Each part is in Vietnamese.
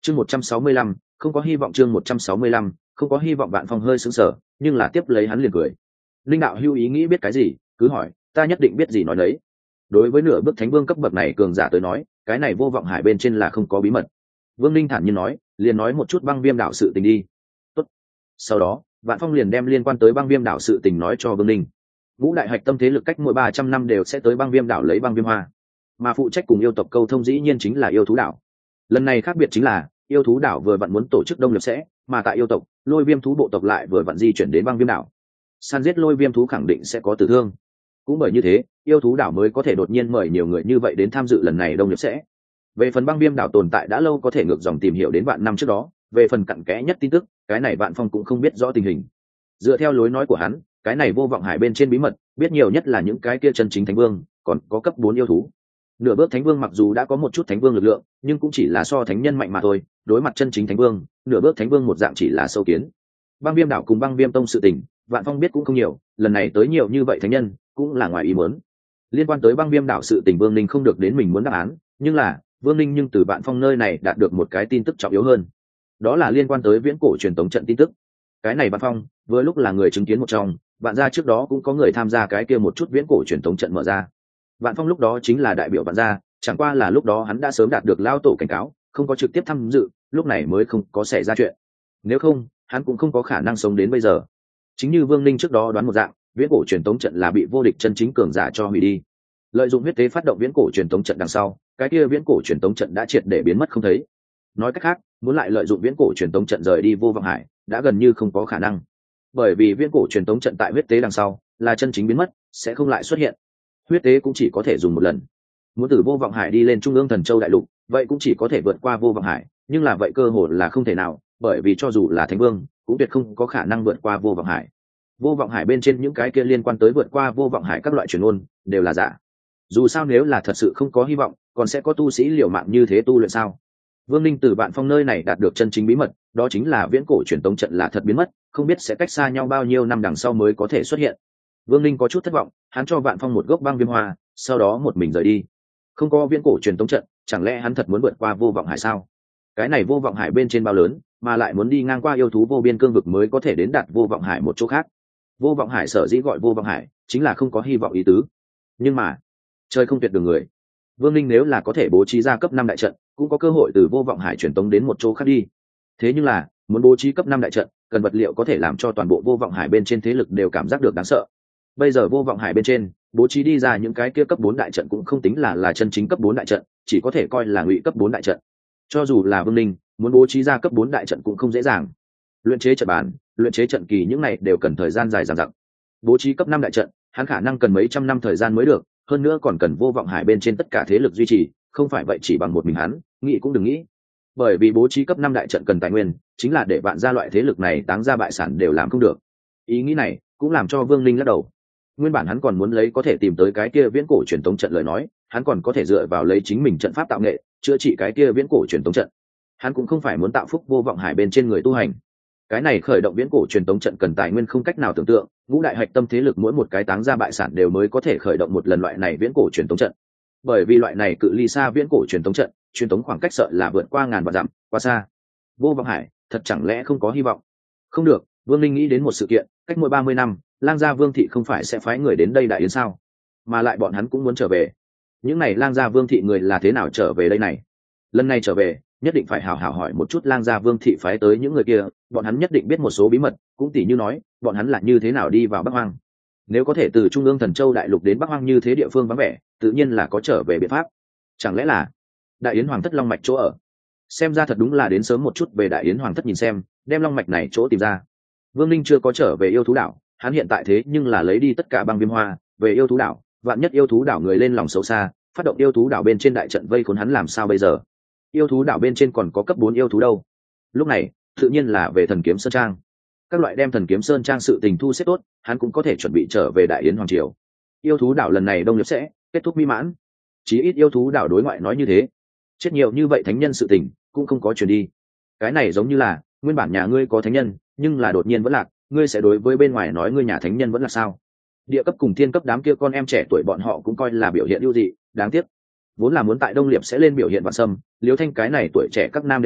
Chương 165, không có hy vọng. Chương 165, không có hy vọng. Vạn Phong hơi sững sờ, nhưng là tiếp lấy hắn liền cười. Linh đạo hưu ý nghĩ biết cái gì, cứ hỏi, ta nhất định biết gì nói đấy. Đối với nửa bước thánh vương cấp bậc này cường giả tới nói, cái này vô vọng hải bên trên là không có bí mật. Vương Linh thản nhiên nói, liền nói một chút băng viêm đảo sự tình đi. Tốt. Sau đó, Vạn Phong liền đem liên quan tới băng viêm đảo sự tình nói cho Vương Linh. Ngũ đại hạch tâm thế lực cách mỗi 300 năm đều sẽ tới băng viêm đảo lấy băng viêm hoa, mà phụ trách cùng yêu tộc câu thông dĩ nhiên chính là yêu thú đảo. Lần này khác biệt chính là yêu thú đảo vừa vặn muốn tổ chức đông lập sẽ, mà tại yêu tộc, lôi viêm thú bộ tộc lại vừa vặn di chuyển đến băng viêm đảo. Săn giết lôi viêm thú khẳng định sẽ có tử thương. Cũng bởi như thế, yêu thú đảo mới có thể đột nhiên mời nhiều người như vậy đến tham dự lần này đông nhập sẽ. Về phần băng viêm đảo tồn tại đã lâu có thể ngược dòng tìm hiểu đến vạn năm trước đó, về phần cặn kẽ nhất tin tức, cái này Vạn Phong cũng không biết rõ tình hình. Dựa theo lối nói của hắn, cái này vô vọng hải bên trên bí mật, biết nhiều nhất là những cái kia chân chính thánh vương, còn có cấp 4 yêu thú. Nửa bước thánh vương mặc dù đã có một chút thánh vương lực lượng, nhưng cũng chỉ là so thánh nhân mạnh mà thôi, đối mặt chân chính thánh vương, nửa bước thánh vương một dạng chỉ là sâu kiến. Băng viêm đảo cùng băng viêm tông sự tình, Vạn Phong biết cũng không nhiều, lần này tới nhiều như vậy thánh nhân, cũng là ngoài ý muốn. Liên quan tới băng viêm đảo sự tình Vương Ninh không được đến mình muốn đáp án, nhưng là Vương Ninh nhưng từ Vạn Phong nơi này đạt được một cái tin tức trọng yếu hơn, đó là liên quan tới viễn cổ truyền tống trận tin tức. Cái này Vạn Phong vừa lúc là người chứng kiến một trong, Vạn gia trước đó cũng có người tham gia cái kia một chút viễn cổ truyền tống trận mở ra. Vạn Phong lúc đó chính là đại biểu Vạn gia, chẳng qua là lúc đó hắn đã sớm đạt được lao tổ cảnh cáo, không có trực tiếp tham dự, lúc này mới không có xảy ra chuyện. Nếu không, hắn cũng không có khả năng sống đến bây giờ. Chính như Vương Ninh trước đó đoán một dạng, viễn cổ truyền tống trận là bị vô địch chân chính cường giả cho hủy đi. Lợi dụng huyết tế phát động viễn cổ truyền tống trận đằng sau, cái kia viễn cổ truyền tống trận đã triệt để biến mất không thấy. Nói cách khác, muốn lại lợi dụng viễn cổ truyền tống trận rời đi vô vọng hải, đã gần như không có khả năng. Bởi vì viễn cổ truyền tống trận tại huyết tế đằng sau, là chân chính biến mất, sẽ không lại xuất hiện. Huyết tế cũng chỉ có thể dùng một lần. Muốn từ vô vọng hải đi lên trung ương thần châu đại lục, vậy cũng chỉ có thể vượt qua vô vọng hải, nhưng là vậy cơ hội là không thể nào, bởi vì cho dù là thánh vương, cũng tuyệt không có khả năng vượt qua vô vọng hải. Vô vọng hải bên trên những cái kia liên quan tới vượt qua vô vọng hải các loại truyền ngôn đều là giả. Dù sao nếu là thật sự không có hy vọng, còn sẽ có tu sĩ liều mạng như thế tu luyện sao? Vương Ninh từ Vạn Phong nơi này đạt được chân chính bí mật, đó chính là viễn cổ truyền tống trận là thật biến mất, không biết sẽ cách xa nhau bao nhiêu năm đằng sau mới có thể xuất hiện. Vương Ninh có chút thất vọng, hắn cho Vạn Phong một gốc băng viêm hoa, sau đó một mình rời đi. Không có viễn cổ truyền tống trận, chẳng lẽ hắn thật muốn vượt qua vô vọng hải sao? Cái này vô vọng hải bên trên bao lớn, mà lại muốn đi ngang qua yêu thú vô biên cương vực mới có thể đến đạt vô vọng hải một chỗ khác. Vô vọng hải sở dĩ gọi vô vọng hải, chính là không có hy vọng ý tứ. Nhưng mà, trời không tuyệt đường người. Vương Linh nếu là có thể bố trí ra cấp 5 đại trận, cũng có cơ hội từ vô vọng hải truyền tống đến một chỗ khác đi. Thế nhưng là, muốn bố trí cấp 5 đại trận, cần vật liệu có thể làm cho toàn bộ vô vọng hải bên trên thế lực đều cảm giác được đáng sợ. Bây giờ vô vọng hải bên trên, bố trí đi ra những cái kia cấp 4 đại trận cũng không tính là chân chính cấp 4 đại trận, chỉ có thể coi là ngụy cấp 4 đại trận. Cho dù là Vương Linh, muốn bố trí ra cấp 4 đại trận cũng không dễ dàng. Luyện chế trận bàn, luyện chế trận kỳ những này đều cần thời gian dài dằng dặc. Bố trí cấp 5 đại trận, hắn khả năng cần mấy trăm năm thời gian mới được, hơn nữa còn cần vô vọng hải bên trên tất cả thế lực duy trì, không phải vậy chỉ bằng một mình hắn, nghĩ cũng đừng nghĩ. Bởi vì bố trí cấp 5 đại trận cần tài nguyên, chính là để Vạn gia loại thế lực này táng ra bại sản đều làm không được. Ý nghĩ này cũng làm cho Vương Linh lắc đầu. Nguyên bản hắn còn muốn lấy có thể tìm tới cái kia viễn cổ truyền tống trận lời nói, hắn còn có thể dựa vào lấy chính mình trận pháp tạo nghệ, chữa trị cái kia viễn cổ truyền tống trận. Hắn cũng không phải muốn tạo phúc vô vọng hải bên trên người tu hành. Cái này khởi động viễn cổ truyền tống trận cần tài nguyên không cách nào tưởng tượng, ngũ đại hạch tâm thế lực mỗi một cái táng ra bại sản đều mới có thể khởi động một lần loại này viễn cổ truyền tống trận. Bởi vì loại này cự ly xa viễn cổ truyền tống trận, truyền tống khoảng cách sợ là vượt qua ngàn vạn dặm, quá xa. Vô vọng hải, thật chẳng lẽ không có hy vọng? Không được, Vương Linh nghĩ đến một sự kiện, cách mỗi 30 năm, Lang gia Vương thị không phải sẽ phái người đến đây đại yến sao? Mà lại bọn hắn cũng muốn trở về. Những này Lang gia Vương thị người là thế nào trở về đây này? Lần này trở về, nhất định phải hào hào hỏi một chút Lang gia Vương thị phái tới những người kia, bọn hắn nhất định biết một số bí mật, cũng tỉ như nói, bọn hắn là như thế nào đi vào Bắc Hoang. Nếu có thể từ trung ương thần châu đại lục đến Bắc Hoang như thế địa phương vắng vẻ, tự nhiên là có trở về biện pháp. Chẳng lẽ là đại yến hoàng thất long mạch chỗ ở? Xem ra thật đúng là đến sớm một chút về đại yến hoàng thất nhìn xem, đem long mạch này chỗ tìm ra. Vương Linh chưa có trở về yêu thú đảo, hắn hiện tại thế nhưng là lấy đi tất cả băng viêm hoa về yêu thú đảo, vạn nhất yêu thú đảo người lên lòng xấu xa, phát động yêu thú đảo bên trên đại trận vây khốn hắn làm sao bây giờ? Yêu thú đảo bên trên còn có cấp 4 yêu thú đâu? Lúc này tự nhiên là về thần kiếm sơn trang. Các loại đem thần kiếm sơn trang sự tình thu xếp tốt, hắn cũng có thể chuẩn bị trở về đại yến hoàng triều. Yêu thú đảo lần này đông nhập sẽ kết thúc mỹ mãn, chí ít yêu thú đảo đối ngoại nói như thế. Chết nhiều như vậy thánh nhân sự tình cũng không có truyền đi. Cái này giống như là nguyên bản nhà ngươi có thánh nhân, nhưng là đột nhiên vẫn lạc, ngươi sẽ đối với bên ngoài nói ngươi nhà thánh nhân vẫn là sao? Địa cấp cùng thiên cấp đám kia con em trẻ tuổi bọn họ cũng coi là biểu hiện ưu dị, đáng tiếc vốn là muốn tại Đông Liệp sẽ lên biểu hiện vạn sâm, Liêu Thanh cái này tuổi trẻ các nam đệ tử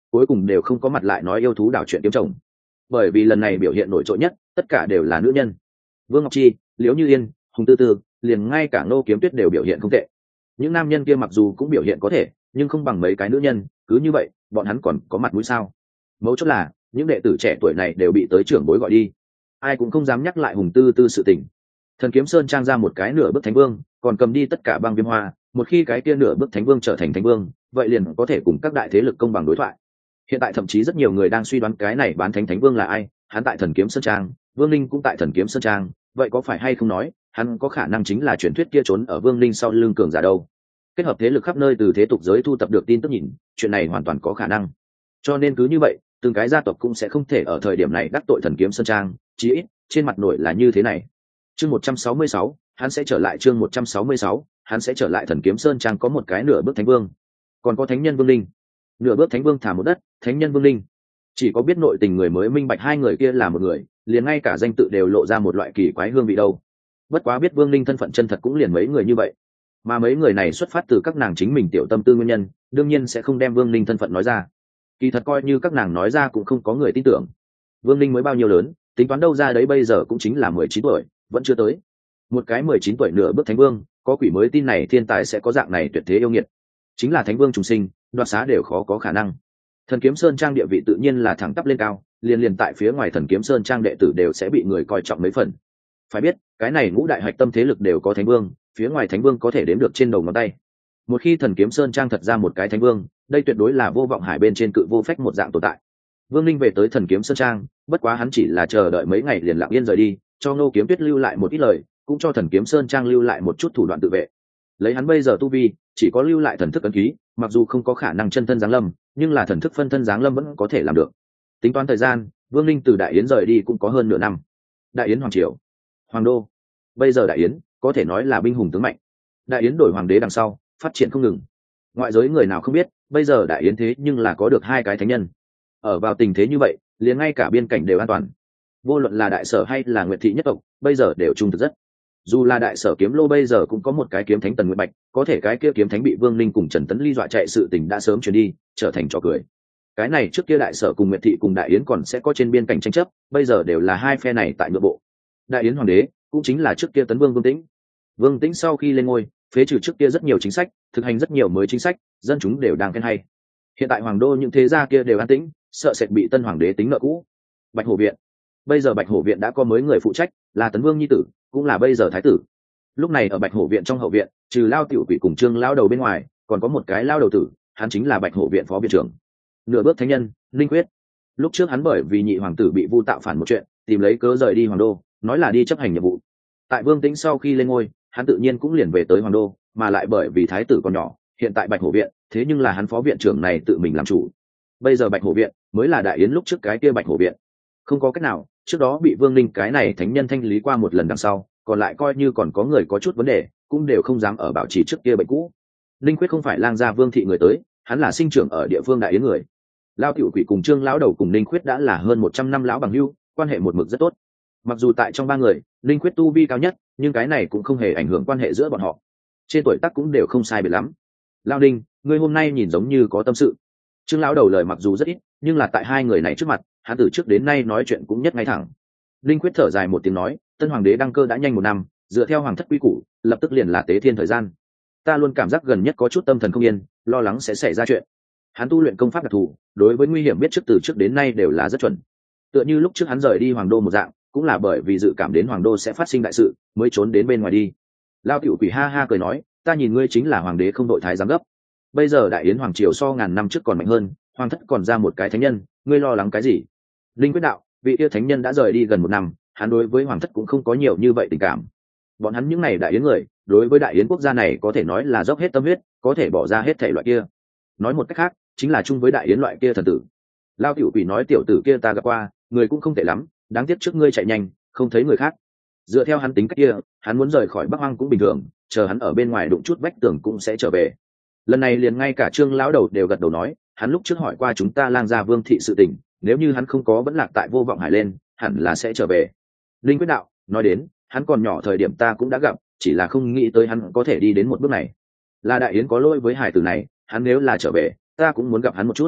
cuối cùng đều không có mặt lại nói yêu thú đảo chuyện kiếm chồng. Bởi vì lần này biểu hiện nổi trội nhất tất cả đều là nữ nhân. Vương Ngọc Chi, Liễu Như Yên, Hùng Tư Tư, liền ngay cả Ngô Kiếm Tuyết đều biểu hiện không tệ. Những nam nhân kia mặc dù cũng biểu hiện có thể, nhưng không bằng mấy cái nữ nhân, cứ như vậy bọn hắn còn có mặt mũi sao? Mấu chốt là những đệ tử trẻ tuổi này đều bị tới trưởng bối gọi đi, ai cũng không dám nhắc lại Hùng Tư Tư sự tình. Thần Kiếm Sơn trang ra một cái nửa bước thánh vương, còn cầm đi tất cả băng viêm hoa, một khi cái kia nửa bước thánh vương trở thành thánh vương, vậy liền có thể cùng các đại thế lực công bằng đối thoại. Hiện tại thậm chí rất nhiều người đang suy đoán cái này bán thánh vương là ai, hắn tại Thần Kiếm Sơn trang, Vương Linh cũng tại Thần Kiếm Sơn trang, vậy có phải hay không nói hắn có khả năng chính là truyền thuyết kia trốn ở Vương Linh sau lưng cường giả đâu? Kết hợp thế lực khắp nơi từ thế tục giới thu tập được tin tức nhìn, chuyện này hoàn toàn có khả năng. Cho nên cứ như vậy, từng cái gia tộc cũng sẽ không thể ở thời điểm này đắc tội Thần Kiếm Sơn trang, chí ít trên mặt nổi là như thế này. Chương 166, hắn sẽ trở lại. Chương 166, hắn sẽ trở lại. Thần Kiếm Sơn trang có một cái nửa bước thánh vương, còn có thánh nhân Vương Linh. Nửa bước thánh vương thả một đất, thánh nhân Vương Linh, chỉ có biết nội tình người mới minh bạch hai người kia là một người, liền ngay cả danh tự đều lộ ra một loại kỳ quái hương vị đâu. Bất quá biết Vương Linh thân phận chân thật cũng liền mấy người như vậy, mà mấy người này xuất phát từ các nàng chính mình tiểu tâm tư nguyên nhân, đương nhiên sẽ không đem Vương Linh thân phận nói ra. Kỳ thật coi như các nàng nói ra cũng không có người tin tưởng. Vương Linh mới bao nhiêu lớn, tính toán đâu ra đấy, bây giờ cũng chính là 19 tuổi, vẫn chưa tới. Một cái 19 tuổi nửa bước thánh vương, có quỷ mới tin này thiên tài sẽ có dạng này tuyệt thế yêu nghiệt. Chính là thánh vương trùng sinh, đoạt xá đều khó có khả năng. Thần Kiếm Sơn trang địa vị tự nhiên là thẳng tắp lên cao, liền tại phía ngoài Thần Kiếm Sơn trang đệ tử đều sẽ bị người coi trọng mấy phần. Phải biết, cái này ngũ đại hạch tâm thế lực đều có thánh vương, phía ngoài thánh vương có thể đếm được trên đầu ngón tay. Một khi Thần Kiếm Sơn trang thật ra một cái thánh vương, đây tuyệt đối là vô vọng hải bên trên cự vô phách một dạng tồn tại. Vương Linh về tới Thần Kiếm Sơn trang, bất quá hắn chỉ là chờ đợi mấy ngày liền lặng yên rời đi, cho Ngô Kiếm Tuyết lưu lại một ít lời, cũng cho Thần Kiếm Sơn trang lưu lại một chút thủ đoạn tự vệ. Lấy hắn bây giờ tu vi, chỉ có lưu lại thần thức ấn ký, mặc dù không có khả năng chân thân giáng lâm, nhưng là thần thức phân thân giáng lâm vẫn có thể làm được. Tính toán thời gian, Vương Linh từ Đại Yến rời đi cũng có hơn nửa năm. Đại Yến hoàng triều, hoàng đô, bây giờ Đại Yến có thể nói là binh hùng tướng mạnh. Đại Yến đổi hoàng đế đằng sau, phát triển không ngừng. Ngoại giới người nào không biết, bây giờ Đại Yến thế nhưng là có được hai cái thánh nhân. Ở vào tình thế như vậy, liền ngay cả biên cảnh đều an toàn. Vô luận là đại sở hay là Nguyệt thị nhất tộc, bây giờ đều trung thực rất. Dù là đại sở kiếm lô bây giờ cũng có một cái kiếm thánh Tần Nguyệt Bạch, có thể cái kia kiếm thánh bị Vương Linh cùng Trần Tấn Ly dọa chạy, sự tình đã sớm truyền đi, trở thành trò cười. Cái này trước kia đại sở cùng Nguyệt thị cùng Đại Yến còn sẽ có trên biên cảnh tranh chấp, bây giờ đều là hai phe này tại nội bộ. Đại Yến hoàng đế cũng chính là trước kia Tấn Vương Vương Tĩnh. Vương Tĩnh sau khi lên ngôi, phế trừ trước kia rất nhiều chính sách, thực hành rất nhiều mới chính sách, dân chúng đều đang khen hay. Hiện tại hoàng đô những thế gia kia đều an tĩnh, sợ sệt bị tân hoàng đế tính nợ cũ. Bạch Hổ viện, bây giờ Bạch Hổ viện đã có mới người phụ trách, là Tấn Vương nhi tử, cũng là bây giờ thái tử. Lúc này ở Bạch Hổ viện trong hậu viện, trừ Lao Tiểu Quỷ cùng Trương lao đầu bên ngoài, còn có một cái lao đầu tử, hắn chính là Bạch Hổ viện phó viện trưởng. Nửa bước thánh nhân Linh Quyết. Lúc trước hắn bởi vì nhị hoàng tử bị vu tạo phản một chuyện, tìm lấy cớ rời đi hoàng đô, nói là đi chấp hành nhiệm vụ. Tại Vương Tĩnh sau khi lên ngôi, hắn tự nhiên cũng liền về tới hoàng đô, mà lại bởi vì thái tử còn nhỏ, hiện tại Bạch Hổ viện, thế nhưng là hắn phó viện trưởng này tự mình làm chủ. Bây giờ Bạch Hổ viện mới là Đại Yến lúc trước cái kia Bạch Hổ viện. Không có cách nào, trước đó bị Vương Linh cái này thánh nhân thanh lý qua một lần đằng sau, còn lại coi như còn có người có chút vấn đề, cũng đều không dám ở bảo trì trước kia bệnh cũ. Linh Quyết không phải lang gia Vương thị người tới, hắn là sinh trưởng ở địa phương Đại Yến người. Lao Tiểu Quỷ cùng Trương lão đầu cùng Linh Quyết đã là hơn 100 năm lão bằng hữu, quan hệ một mực rất tốt. Mặc dù tại trong ba người, Linh Quyết tu vi cao nhất, nhưng cái này cũng không hề ảnh hưởng quan hệ giữa bọn họ. Trên tuổi tác cũng đều không sai biệt lắm. Lao Đinh, ngươi hôm nay nhìn giống như có tâm sự. Trương lão đầu lời mặc dù rất ít, nhưng là tại hai người này trước mặt, hắn từ trước đến nay nói chuyện cũng nhất ngay thẳng. Linh Quyết thở dài một tiếng nói, tân hoàng đế đăng cơ đã nhanh 1 năm, dựa theo hoàng thất quy củ, lập tức liền là tế thiên thời gian. Ta luôn cảm giác gần nhất có chút tâm thần không yên, lo lắng sẽ xảy ra chuyện. Hắn tu luyện công pháp đặc thù, đối với nguy hiểm biết trước từ trước đến nay đều là rất chuẩn. Tựa như lúc trước hắn rời đi hoàng đô một dạng, cũng là bởi vì dự cảm đến hoàng đô sẽ phát sinh đại sự, mới trốn đến bên ngoài đi. Lao Tiểu Quỷ ha ha cười nói, ta nhìn ngươi chính là hoàng đế không đội thái giám gấp. Bây giờ Đại Yến hoàng triều so ngàn năm trước còn mạnh hơn, hoàng thất còn ra một cái thánh nhân, ngươi lo lắng cái gì? Linh Quyết đạo, vị yêu thánh nhân đã rời đi gần 1 năm, hắn đối với hoàng thất cũng không có nhiều như vậy tình cảm. Bọn hắn những này Đại Yến người, đối với Đại Yến quốc gia này có thể nói là dốc hết tâm huyết, có thể bỏ ra hết thể loại kia. Nói một cách khác, chính là chung với Đại Yến loại kia thần tử. Lao Tiểu Quỷ nói, tiểu tử kia ta gặp qua, người cũng không tệ lắm, đáng tiếc trước ngươi chạy nhanh, không thấy người khác. Dựa theo hắn tính cách kia, hắn muốn rời khỏi Bắc Hoang cũng bình thường, chờ hắn ở bên ngoài đụng chút vách tường cũng sẽ trở về. Lần này liền ngay cả Trương lão đầu đều gật đầu nói, hắn lúc trước hỏi qua chúng ta lang gia Vương thị sự tình, nếu như hắn không có vẫn lạc tại Vô Vọng Hải lên, hẳn là sẽ trở về. Linh Quyết đạo, nói đến, hắn còn nhỏ thời điểm ta cũng đã gặp, chỉ là không nghĩ tới hắn có thể đi đến một bước này. Là Đại Yến có lỗi với hải tử này, hắn nếu là trở về, ta cũng muốn gặp hắn một chút.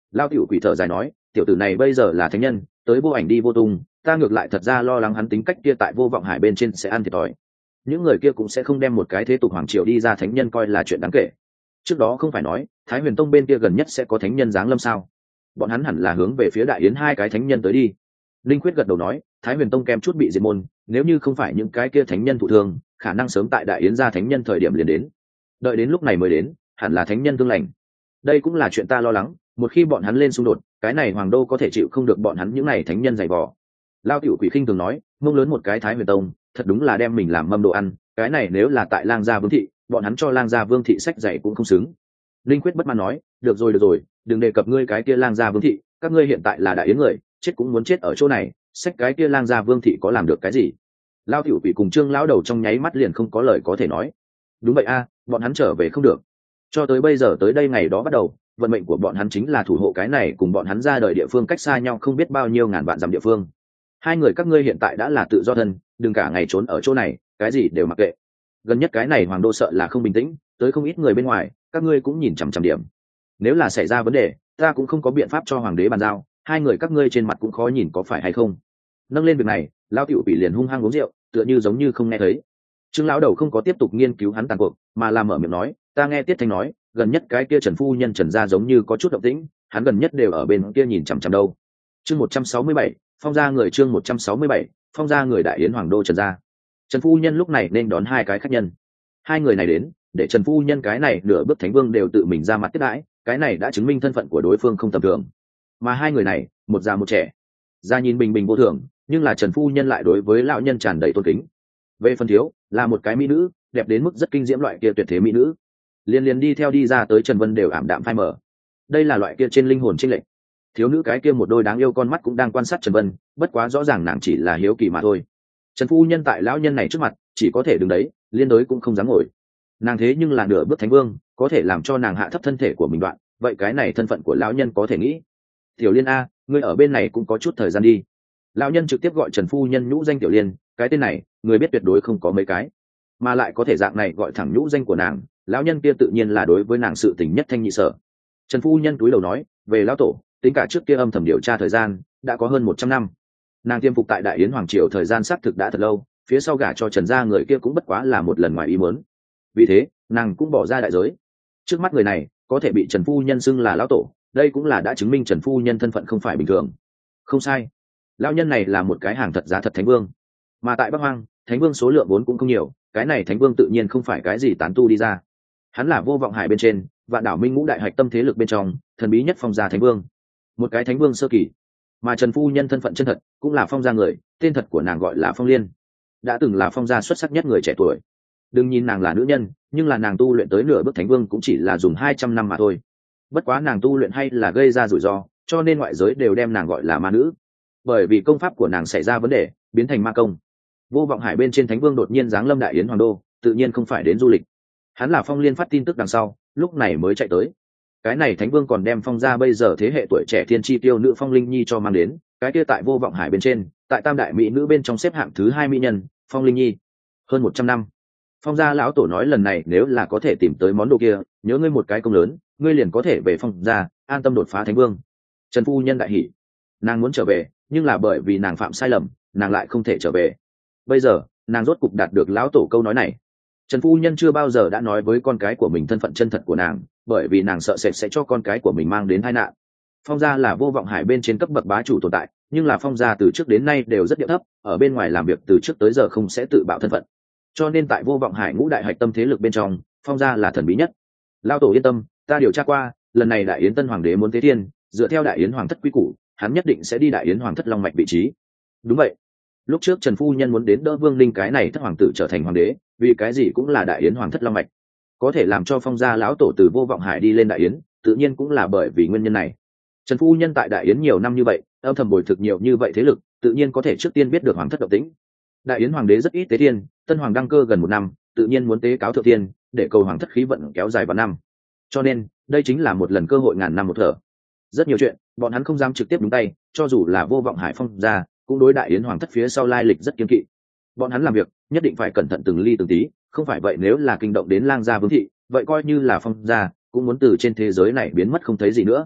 Lao tiểu quỷ thở dài nói, tiểu tử này bây giờ là thánh nhân, tới vô ảnh đi vô tung, ta ngược lại thật ra lo lắng hắn tính cách kia tại vô vọng hải bên trên sẽ ăn thiệt thòi. Những người kia cũng sẽ không đem một cái thế tục hoàng triều đi ra thánh nhân coi là chuyện đáng kể. Trước đó không phải nói Thái Huyền Tông bên kia gần nhất sẽ có thánh nhân giáng lâm sao? Bọn hắn hẳn là hướng về phía Đại Yến hai cái thánh nhân tới đi. Linh Quyết gật đầu nói, Thái Huyền Tông kém chút bị diệt môn, nếu như không phải những cái kia thánh nhân thụ thương, khả năng sớm tại Đại Yến ra thánh nhân thời điểm liền đến. Đợi đến lúc này mới đến, hẳn là thánh nhân tương lành. Đây cũng là chuyện ta lo lắng, một khi bọn hắn lên xung đột, cái này hoàng đô có thể chịu không được bọn hắn những này thánh nhân dày vò. Lao tiểu quỷ khinh thường nói, mông lớn một cái Thái Huyền Tông, thật đúng là đem mình làm mâm đồ ăn, cái này nếu là tại Lang Gia Vương thị, bọn hắn cho Lang Gia Vương thị sách dạy cũng không xứng. Linh Quyết bất mãn nói, được rồi, đừng đề cập ngươi cái kia Lang Gia Vương thị, các ngươi hiện tại là Đại Yến người, chết cũng muốn chết ở chỗ này, sách cái kia Lang Gia Vương thị có làm được cái gì? Lao tiểu quỷ cùng Trương lão đầu trong nháy mắt liền không có lời có thể nói. Đúng vậy a, bọn hắn trở về không được. Cho tới bây giờ tới đây ngày đó bắt đầu, vận mệnh của bọn hắn chính là thủ hộ cái này cùng bọn hắn ra đời địa phương cách xa nhau không biết bao nhiêu ngàn vạn dặm địa phương. Hai người các ngươi hiện tại đã là tự do thân, đừng cả ngày trốn ở chỗ này, cái gì đều mặc kệ. Gần nhất cái này hoàng đô sợ là không bình tĩnh, tới không ít người bên ngoài, các ngươi cũng nhìn chằm chằm điểm. Nếu là xảy ra vấn đề, ta cũng không có biện pháp cho hoàng đế bàn giao, hai người các ngươi trên mặt cũng khó nhìn có phải hay không. Nâng lên việc này, Lao tiểu bị liền hung hăng uống rượu, tựa như giống như không nghe thấy. Trương lão đầu không có tiếp tục nghiên cứu hắn tàn cuộc, mà làm mở miệng nói, ta nghe Tiết Thanh nói, gần nhất cái kia Trần phu nhân Trần gia giống như có chút động tĩnh, hắn gần nhất đều ở bên kia nhìn chằm chằm đâu. Chương 167, phong gia người chương 167, phong gia người Đại Yến hoàng đô Trần gia. Trần phu nhân lúc này nên đón hai cái khách nhân. Hai người này đến, để Trần phu nhân cái này nửa bước thánh vương đều tự mình ra mặt tiếp đãi, cái này đã chứng minh thân phận của đối phương không tầm thường. Mà hai người này, một già một trẻ. Già nhìn bình bình vô thường, nhưng là Trần phu nhân lại đối với lão nhân tràn đầy tôn kính. Về phần thiếu, là một cái mỹ nữ, đẹp đến mức rất kinh diễm loại kia tuyệt thế mỹ nữ. Liên đi theo đi ra tới Trần Vân đều ảm đạm phai mờ. Đây là loại kia trên linh hồn chênh lệch. Thiếu nữ cái kia một đôi đáng yêu con mắt cũng đang quan sát Trần Vân, bất quá rõ ràng nàng chỉ là hiếu kỳ mà thôi. Trần phu nhân tại lão nhân này trước mặt, chỉ có thể đứng đấy, liên đối cũng không dám ngồi. Nàng thế nhưng là nửa bước thánh vương, có thể làm cho nàng hạ thấp thân thể của mình đoạn, vậy cái này thân phận của lão nhân có thể nghĩ. Tiểu Liên a, ngươi ở bên này cũng có chút thời gian đi. Lão nhân trực tiếp gọi Trần phu nhân nhũ danh Tiểu Liên, cái tên này, người biết tuyệt đối không có mấy cái, mà lại có thể dạng này gọi thẳng nhũ danh của nàng, lão nhân kia tự nhiên là đối với nàng sự tình nhất thanh nhị sở. Trần phu nhân cúi đầu nói, về lão tổ, tính cả trước kia âm thầm điều tra thời gian, đã có hơn 100 năm. Nàng tiêm phục tại Đại Yến hoàng triều thời gian xác thực đã thật lâu, phía sau gả cho Trần gia người kia cũng bất quá là một lần ngoài ý muốn. Vì thế, nàng cũng bỏ ra đại giới. Trước mắt người này, có thể bị Trần phu nhân xưng là lão tổ, đây cũng là đã chứng minh Trần phu nhân thân phận không phải bình thường. Không sai, lão nhân này là một cái hàng thật giá thật thánh vương. Mà tại Bắc Hoang, thánh vương số lượng vốn cũng không nhiều, cái này thánh vương tự nhiên không phải cái gì tán tu đi ra. Hắn là vô vọng hải bên trên, vạn đảo minh ngũ đại hạch tâm thế lực bên trong, thần bí nhất phong gia thánh vương. Một cái thánh vương sơ kỳ. Mà Trần phu nhân thân phận chân thật, cũng là phong gia người, tên thật của nàng gọi là Phong Liên. Đã từng là phong gia xuất sắc nhất người trẻ tuổi. Đừng nhìn nàng là nữ nhân, nhưng là nàng tu luyện tới nửa bước thánh vương cũng chỉ là dùng 200 năm mà thôi. Bất quá nàng tu luyện hay là gây ra rủi ro, cho nên ngoại giới đều đem nàng gọi là ma nữ. Bởi vì công pháp của nàng xảy ra vấn đề, biến thành ma công. Vô vọng hải bên trên thánh vương đột nhiên giáng lâm Đại Yến hoàng đô, tự nhiên không phải đến du lịch. Hắn là Phong Liên phát tin tức đằng sau, lúc này mới chạy tới. Cái này thánh vương còn đem phong gia bây giờ thế hệ tuổi trẻ thiên chi tiêu nữ Phong Linh Nhi cho mang đến, cái kia tại vô vọng hải bên trên, tại tam đại mỹ nữ bên trong xếp hạng thứ 2 mỹ nhân, Phong Linh Nhi. Hơn 100 năm. Phong gia lão tổ nói lần này nếu là có thể tìm tới món đồ kia, nhớ ngươi một cái công lớn, ngươi liền có thể về phong gia, an tâm đột phá thánh vương. Trần phu nhân đại hỉ. Nàng muốn trở về, nhưng là bởi vì nàng phạm sai lầm, nàng lại không thể trở về. Bây giờ, nàng rốt cục đạt được lão tổ câu nói này. Trần phu nhân chưa bao giờ đã nói với con cái của mình thân phận chân thật của nàng, bởi vì nàng sợ sệt sẽ cho con cái của mình mang đến tai nạn. Phong gia là vô vọng hải bên trên cấp bậc bá chủ tồn tại, nhưng là phong gia từ trước đến nay đều rất điệu thấp, ở bên ngoài làm việc từ trước tới giờ không sẽ tự bạo thân phận. Cho nên tại vô vọng hải ngũ đại hạch tâm thế lực bên trong, phong gia là thần bí nhất. Lão tổ yên tâm, ta điều tra qua, lần này Đại Yến tân hoàng đế muốn tế thiên, dựa theo Đại Yến hoàng thất quy củ, hắn nhất định sẽ đi Đại Yến hoàng thất long mạch vị trí. Đúng vậy. Lúc trước Trần phu nhân muốn đến đỡ Vương Linh cái này thất hoàng tử trở thành hoàng đế, vì cái gì cũng là Đại Yến hoàng thất long mạch. Có thể làm cho phong gia lão tổ từ vô vọng hải đi lên Đại Yến, tự nhiên cũng là bởi vì nguyên nhân này. Trần phu nhân tại Đại Yến nhiều năm như vậy, âm thầm bồi thực nhiều như vậy thế lực, tự nhiên có thể trước tiên biết được hoàng thất động tĩnh. Đại Yến hoàng đế rất ít tế thiên, tân hoàng đăng cơ gần 1 năm, tự nhiên muốn tế cáo thượng thiên, để cầu hoàng thất khí vận kéo dài vào năm. Cho nên, đây chính là một lần cơ hội ngàn năm một thở. Rất nhiều chuyện, bọn hắn không dám trực tiếp đúng tay, cho dù là vô vọng hải phong gia, cũng đối Đại Yến hoàng thất phía sau lai lịch rất kiêng kỵ. Bọn hắn làm việc, nhất định phải cẩn thận từng ly từng tí, không phải vậy nếu là kinh động đến Lang gia Vương thị, vậy coi như là phong gia, cũng muốn từ trên thế giới này biến mất không thấy gì nữa.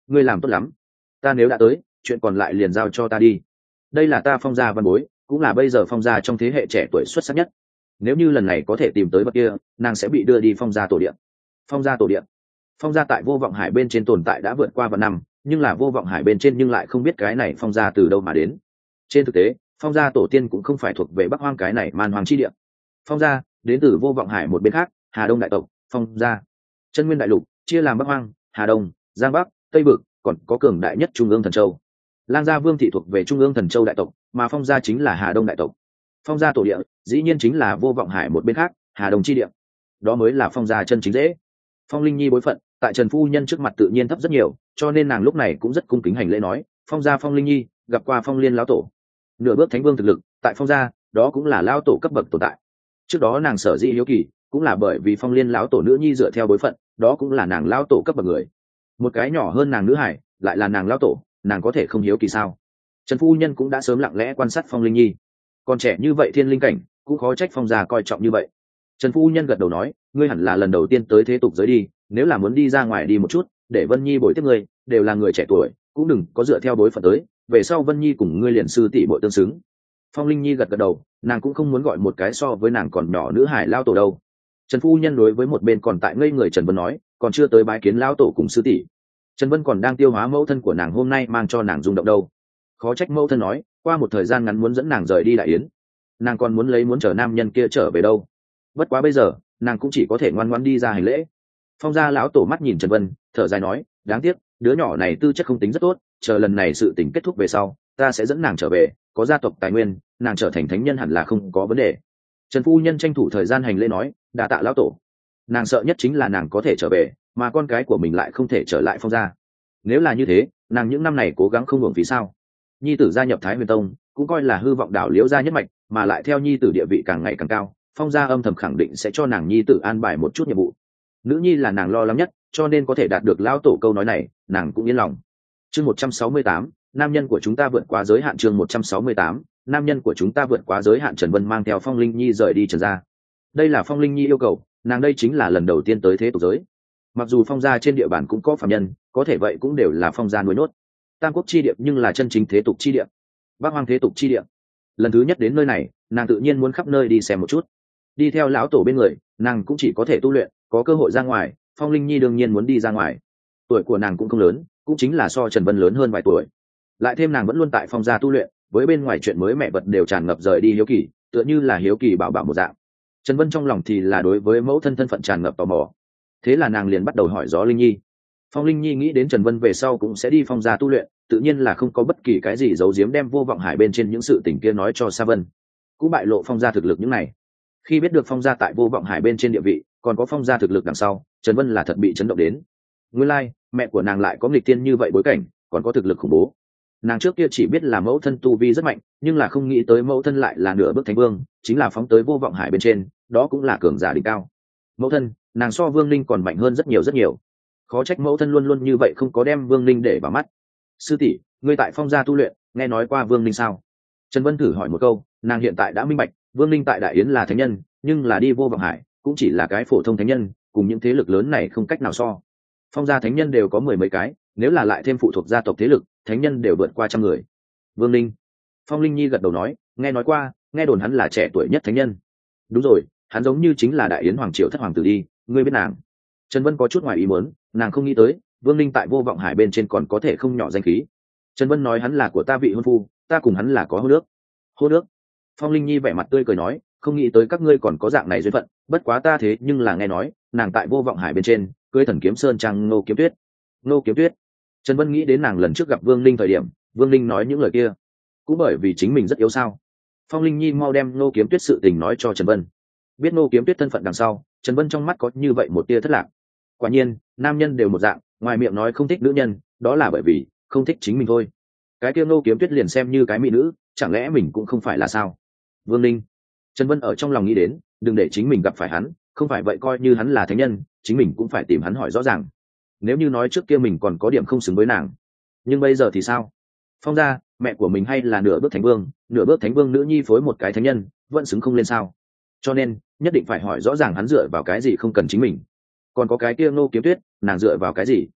ngươi làm tốt lắm, ta nếu đã tới, chuyện còn lại liền giao cho ta đi. Đây là ta Phong gia văn bối, cũng là bây giờ Phong gia trong thế hệ trẻ tuổi xuất sắc nhất. Nếu như lần này có thể tìm tới vật kia, nàng sẽ bị đưa đi Phong gia tổ điện. Phong gia tổ điện. Phong gia tại Vô Vọng Hải bên trên tồn tại đã vượt qua vạn năm, nhưng là Vô Vọng Hải bên trên nhưng lại không biết cái này Phong gia từ đâu mà đến. Trên thực tế, Phong gia tổ tiên cũng không phải thuộc về Bắc Hoang cái này man hoang chi địa. Phong gia đến từ Vô Vọng Hải một bên khác, Hà Đông đại tộc. Phong gia chân nguyên đại lục chia làm Bắc Hoang, Hà Đông, Giang Bắc, Tây Vực, còn có cường đại nhất Trung ương Thần Châu. Lang gia Vương thị thuộc về Trung ương Thần Châu đại tộc, mà Phong gia chính là Hà Đông đại tộc. Phong gia tổ địa dĩ nhiên chính là Vô Vọng Hải một bên khác, Hà Đông chi địa. Đó mới là Phong gia chân chính dễ. Phong Linh Nhi bối phận tại Trần phu nhân trước mặt tự nhiên thấp rất nhiều, cho nên nàng lúc này cũng rất cung kính hành lễ nói: Phong gia Phong Linh Nhi gặp qua Phong Liên lão tổ. Nửa bước thánh vương thực lực tại Phong gia đó cũng là lão tổ cấp bậc tồn tại. Trước đó nàng sở dĩ hiếu kỳ cũng là bởi vì Phong Liên lão tổ nữ nhi dựa theo bối phận, đó cũng là nàng lão tổ cấp bậc người. Một cái nhỏ hơn nàng nữ hải lại là nàng lão tổ, nàng có thể không hiếu kỳ sao? Trần phu nhân cũng đã sớm lặng lẽ quan sát Phong Linh Nhi. Còn trẻ như vậy thiên linh cảnh, cũng khó trách Phong gia coi trọng như vậy. Trần phu nhân gật đầu nói: ngươi hẳn là lần đầu tiên tới thế tục giới đi, nếu là muốn đi ra ngoài đi một chút, để Vân Nhi bồi tiếp ngươi, đều là người trẻ tuổi, cũng đừng có dựa theo bối phận tới, về sau Vân Nhi cùng ngươi liền sư tỷ bội tương xứng. Phong Linh Nhi gật gật đầu, nàng cũng không muốn gọi một cái so với nàng còn nhỏ nữ hải lao tổ đâu. Trần phu nhân đối với một bên còn tại ngây người Trần Vân nói: còn chưa tới bái kiến lao tổ cùng sư tỷ. Trần Vân còn đang tiêu hóa mẫu thân của nàng hôm nay mang cho nàng rung động đâu. Khó trách mẫu thân nói qua một thời gian ngắn muốn dẫn nàng rời đi Đại Yến, nàng còn muốn chờ nam nhân kia trở về đâu. Bất quá bây giờ nàng cũng chỉ có thể ngoan ngoãn đi ra hành lễ. Phong gia lão tổ mắt nhìn Trần Vân, thở dài nói: đáng tiếc đứa nhỏ này tư chất không tính rất tốt, chờ lần này sự tình kết thúc về sau, ta sẽ dẫn nàng trở về, có gia tộc tài nguyên, nàng trở thành thánh nhân hẳn là không có vấn đề. Trần phu nhân tranh thủ thời gian hành lễ nói: đa tạ lão tổ. Nàng sợ nhất chính là nàng có thể trở về, mà con cái của mình lại không thể trở lại Phong gia. Nếu là như thế, nàng những năm này cố gắng không hưởng phí sao? Nhi tử gia nhập Thái Huyền Tông cũng coi là hư vọng đảo Liễu gia nhất mạch, mà lại theo nhi tử địa vị càng ngày càng cao, Phong gia âm thầm khẳng định sẽ cho nàng nhi tử an bài một chút nhiệm vụ. Nữ nhi là nàng lo lắng nhất, cho nên có thể đạt được lão tổ câu nói này, nàng cũng yên lòng. Chương 168, nam nhân của chúng ta vượt quá giới hạn. Chương 168, nam nhân của chúng ta vượt quá giới hạn. Trần Vân mang theo Phong Linh Nhi rời đi Trần gia. Đây là Phong Linh Nhi yêu cầu, nàng đây chính là lần đầu tiên tới thế tục giới. Mặc dù Phong gia trên địa bàn cũng có phàm nhân, có thể vậy cũng đều là Phong gia nuôi nốt. Tam quốc chi địa nhưng là chân chính thế tục chi địa, Bắc Hoang thế tục chi địa. Lần thứ nhất đến nơi này, nàng tự nhiên muốn khắp nơi đi xem một chút. Đi theo lão tổ bên người, nàng cũng chỉ có thể tu luyện, có cơ hội ra ngoài, Phong Linh Nhi đương nhiên muốn đi ra ngoài. Tuổi của nàng cũng không lớn, cũng chính là so Trần Vân lớn hơn vài tuổi. Lại thêm nàng vẫn luôn tại Phong gia tu luyện, với bên ngoài chuyện mới mẹ vật đều tràn ngập rời đi hiếu kỳ, tựa như là hiếu kỳ bảo bảo một dạng. Trần Vân trong lòng thì là đối với mẫu thân thân phận tràn ngập tò mò. Thế là nàng liền bắt đầu hỏi rõ Linh Nhi. Phong Linh Nhi nghĩ đến Trần Vân về sau cũng sẽ đi Phong gia tu luyện, tự nhiên là không có bất kỳ cái gì giấu giếm, đem Vô Vọng Hải bên trên những sự tình kia nói cho Sa Vân. Cũng bại lộ Phong gia thực lực những này. Khi biết được Phong gia tại Vô Vọng Hải bên trên địa vị, còn có Phong gia thực lực đằng sau, Trần Vân là thật bị chấn động đến. Nguyên lai, mẹ của nàng lại có nghịch tiên như vậy bối cảnh, còn có thực lực khủng bố. Nàng trước kia chỉ biết là mẫu thân tu vi rất mạnh, nhưng là không nghĩ tới mẫu thân lại là nửa bước thánh vương, chính là phóng tới Vô Vọng Hải bên trên, đó cũng là cường giả đỉnh cao. Mẫu thân, nàng so Vương Linh còn mạnh hơn rất nhiều rất nhiều. Khó trách mẫu thân luôn luôn như vậy không có đem Vương Linh để vào mắt. Sư tỷ, ngươi tại Phong gia tu luyện, nghe nói qua Vương Linh sao? Trần Vân thử hỏi một câu, nàng hiện tại đã minh bạch, Vương Linh tại Đại Yến là thánh nhân, nhưng là đi Vô Vọng Hải cũng chỉ là cái phổ thông thánh nhân, cùng những thế lực lớn này không cách nào so. Phong gia thánh nhân đều có mười mấy cái, nếu là lại thêm phụ thuộc gia tộc thế lực, thánh nhân đều vượt qua trăm người. Vương Linh. Phong Linh Nhi gật đầu nói, nghe nói qua, nghe đồn hắn là trẻ tuổi nhất thánh nhân. Đúng rồi, hắn giống như chính là Đại Yến hoàng triều thất hoàng tử đi, ngươi biết nàng? Trần Vân có chút ngoài ý muốn, nàng không nghĩ tới Vương Linh tại Vô Vọng Hải bên trên còn có thể không nhỏ danh khí. Trần Vân nói hắn là của ta vị hôn phu, ta cùng hắn là có hôn nước. Hôn nước? Phong Linh Nhi vẻ mặt tươi cười nói, không nghĩ tới các ngươi còn có dạng này duyên phận, bất quá ta thế nhưng là nghe nói nàng tại Vô Vọng Hải bên trên cưới Thần Kiếm Sơn trang Ngô Kiếm Tuyết. Ngô Kiếm Tuyết? Trần Vân nghĩ đến nàng lần trước gặp Vương Linh thời điểm, Vương Linh nói những lời kia, cũng bởi vì chính mình rất yếu sao? Phong Linh Nhi mau đem Ngô Kiếm Tuyết sự tình nói cho Trần Vân. Biết Ngô Kiếm Tuyết thân phận đằng sau, Trần Vân trong mắt có như vậy một tia thất lạc. Quả nhiên, nam nhân đều một dạng, ngoài miệng nói không thích nữ nhân, đó là bởi vì không thích chính mình thôi. Cái kia Ngô Kiếm Tuyết liền xem như cái mỹ nữ, chẳng lẽ mình cũng không phải là sao? Vương Linh. Trần Vân ở trong lòng nghĩ đến, đừng để chính mình gặp phải hắn, không phải vậy coi như hắn là thánh nhân, chính mình cũng phải tìm hắn hỏi rõ ràng. Nếu như nói trước kia mình còn có điểm không xứng với nàng, nhưng bây giờ thì sao? Phong gia, mẹ của mình hay là nửa bước thánh vương nữ nhi phối một cái thánh nhân, vẫn xứng không lên sao? Cho nên, nhất định phải hỏi rõ ràng hắn dựa vào cái gì không cần chính mình. Còn có cái kia Ngô Kiếm Tuyết, nàng dựa vào cái gì?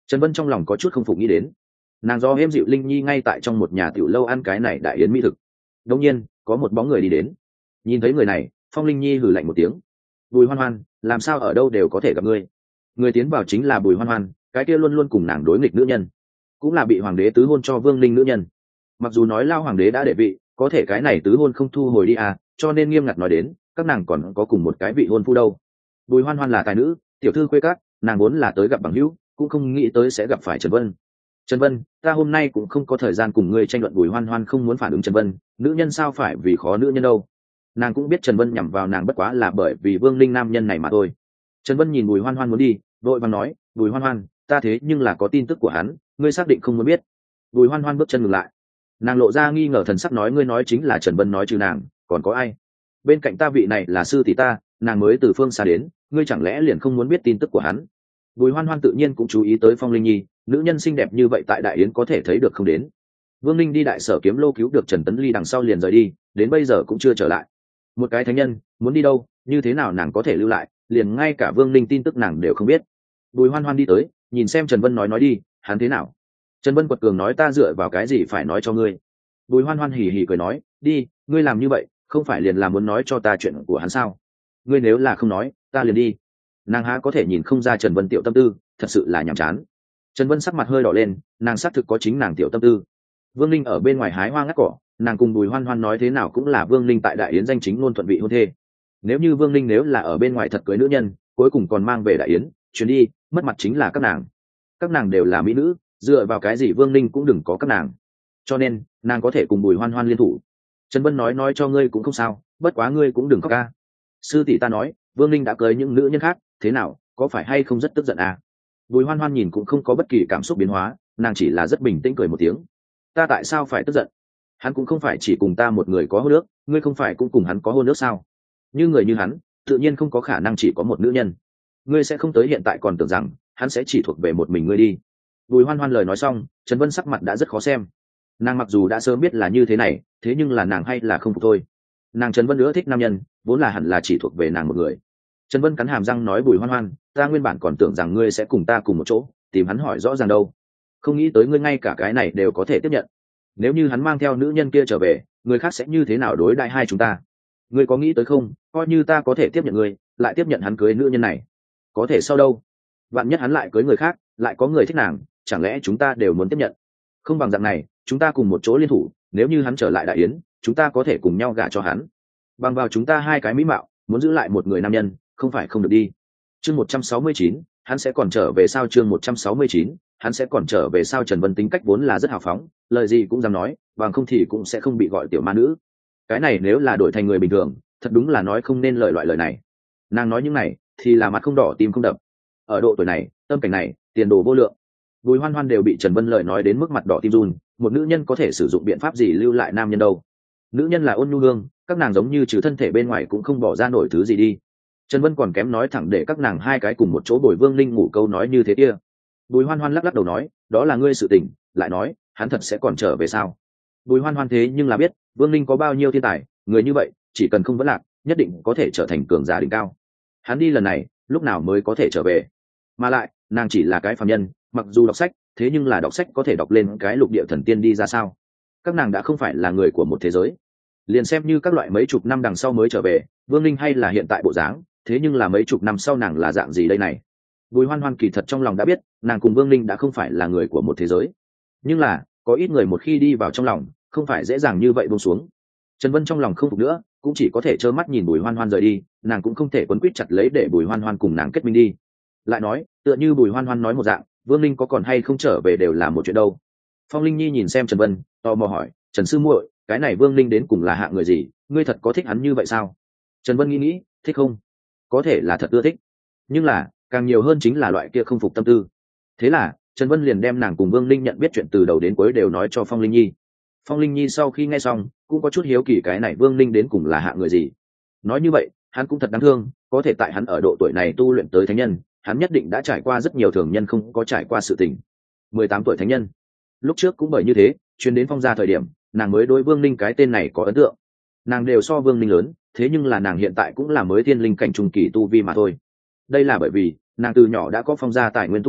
Trần Vân trong lòng có chút không phục nghĩ đến, nàng do êm dịu Linh Nhi ngay tại trong một nhà tiểu lâu ăn cái này đại yến mỹ thực. Đột nhiên có một bóng người đi đến, nhìn thấy người này, Phong Linh Nhi hừ lạnh một tiếng. Bùi Hoan Hoan, làm sao ở đâu đều có thể gặp ngươi? Người tiến vào chính là Bùi Hoan Hoan, cái kia luôn luôn cùng nàng đối nghịch nữ nhân, cũng là bị hoàng đế tứ hôn cho Vương Linh nữ nhân. Mặc dù nói lao hoàng đế đã đệ vị, có thể cái này tứ hôn không thu hồi đi à, cho nên nghiêm ngặt nói đến, các nàng còn có cùng một cái vị hôn phu đâu. Bùi Hoan Hoan là tài nữ, tiểu thư quê cát, nàng vốn là tới gặp bằng hữu, cũng không nghĩ tới sẽ gặp phải Trần Vân. Trần Vân, ta hôm nay cũng không có thời gian cùng ngươi tranh luận. Bùi Hoan Hoan không muốn phản ứng Trần Vân, nữ nhân sao phải vì khó nữ nhân đâu. Nàng cũng biết Trần Vân nhằm vào nàng bất quá là bởi vì Vương Linh nam nhân này mà thôi. Trần Vân nhìn Bùi Hoan Hoan muốn đi, vội vàng nói, Bùi Hoan Hoan, ta thế nhưng là có tin tức của hắn, ngươi xác định không muốn biết? Bùi Hoan Hoan bước chân ngừng lại, nàng lộ ra nghi ngờ thần sắc nói, ngươi nói chính là Trần Vân nói trừ nàng còn có ai? Bên cạnh ta vị này là sư tỷ ta, nàng mới từ phương xa đến, ngươi chẳng lẽ liền không muốn biết tin tức của hắn? Bùi Hoan Hoan tự nhiên cũng chú ý tới Phong Linh Nhi, nữ nhân xinh đẹp như vậy tại đại yến có thể thấy được không đến. Vương Linh đi đại sở kiếm lô cứu được Trần Tấn Ly đằng sau liền rời đi, đến bây giờ cũng chưa trở lại. Một cái thánh nhân muốn đi đâu, như thế nào nàng có thể lưu lại, liền ngay cả Vương Linh tin tức nàng đều không biết. Bùi Hoan Hoan đi tới, nhìn xem Trần Vân nói đi, hắn thế nào? Trần Vân quật cường nói, ta dựa vào cái gì phải nói cho ngươi? Bùi Hoan Hoan hỉ hỉ cười nói, đi, ngươi làm như vậy không phải liền là muốn nói cho ta chuyện của hắn sao? Ngươi nếu là không nói, ta liền đi. Nàng há có thể nhìn không ra Trần Vân tiểu tâm tư, thật sự là nhàm chán. Trần Vân sắc mặt hơi đỏ lên, nàng xác thực có chính nàng tiểu tâm tư. Vương Linh ở bên ngoài hái hoa ngắt cỏ, nàng cùng Bùi Hoan Hoan nói thế nào cũng là Vương Linh tại đại yến danh chính ngôn thuận vị hôn thê. Nếu như Vương Linh nếu là ở bên ngoài thật cưới nữ nhân, cuối cùng còn mang về đại yến chuyến đi, mất mặt chính là các nàng đều là mỹ nữ, dựa vào cái gì Vương Linh cũng đừng có các nàng. Cho nên nàng có thể cùng Bùi Hoan Hoan liên thủ. Trần Vân nói cho ngươi cũng không sao, bất quá ngươi cũng đừng khóc ca. Sư tỷ ta nói Vương Linh đã cưới những nữ nhân khác, thế nào, có phải hay không rất tức giận à? Bùi Hoan Hoan nhìn cũng không có bất kỳ cảm xúc biến hóa, nàng chỉ là rất bình tĩnh cười một tiếng. Ta tại sao phải tức giận? Hắn cũng không phải chỉ cùng ta một người có hôn ước, ngươi không phải cũng cùng hắn có hôn ước sao? Như người như hắn, tự nhiên không có khả năng chỉ có một nữ nhân. Ngươi sẽ không tới hiện tại còn tưởng rằng hắn sẽ chỉ thuộc về một mình ngươi đi. Bùi Hoan Hoan lời nói xong, Trần Vân sắc mặt đã rất khó xem. Nàng mặc dù đã sớm biết là như thế này, thế nhưng là nàng hay là không phục thôi. Nàng Trần Vân nữa thích nam nhân, vốn là hẳn là chỉ thuộc về nàng một người. Trần Vân cắn hàm răng nói, Bùi Hoan Hoan, ta nguyên bản còn tưởng rằng ngươi sẽ cùng ta cùng một chỗ tìm hắn hỏi rõ ràng đâu, không nghĩ tới ngươi ngay cả cái này đều có thể tiếp nhận. Nếu như hắn mang theo nữ nhân kia trở về, người khác sẽ như thế nào đối đãi hai chúng ta? Ngươi có nghĩ tới không, coi như ta có thể tiếp nhận ngươi, lại tiếp nhận hắn cưới nữ nhân này, có thể sau đâu? Vạn nhất hắn lại cưới người khác, lại có người thích nàng, chẳng lẽ chúng ta đều muốn tiếp nhận? Không bằng dạng này, chúng ta cùng một chỗ liên thủ, nếu như hắn trở lại đại yến, chúng ta có thể cùng nhau gả cho hắn. Bằng vào chúng ta hai cái mỹ mạo, muốn giữ lại một người nam nhân, không phải không được đi. Chương 169, hắn sẽ còn trở về sao? Chương 169, hắn sẽ còn trở về sao? Trần Vân tính cách vốn là rất hào phóng, lời gì cũng dám nói, bằng không thì cũng sẽ không bị gọi tiểu ma nữ. Cái này nếu là đổi thành người bình thường, thật đúng là nói không nên loại lời này. Nàng nói những này thì là mặt không đỏ tim không đập. Ở độ tuổi này, tâm cảnh này, tiền đồ vô lượng. Bùi Hoan Hoan đều bị Trần Vân lời nói đến mức mặt đỏ tim run. Một nữ nhân có thể sử dụng biện pháp gì lưu lại nam nhân đâu? Nữ nhân là ôn nhu hương, các nàng giống như trừ thân thể bên ngoài cũng không bỏ ra nổi thứ gì đi. Trần Vân còn kém nói thẳng để các nàng hai cái cùng một chỗ bồi Vương Linh ngủ câu nói như thế kia. Bùi Hoan Hoan lắc lắc đầu nói, đó là ngươi sự tình, lại nói hắn thật sẽ còn trở về sao? Bùi Hoan Hoan thế nhưng là biết Vương Linh có bao nhiêu thiên tài, người như vậy chỉ cần không vấn lạc, nhất định có thể trở thành cường giả đỉnh cao. Hắn đi lần này lúc nào mới có thể trở về? Mà lại nàng chỉ là cái phàm nhân, mặc dù đọc sách, thế nhưng là đọc sách có thể đọc lên cái lục địa thần tiên đi ra sao? Các nàng đã không phải là người của một thế giới. Liền xem như các loại mấy chục năm đằng sau mới trở về, Vương Linh hay là hiện tại bộ dáng, thế nhưng là mấy chục năm sau nàng là dạng gì đây này? Bùi Hoan Hoan kỳ thật trong lòng đã biết, nàng cùng Vương Linh đã không phải là người của một thế giới. Nhưng là có ít người một khi đi vào trong lòng, không phải dễ dàng như vậy buông xuống. Trần Vân trong lòng không phục nữa, cũng chỉ có thể trơ mắt nhìn Bùi Hoan Hoan rời đi, nàng cũng không thể quấn quýt chặt lấy để Bùi Hoan Hoan cùng nàng kết minh đi. Lại nói, tựa như Bùi Hoan Hoan nói một dạng, Vương Linh có còn hay không trở về đều là một chuyện đâu. Phong Linh Nhi nhìn xem Trần Vân, tò mò hỏi, Trần sư muội, cái này Vương Linh đến cùng là hạng người gì, ngươi thật có thích hắn như vậy sao? Trần Vân nghĩ, thích không? Có thể là thật ưa thích, nhưng là càng nhiều hơn chính là loại kia không phục tâm tư. Thế là Trần Vân liền đem nàng cùng Vương Linh nhận biết chuyện từ đầu đến cuối đều nói cho Phong Linh Nhi. Phong Linh Nhi sau khi nghe xong cũng có chút hiếu kỳ, cái này Vương Linh đến cùng là hạng người gì. Nói như vậy hắn cũng thật đáng thương, có thể tại hắn ở độ tuổi này tu luyện tới thánh nhân, hắn nhất định đã trải qua rất nhiều thường nhân không có trải qua sự tình. 18 tuổi thánh nhân, lúc trước cũng bởi như thế chuyến đến Phong gia thời điểm, nàng mới đối Vương Linh cái tên này có ấn tượng. Nàng đều so Vương Linh lớn, thế nhưng là nàng hiện tại cũng là mới tiên linh cảnh trung kỳ tu vi mà thôi. Đây là bởi vì nàng từ nhỏ đã có Phong gia tài nguyên tu luyện,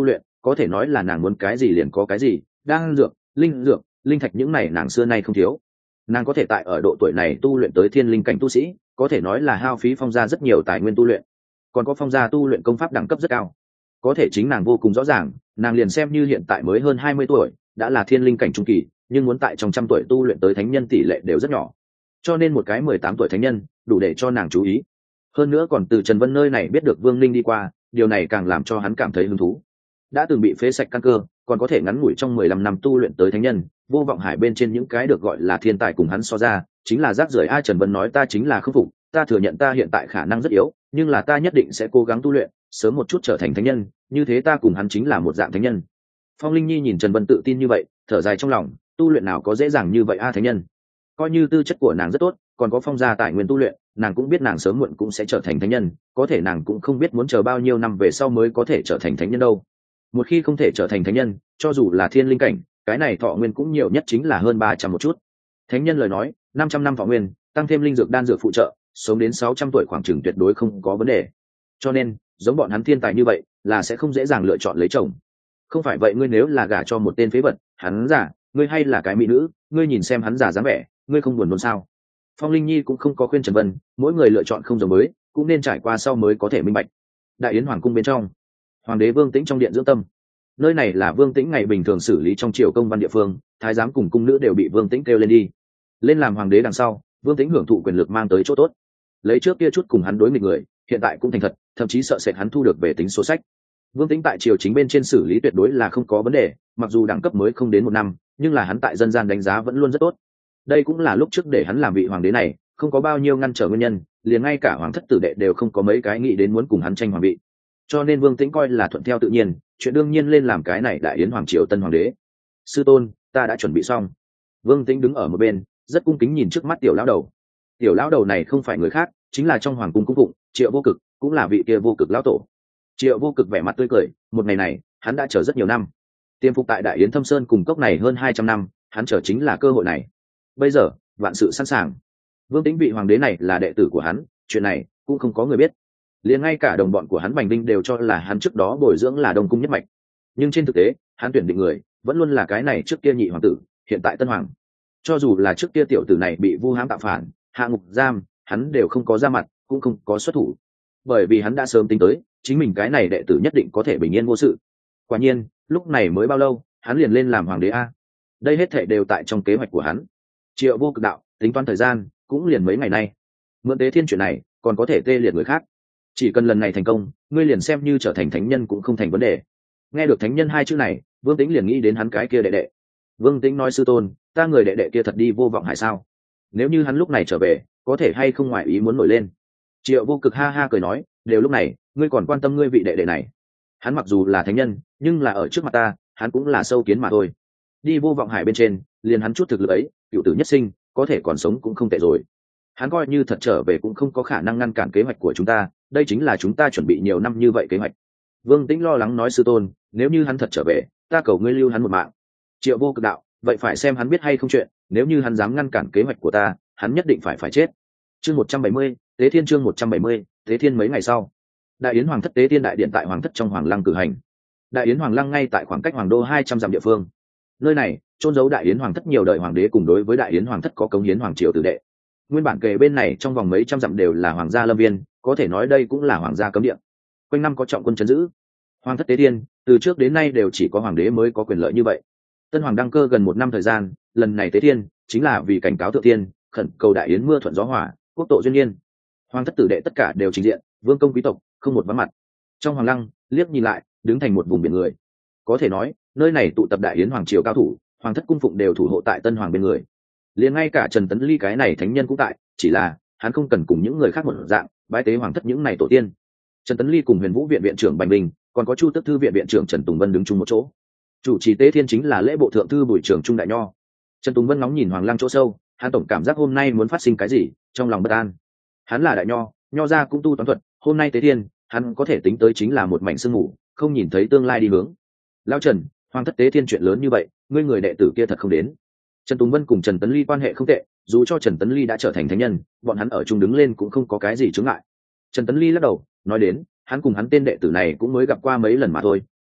có thể nói là nàng muốn cái gì liền có cái gì, đan dược, linh thạch những này nàng xưa nay không thiếu. Nàng có thể tại ở độ tuổi này tu luyện tới thiên linh cảnh tu sĩ, có thể nói là hao phí Phong gia rất nhiều tài nguyên tu luyện. Còn có Phong gia tu luyện công pháp đẳng cấp rất cao, có thể chính nàng vô cùng rõ ràng, nàng liền xem như hiện tại mới hơn 20 tuổi, đã là thiên linh cảnh trung kỳ, nhưng muốn tại trong trăm tuổi tu luyện tới thánh nhân tỷ lệ đều rất nhỏ. Cho nên một cái 18 tuổi thánh nhân đủ để cho nàng chú ý. Hơn nữa còn từ Trần Vân nơi này biết được Vương Linh đi qua, điều này càng làm cho hắn cảm thấy hứng thú. Đã từng bị phế sạch căn cơ, còn có thể ngắn ngủi trong 15 năm tu luyện tới thánh nhân, Vô Vọng Hải bên trên những cái được gọi là thiên tài cùng hắn so ra, chính là rác rưởi. Trần Vân nói ta chính là không phục, ta thừa nhận ta hiện tại khả năng rất yếu, nhưng là ta nhất định sẽ cố gắng tu luyện, sớm một chút trở thành thánh nhân, như thế ta cùng hắn chính là một dạng thánh nhân. Phong Linh Nhi nhìn Trần Vân tự tin như vậy, thở dài trong lòng, tu luyện nào có dễ dàng như vậy thánh nhân. Coi như tư chất của nàng rất tốt, còn có Phong gia tài nguyên tu luyện, nàng cũng biết nàng sớm muộn cũng sẽ trở thành thánh nhân, có thể nàng cũng không biết muốn chờ bao nhiêu năm về sau mới có thể trở thành thánh nhân đâu. Một khi không thể trở thành thánh nhân, cho dù là thiên linh cảnh, cái này thọ nguyên cũng nhiều nhất chính là hơn 300 một chút. Thánh nhân lời nói, 500 năm thọ nguyên, tăng thêm linh dược đan dược phụ trợ, sống đến 600 tuổi khoảng chừng tuyệt đối không có vấn đề. Cho nên, giống bọn hắn thiên tài như vậy, là sẽ không dễ dàng lựa chọn lấy chồng. Không phải vậy ngươi nếu là gả cho một tên phế vật, hắn giả, ngươi hay là cái mỹ nữ, ngươi nhìn xem hắn giả dáng vẻ, ngươi không buồn nôn sao? Phong Linh Nhi cũng không có khuyên Trần Vân, mỗi người lựa chọn không giống mới, cũng nên trải qua sau mới có thể minh bạch. Đại yến hoàng cung bên trong, hoàng đế Vương Tĩnh trong điện dưỡng tâm. Nơi này là Vương Tĩnh ngày bình thường xử lý trong triều công văn địa phương, thái giám cùng cung nữ đều bị Vương Tĩnh kêu lên đi. Lên làm hoàng đế đằng sau, Vương Tĩnh hưởng thụ quyền lực mang tới chỗ tốt. Lấy trước kia chút cùng hắn đối nghịch người, hiện tại cũng thành thật, thậm chí sợ sệt hắn thu được về tính số sách. Vương Tĩnh tại triều chính bên trên xử lý tuyệt đối là không có vấn đề, mặc dù đẳng cấp mới không đến 1 năm, nhưng là hắn tại dân gian đánh giá vẫn luôn rất tốt. Đây cũng là lúc trước để hắn làm vị hoàng đế này không có bao nhiêu ngăn trở nguyên nhân, liền ngay cả hoàng thất tử đệ đều không có mấy cái nghĩ đến muốn cùng hắn tranh hoàng vị. Cho nên Vương Tĩnh coi là thuận theo tự nhiên, chuyện đương nhiên lên làm cái này đại yến hoàng triều tân hoàng đế. Sư tôn, ta đã chuẩn bị xong. Vương Tĩnh đứng ở một bên, rất cung kính nhìn trước mắt tiểu lão đầu. Tiểu lão đầu này không phải người khác, chính là trong hoàng cung cung phụng Triệu Vô Cực, cũng là vị kia Vô Cực lão tổ. Triệu Vô Cực vẻ mặt tươi cười, một ngày này hắn đã chờ rất nhiều năm, tiêm phục tại đại yến Thâm Sơn cùng cốc này hơn 200 năm, hắn chờ chính là cơ hội này. Bây giờ vạn sự sẵn sàng. Vương Tĩnh vị hoàng đế này là đệ tử của hắn, chuyện này cũng không có người biết, liền ngay cả đồng bọn của hắn Bành Đinh đều cho là hắn trước đó bồi dưỡng là Đông Cung nhất mạch, nhưng trên thực tế hắn tuyển định người vẫn luôn là cái này trước kia nhị hoàng tử, hiện tại tân hoàng. Cho dù là trước kia tiểu tử này bị vu hãm tạo phản, hạ ngục giam, hắn đều không có ra mặt, cũng không có xuất thủ, bởi vì hắn đã sớm tính tới chính mình cái này đệ tử nhất định có thể bình yên vô sự. Quả nhiên lúc này mới bao lâu hắn liền lên làm hoàng đế đây hết thảy đều tại trong kế hoạch của hắn. Triệu Vô Cực đạo, tính toán thời gian cũng liền mấy ngày nay, mượn Tế Thiên chuyện này còn có thể tê liệt người khác, chỉ cần lần này thành công, ngươi liền xem như trở thành thánh nhân cũng không thành vấn đề. Nghe được thánh nhân 2 chữ này, Vương Tĩnh liền nghĩ đến hắn cái kia đệ đệ. Vương Tĩnh nói sư tôn, ta người đệ đệ kia thật đi Vô Vọng Hải sao? Nếu như hắn lúc này trở về, có thể hay không ngoài ý muốn nổi lên? Triệu Vô Cực ha ha cười nói, đều lúc này ngươi còn quan tâm ngươi vị đệ đệ này? Hắn mặc dù là thánh nhân, nhưng là ở trước mặt ta, hắn cũng là sâu kiến mà thôi. Đi Vô Vọng Hải bên trên, liền hắn chút thực lực ấy, cựu tử nhất sinh, có thể còn sống cũng không tệ rồi. Hắn coi như thật trở về cũng không có khả năng ngăn cản kế hoạch của chúng ta, đây chính là chúng ta chuẩn bị nhiều năm như vậy kế hoạch. Vương Tĩnh lo lắng nói sư tôn, nếu như hắn thật trở về, ta cầu ngươi lưu hắn một mạng. Triệu Vô Cực đạo, vậy phải xem hắn biết hay không chuyện, nếu như hắn dám ngăn cản kế hoạch của ta, hắn nhất định phải chết. Chương 170, Tế Thiên chương 170, Tế Thiên. Mấy ngày sau, đại yến hoàng thất Tế Thiên đại điện tại hoàng thất trong hoàng lăng cử hành. Đại yến hoàng lăng ngay tại khoảng cách hoàng đô 200 dặm địa phương. Nơi này trôn giấu đại yến hoàng thất nhiều đời hoàng đế cùng đối với đại yến hoàng thất có cống hiến hoàng triều tử đệ. Nguyên bản kề bên này trong vòng mấy trăm dặm đều là hoàng gia lâm viên, có thể nói đây cũng là hoàng gia cấm địa, quanh năm có trọng quân trấn giữ. Hoàng thất Tế Thiên từ trước đến nay đều chỉ có hoàng đế mới có quyền lợi như vậy. Tân hoàng đăng cơ gần 1 năm thời gian, lần này Tế Thiên chính là vì cảnh cáo thượng thiên, khẩn cầu đại yến mưa thuận gió hòa, quốc tổ duyên yên. Hoàng thất tử đệ tất cả đều trình diện, vương công quý tộc không một vắng mặt. Trong hoàng lăng liếc nhìn lại, đứng thành một vùng biển người, có thể nói nơi này tụ tập đại yến hoàng triều cao thủ, hoàng thất cung phụng đều thủ hộ tại tân hoàng bên người. Liền ngay cả Trần Tấn Ly cái này thánh nhân cũng tại, chỉ là hắn không cần cùng những người khác một dạng bái tế hoàng thất những này tổ tiên. Trần Tấn Ly cùng Huyền Vũ viện viện trưởng Bành Bình, còn có Chu Tức thư viện viện trưởng Trần Tùng Vân đứng chung một chỗ. Chủ trì Tế Thiên chính là lễ bộ thượng thư Bùi Trường Trung đại nho. Trần Tùng Vân ngóng nhìn hoàng lăng chỗ sâu, hắn tổng cảm giác hôm nay muốn phát sinh cái gì, trong lòng bất an. Hắn là đại nho, nho gia cũng tu toán thuật, hôm nay Tế Thiên, hắn có thể tính tới chính là một mảnh sương mù, không nhìn thấy tương lai đi hướng. Lão Trần, hoàng thất Tế Thiên chuyện lớn như vậy, ngươi người đệ tử kia thật không đến. Trần Tùng Vân cùng Trần Tấn Ly quan hệ không tệ, dù cho Trần Tấn Ly đã trở thành thánh nhân, bọn hắn ở chung đứng lên cũng không có cái gì chướng ngại. Trần Tấn Ly lắc đầu, nói đến, hắn cùng hắn tên đệ tử này cũng mới gặp qua mấy lần mà thôi,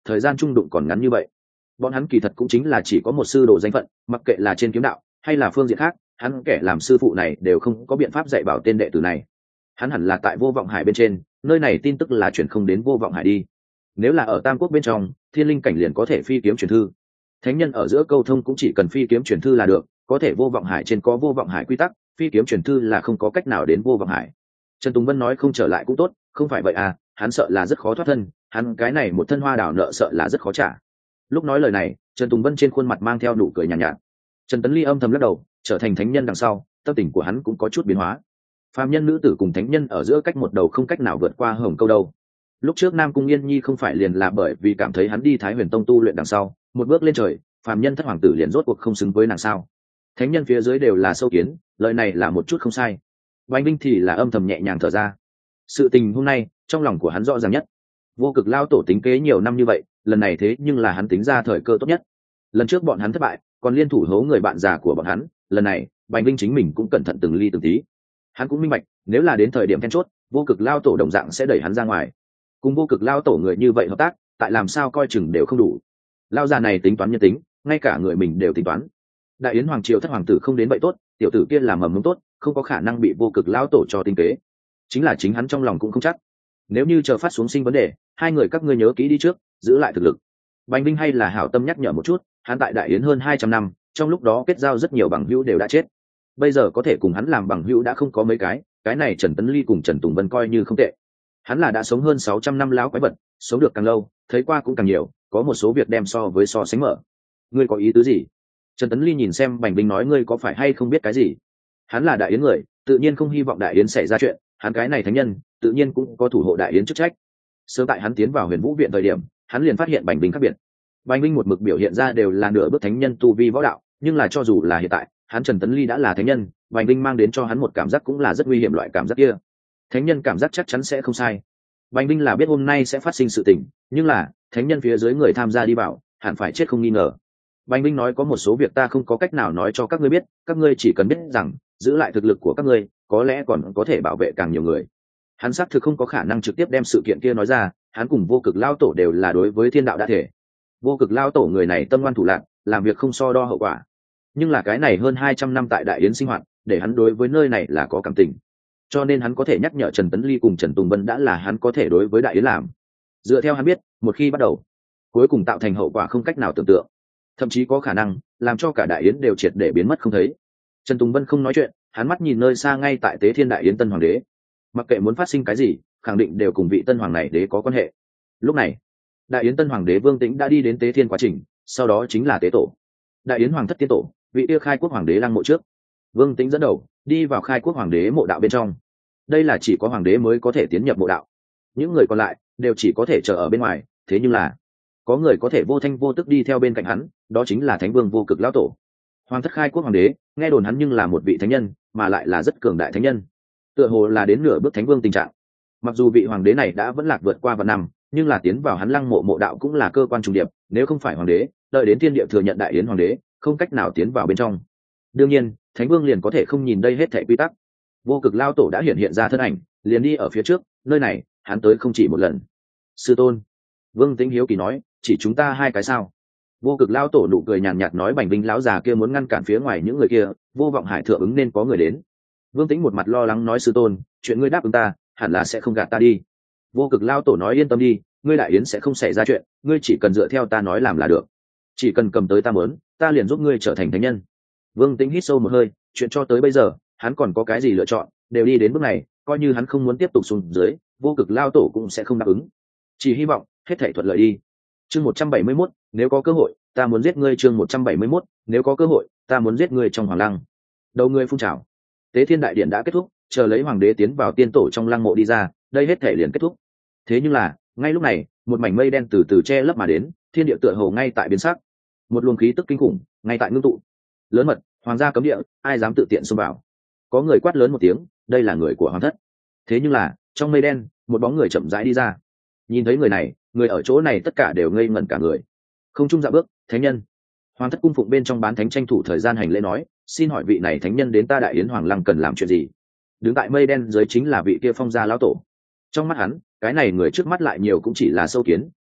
thời gian trung đụng còn ngắn như vậy. Bọn hắn kỳ thật cũng chính là chỉ có một sư đồ danh phận, mặc kệ là trên kiếm đạo hay là phương diện khác, hắn kẻ làm sư phụ này đều không có biện pháp dạy bảo tên đệ tử này. Hắn hẳn là tại Vô Vọng Hải bên trên, nơi này tin tức là chuyển không đến Vô Vọng Hải đi. Nếu là ở Tam Quốc bên trong, Thiên Linh cảnh liền có thể phi kiếm truyền thư. Thánh nhân ở giữa câu thông cũng chỉ cần phi kiếm truyền thư là được, có thể Vô Vọng Hải trên có Vô Vọng Hải quy tắc, phi kiếm truyền thư là không có cách nào đến Vô Vọng Hải. Trần Tùng Vân nói không trở lại cũng tốt, không phải vậy à, hắn sợ là rất khó thoát thân, hắn cái này một thân hoa đảo nợ sợ là rất khó trả. Lúc nói lời này, Trần Tùng Vân trên khuôn mặt mang theo nụ cười nhàn nhạt. Trần Tấn Ly âm thầm lắc đầu, trở thành thánh nhân đằng sau, tâm tình của hắn cũng có chút biến hóa. Phàm nhân nữ tử cùng thánh nhân ở giữa cách một đầu không cách nào vượt qua hồng câu đâu. Lúc trước Nam Cung Yên Nhi không phải liền là bởi vì cảm thấy hắn đi Thái Huyền Tông tu luyện đằng sau, một bước lên trời, phàm nhân thất hoàng tử liền rốt cuộc không xứng với nàng sao? Thánh nhân phía dưới đều là sâu kiến, lời này là một chút không sai. Bành Vinh thì là âm thầm nhẹ nhàng thở ra. Sự tình hôm nay, trong lòng của hắn rõ ràng nhất. Vô Cực lao tổ tính kế nhiều năm như vậy, lần này thế nhưng là hắn tính ra thời cơ tốt nhất. Lần trước bọn hắn thất bại, còn liên thủ hố người bạn già của bọn hắn, lần này, Bành Vinh chính mình cũng cẩn thận từng ly từng tí. Hắn cũng minh bạch, nếu là đến thời điểm then chốt, Vô Cực lao tổ đồng dạng sẽ đẩy hắn ra ngoài. Cùng Vô Cực lao tổ người như vậy hợp tác, tại làm sao coi chừng đều không đủ. Lao già này tính toán nhân tính, ngay cả người mình đều tính toán. Đại yến hoàng triều thất hoàng tử không đến vậy tốt, tiểu tử kia làm mầm mống tốt, không có khả năng bị Vô Cực lao tổ cho tinh kế. Chính là chính hắn trong lòng cũng không chắc. Nếu như chờ phát xuống sinh vấn đề, hai người các ngươi nhớ kỹ đi trước, giữ lại thực lực. Bành Vinh hay là hảo tâm nhắc nhở một chút, hắn tại đại yến hơn 200 năm, trong lúc đó kết giao rất nhiều bằng hữu đều đã chết. Bây giờ có thể cùng hắn làm bằng hữu đã không có mấy cái này Trần Tấn Ly cùng Trần Tùng Vân coi như không tệ. Hắn là đã sống hơn 600 năm lão quái vật, sống được càng lâu, thấy qua cũng càng nhiều, có một số việc đem so với so sánh mở. Ngươi có ý tứ gì? Trần Tấn Ly nhìn xem Bành Vinh nói, ngươi có phải hay không biết cái gì? Hắn là đại yến người, tự nhiên không hy vọng đại yến xảy ra chuyện, hắn cái này thánh nhân, tự nhiên cũng có thủ hộ đại yến chức trách. Sớm tại hắn tiến vào Huyền Vũ viện thời điểm, hắn liền phát hiện Bành Vinh khác biệt. Bành Vinh một mực biểu hiện ra đều là nửa bước thánh nhân tu vi võ đạo, nhưng là cho dù là hiện tại, hắn Trần Tấn Ly đã là thánh nhân, Bành Vinh mang đến cho hắn một cảm giác cũng là rất nguy hiểm loại cảm giác kia. Thánh nhân cảm giác chắc chắn sẽ không sai. Bành Vinh là biết hôm nay sẽ phát sinh sự tình, nhưng là thánh nhân phía dưới người tham gia đi vào, hẳn phải chết không nghi ngờ. Bành Vinh nói có một số việc ta không có cách nào nói cho các ngươi biết, các ngươi chỉ cần biết rằng giữ lại thực lực của các ngươi, có lẽ còn có thể bảo vệ càng nhiều người. Hắn xác thực không có khả năng trực tiếp đem sự kiện kia nói ra, hắn cùng Vô Cực lao tổ đều là đối với thiên đạo đã thể. Vô Cực lao tổ người này tâm ngoan thủ lạn, làm việc không so đo hậu quả. Nhưng là cái này hơn 200 năm tại đại yến sinh hoạt, để hắn đối với nơi này là có cảm tình. Cho nên hắn có thể nhắc nhở Trần Tấn Ly cùng Trần Tùng Vân đã là hắn có thể đối với đại yến làm. Dựa theo hắn biết, một khi bắt đầu, cuối cùng tạo thành hậu quả không cách nào tưởng tượng, thậm chí có khả năng làm cho cả đại yến đều triệt để biến mất không thấy. Trần Tùng Vân không nói chuyện, hắn mắt nhìn nơi xa ngay tại Tế Thiên đại yến tân hoàng đế. Mặc kệ muốn phát sinh cái gì, khẳng định đều cùng vị tân hoàng này đế có quan hệ. Lúc này, đại yến tân hoàng đế Vương Tĩnh đã đi đến Tế Thiên quá trình, sau đó chính là tế tổ. Đại yến hoàng thất tiên tổ, vị yêu khai quốc hoàng đế lăng mộ trước. Vương Tĩnh dẫn đầu đi vào khai quốc hoàng đế mộ đạo bên trong. Đây là chỉ có hoàng đế mới có thể tiến nhập mộ đạo, những người còn lại đều chỉ có thể chờ ở bên ngoài. Thế nhưng là có người có thể vô thanh vô tức đi theo bên cạnh hắn, đó chính là Thánh Vương Vô Cực lão tổ. Hoàng thất khai quốc hoàng đế, nghe đồn hắn nhưng là một vị thánh nhân, mà lại là rất cường đại thánh nhân, tựa hồ là đến nửa bước thánh vương tình trạng. Mặc dù vị hoàng đế này đã vẫn lạc vượt qua vạn năm, nhưng là tiến vào hắn lăng mộ mộ đạo cũng là cơ quan trùng điệp, nếu không phải hoàng đế, đợi đến thiên địa thừa nhận đại yến hoàng đế, không cách nào tiến vào bên trong. Đương nhiên, thánh vương liền có thể không nhìn đây hết thảy quy tắc. Vô Cực lao tổ đã hiện ra thân ảnh, liền đi ở phía trước, nơi này hắn tới không chỉ một lần. Sư tôn, Vương Tĩnh hiếu kỳ nói, chỉ chúng ta hai cái sao? Vô Cực lao tổ nụ cười nhàn nhạt nói, Bành Vinh lão già kia muốn ngăn cản phía ngoài những người kia, Vô Vọng Hải thượng ứng nên có người đến. Vương Tĩnh một mặt lo lắng nói, sư tôn, chuyện ngươi đáp ứng ta, hẳn là sẽ không gạt ta đi. Vô Cực lao tổ nói, yên tâm đi, ngươi đại yến sẽ không xảy ra chuyện, ngươi chỉ cần dựa theo ta nói làm là được, chỉ cần cầm tới ta muốn, ta liền giúp ngươi trở thành thánh nhân. Vương Tĩnh hít sâu một hơi, chuyện cho tới bây giờ, hắn còn có cái gì lựa chọn, đều đi đến bước này, coi như hắn không muốn tiếp tục xuống dưới, Vô Cực lao tổ cũng sẽ không đáp ứng. Chỉ hy vọng hết thảy thuận lợi đi. Chương 171, nếu có cơ hội, ta muốn giết ngươi. Chương 171, nếu có cơ hội, ta muốn giết ngươi. Trong hoàng lăng, đầu ngươi phun trào, Tế Thiên đại điện đã kết thúc, chờ lấy hoàng đế tiến vào tiên tổ trong lăng mộ đi ra, đây hết thảy liền kết thúc. Thế nhưng là, ngay lúc này, một mảnh mây đen từ từ che lấp mà đến, thiên địa tựa hồ ngay tại biến sắc, một luồng khí tức kinh khủng ngay tại ngưng tụ. Lớn mật, hoàng gia cấm địa, ai dám tự tiện xông vào? Có người quát lớn một tiếng, đây là người của hoàng thất. Thế nhưng là, trong mây đen, một bóng người chậm rãi đi ra. Nhìn thấy người này, người ở chỗ này tất cả đều ngây ngẩn cả người. Không trung dạ bước, thánh nhân. Hoàng thất cung phụng bên trong bán thánh tranh thủ thời gian hành lễ nói, xin hỏi vị này thánh nhân đến ta đại yến hoàng lăng cần làm chuyện gì? Đứng tại mây đen dưới chính là vị kia Phong gia lão tổ. Trong mắt hắn, cái này người trước mắt lại nhiều cũng chỉ là sâu kiến,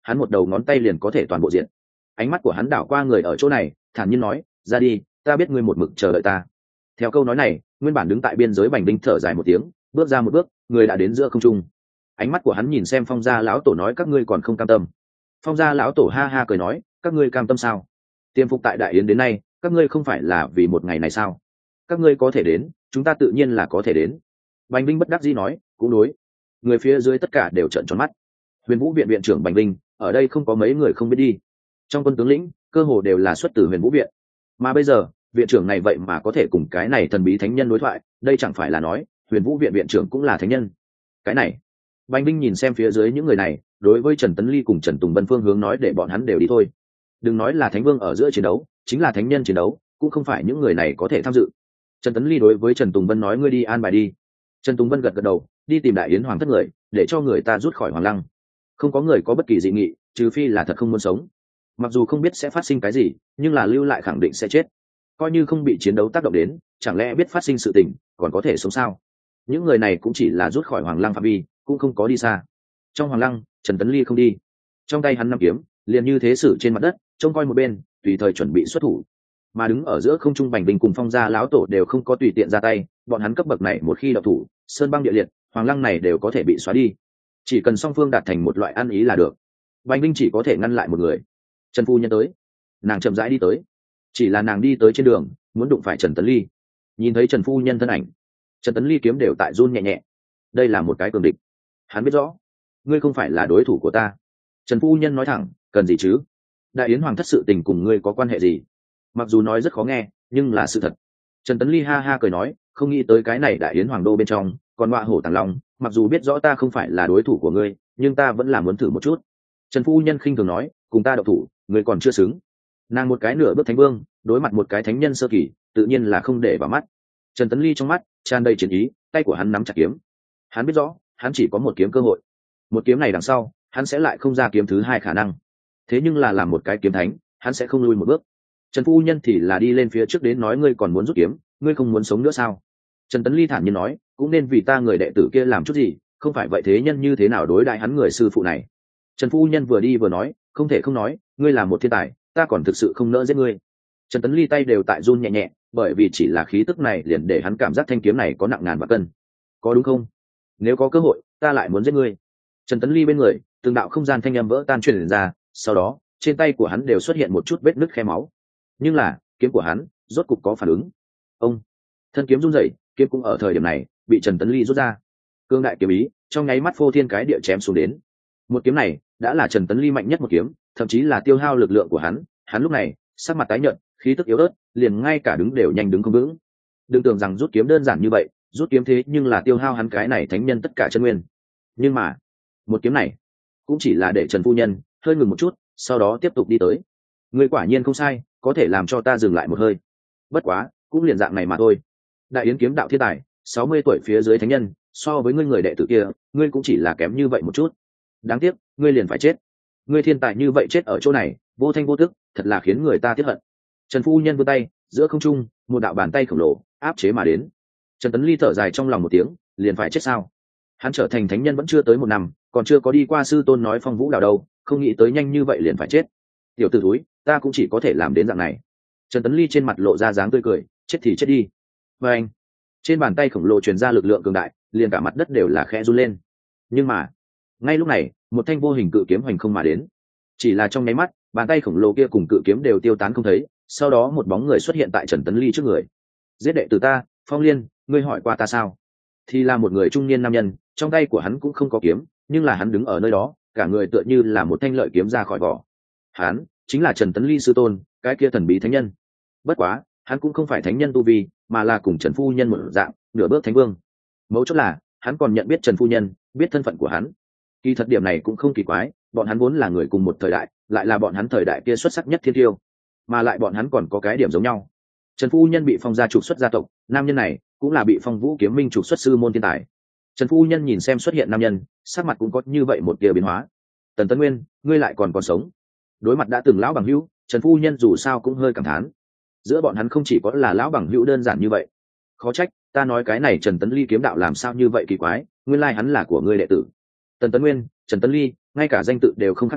hắn một đầu ngón tay liền có thể toàn bộ diện. Ánh mắt của hắn đảo qua người ở chỗ này, thản nhiên nói, ra đi, ta biết ngươi một mực chờ đợi ta. Theo câu nói này, nguyên bản đứng tại biên giới Bành Đinh thở dài một tiếng, bước ra một bước, người đã đến giữa không trung. Ánh mắt của hắn nhìn xem Phong gia lão tổ nói, các ngươi còn không cam tâm. Phong gia lão tổ ha ha cười nói, các ngươi cam tâm sao? Tiêm phục tại đại yến đến nay, các ngươi không phải là vì một ngày này sao? Các ngươi có thể đến, chúng ta tự nhiên là có thể đến. Bành Đinh bất đắc dĩ nói, cũng đối. Người phía dưới tất cả đều trợn tròn mắt. Huyền Vũ viện viện trưởng Bành Đinh, ở đây không có mấy người không biết đi. Trong quân tướng lĩnh, cơ hồ đều là xuất từ Huyền Vũ viện. Mà bây giờ, viện trưởng này vậy mà có thể cùng cái này thần bí thánh nhân đối thoại, đây chẳng phải là nói, Huyền Vũ viện viện trưởng cũng là thánh nhân. Cái này, Bành Đinh nhìn xem phía dưới những người này, đối với Trần Tấn Ly cùng Trần Tùng Vân phương hướng nói để bọn hắn đều đi thôi. Đừng nói là thánh vương ở giữa chiến đấu, chính là thánh nhân chiến đấu, cũng không phải những người này có thể tham dự. Trần Tấn Ly đối với Trần Tùng Vân nói, ngươi đi an bài đi. Trần Tùng Vân gật gật đầu, đi tìm đại yến hoàng thất người, để cho người ta rút khỏi hoàng lăng. Không có người có bất kỳ dị nghị, trừ phi là thật không muốn sống. Mặc dù không biết sẽ phát sinh cái gì, nhưng là lưu lại khẳng định sẽ chết. Coi như không bị chiến đấu tác động đến, chẳng lẽ biết phát sinh sự tình, còn có thể sống sao? Những người này cũng chỉ là rút khỏi hoàng lăng phạm vi, cũng không có đi xa. Trong hoàng lăng, Trần Tấn Ly không đi, trong tay hắn nắm kiếm, liền như thế xử trên mặt đất, trông coi một bên, tùy thời chuẩn bị xuất thủ. Mà đứng ở giữa không trung Bành Đinh cùng Phong gia lão tổ đều không có tùy tiện ra tay, bọn hắn cấp bậc này một khi độc thủ, sơn băng địa liệt, hoàng lăng này đều có thể bị xóa đi. Chỉ cần song phương đạt thành một loại ăn ý là được. Bành Đinh chỉ có thể ngăn lại một người. Trần phu nhân tới. Nàng chậm rãi đi tới. Chỉ là nàng đi tới trên đường, muốn đụng phải Trần Tấn Ly. Nhìn thấy Trần phu nhân thân ảnh, Trần Tấn Ly kiếm đều tại run nhẹ nhẹ. Đây là một cái cường địch. Hắn biết rõ, ngươi không phải là đối thủ của ta. Trần phu nhân nói thẳng, cần gì chứ? Đại yến hoàng thất sự tình cùng ngươi có quan hệ gì? Mặc dù nói rất khó nghe, nhưng là sự thật. Trần Tấn Ly ha ha cười nói, không nghĩ tới cái này đại yến hoàng đô bên trong còn họa hổ tàng long, mặc dù biết rõ ta không phải là đối thủ của ngươi, nhưng ta vẫn là muốn thử một chút. Trần phu nhân khinh thường nói, cùng ta độc thủ, ngươi còn chưa xứng. Nàng một cái nửa bước thánh vương, đối mặt một cái thánh nhân sơ kỳ, tự nhiên là không để vào mắt. Trần Tấn Ly trong mắt tràn đầy chiến ý, tay của hắn nắm chặt kiếm. Hắn biết rõ, hắn chỉ có một kiếm cơ hội. Một kiếm này đằng sau, hắn sẽ lại không ra kiếm thứ hai khả năng. Thế nhưng là làm một cái kiếm thánh, hắn sẽ không lui một bước. Trần phu nhân thì là đi lên phía trước đến nói, ngươi còn muốn rút kiếm, ngươi không muốn sống nữa sao? Trần Tấn Ly thản nhiên nói, cũng nên vì ta người đệ tử kia làm chút gì, không phải vậy thế nhân như thế nào đối đãi hắn người sư phụ này. Trần phu nhân vừa đi vừa nói, không thể không nói, ngươi là một thiên tài, ta còn thực sự không nỡ giết ngươi. Trần Tấn Ly tay đều tại run nhẹ nhẹ, bởi vì chỉ là khí tức này liền để hắn cảm giác thanh kiếm này có nặng ngàn vạn cân. Có đúng không? Nếu có cơ hội, ta lại muốn giết ngươi. Trần Tấn Ly bên người, từng đạo không gian thanh âm vỡ tan truyền ra, sau đó, trên tay của hắn đều xuất hiện một chút vết nứt khe máu. Nhưng là, kiếm của hắn rốt cục có phản ứng. Ông, thân kiếm rung rẩy, kiếm cũng ở thời điểm này bị Trần Tấn Ly rút ra. Cương đại kiếm ý, trong nháy mắt phô thiên cái địa chém xuống đến. Một kiếm này đã là Trần Tấn Ly mạnh nhất một kiếm, thậm chí là tiêu hao lực lượng của hắn. Hắn lúc này sắc mặt tái nhợt, khí tức yếu ớt, liền ngay cả đứng đều nhanh đứng không vững. Đừng tưởng rằng rút kiếm đơn giản như vậy, rút kiếm thế nhưng là tiêu hao hắn cái này thánh nhân tất cả chân nguyên. Nhưng mà, một kiếm này cũng chỉ là để Trần phu nhân hơi ngừng một chút, sau đó tiếp tục đi tới. Ngươi quả nhiên không sai, có thể làm cho ta dừng lại một hơi. Bất quá, cũng liền dạng này mà thôi. Đại yến kiếm đạo thiên tài, 60 tuổi phía dưới thánh nhân, so với ngươi người đệ tử kia, ngươi cũng chỉ là kém như vậy một chút. Đáng tiếc, ngươi liền phải chết. Ngươi thiên tài như vậy chết ở chỗ này, vô thanh vô tức, thật là khiến người ta tiếc hận. Trần phu nhân vươn tay, giữa không trung, một đạo bàn tay khổng lồ áp chế mà đến. Trần Tấn Ly thở dài trong lòng một tiếng, liền phải chết sao? Hắn trở thành thánh nhân vẫn chưa tới một năm, còn chưa có đi qua sư tôn nói phong vũ đạo đâu, không nghĩ tới nhanh như vậy liền phải chết. Tiểu tử thúi, ta cũng chỉ có thể làm đến dạng này. Trần Tấn Ly trên mặt lộ ra dáng tươi cười, chết thì chết đi. Và anh, trên bàn tay khổng lồ truyền ra lực lượng cường đại, liền cả mặt đất đều là khẽ run lên. Nhưng mà, ngay lúc này, một thanh vô hình cự kiếm hoành không mà đến. Chỉ là trong nháy mắt, bàn tay khổng lồ kia cùng cự kiếm đều tiêu tán không thấy, sau đó một bóng người xuất hiện tại Trần Tấn Ly trước người. Giết đệ tử ta, Phong Liên, ngươi hỏi qua ta sao? Thì là một người trung niên nam nhân, trong tay của hắn cũng không có kiếm, nhưng là hắn đứng ở nơi đó, cả người tựa như là một thanh lợi kiếm ra khỏi vỏ. Hắn chính là Trần Tấn Ly sư tôn, cái kia thần bí thánh nhân. Bất quá, hắn cũng không phải thánh nhân tu vi, mà là cùng Trần phu nhân một dạng, nửa bước thánh vương. Mấu chốt là, hắn còn nhận biết Trần phu nhân, biết thân phận của hắn. Kỳ thật điểm này cũng không kỳ quái, bọn hắn vốn là người cùng một thời đại, lại là bọn hắn thời đại kia xuất sắc nhất thiên tiêu, mà lại bọn hắn còn có cái điểm giống nhau. Trần phu nhân bị Phong gia trục xuất gia tộc, nam nhân này cũng là bị Phong Vũ Kiếm Minh trục xuất sư môn thiên tài. Trần phu nhân nhìn xem xuất hiện nam nhân, sắc mặt cũng có như vậy một tia biến hóa. Tần Tấn Nguyên, ngươi lại còn sống. Đối mặt đã từng lão bằng hữu, Trần phu nhân dù sao cũng hơi cảm thán. Giữa bọn hắn không chỉ có là lão bằng hữu đơn giản như vậy. Khó trách, ta nói cái này Trần Tấn Ly kiếm đạo làm sao như vậy kỳ quái, nguyên lai hắn là của ngươi đệ tử. Tần Tấn Nguyên, Trần Tấn Ly, ngay cả danh tự đều không khác mấy,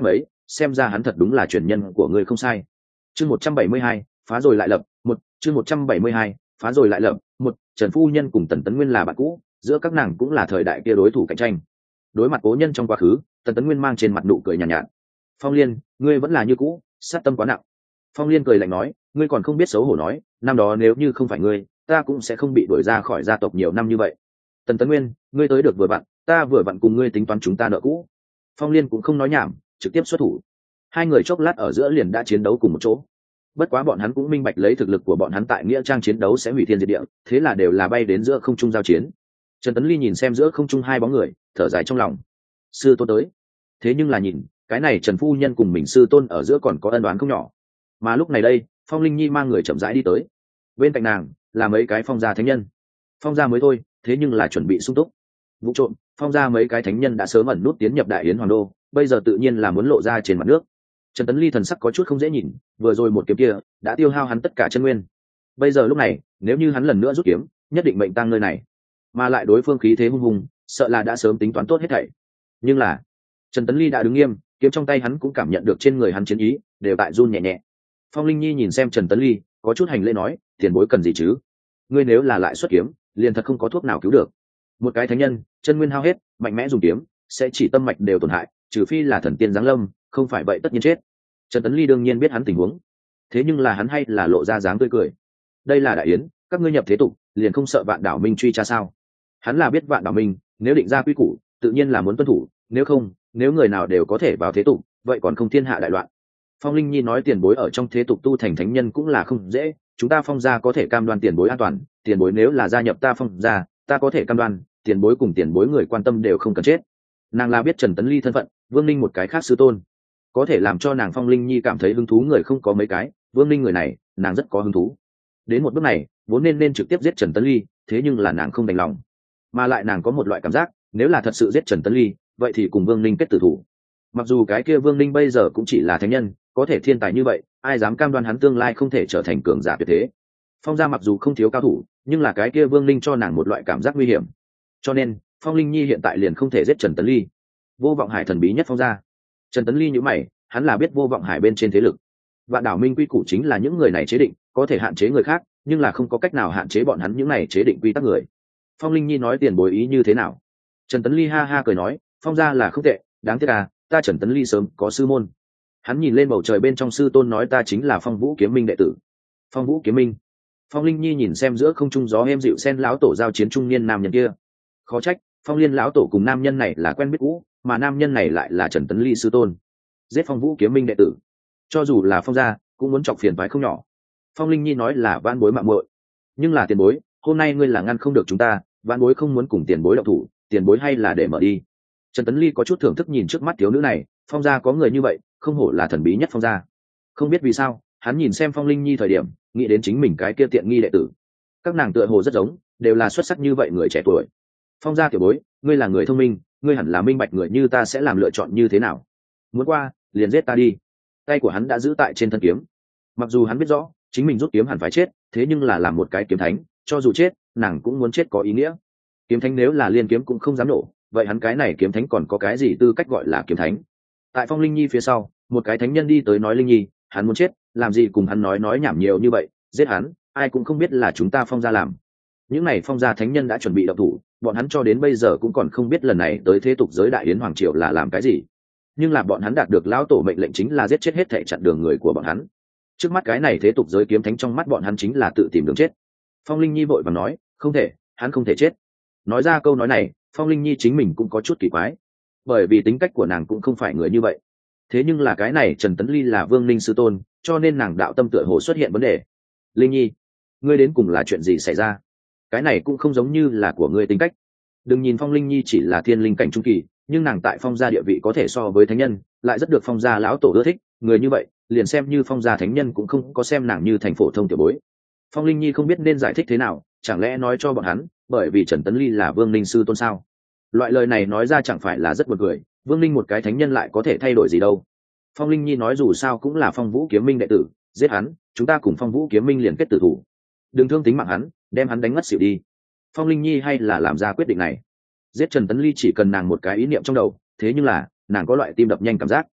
xem ra hắn thật đúng là truyền nhân của ngươi không sai. Chương 172, phá rồi lại lập, chương 172, phá rồi lại lập, Trần phu nhân cùng Tần Tấn Nguyên là bạn cũ, giữa các nàng cũng là thời đại kia đối thủ cạnh tranh. Đối mặt cố nhân trong quá khứ, Tần Tấn Nguyên mang trên mặt nụ cười nhàn nhạt. Phong Liên, ngươi vẫn là như cũ, sát tâm quá nặng. Phong Liên cười lạnh nói, ngươi còn không biết xấu hổ nói, năm đó nếu như không phải ngươi, ta cũng sẽ không bị đuổi ra khỏi gia tộc nhiều năm như vậy. Tần Tấn Nguyên, ngươi tới được vừa vặn, ta vừa vặn cùng ngươi tính toán chúng ta nợ cũ. Phong Liên cũng không nói nhảm, trực tiếp xuất thủ. Hai người chốc lát ở giữa liền đã chiến đấu cùng một chỗ. Bất quá bọn hắn cũng minh bạch lấy thực lực của bọn hắn tại nghĩa trang chiến đấu sẽ hủy thiên diệt địa, thế là đều là bay đến giữa không trung giao chiến. Trần Tấn Ly nhìn xem giữa không trung hai bóng người, thở dài trong lòng. Sư tôn tới. Thế nhưng là nhìn, cái này Trần phu nhân cùng mình sư tôn ở giữa còn có ân oán không nhỏ. Mà lúc này đây, Phong Linh Nhi mang người chậm rãi đi tới. Bên cạnh nàng là mấy cái phong gia thánh nhân. Phong gia mới thôi, thế nhưng là chuẩn bị sung túc. Vụ trộm, phong gia mấy cái thánh nhân đã sớm ẩn nút tiến nhập Đại Yến Hoàng đô, bây giờ tự nhiên là muốn lộ ra trên mặt nước. Trần Tấn Ly thần sắc có chút không dễ nhìn, vừa rồi một kiếm kia đã tiêu hao hắn tất cả chân nguyên. Bây giờ lúc này, nếu như hắn lần nữa rút kiếm, nhất định mệnh tang nơi này. Mà lại đối phương khí thế hung hùng, sợ là đã sớm tính toán tốt hết thảy. Nhưng là, Trần Tấn Ly đã đứng nghiêm, kiếm trong tay hắn cũng cảm nhận được trên người hắn chiến ý, đều tại run nhẹ nhẹ. Phong Linh Nhi nhìn xem Trần Tấn Ly, có chút hành lễ nói, tiền bối cần gì chứ? Ngươi nếu là lại xuất kiếm, liền thật không có thuốc nào cứu được. Một cái thánh nhân, chân nguyên hao hết, mạnh mẽ dùng kiếm, sẽ chỉ tâm mạch đều tổn hại, trừ phi là thần tiên giáng lâm, không phải vậy tất nhiên chết. Trần Tấn Ly đương nhiên biết hắn tình huống, thế nhưng là hắn hay là lộ ra dáng tươi cười. Đây là Đại Yến, các ngươi nhập thế tục, liền không sợ Vạn Đảo Minh truy tra sao? Hắn là biết Vạn Đảo Minh, nếu định ra quy củ, tự nhiên là muốn tuân thủ, nếu không, nếu người nào đều có thể vào thế tục, vậy còn không thiên hạ đại loạn. Phong Linh Nhi nói tiền bối ở trong thế tục tu thành thánh nhân cũng là không dễ, chúng ta Phong gia có thể cam đoan tiền bối an toàn, tiền bối nếu là gia nhập ta Phong gia, ta có thể cam đoan, tiền bối cùng tiền bối người quan tâm đều không cần chết. Nàng là biết Trần Tấn Ly thân phận, Vương Ninh một cái khác sư tôn, có thể làm cho nàng Phong Linh Nhi cảm thấy hứng thú người không có mấy cái, Vương Ninh người này, nàng rất có hứng thú. Đến một bước này, vốn nên trực tiếp giết Trần Tấn Ly, thế nhưng là nàng không đành lòng, mà lại nàng có một loại cảm giác, nếu là thật sự giết Trần Tấn Ly, vậy thì cùng Vương Ninh kết tử thủ. Mặc dù cái kia Vương Ninh bây giờ cũng chỉ là thánh nhân, có thể thiên tài như vậy, ai dám cam đoan hắn tương lai không thể trở thành cường giả tuyệt thế. Phong gia mặc dù không thiếu cao thủ, nhưng là cái kia Vương Ninh cho nàng một loại cảm giác nguy hiểm, cho nên Phong Linh Nhi hiện tại liền không thể giết Trần Tấn Ly. Vô Vọng Hải thần bí nhất Phong gia. Trần Tấn Ly nhíu mày, hắn là biết Vô Vọng Hải bên trên thế lực. Vạn Đảo Minh quy củ chính là những người này chế định, có thể hạn chế người khác, nhưng là không có cách nào hạn chế bọn hắn những này chế định quy tắc người. Phong Linh Nhi nói tiền bối ý như thế nào? Trần Tấn Ly ha ha cười nói, Phong gia là không tệ, đáng tiếc à, ta Trần Tấn Ly sớm có sư môn. Hắn nhìn lên bầu trời bên trong sư tôn nói ta chính là Phong Vũ Kiếm Minh đệ tử. Phong Vũ Kiếm Minh. Phong Linh Nhi nhìn xem giữa không trung gió êm dịu sen lão tổ giao chiến trung niên nam nhân kia, khó trách Phong Liên lão tổ cùng nam nhân này là quen biết cũ, mà nam nhân này lại là Trần Tấn Ly sư tôn. Giết Phong Vũ Kiếm Minh đệ tử, cho dù là Phong gia cũng muốn chọc phiền toái không nhỏ. Phong Linh Nhi nói là van bối mạng muội, nhưng là tiền bối, hôm nay ngươi là ngăn không được chúng ta, van bối không muốn cùng tiền bối động thủ, tiền bối hay là để mở đi. Trần Tấn Ly có chút thưởng thức nhìn trước mắt thiếu nữ này, Phong gia có người như vậy, không hổ là thần bí nhất Phong gia. Không biết vì sao, hắn nhìn xem Phong Linh Nhi thời điểm, nghĩ đến chính mình cái kia tiện nghi đệ tử. Các nàng tựa hồ rất giống, đều là xuất sắc như vậy người trẻ tuổi. Phong gia tiểu bối, ngươi là người thông minh, ngươi hẳn là minh bạch người như ta sẽ làm lựa chọn như thế nào. Muốn qua, liền giết ta đi. Tay của hắn đã giữ tại trên thân kiếm. Mặc dù hắn biết rõ, chính mình rút kiếm hẳn phải chết, thế nhưng là làm một cái kiếm thánh, cho dù chết, nàng cũng muốn chết có ý nghĩa. Kiếm thánh nếu là liên kiếm cũng không dám nổ, vậy hắn cái này kiếm thánh còn có cái gì tư cách gọi là kiếm thánh? Tại Phong Linh Nhi phía sau, một cái thánh nhân đi tới nói Linh Nhi, hắn muốn chết, làm gì cùng hắn nói nhảm nhiều như vậy, giết hắn, ai cũng không biết là chúng ta Phong gia làm. Những này Phong gia thánh nhân đã chuẩn bị động thủ, bọn hắn cho đến bây giờ cũng còn không biết lần này tới thế tục giới Đại Yến Hoàng triều là làm cái gì, nhưng là bọn hắn đạt được lão tổ mệnh lệnh chính là giết chết hết thảy chặn đường người của bọn hắn. Trước mắt cái này thế tục giới kiếm thánh trong mắt bọn hắn chính là tự tìm đường chết. Phong Linh Nhi vội vàng nói, không thể, hắn không thể chết. Nói ra câu nói này, Phong Linh Nhi chính mình cũng có chút kỳ quái, bởi vì tính cách của nàng cũng không phải người như vậy. Thế nhưng là cái này Trần Tấn Ly là Vương Ninh sư tôn, cho nên nàng đạo tâm tựa hồ xuất hiện vấn đề. Linh Nhi, ngươi đến cùng là chuyện gì xảy ra? Cái này cũng không giống như là của ngươi tính cách. Đừng nhìn Phong Linh Nhi chỉ là thiên linh cảnh trung kỳ, nhưng nàng tại Phong gia địa vị có thể so với thánh nhân, lại rất được Phong gia lão tổ ưa thích, người như vậy, liền xem như Phong gia thánh nhân cũng không có xem nàng như thành phổ thông tiểu bối. Phong Linh Nhi không biết nên giải thích thế nào, chẳng lẽ nói cho bọn hắn, bởi vì Trần Tấn Ly là Vương Ninh sư tôn sao? Loại lời này nói ra chẳng phải là rất buồn cười, Vương Ninh một cái thánh nhân lại có thể thay đổi gì đâu. Phong Linh Nhi nói dù sao cũng là Phong Vũ Kiếm Minh đệ tử, giết hắn, chúng ta cùng Phong Vũ Kiếm Minh liền kết tử thủ. Đừng thương tính mạng hắn, đem hắn đánh ngất xỉu đi. Phong Linh Nhi hay là làm ra quyết định này. Giết Trần Tấn Ly chỉ cần nàng một cái ý niệm trong đầu, thế nhưng là nàng có loại tim đập nhanh cảm giác.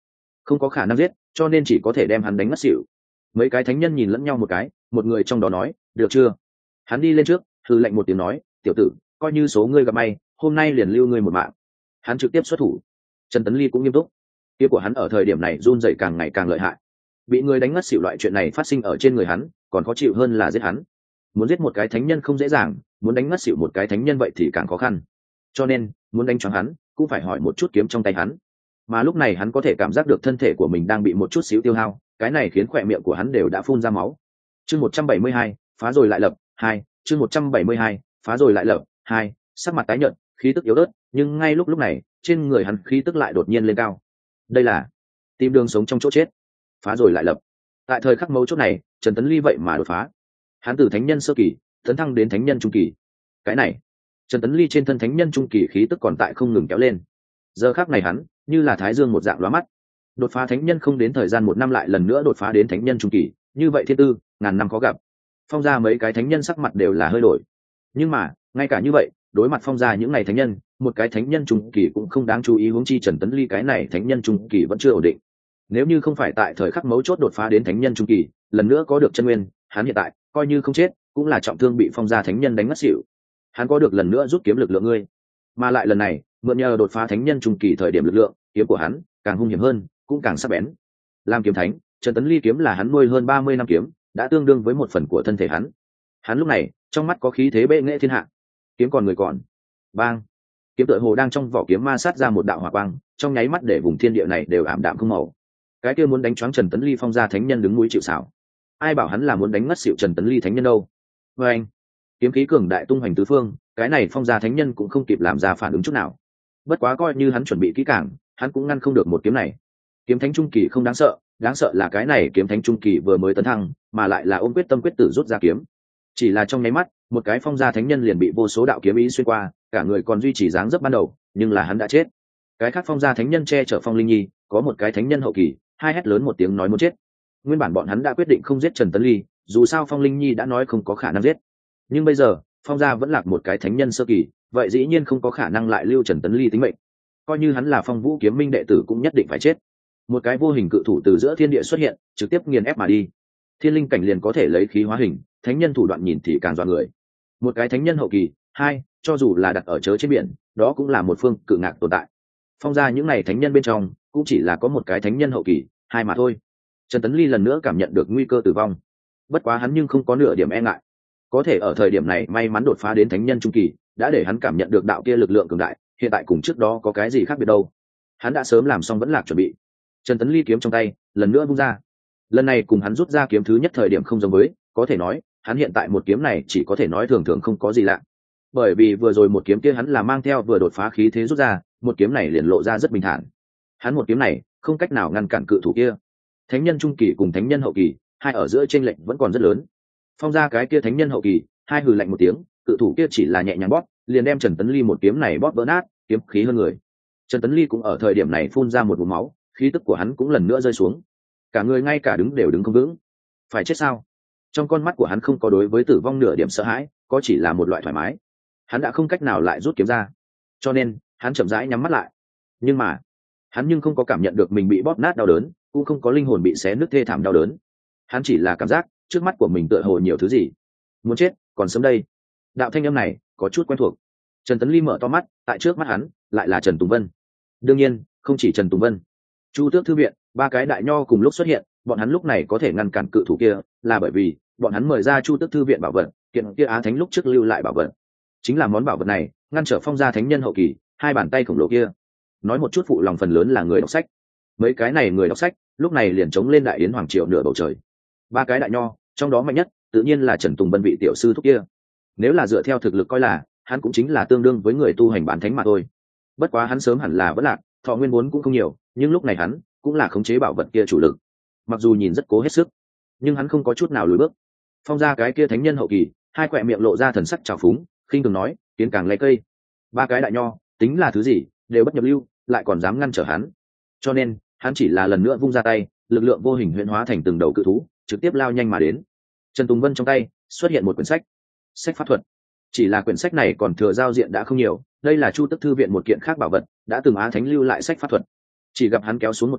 không có khả năng giết, cho nên chỉ có thể đem hắn đánh ngất xỉu. Mấy cái thánh nhân nhìn lẫn nhau một cái, một người trong đó nói, được chưa? Hắn đi lên trước, hừ lạnh một tiếng nói, tiểu tử, coi như số ngươi gặp may, hôm nay liền lưu ngươi một mạng. Hắn trực tiếp xuất thủ. Trần Tấn Ly cũng nghiêm túc. Kia của hắn ở thời điểm này run rẩy càng ngày càng lợi hại. Bị người đánh ngất xỉu loại chuyện này phát sinh ở trên người hắn, còn khó chịu hơn là giết hắn. Muốn giết một cái thánh nhân không dễ dàng, muốn đánh ngất xỉu một cái thánh nhân vậy thì càng khó khăn. Cho nên, muốn đánh choáng hắn, cũng phải hỏi một chút kiếm trong tay hắn. Mà lúc này hắn có thể cảm giác được thân thể của mình đang bị một chút xíu tiêu hao, cái này khiến khóe miệng của hắn đều đã phun ra máu. Chương 172, phá rồi lại lập, 2, chương 172, phá rồi lại lập, 2, sắc mặt tái nhợt, khí tức yếu ớt, nhưng ngay lúc này, trên người hắn khí tức lại đột nhiên lên cao. Đây là tìm đường sống trong chỗ chết, phá rồi lại lập. Tại thời khắc mấu chốt này, Trần Tấn Ly vậy mà đột phá. Hắn từ thánh nhân sơ kỳ tấn thăng đến thánh nhân trung kỳ. Cái này, Trần Tấn Ly trên thân thánh nhân trung kỳ khí tức còn tại không ngừng kéo lên. Giờ khắc này hắn như là thái dương một dạng lóa mắt. Đột phá thánh nhân không đến thời gian 1 năm lại lần nữa đột phá đến thánh nhân trung kỳ, như vậy thiên tư ngàn năm khó gặp. Phong gia mấy cái thánh nhân sắc mặt đều là hơi đổi. Nhưng mà, ngay cả như vậy, đối mặt Phong gia những ngày thánh nhân, một cái thánh nhân trung kỳ cũng không đáng chú ý, huống chi Trần Tấn Ly cái này thánh nhân trung kỳ vẫn chưa ổn định. Nếu như không phải tại thời khắc mấu chốt đột phá đến thánh nhân trung kỳ, lần nữa có được chân nguyên, hắn hiện tại coi như không chết, cũng là trọng thương bị Phong gia thánh nhân đánh ngất xỉu. Hắn có được lần nữa rút kiếm lực lượng ngươi, mà lại lần này, mượn nhờ đột phá thánh nhân trung kỳ thời điểm lực lượng, kiếm của hắn càng hung hiểm hơn, cũng càng sắc bén. Làm kiếm thánh, Trần Tấn Ly kiếm là hắn nuôi hơn 30 năm kiếm, đã tương đương với một phần của thân thể hắn. Hắn lúc này, trong mắt có khí thế bệ nghệ thiên hạ. Kiếm còn người còn. Bang! Kiếm tựa hồ đang trong vỏ kiếm ma sát ra một đạo hỏa quang, trong nháy mắt để vùng thiên địa này đều ảm đạm không màu. Cái kia muốn đánh choáng Trần Tấn Ly Phong gia thánh nhân đứng núi chịu sào. Ai bảo hắn là muốn đánh ngất xỉu Trần Tấn Ly thánh nhân đâu? Với anh, kiếm khí cường đại tung hoành tứ phương, cái này Phong gia thánh nhân cũng không kịp làm ra phản ứng chút nào. Bất quá coi như hắn chuẩn bị kỹ càng, hắn cũng ngăn không được một kiếm này. Kiếm thánh trung kỳ không đáng sợ là cái này kiếm thánh trung kỳ vừa mới tấn thăng, mà lại là ôm quyết tâm quyết tử rút ra kiếm. Chỉ là trong nháy mắt, một cái Phong gia thánh nhân liền bị vô số đạo kiếm ý xuyên qua, cả người còn duy trì dáng dấp ban đầu, nhưng là hắn đã chết. Cái khác Phong gia thánh nhân che chở Phong Linh Nhi, có một cái thánh nhân hậu kỳ, hai hét lớn một tiếng nói muốn chết. Nguyên bản bọn hắn đã quyết định không giết Trần Tấn Ly, dù sao Phong Linh Nhi đã nói không có khả năng giết. Nhưng bây giờ, Phong gia vẫn lạc một cái thánh nhân sơ kỳ, vậy dĩ nhiên không có khả năng lại lưu Trần Tấn Ly tính mệnh. Coi như hắn là Phong Vũ kiếm minh đệ tử cũng nhất định phải chết. Một cái vô hình cự thủ từ giữa thiên địa xuất hiện, trực tiếp nghiền ép mà đi. Thiên linh cảnh liền có thể lấy khí hóa hình, thánh nhân thủ đoạn nhìn thì càng dọa người. Một cái thánh nhân hậu kỳ, hai, cho dù là đặt ở chớ trên biển, đó cũng là một phương cự ngạc tồn tại. Phong gia những này thánh nhân bên trong, cũng chỉ là có một cái thánh nhân hậu kỳ, hai mà thôi. Trần Tấn Ly lần nữa cảm nhận được nguy cơ tử vong. Bất quá hắn nhưng không có nửa điểm e ngại. Có thể ở thời điểm này may mắn đột phá đến thánh nhân trung kỳ, đã để hắn cảm nhận được đạo kia lực lượng cường đại, hiện tại cùng trước đó có cái gì khác biệt đâu. Hắn đã sớm làm xong vẫn lạc chuẩn bị. Trần Tấn Ly kiếm trong tay, lần nữa vung ra. Lần này cùng hắn rút ra kiếm thứ nhất thời điểm không giống với, có thể nói, hắn hiện tại một kiếm này chỉ có thể nói thường thường không có gì lạ. Bởi vì vừa rồi một kiếm kia hắn là mang theo vừa đột phá khí thế rút ra, một kiếm này liền lộ ra rất bình thản. Hắn một kiếm này không cách nào ngăn cản cự thủ kia. Thánh nhân trung kỳ cùng thánh nhân hậu kỳ, hai ở giữa chênh lệch vẫn còn rất lớn. Phong gia cái kia thánh nhân hậu kỳ, hai hừ lạnh một tiếng, cự thủ kia chỉ là nhẹ nhàng bóp, liền đem Trần Tấn Ly một kiếm này bóp vỡ nát, kiếm khí hơn người. Trần Tấn Ly cũng ở thời điểm này phun ra một ngụm máu, khí tức của hắn cũng lần nữa rơi xuống. Cả người ngay cả đứng đều đứng không vững. Phải chết sao? Trong con mắt của hắn không có đối với tử vong nửa điểm sợ hãi, có chỉ là một loại thoải mái. Hắn đã không cách nào lại rút kiếm ra, cho nên hắn chậm rãi nhắm mắt lại. Nhưng mà, hắn nhưng không có cảm nhận được mình bị bóp nát đau đớn, cũng không có linh hồn bị xé nứt thê thảm đau đớn. Hắn chỉ là cảm giác trước mắt của mình tựa hồ nhiều thứ gì. Muốn chết, còn sớm đây. Đạo thanh âm này có chút quen thuộc. Trần Tấn Ly mở to mắt, tại trước mắt hắn lại là Trần Tùng Vân. Đương nhiên, không chỉ Trần Tùng Vân. Chu Tước thư viện, ba cái đại nho cùng lúc xuất hiện, bọn hắn lúc này có thể ngăn cản cự thủ kia, là bởi vì bọn hắn mời ra Chu Tước thư viện bảo vật, kiện kia Á Thánh lúc trước lưu lại bảo vật. Chính là món bảo vật này, ngăn trở Phong gia thánh nhân hậu kỳ, hai bàn tay khổng lồ kia. Nói một chút phụ lòng phần lớn là người đọc sách. Mấy cái này người đọc sách, lúc này liền chống lên đại yến hoàng triều nửa bầu trời. Ba cái đại nho, trong đó mạnh nhất, tự nhiên là Trần Tùng Vân vị tiểu sư thúc kia. Nếu là dựa theo thực lực coi là, hắn cũng chính là tương đương với người tu hành bán thánh mà thôi. Bất quá hắn sớm hẳn là vẫn lạc, thọ nguyên vốn cũng không nhiều, nhưng lúc này hắn cũng là khống chế bảo vật kia chủ lực. Mặc dù nhìn rất cố hết sức, nhưng hắn không có chút nào lùi bước. Phong gia cái kia thánh nhân hậu kỳ, hai quẹ miệng lộ ra thần sắc trào phúng, khinh thường nói, kiến càng lấy cây. Ba cái đại nho, tính là thứ gì, đều bất nhập lưu, lại còn dám ngăn trở hắn. Cho nên, hắn chỉ là lần nữa vung ra tay, lực lượng vô hình huyễn hóa thành từng đầu cự thú, trực tiếp lao nhanh mà đến. Trần Tùng Vân trong tay xuất hiện một quyển sách, sách pháp thuật. Chỉ là quyển sách này còn thừa giao diện đã không nhiều, đây là Chu Tước thư viện một kiện khác bảo vật, đã từng Á Thánh lưu lại sách pháp thuật. Chỉ gặp hắn kéo xuống một tờ,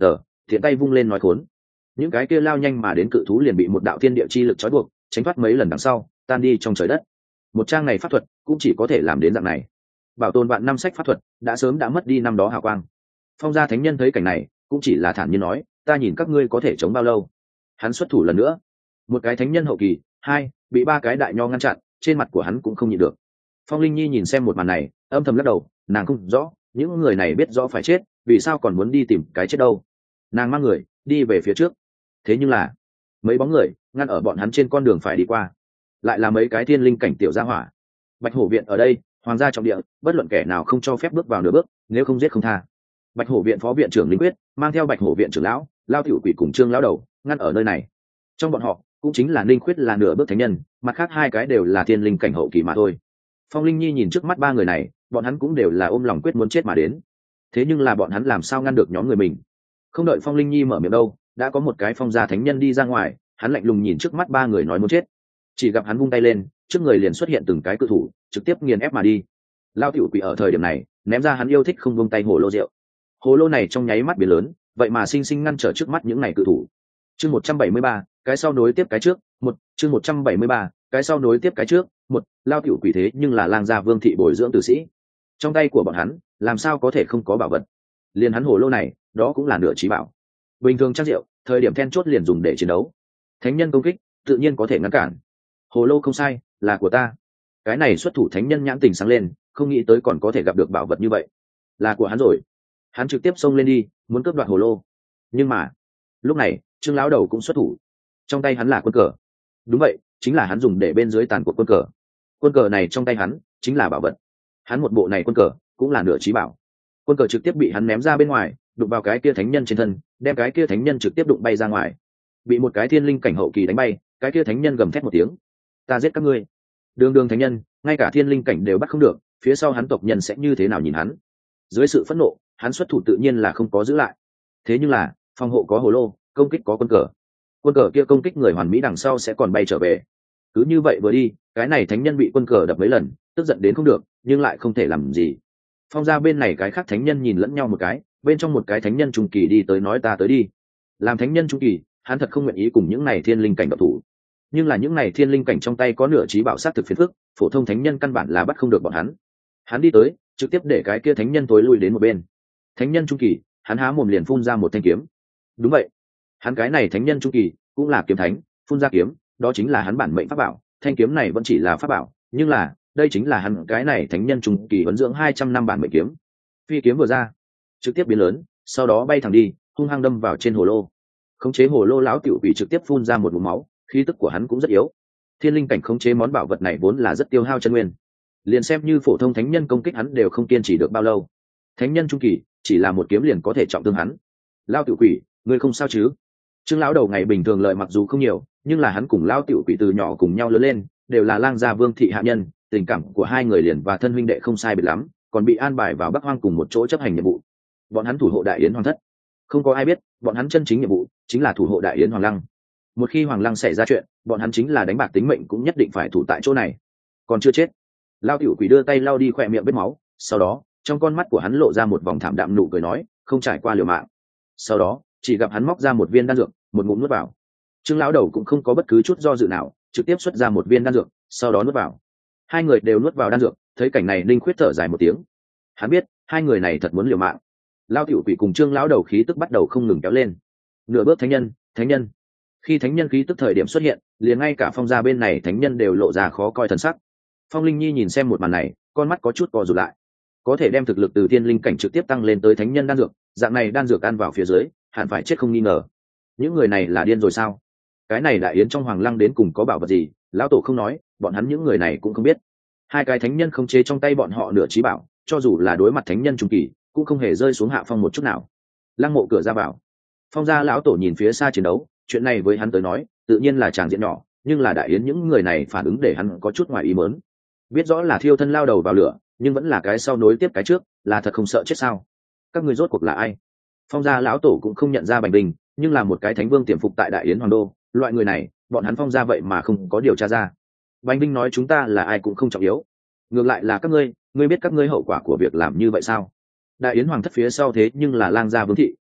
thiện tay vung lên nói khốn. Những cái kia lao nhanh mà đến cự thú liền bị một đạo thiên địa chi lực trói buộc, tránh thoát mấy lần đằng sau tan đi trong trời đất. Một trang này pháp thuật cũng chỉ có thể làm đến dạng này. Bảo tồn vạn năm sách pháp thuật đã sớm đã mất đi năm đó hào quang. Phong gia thánh nhân thấy cảnh này cũng chỉ là thản nhiên nói, ta nhìn các ngươi có thể chống bao lâu. Hắn xuất thủ lần nữa, một cái thánh nhân hậu kỳ, hai bị ba cái đại nho ngăn chặn, trên mặt của hắn cũng không nhịn được. Phong Linh Nhi nhìn xem một màn này âm thầm lắc đầu, nàng không rõ những người này biết rõ phải chết vì sao còn muốn đi tìm cái chết đâu. Nàng mang người đi về phía trước, thế nhưng là mấy bóng người ngăn ở bọn hắn trên con đường phải đi qua, lại là mấy cái thiên linh cảnh tiểu gia hỏa. Bạch Hổ viện ở đây, hoàng gia trọng địa, bất luận kẻ nào không cho phép bước vào nửa bước, nếu không giết không tha. Bạch Hổ viện phó viện trưởng Linh Quyết mang theo Bạch Hổ viện trưởng lão Lao Tiểu Quỷ cùng Trương lão đầu ngăn ở nơi này. Trong bọn họ cũng chính là Linh Quyết là nửa bước thánh nhân, mặt khác hai cái đều là thiên linh cảnh hậu kỳ mà thôi. Phong Linh Nhi nhìn trước mắt ba người này, bọn hắn cũng đều là ôm lòng quyết muốn chết mà đến. Thế nhưng là bọn hắn làm sao ngăn được nhóm người mình? Không đợi Phong Linh Nhi mở miệng đâu, đã có một cái phong gia thánh nhân đi ra ngoài, hắn lạnh lùng nhìn trước mắt ba người nói muốn chết. Chỉ gặp hắn vung tay lên, trước người liền xuất hiện từng cái cự thủ, trực tiếp nghiền ép mà đi. Lao Tiểu Quỷ ở thời điểm này ném ra hắn yêu thích không buông tay hồ lô rượu. Hồ lô này trong nháy mắt biến lớn, vậy mà sinh sinh ngăn trở trước mắt những này cự thủ. Chương 173, cái sau nối tiếp cái trước, một chương 173, cái sau nối tiếp cái trước, một Lao Tiểu Quỷ thế nhưng là lang gia vương thị bồi dưỡng tử sĩ, trong tay của bọn hắn làm sao có thể không có bảo vật. Liền hắn hồ lô này đó cũng là nửa trí bảo, bình thường chắc rượu thời điểm then chốt liền dùng để chiến đấu. Thánh nhân công kích tự nhiên có thể ngăn cản. Hồ lô không sai, là của ta. Cái này xuất thủ thánh nhân nhãn tình sáng lên, không nghĩ tới còn có thể gặp được bảo vật như vậy. Là của hắn rồi. Hắn trực tiếp xông lên đi, muốn cướp đoạt hồ lô. Nhưng mà lúc này Trương lão đầu cũng xuất thủ, trong tay hắn là quân cờ. Đúng vậy, chính là hắn dùng để bên dưới tàn cuộc quân cờ. Quân cờ này trong tay hắn chính là bảo vật. Hắn một bộ này quân cờ cũng là nửa trí bảo. Quân cờ trực tiếp bị hắn ném ra bên ngoài, đụng vào cái kia thánh nhân trên thân, đem cái kia thánh nhân trực tiếp đụng bay ra ngoài. Bị một cái thiên linh cảnh hậu kỳ đánh bay, cái kia thánh nhân gầm thét một tiếng, ta giết các ngươi. Đường đường thánh nhân, ngay cả thiên linh cảnh đều bắt không được, phía sau hắn tộc nhân sẽ như thế nào nhìn hắn? Dưới sự phẫn nộ, hắn xuất thủ tự nhiên là không có giữ lại. Thế nhưng là phòng hộ có hồ lô, công kích có quân cờ. Quân cờ kia công kích người hoàn mỹ đằng sau sẽ còn bay trở về. Cứ như vậy vừa đi, cái này thánh nhân bị quân cờ đập mấy lần, tức giận đến không được, nhưng lại không thể làm gì. Phong gia bên này cái khác thánh nhân nhìn lẫn nhau một cái, bên trong một cái thánh nhân trung kỳ đi tới nói ta tới đi. Làm thánh nhân trung kỳ, hắn thật không nguyện ý cùng những này thiên linh cảnh độc thủ. Nhưng là những này thiên linh cảnh trong tay có nửa trí bảo sát thực phiền phức, phổ thông thánh nhân căn bản là bắt không được bọn hắn. Hắn đi tới, trực tiếp để cái kia thánh nhân tối lui đến một bên. Thánh nhân trung kỳ, hắn há mồm liền phun ra một thanh kiếm. Đúng vậy, hắn cái này thánh nhân trung kỳ cũng là kiếm thánh, phun ra kiếm, đó chính là hắn bản mệnh pháp bảo. Thanh kiếm này vẫn chỉ là pháp bảo, nhưng là đây chính là hắn cái này thánh nhân trung kỳ huấn dưỡng 200 năm bản mệnh kiếm. Phi kiếm vừa ra, trực tiếp biến lớn, sau đó bay thẳng đi, hung hăng đâm vào trên hồ lô. Khống chế hồ lô lão Tiểu Quỷ trực tiếp phun ra một ngụm máu, khí tức của hắn cũng rất yếu. Thiên linh cảnh khống chế món bảo vật này vốn là rất tiêu hao chân nguyên, liền xem như phổ thông thánh nhân công kích hắn đều không kiên trì được bao lâu. Thánh nhân trung kỳ chỉ là một kiếm liền có thể trọng thương hắn. Lão Tiểu Quỷ, ngươi không sao chứ? Trương lão đầu ngày bình thường lợi mặc dù không nhiều, nhưng là hắn cùng Lão Tiểu Quỷ từ nhỏ cùng nhau lớn lên, đều là lang gia vương thị hạ nhân, tình cảm của hai người liền và thân huynh đệ không sai biệt lắm, còn bị an bài vào Bắc Hoang cùng một chỗ chấp hành nhiệm vụ. Bọn hắn thủ hộ đại yến hoàng thất, không có ai biết bọn hắn chân chính nhiệm vụ chính là thủ hộ đại yến hoàng lăng. Một khi hoàng lăng xảy ra chuyện, bọn hắn chính là đánh bạc tính mệnh cũng nhất định phải thủ tại chỗ này. Còn chưa chết. Lao Tiểu Quỷ đưa tay lau đi khỏe miệng vết máu, sau đó trong con mắt của hắn lộ ra một vòng thảm đạm nụ cười nói, không trải qua liều mạng. Sau đó chỉ gặp hắn móc ra một viên đan dược, một ngụm nuốt vào. Trương lão đầu cũng không có bất cứ chút do dự nào, trực tiếp xuất ra một viên đan dược, sau đó nuốt vào. Hai người đều nuốt vào đan dược, thấy cảnh này Linh Khuyết thở dài một tiếng. Hắn biết hai người này thật muốn liều mạng. Lao Tiểu Quỷ cùng Trương lão đầu khí tức bắt đầu không ngừng kéo lên. Nửa bước thánh nhân, thánh nhân. Khi thánh nhân khí tức thời điểm xuất hiện, liền ngay cả Phong gia bên này thánh nhân đều lộ ra khó coi thần sắc. Phong Linh Nhi nhìn xem một màn này, con mắt có chút co rụt lại. Có thể đem thực lực từ thiên linh cảnh trực tiếp tăng lên tới thánh nhân đan dược, dạng này đan dược ăn vào phía dưới, hẳn phải chết không nghi ngờ. Những người này là điên rồi sao? Cái này đại yến trong hoàng lăng đến cùng có bảo vật gì, lão tổ không nói, bọn hắn những người này cũng không biết. Hai cái thánh nhân không chế trong tay bọn họ nửa trí bảo, cho dù là đối mặt thánh nhân trung kỳ, cũng không hề rơi xuống hạ phong một chút nào. Lăng mộ cửa ra vào, Phong gia lão tổ nhìn phía xa chiến đấu, chuyện này với hắn tới nói tự nhiên là tràng diện nhỏ, nhưng là đại yến những người này phản ứng để hắn có chút ngoài ý mớn. Biết rõ là thiêu thân lao đầu vào lửa, nhưng vẫn là cái sau nối tiếp cái trước, là thật không sợ chết sao? Các người rốt cuộc là ai? Phong gia lão tổ cũng không nhận ra Bành Đình, nhưng là một cái thánh vương tiềm phục tại đại yến hoàng đô, loại người này bọn hắn Phong gia vậy mà không có điều tra ra. Bành Đình nói chúng ta là ai cũng không trọng yếu, ngược lại là các ngươi biết các ngươi hậu quả của việc làm như vậy sao? Đại yến hoàng thất phía sau thế nhưng là lang gia vương thị,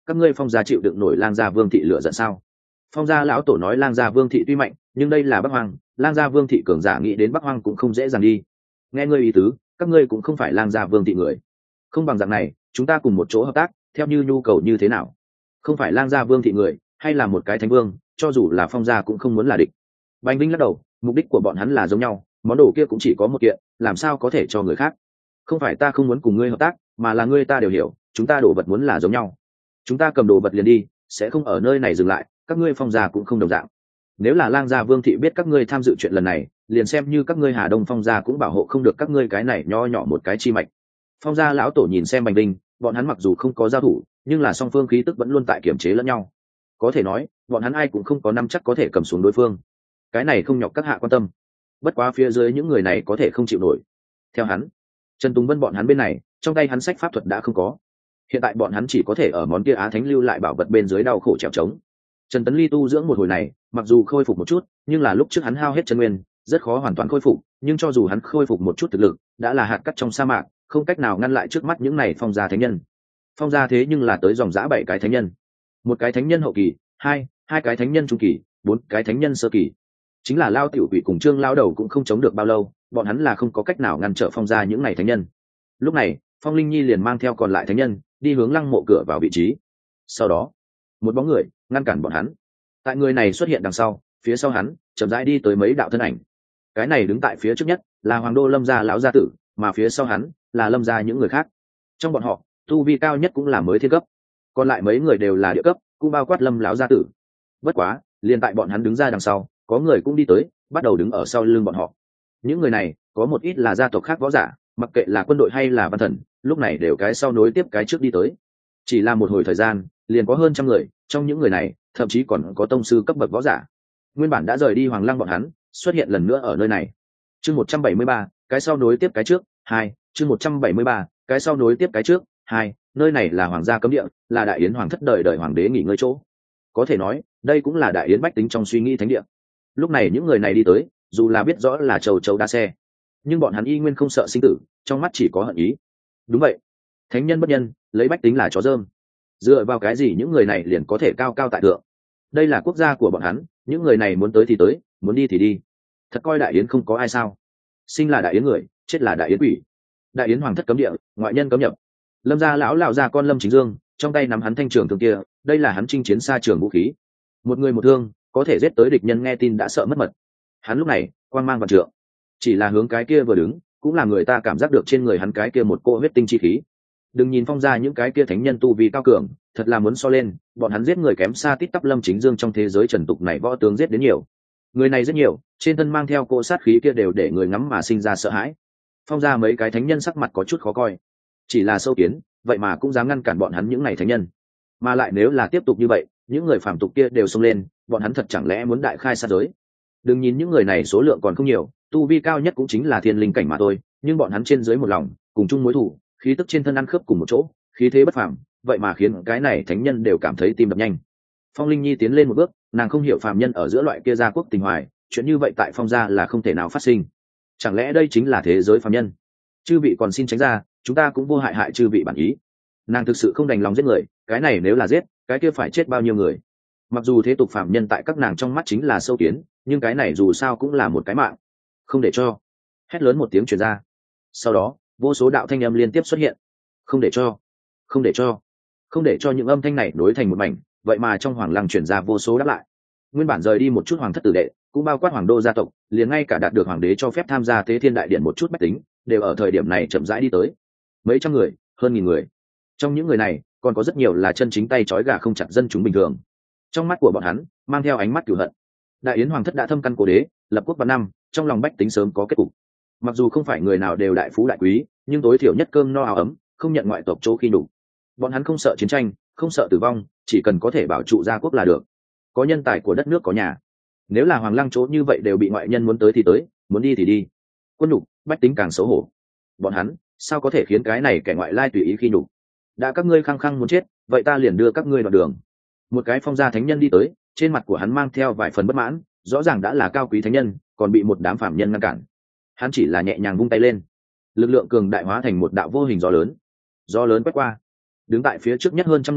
các ngươi Phong gia chịu đựng nổi Lang gia Vương thị lửa giận sao? Phong gia lão tổ nói Lang gia Vương thị tuy mạnh, nhưng đây là Bắc Hoang, Lang gia Vương thị cường giả nghĩ đến Bắc Hoang cũng không dễ dàng đi. Nghe ngươi ý tứ, các ngươi cũng không phải Lang gia Vương thị người. Không bằng dạng này, chúng ta cùng một chỗ hợp tác, theo như nhu cầu như thế nào? Không phải Lang gia Vương thị người, hay là một cái thánh vương, cho dù là Phong gia cũng không muốn là địch. Bành Vinh lắc đầu, mục đích của bọn hắn là giống nhau, món đồ kia cũng chỉ có một kiện, làm sao có thể cho người khác? Không phải ta không muốn cùng ngươi hợp tác, mà là ngươi ta đều hiểu, chúng ta đồ vật muốn là giống nhau. Chúng ta cầm đồ vật liền đi, sẽ không ở nơi này dừng lại, các ngươi Phong gia cũng không đồng dạng. Nếu là Lang gia Vương thị biết các ngươi tham dự chuyện lần này, liền xem như các ngươi Hà Đông Phong gia cũng bảo hộ không được các ngươi cái này nho nhỏ một cái chi mạch. Phong gia lão tổ nhìn xem Bành Vinh, bọn hắn mặc dù không có giao thủ, nhưng là song phương khí tức vẫn luôn tại kiểm chế lẫn nhau. Có thể nói, bọn hắn ai cũng không có nắm chắc có thể cầm xuống đối phương. Cái này không nhọc các hạ quan tâm. Bất quá phía dưới những người này có thể không chịu nổi. Theo hắn, Trần Tùng Vân bọn hắn bên này, trong tay hắn sách pháp thuật đã không có. Hiện tại bọn hắn chỉ có thể ở món kia Á Thánh lưu lại bảo vật bên dưới đau khổ trèo trống. Trần Tấn Ly tu dưỡng một hồi này, mặc dù khôi phục một chút, nhưng là lúc trước hắn hao hết chân nguyên, rất khó hoàn toàn khôi phục, nhưng cho dù hắn khôi phục một chút thực lực, đã là hạt cát trong sa mạc, không cách nào ngăn lại trước mắt những này Phong gia thánh nhân. Phong gia thế nhưng là tới dòng dã 7 cái thánh nhân. Một cái thánh nhân hậu kỳ, hai cái thánh nhân trung kỳ, 4 cái thánh nhân sơ kỳ. Chính là Lao Tiểu Quỷ cùng Trương lão đầu cũng không chống được bao lâu, bọn hắn là không có cách nào ngăn trở Phong gia những này thánh nhân. Lúc này, Phong Linh Nhi liền mang theo còn lại thánh nhân, đi hướng lăng mộ cửa vào vị trí. Sau đó, một bóng người ngăn cản bọn hắn. Tại người này xuất hiện đằng sau, phía sau hắn chậm rãi đi tới mấy đạo thân ảnh. Cái này đứng tại phía trước nhất là Hoàng đô Lâm gia lão gia tử, mà phía sau hắn là Lâm gia những người khác. Trong bọn họ, tu vi cao nhất cũng là mới thiên cấp, còn lại mấy người đều là địa cấp, cũng bao quát Lâm lão gia tử. Bất quá, liền tại bọn hắn đứng ra đằng sau, có người cũng đi tới, bắt đầu đứng ở sau lưng bọn họ. Những người này có một ít là gia tộc khác võ giả, mặc kệ là quân đội hay là văn thần, lúc này đều cái sau nối tiếp cái trước đi tới. Chỉ là một hồi thời gian, liền có hơn trăm người, trong những người này thậm chí còn có tông sư cấp bậc võ giả. Nguyên bản đã rời đi Hoàng Lăng bọn hắn, xuất hiện lần nữa ở nơi này. Chương 173, cái sau nối tiếp cái trước, 2, chương 173, cái sau nối tiếp cái trước, 2, nơi này là hoàng gia cấm địa, là đại yến hoàng thất đời đời hoàng đế nghỉ ngơi chỗ. Có thể nói, đây cũng là đại yến bách tính trong suy nghĩ thánh địa. Lúc này những người này đi tới, dù là biết rõ là châu châu đa xe, nhưng bọn hắn y nguyên không sợ sinh tử, trong mắt chỉ có hận ý. Đúng vậy, thánh nhân bất nhân, lấy bách tính là chó dơm. Dựa vào cái gì những người này liền có thể cao cao tại thượng? Đây là quốc gia của bọn hắn, những người này muốn tới thì tới, muốn đi thì đi. Thật coi đại yến không có ai sao? Sinh là đại yến người, chết là đại yến quỷ. Đại yến hoàng thất cấm địa, ngoại nhân cấm nhập. Lâm gia lão gia con Lâm Chính Dương, trong tay nắm hắn thanh trường thương kia, đây là hắn chinh chiến xa trường vũ khí. Một người một thương, có thể giết tới địch nhân nghe tin đã sợ mất mật. Hắn lúc này quang mang vạn trượng, chỉ là hướng cái kia vừa đứng, cũng là người ta cảm giác được trên người hắn cái kia một cỗ huyết tinh chi khí. Đừng nhìn Phong gia những cái kia thánh nhân tu vi cao cường, thật là muốn so lên, bọn hắn giết người kém xa tít tắp Lâm Chính Dương trong thế giới trần tục này võ tướng giết đến nhiều. Người này rất nhiều, trên thân mang theo cỗ sát khí kia đều để người ngắm mà sinh ra sợ hãi. Phong gia mấy cái thánh nhân sắc mặt có chút khó coi, chỉ là sâu kiến, vậy mà cũng dám ngăn cản bọn hắn những này thánh nhân. Mà lại nếu là tiếp tục như vậy, những người phàm tục kia đều xông lên, bọn hắn thật chẳng lẽ muốn đại khai sát giới? Đừng nhìn những người này số lượng còn không nhiều, tu vi cao nhất cũng chính là thiên linh cảnh mà thôi, nhưng bọn hắn trên dưới một lòng, cùng chung mối thù, khí tức trên thân ăn khớp cùng một chỗ, khí thế bất phàm, vậy mà khiến cái này thánh nhân đều cảm thấy tim đập nhanh. Phong Linh Nhi tiến lên một bước, nàng không hiểu phàm nhân ở giữa loại kia gia quốc tình hoài, chuyện như vậy tại Phong gia là không thể nào phát sinh. Chẳng lẽ đây chính là thế giới phàm nhân? Chư vị còn xin tránh ra, chúng ta cũng vô hại hại chư vị bản ý. Nàng thực sự không đành lòng giết người, cái này nếu là giết, cái kia phải chết bao nhiêu người? Mặc dù thế tục phàm nhân tại các nàng trong mắt chính là sâu kiến, nhưng cái này dù sao cũng là một cái mạng. Không để cho. Hét lớn một tiếng truyền ra. Sau đó, vô số đạo thanh âm liên tiếp xuất hiện. Không để cho, không để cho, không để cho những âm thanh này nối thành một mảnh, vậy mà trong hoàng lăng truyền ra vô số đáp lại. Nguyên bản rời đi một chút hoàng thất tử đệ, cũng bao quát hoàng đô gia tộc, liền ngay cả đạt được hoàng đế cho phép tham gia tế thiên đại điện một chút bách tính, đều ở thời điểm này chậm rãi đi tới. Mấy trăm người, hơn nghìn người. Trong những người này, còn có rất nhiều là chân chính tay trói gà không chặt dân chúng bình thường. Trong mắt của bọn hắn mang theo ánh mắt cửu hận. Đại yến hoàng thất đã thâm căn cố đế, lập quốc vạn năm, trong lòng bách tính sớm có kết cục. Mặc dù không phải người nào đều đại phú đại quý, nhưng tối thiểu nhất cơm no áo ấm, không nhận ngoại tộc chỗ khi đủ. Bọn hắn không sợ chiến tranh, không sợ tử vong, chỉ cần có thể bảo trụ gia quốc là được. Có nhân tài của đất nước có nhà. Nếu là hoàng lăng chỗ như vậy đều bị ngoại nhân muốn tới thì tới, muốn đi thì đi. Quân nhục, bách tính càng xấu hổ. Bọn hắn sao có thể khiến cái này kẻ ngoại lai tùy ý khi nhục? Đã các ngươi khăng khăng muốn chết, vậy ta liền đưa các ngươi đoạn đường. Một cái Phong gia thánh nhân đi tới, trên mặt của hắn mang theo vài phần bất mãn, rõ ràng đã là cao quý thánh nhân, còn bị một đám phạm nhân ngăn cản. Hắn chỉ là nhẹ nhàng vung tay lên, lực lượng cường đại hóa thành một đạo vô hình gió lớn. Gió lớn quét qua, đứng tại phía trước nhất hơn trăm người,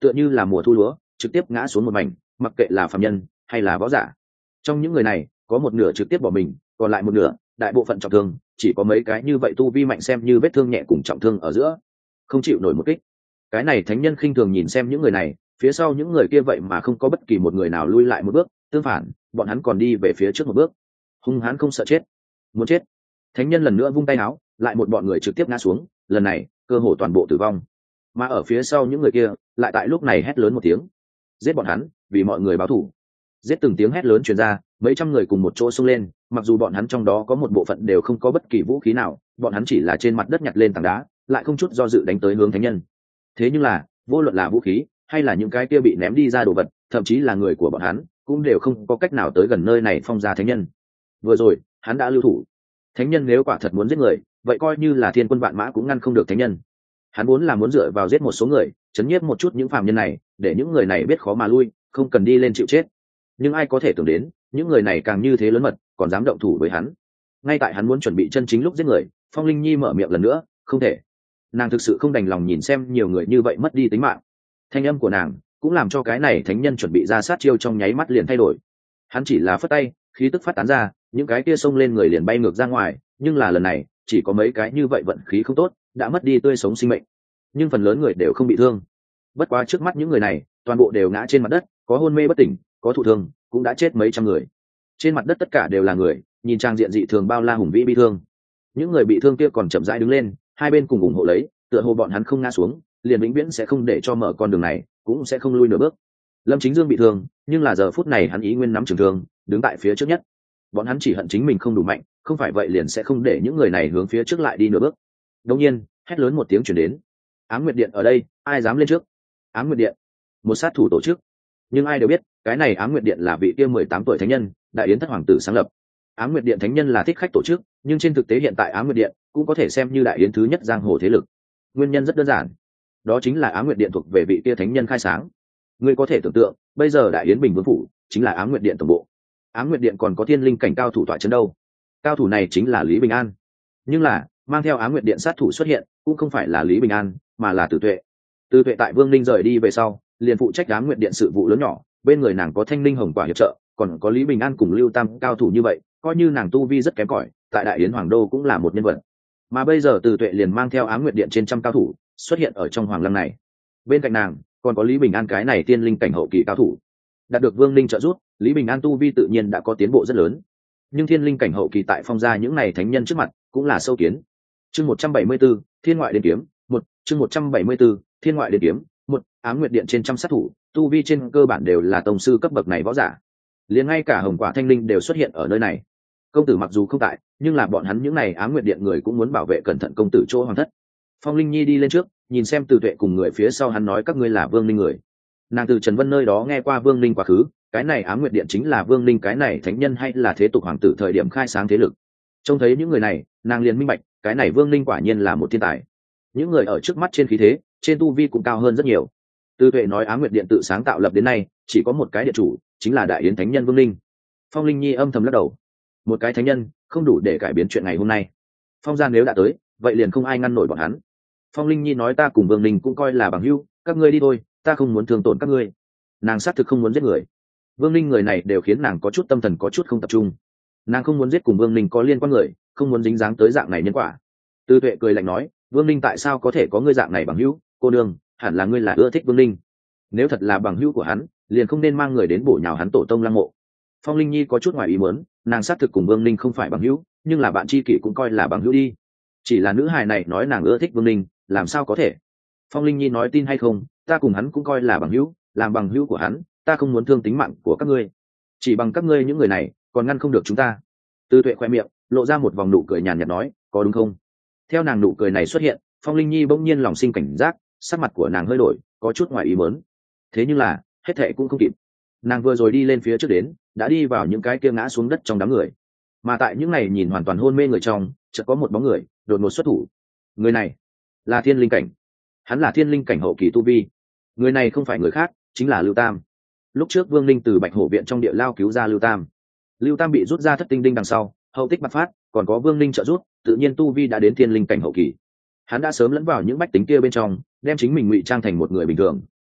tựa như là mùa thu lúa trực tiếp ngã xuống một mảnh, mặc kệ là phàm nhân hay là võ giả. Trong những người này có một nửa trực tiếp bỏ mình, còn lại một nửa đại bộ phận trọng thương, chỉ có mấy cái như vậy tu vi mạnh xem như vết thương nhẹ cùng trọng thương ở giữa, không chịu nổi một kích. Cái này thánh nhân khinh thường nhìn xem những người này, phía sau những người kia vậy mà không có bất kỳ một người nào lui lại một bước, tương phản bọn hắn còn đi về phía trước một bước, hung hãn không sợ chết. Muốn chết. Thánh nhân lần nữa vung tay áo, lại một bọn người trực tiếp ngã xuống, lần này cơ hồ toàn bộ tử vong. Mà ở phía sau những người kia lại tại lúc này hét lớn một tiếng, giết bọn hắn, vì mọi người báo thù. Giết từng tiếng hét lớn truyền ra, mấy trăm người cùng một chỗ xông lên, mặc dù bọn hắn trong đó có một bộ phận đều không có bất kỳ vũ khí nào, bọn hắn chỉ là trên mặt đất nhặt lên tảng đá, lại không chút do dự đánh tới hướng thánh nhân. Thế nhưng là vô luận là vũ khí hay là những cái kia bị ném đi ra đồ vật, thậm chí là người của bọn hắn cũng đều không có cách nào tới gần nơi này phong gia thánh nhân. Vừa rồi hắn đã lưu thủ, thánh nhân nếu quả thật muốn giết người, vậy coi như là thiên quân vạn mã cũng ngăn không được thánh nhân. Hắn vốn là muốn dựa vào giết một số người chấn nhiếp một chút những phàm nhân này, để những người này biết khó mà lui, không cần đi lên chịu chết. Nhưng ai có thể tưởng đến những người này càng như thế lớn mật, còn dám động thủ với hắn. Ngay tại hắn muốn chuẩn bị chân chính lúc giết người, Phong Linh Nhi mở miệng lần nữa, không thể. Nàng thực sự không đành lòng nhìn xem nhiều người như vậy mất đi tính mạng. Thanh âm của nàng cũng làm cho cái này thánh nhân chuẩn bị ra sát chiêu trong nháy mắt liền thay đổi. Hắn chỉ là phất tay, khí tức phát tán ra, những cái kia xông lên người liền bay ngược ra ngoài, nhưng là lần này chỉ có mấy cái như vậy vận khí không tốt, đã mất đi tươi sống sinh mệnh, nhưng phần lớn người đều không bị thương. Bất quá trước mắt những người này toàn bộ đều ngã trên mặt đất, có hôn mê bất tỉnh, có thụ thương, cũng đã chết mấy trăm người. Trên mặt đất tất cả đều là người, nhìn trang diện dị thường bao la hùng vĩ bi thương. Những người bị thương kia còn chậm rãi đứng lên, hai bên cùng ủng hộ lấy, tựa hồ bọn hắn không ngã xuống, liền vĩnh viễn sẽ không để cho mở con đường này, cũng sẽ không lui nửa bước. Lâm Chính Dương bị thương, nhưng là giờ phút này hắn ý nguyên nắm trường thương, đứng tại phía trước nhất. Bọn hắn chỉ hận chính mình không đủ mạnh, không phải vậy liền sẽ không để những người này hướng phía trước lại đi nửa bước. Đột nhiên, hét lớn một tiếng truyền đến. Ám Nguyệt Điện ở đây, ai dám lên trước? Ám Nguyệt Điện, một sát thủ tổ chức. Nhưng ai đều biết, cái này Ám Nguyệt Điện là vị kia 18 tuổi thánh nhân, Đại Yến thất hoàng tử sáng lập. Ám Nguyệt Điện thánh nhân là thích khách tổ chức, nhưng trên thực tế hiện tại Ám Nguyệt Điện cũng có thể xem như Đại Yến thứ nhất giang hồ thế lực. Nguyên nhân rất đơn giản, đó chính là Ám Nguyệt Điện thuộc về vị kia thánh nhân khai sáng. Ngươi có thể tưởng tượng, bây giờ Đại Yến Bình Vương phủ chính là Ám Nguyệt Điện tổng bộ. Ám Nguyệt Điện còn có thiên linh cảnh cao thủ tọa trấn đâu. Cao thủ này chính là Lý Bình An. Nhưng là, mang theo Ám Nguyệt Điện sát thủ xuất hiện, cũng không phải là Lý Bình An, mà là Từ Tuệ. Từ Tuệ tại Vương Ninh rời đi về sau, liền phụ trách Ám Nguyệt Điện sự vụ lớn nhỏ, bên người nàng có Thanh Linh Hồng Quả hiệp trợ, còn có Lý Bình An cùng Lưu Tam cao thủ như vậy, coi như nàng tu vi rất kém cỏi, tại Đại Yến Hoàng đô cũng là một nhân vật. Mà bây giờ Từ Tuệ liền mang theo Ám Nguyệt Điện trên trăm cao thủ xuất hiện ở trong hoàng lăng này. Bên cạnh nàng còn có Lý Bình An cái này tiên linh cảnh hậu kỳ cao thủ. Đạt được Vương Ninh trợ giúp, Lý Bình An tu vi tự nhiên đã có tiến bộ rất lớn. Nhưng thiên linh cảnh hậu kỳ tại phong gia những này thánh nhân trước mặt cũng là sâu kiến. Chương 174, Thiên ngoại đến kiếm, một chương 174, Thiên ngoại đến kiếm, một Ám Nguyệt Điện trên trăm sát thủ, tu vi trên cơ bản đều là tông sư cấp bậc này võ giả. Liền ngay cả Hồng Quả Thanh Linh đều xuất hiện ở nơi này. Công tử mặc dù không tại, nhưng là bọn hắn những này Ám Nguyệt Điện người cũng muốn bảo vệ cẩn thận công tử chỗ hoàng thất. Phong Linh Nhi đi lên trước, nhìn xem Từ Tuệ cùng người phía sau hắn nói các ngươi là Vương Ninh người. Nàng từ Trần Vân nơi đó nghe qua Vương Ninh quá khứ, cái này Ám Nguyệt Điện chính là Vương Ninh cái này thánh nhân hay là thế tục hoàng tử thời điểm khai sáng thế lực. Trông thấy những người này, nàng liền minh bạch, cái này Vương Ninh quả nhiên là một thiên tài. Những người ở trước mắt trên khí thế, trên tu vi cũng cao hơn rất nhiều. Từ Tuệ nói Ám Nguyệt Điện tự sáng tạo lập đến nay, chỉ có một cái điện chủ, chính là Đại Yến thánh nhân Vương Ninh. Phong Linh Nhi âm thầm lắc đầu. Một cái thánh nhân không đủ để cải biến chuyện ngày hôm nay. Phong gia nếu đã tới, vậy liền không ai ngăn nổi bọn hắn. Phong Linh Nhi nói ta cùng Vương Ninh cũng coi là bằng hữu, các ngươi đi thôi, ta không muốn thương tổn các ngươi. Nàng xác thực không muốn giết người. Vương Ninh người này đều khiến nàng có chút tâm thần có chút không tập trung. Nàng không muốn giết cùng Vương Ninh có liên quan người, không muốn dính dáng tới dạng này nhân quả. Tư Tuệ cười lạnh nói, Vương Ninh tại sao có thể có ngươi dạng này bằng hữu? Cô nương, hẳn là ngươi là ưa thích Vương Ninh. Nếu thật là bằng hữu của hắn, liền không nên mang người đến bổ nhào hắn tổ tông lăng mộ. Phong Linh Nhi có chút ngoài ý muốn, nàng xác thực cùng Vương Ninh không phải bằng hữu, nhưng là bạn tri kỷ cũng coi là bằng hữu đi. Chỉ là nữ hài này nói nàng ưa thích Vương Ninh, làm sao có thể? Phong Linh Nhi nói tin hay không, ta cùng hắn cũng coi là bằng hữu, làm bằng hữu của hắn, ta không muốn thương tính mạng của các ngươi. Chỉ bằng các ngươi những người này, còn ngăn không được chúng ta. Tư Tuệ khoe miệng, lộ ra một vòng nụ cười nhàn nhạt nói, có đúng không? Theo nàng nụ cười này xuất hiện, Phong Linh Nhi bỗng nhiên lòng sinh cảnh giác, sắc mặt của nàng hơi đổi, có chút ngoài ý muốn. Thế nhưng là, hết thệ cũng không kịp. Nàng vừa rồi đi lên phía trước đến, đã đi vào những cái kia ngã xuống đất trong đám người. Mà tại những này nhìn hoàn toàn hôn mê người trong, chợt có một bóng người đột ngột xuất thủ. Người này là thiên linh cảnh. Hắn là thiên linh cảnh hậu kỳ tu vi. Người này không phải người khác, chính là Lưu Tam. Lúc trước Vương Ninh từ Bạch Hổ viện trong địa lao cứu ra Lưu Tam. Lưu Tam bị rút ra thất tinh đinh đằng sau, hậu tích bạc phát, còn có Vương Ninh trợ giúp, tự nhiên tu vi đã đến thiên linh cảnh hậu kỳ. Hắn đã sớm lẫn vào những bách tính kia bên trong, đem chính mình ngụy trang thành một người bình thường,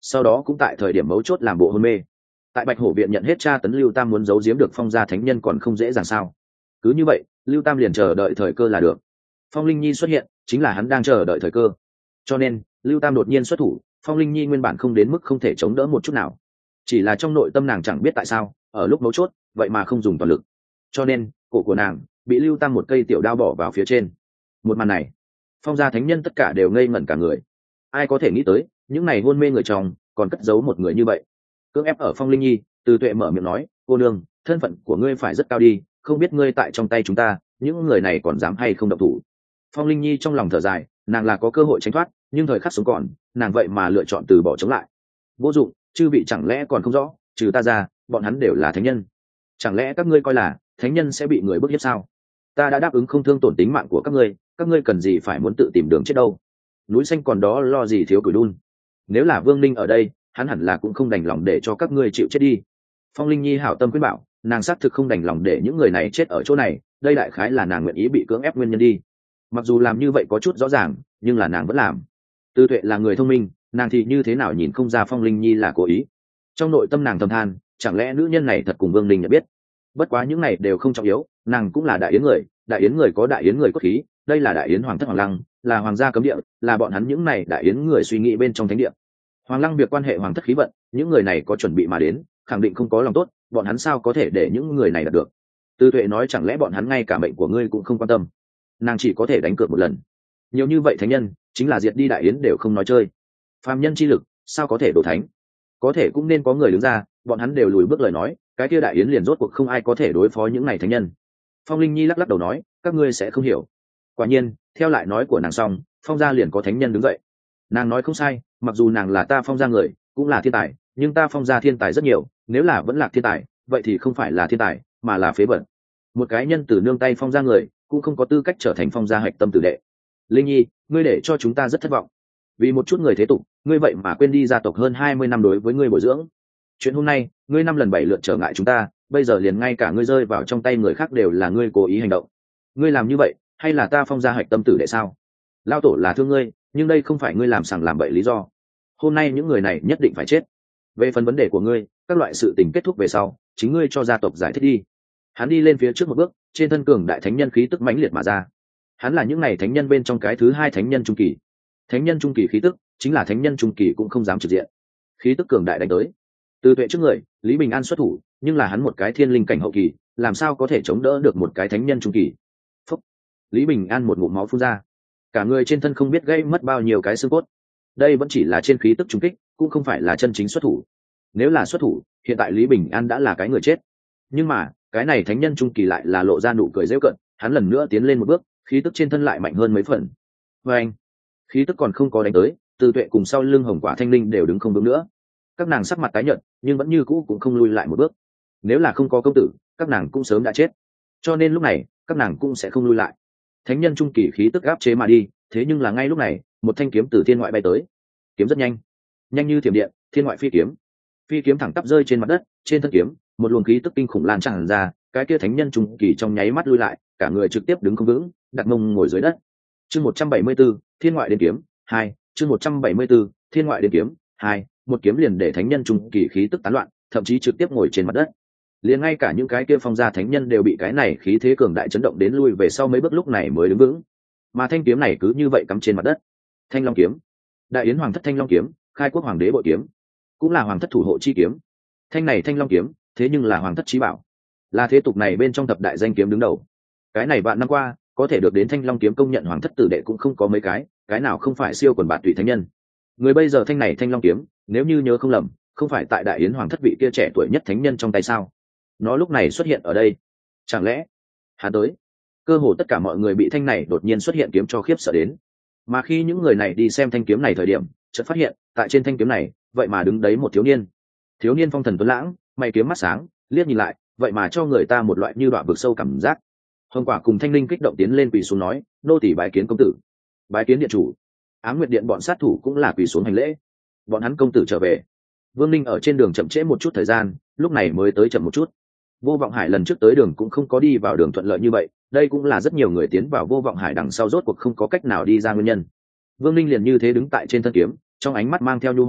sau đó cũng tại thời điểm mấu chốt làm bộ hôn mê. Tại Bạch Hổ viện nhận hết tra tấn, Lưu Tam muốn giấu giếm được Phong gia thánh nhân còn không dễ dàng sao? Cứ như vậy, Lưu Tam liền chờ đợi thời cơ là được. Phong Linh Nhi xuất hiện, chính là hắn đang chờ đợi thời cơ. Cho nên, Lưu Tam đột nhiên xuất thủ, Phong Linh Nhi nguyên bản không đến mức không thể chống đỡ một chút nào. Chỉ là trong nội tâm nàng chẳng biết tại sao, ở lúc mấu chốt, vậy mà không dùng toàn lực. Cho nên, cổ của nàng bị Lưu Tam một cây tiểu đao bỏ vào phía trên. Một màn này, Phong gia thánh nhân tất cả đều ngây ngẩn cả người. Ai có thể nghĩ tới, những này hôn mê người chồng còn cất giấu một người như vậy. Cưỡng ép ở Phong Linh Nhi, Từ Tuệ mở miệng nói, cô nương, thân phận của ngươi phải rất cao đi, không biết ngươi tại trong tay chúng ta, những người này còn dám hay không động thủ. Phong Linh Nhi trong lòng thở dài, nàng là có cơ hội tránh thoát, nhưng thời khắc sống còn, nàng vậy mà lựa chọn từ bỏ chống lại. Vô dụng, chư vị chẳng lẽ còn không rõ, trừ ta ra, bọn hắn đều là thánh nhân. Chẳng lẽ các ngươi coi là thánh nhân sẽ bị người bức hiếp sao? Ta đã đáp ứng không thương tổn tính mạng của các ngươi cần gì phải muốn tự tìm đường chết đâu? Núi xanh còn đó lo gì thiếu củi đun. Nếu là Vương Ninh ở đây, hắn hẳn là cũng không đành lòng để cho các ngươi chịu chết đi. Phong Linh Nhi hảo tâm khuyên bảo, nàng xác thực không đành lòng để những người này chết ở chỗ này, đây đại khái là nàng nguyện ý bị cưỡng ép nguyên nhân đi. Mặc dù làm như vậy có chút rõ ràng, nhưng là nàng vẫn làm. Tư Tuệ là người thông minh, nàng thì như thế nào nhìn không ra Phong Linh Nhi là cố ý. Trong nội tâm nàng thầm than, chẳng lẽ nữ nhân này thật cùng Vương Ninh nhận biết. Bất quá những này đều không trọng yếu, nàng cũng là đại yến người, đại yến người có đại yến người cốt khí, đây là đại yến hoàng thất Hoàng Lăng, là hoàng gia cấm địa, là bọn hắn những này đại yến người suy nghĩ bên trong thánh địa. Hoàng Lăng việc quan hệ hoàng thất khí vận, những người này có chuẩn bị mà đến, khẳng định không có lòng tốt, bọn hắn sao có thể để những người này đạt được. Tư Tuệ nói chẳng lẽ bọn hắn ngay cả mệnh của ngươi cũng không quan tâm. Nàng chỉ có thể đánh cược một lần. Nhiều như vậy thánh nhân, chính là diệt đi đại yến đều không nói chơi. Phàm nhân chi lực, sao có thể đổ thánh? Có thể cũng nên có người đứng ra, bọn hắn đều lùi bước lời nói, cái kia đại yến liền rốt cuộc không ai có thể đối phó những này thánh nhân. Phong Linh Nhi lắc lắc đầu nói, các ngươi sẽ không hiểu. Quả nhiên, theo lại nói của nàng xong, Phong gia liền có thánh nhân đứng dậy. Nàng nói không sai, mặc dù nàng là ta Phong gia người, cũng là thiên tài, nhưng ta Phong gia thiên tài rất nhiều, nếu là vẫn là thiên tài, vậy thì không phải là thiên tài, mà là phế vật. Một cái nhân từ nương tay Phong gia người, cũng không có tư cách trở thành Phong gia hạch tâm tử đệ. Linh Nhi, ngươi để cho chúng ta rất thất vọng. Vì một chút người thế tục, ngươi vậy mà quên đi gia tộc hơn 20 năm đối với ngươi bồi dưỡng. Chuyện hôm nay, ngươi 5 lần 7 lượt trở ngại chúng ta, bây giờ liền ngay cả ngươi rơi vào trong tay người khác đều là ngươi cố ý hành động. Ngươi làm như vậy, hay là ta Phong gia hạch tâm tử đệ sao? Lao tổ là thương ngươi, nhưng đây không phải ngươi làm sằng làm bậy lý do. Hôm nay những người này nhất định phải chết. Về phần vấn đề của ngươi, các loại sự tình kết thúc về sau, chính ngươi cho gia tộc giải thích đi. Hắn đi lên phía trước một bước, trên thân cường đại thánh nhân khí tức mãnh liệt mà ra. Hắn là những này thánh nhân bên trong cái thứ hai thánh nhân trung kỳ. Thánh nhân trung kỳ khí tức, chính là thánh nhân trung kỳ cũng không dám trực diện. Khí tức cường đại đánh tới. Từ Tuệ trước người, Lý Bình An xuất thủ, nhưng là hắn một cái thiên linh cảnh hậu kỳ, làm sao có thể chống đỡ được một cái thánh nhân trung kỳ. Phúc. Lý Bình An một ngụm máu phun ra, cả người trên thân không biết gây mất bao nhiêu cái xương cốt. Đây vẫn chỉ là trên khí tức trung kích, cũng không phải là chân chính xuất thủ. Nếu là xuất thủ, hiện tại Lý Bình An đã là cái người chết. Nhưng mà, cái này thánh nhân trung kỳ lại là lộ ra nụ cười giễu cợt, hắn lần nữa tiến lên một bước, khí tức trên thân lại mạnh hơn mấy phần. Và anh, khí tức còn không có đánh tới, Từ Tuệ cùng sau lưng Hồng Quả Thanh Linh đều đứng không vững nữa. Các nàng sắc mặt tái nhợt, nhưng vẫn như cũ cũng không lui lại một bước. Nếu là không có công tử, các nàng cũng sớm đã chết. Cho nên lúc này, các nàng cũng sẽ không lui lại. Thánh nhân trung kỳ khí tức áp chế mà đi, thế nhưng là ngay lúc này, một thanh kiếm từ thiên ngoại bay tới. Kiếm rất nhanh, nhanh như thiểm điện, thiên ngoại phi kiếm. Phi kiếm thẳng tắp rơi trên mặt đất, trên thân kiếm, một luồng khí tức kinh khủng lan tràn ra, cái kia thánh nhân trung kỳ trong nháy mắt lui lại, cả người trực tiếp đứng không vững, đặt mông ngồi dưới đất. Chương 174, Thiên ngoại đến kiếm 2, chương 174, Thiên ngoại đến kiếm 2, một kiếm liền để thánh nhân trung kỳ khí tức tán loạn, thậm chí trực tiếp ngồi trên mặt đất. Liền ngay cả những cái kia Phong gia thánh nhân đều bị cái này khí thế cường đại chấn động đến lui về sau mấy bước, lúc này mới đứng vững. Mà thanh kiếm này cứ như vậy cắm trên mặt đất. Thanh Long kiếm, Đại Yến hoàng thất Thanh Long kiếm, khai quốc hoàng đế bội kiếm, cũng là hoàng thất thủ hộ chi kiếm. Thanh này Thanh Long kiếm, thế nhưng là hoàng thất chí bảo, là thế tục này bên trong thập đại danh kiếm đứng đầu. Cái này vạn năm qua, có thể được đến Thanh Long kiếm công nhận hoàng thất tử đệ cũng không có mấy cái nào không phải siêu quần bạt tùy thánh nhân. Người bây giờ thanh này Thanh Long kiếm, nếu như nhớ không lầm, không phải tại Đại Yến hoàng thất vị kia trẻ tuổi nhất thánh nhân trong tay sao? Nó lúc này xuất hiện ở đây, chẳng lẽ hắn tới? Cơ hồ tất cả mọi người bị thanh này đột nhiên xuất hiện kiếm cho khiếp sợ đến. Mà khi những người này đi xem thanh kiếm này thời điểm, chợt phát hiện, tại trên thanh kiếm này, vậy mà đứng đấy một thiếu niên. Thiếu niên phong thần tuấn lãng, mày kiếm mắt sáng, liếc nhìn lại, vậy mà cho người ta một loại như đoạn vực sâu cảm giác. Hồng Quả cùng Thanh Linh kích động tiến lên quỳ xuống nói, nô tỳ bái kiến công tử. Bái kiến điện chủ. Ám Nguyệt điện bọn sát thủ cũng là quỳ xuống hành lễ. Bọn hắn công tử trở về. Vương Ninh ở trên đường chậm trễ một chút thời gian, lúc này mới tới chậm một chút. Vô Vọng Hải lần trước tới đường cũng không có đi vào đường thuận lợi như vậy, đây cũng là rất nhiều người tiến vào Vô Vọng Hải đằng sau rốt cuộc không có cách nào đi ra nguyên nhân. Vương Ninh liền như thế đứng tại trên thân kiếm, trong ánh mắt mang theo nhu hòa,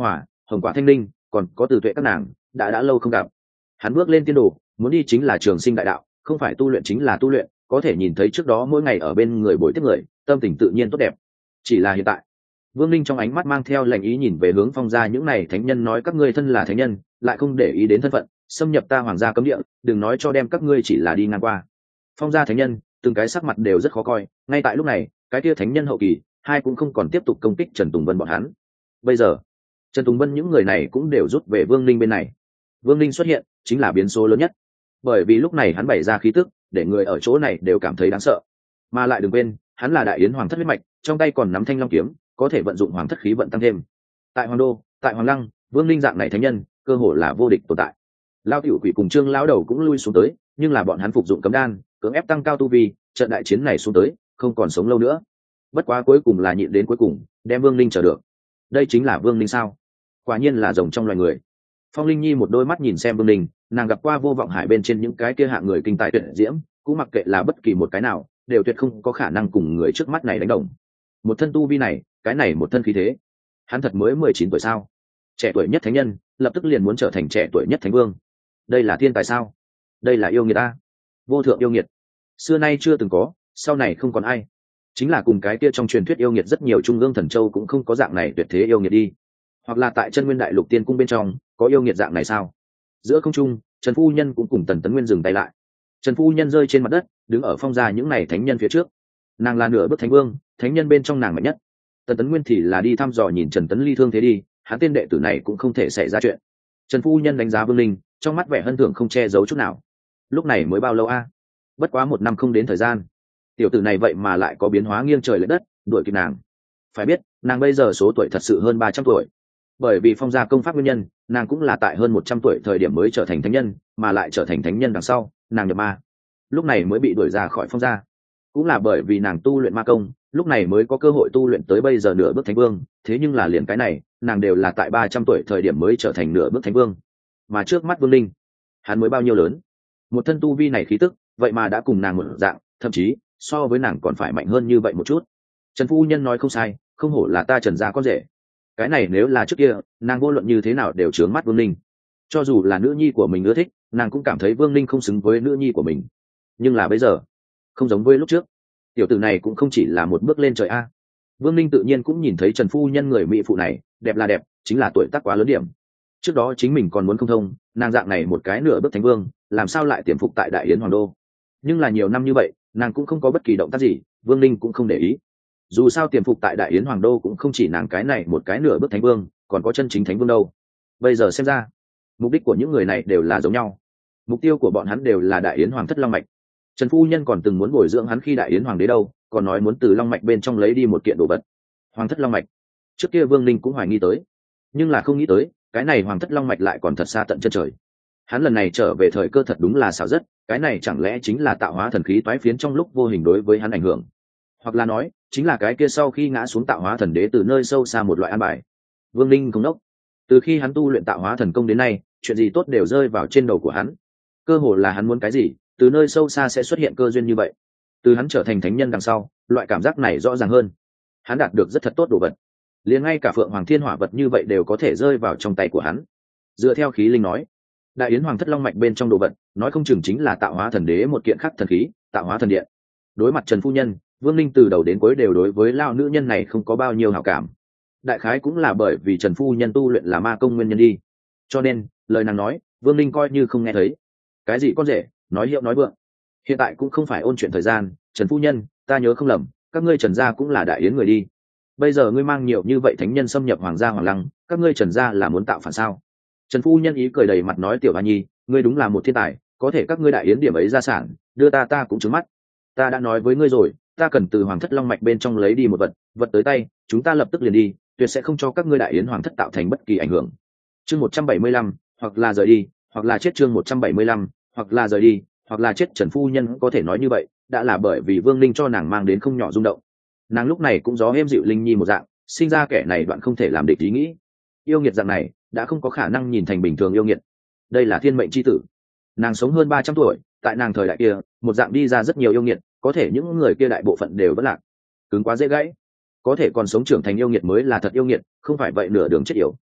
Hồng Quả Thanh Linh, còn có Từ Tuệ các nàng đã lâu không gặp. Hắn bước lên tiên đồ, muốn đi chính là trường sinh đại đạo, không phải tu luyện chính là tu luyện, có thể nhìn thấy trước đó mỗi ngày ở bên người bồi tiếp người, tâm tình tự nhiên tốt đẹp. Chỉ là hiện tại, Vương Linh trong ánh mắt mang theo lệnh ý nhìn về hướng Phong gia những này thánh nhân, nói các ngươi thân là thánh nhân, lại không để ý đến thân phận, xâm nhập ta hoàng gia cấm địa, đừng nói cho đem các ngươi chỉ là đi ngang qua. Phong gia thánh nhân từng cái sắc mặt đều rất khó coi, ngay tại lúc này, cái kia thánh nhân hậu kỳ, hai cũng không còn tiếp tục công kích Trần Tùng Vân bọn hắn. Bây giờ, Trần Tùng Vân những người này cũng đều rút về Vương Linh bên này. Vương Linh xuất hiện chính là biến số lớn nhất, bởi vì lúc này hắn bày ra khí tức, để người ở chỗ này đều cảm thấy đáng sợ. Mà lại đừng quên, hắn là đại yến hoàng thất huyết mạch, trong tay còn nắm thanh long kiếm, có thể vận dụng hoàng thất khí vận tăng thêm. Tại hoàng đô, tại hoàng lăng, Vương Linh dạng này thánh nhân, cơ hội là vô địch tồn tại. Lao tiểu quỷ cùng Trương lão đầu cũng lui xuống tới, nhưng là bọn hắn phục dụng cấm đan, cưỡng ép tăng cao tu vi, trận đại chiến này xuống tới, không còn sống lâu nữa. Bất quá cuối cùng là nhịn đến cuối cùng, đem Vương Linh chờ được. Đây chính là Vương Linh sao? Quả nhiên là rồng trong loài người. Phong Linh Nhi một đôi mắt nhìn xem Vương Linh, nàng gặp qua vô vọng hải bên trên những cái kia hạng người kinh tài tuyệt diễm, cũng mặc kệ là bất kỳ một cái nào, đều tuyệt không có khả năng cùng người trước mắt này đánh đồng. Một thân tu vi này, cái này một thân khí thế, hắn thật mới 19 tuổi sao? Trẻ tuổi nhất thánh nhân, lập tức liền muốn trở thành trẻ tuổi nhất thánh vương. Đây là thiên tài sao? Đây là yêu nghiệt a, vô thượng yêu nghiệt, xưa nay chưa từng có, sau này không còn ai. Chính là cùng cái kia trong truyền thuyết yêu nghiệt rất nhiều trung ương thần châu cũng không có dạng này tuyệt thế yêu nghiệt đi. Hoặc là tại chân nguyên đại lục tiên cung bên trong có yêu nghiệt dạng này sao? Giữa không trung, Trần phu nhân cũng cùng Tần Tấn Nguyên dừng tay lại. Trần phu nhân rơi trên mặt đất, đứng ở Phong gia những này thánh nhân phía trước. Nàng là nửa bước thánh vương, thánh nhân bên trong nàng mạnh nhất. Tần Tấn Nguyên thì là đi thăm dò nhìn Trần Tấn Ly thương thế đi, hắn tên đệ tử này cũng không thể xảy ra chuyện. Trần phu nhân đánh giá Vương Linh, trong mắt vẻ hân thưởng không che giấu chút nào. Lúc này mới bao lâu a? Bất quá 1 năm không đến thời gian, tiểu tử này vậy mà lại có biến hóa nghiêng trời lệch đất, đuổi kịp nàng. Phải biết, nàng bây giờ số tuổi thật sự hơn 300 tuổi. Bởi vì Phong gia công pháp nguyên nhân, nàng cũng là tại hơn 100 tuổi thời điểm mới trở thành thánh nhân, mà lại trở thành thánh nhân đằng sau, nàng nhập ma, lúc này mới bị đuổi ra khỏi Phong gia. Cũng là bởi vì nàng tu luyện ma công, lúc này mới có cơ hội tu luyện tới bây giờ nửa bước thánh vương. Thế nhưng là liền cái này, nàng đều là tại 300 tuổi thời điểm mới trở thành nửa bước thánh vương. Mà trước mắt Vương Linh, hắn mới bao nhiêu lớn? Một thân tu vi này khí tức, vậy mà đã cùng nàng một dạng, thậm chí so với nàng còn phải mạnh hơn như vậy một chút. Trần phu nhân nói không sai, không hổ là ta Trần gia con rể. Cái này nếu là trước kia, nàng vô luận như thế nào đều chướng mắt Vương Linh. Cho dù là nữ nhi của mình ưa thích, nàng cũng cảm thấy Vương Linh không xứng với nữ nhi của mình. Nhưng là bây giờ, không giống với lúc trước, tiểu tử này cũng không chỉ là một bước lên trời a. Vương Linh tự nhiên cũng nhìn thấy Trần phu nhân người mỹ phụ này, đẹp là đẹp, chính là tuổi tác quá lớn điểm. Trước đó chính mình còn muốn không thông, nàng dạng này một cái nửa bước thánh vương, làm sao lại tiềm phục tại Đại Yến Hoàng đô? Nhưng là nhiều năm như vậy, nàng cũng không có bất kỳ động tác gì, Vương Linh cũng không để ý. Dù sao tiềm phục tại Đại Yến Hoàng đô cũng không chỉ nàng cái này một cái nửa bước thánh vương, còn có chân chính thánh vương đâu. Bây giờ xem ra, mục đích của những người này đều là giống nhau. Mục tiêu của bọn hắn đều là Đại Yến Hoàng thất long mạch. Trần phu nhân còn từng muốn bồi dưỡng hắn khi Đại Yến Hoàng đế đâu, còn nói muốn từ long mạch bên trong lấy đi một kiện đồ vật. Hoàng thất long mạch. Trước kia Vương Linh cũng hoài nghi tới, nhưng là không nghĩ tới, cái này Hoàng thất long mạch lại còn thật xa tận chân trời. Hắn lần này trở về thời cơ thật đúng là xảo rất, cái này chẳng lẽ chính là tạo hóa thần khí toái phiến trong lúc vô hình đối với hắn ảnh hưởng, hoặc là nói chính là cái kia sau khi ngã xuống tạo hóa thần đế từ nơi sâu xa một loại an bài. Vương Linh không đốc, từ khi hắn tu luyện tạo hóa thần công đến nay, chuyện gì tốt đều rơi vào trên đầu của hắn. Cơ hồ là hắn muốn cái gì, từ nơi sâu xa sẽ xuất hiện cơ duyên như vậy. Từ hắn trở thành thánh nhân đằng sau, loại cảm giác này rõ ràng hơn. Hắn đạt được rất thật tốt đồ vật, liền ngay cả Phượng Hoàng Thiên Hỏa vật như vậy đều có thể rơi vào trong tay của hắn. Dựa theo khí linh nói, Đại Yến Hoàng thất long mạch bên trong đồ vật, nói không chừng chính là tạo hóa thần đế một kiện khắc thần khí, tạo hóa thần điện. Đối mặt Trần phu nhân, Vương Linh từ đầu đến cuối đều đối với lao nữ nhân này không có bao nhiêu hảo cảm. Đại khái cũng là bởi vì Trần phu nhân tu luyện là ma công nguyên nhân đi. Cho nên, lời nàng nói, Vương Linh coi như không nghe thấy. Cái gì con rể, nói hiệu nói vượng. Hiện tại cũng không phải ôn chuyện thời gian, Trần phu nhân, ta nhớ không lầm, các ngươi Trần gia cũng là Đại Yến người đi. Bây giờ ngươi mang nhiều như vậy thánh nhân xâm nhập hoàng gia Hoàng Lăng, các ngươi Trần gia là muốn tạo phản sao? Trần phu nhân ý cười đầy mặt nói, Tiểu Hoa Nhi, ngươi đúng là một thiên tài, có thể các ngươi Đại Yến điểm ấy gia sản, đưa ta cũng trứng mắt. Ta đã nói với ngươi rồi, ta cần từ hoàng thất long mạch bên trong lấy đi một vật tới tay, chúng ta lập tức liền đi, tuyệt sẽ không cho các ngươi Đại Yến hoàng thất tạo thành bất kỳ ảnh hưởng. Chương 175, hoặc là rời đi, hoặc là chết. Chương 175, hoặc là rời đi, hoặc là chết. Trần phu nhân có thể nói như vậy, đã là bởi vì Vương Linh cho nàng mang đến không nhỏ rung động. Nàng lúc này cũng gió êm dịu Linh Nhi một dạng, sinh ra kẻ này đoạn không thể làm địch ý nghĩ. Yêu nghiệt dạng này đã không có khả năng nhìn thành bình thường yêu nghiệt. Đây là thiên mệnh chi tử. Nàng sống hơn 300 tuổi, tại nàng thời đại kia, một dạng đi ra rất nhiều yêu nghiệt, có thể những người kia đại bộ phận đều vẫn lạc, cứng quá dễ gãy. Có thể còn sống trưởng thành yêu nghiệt mới là thật yêu nghiệt, không phải vậy nửa đường chết yểu,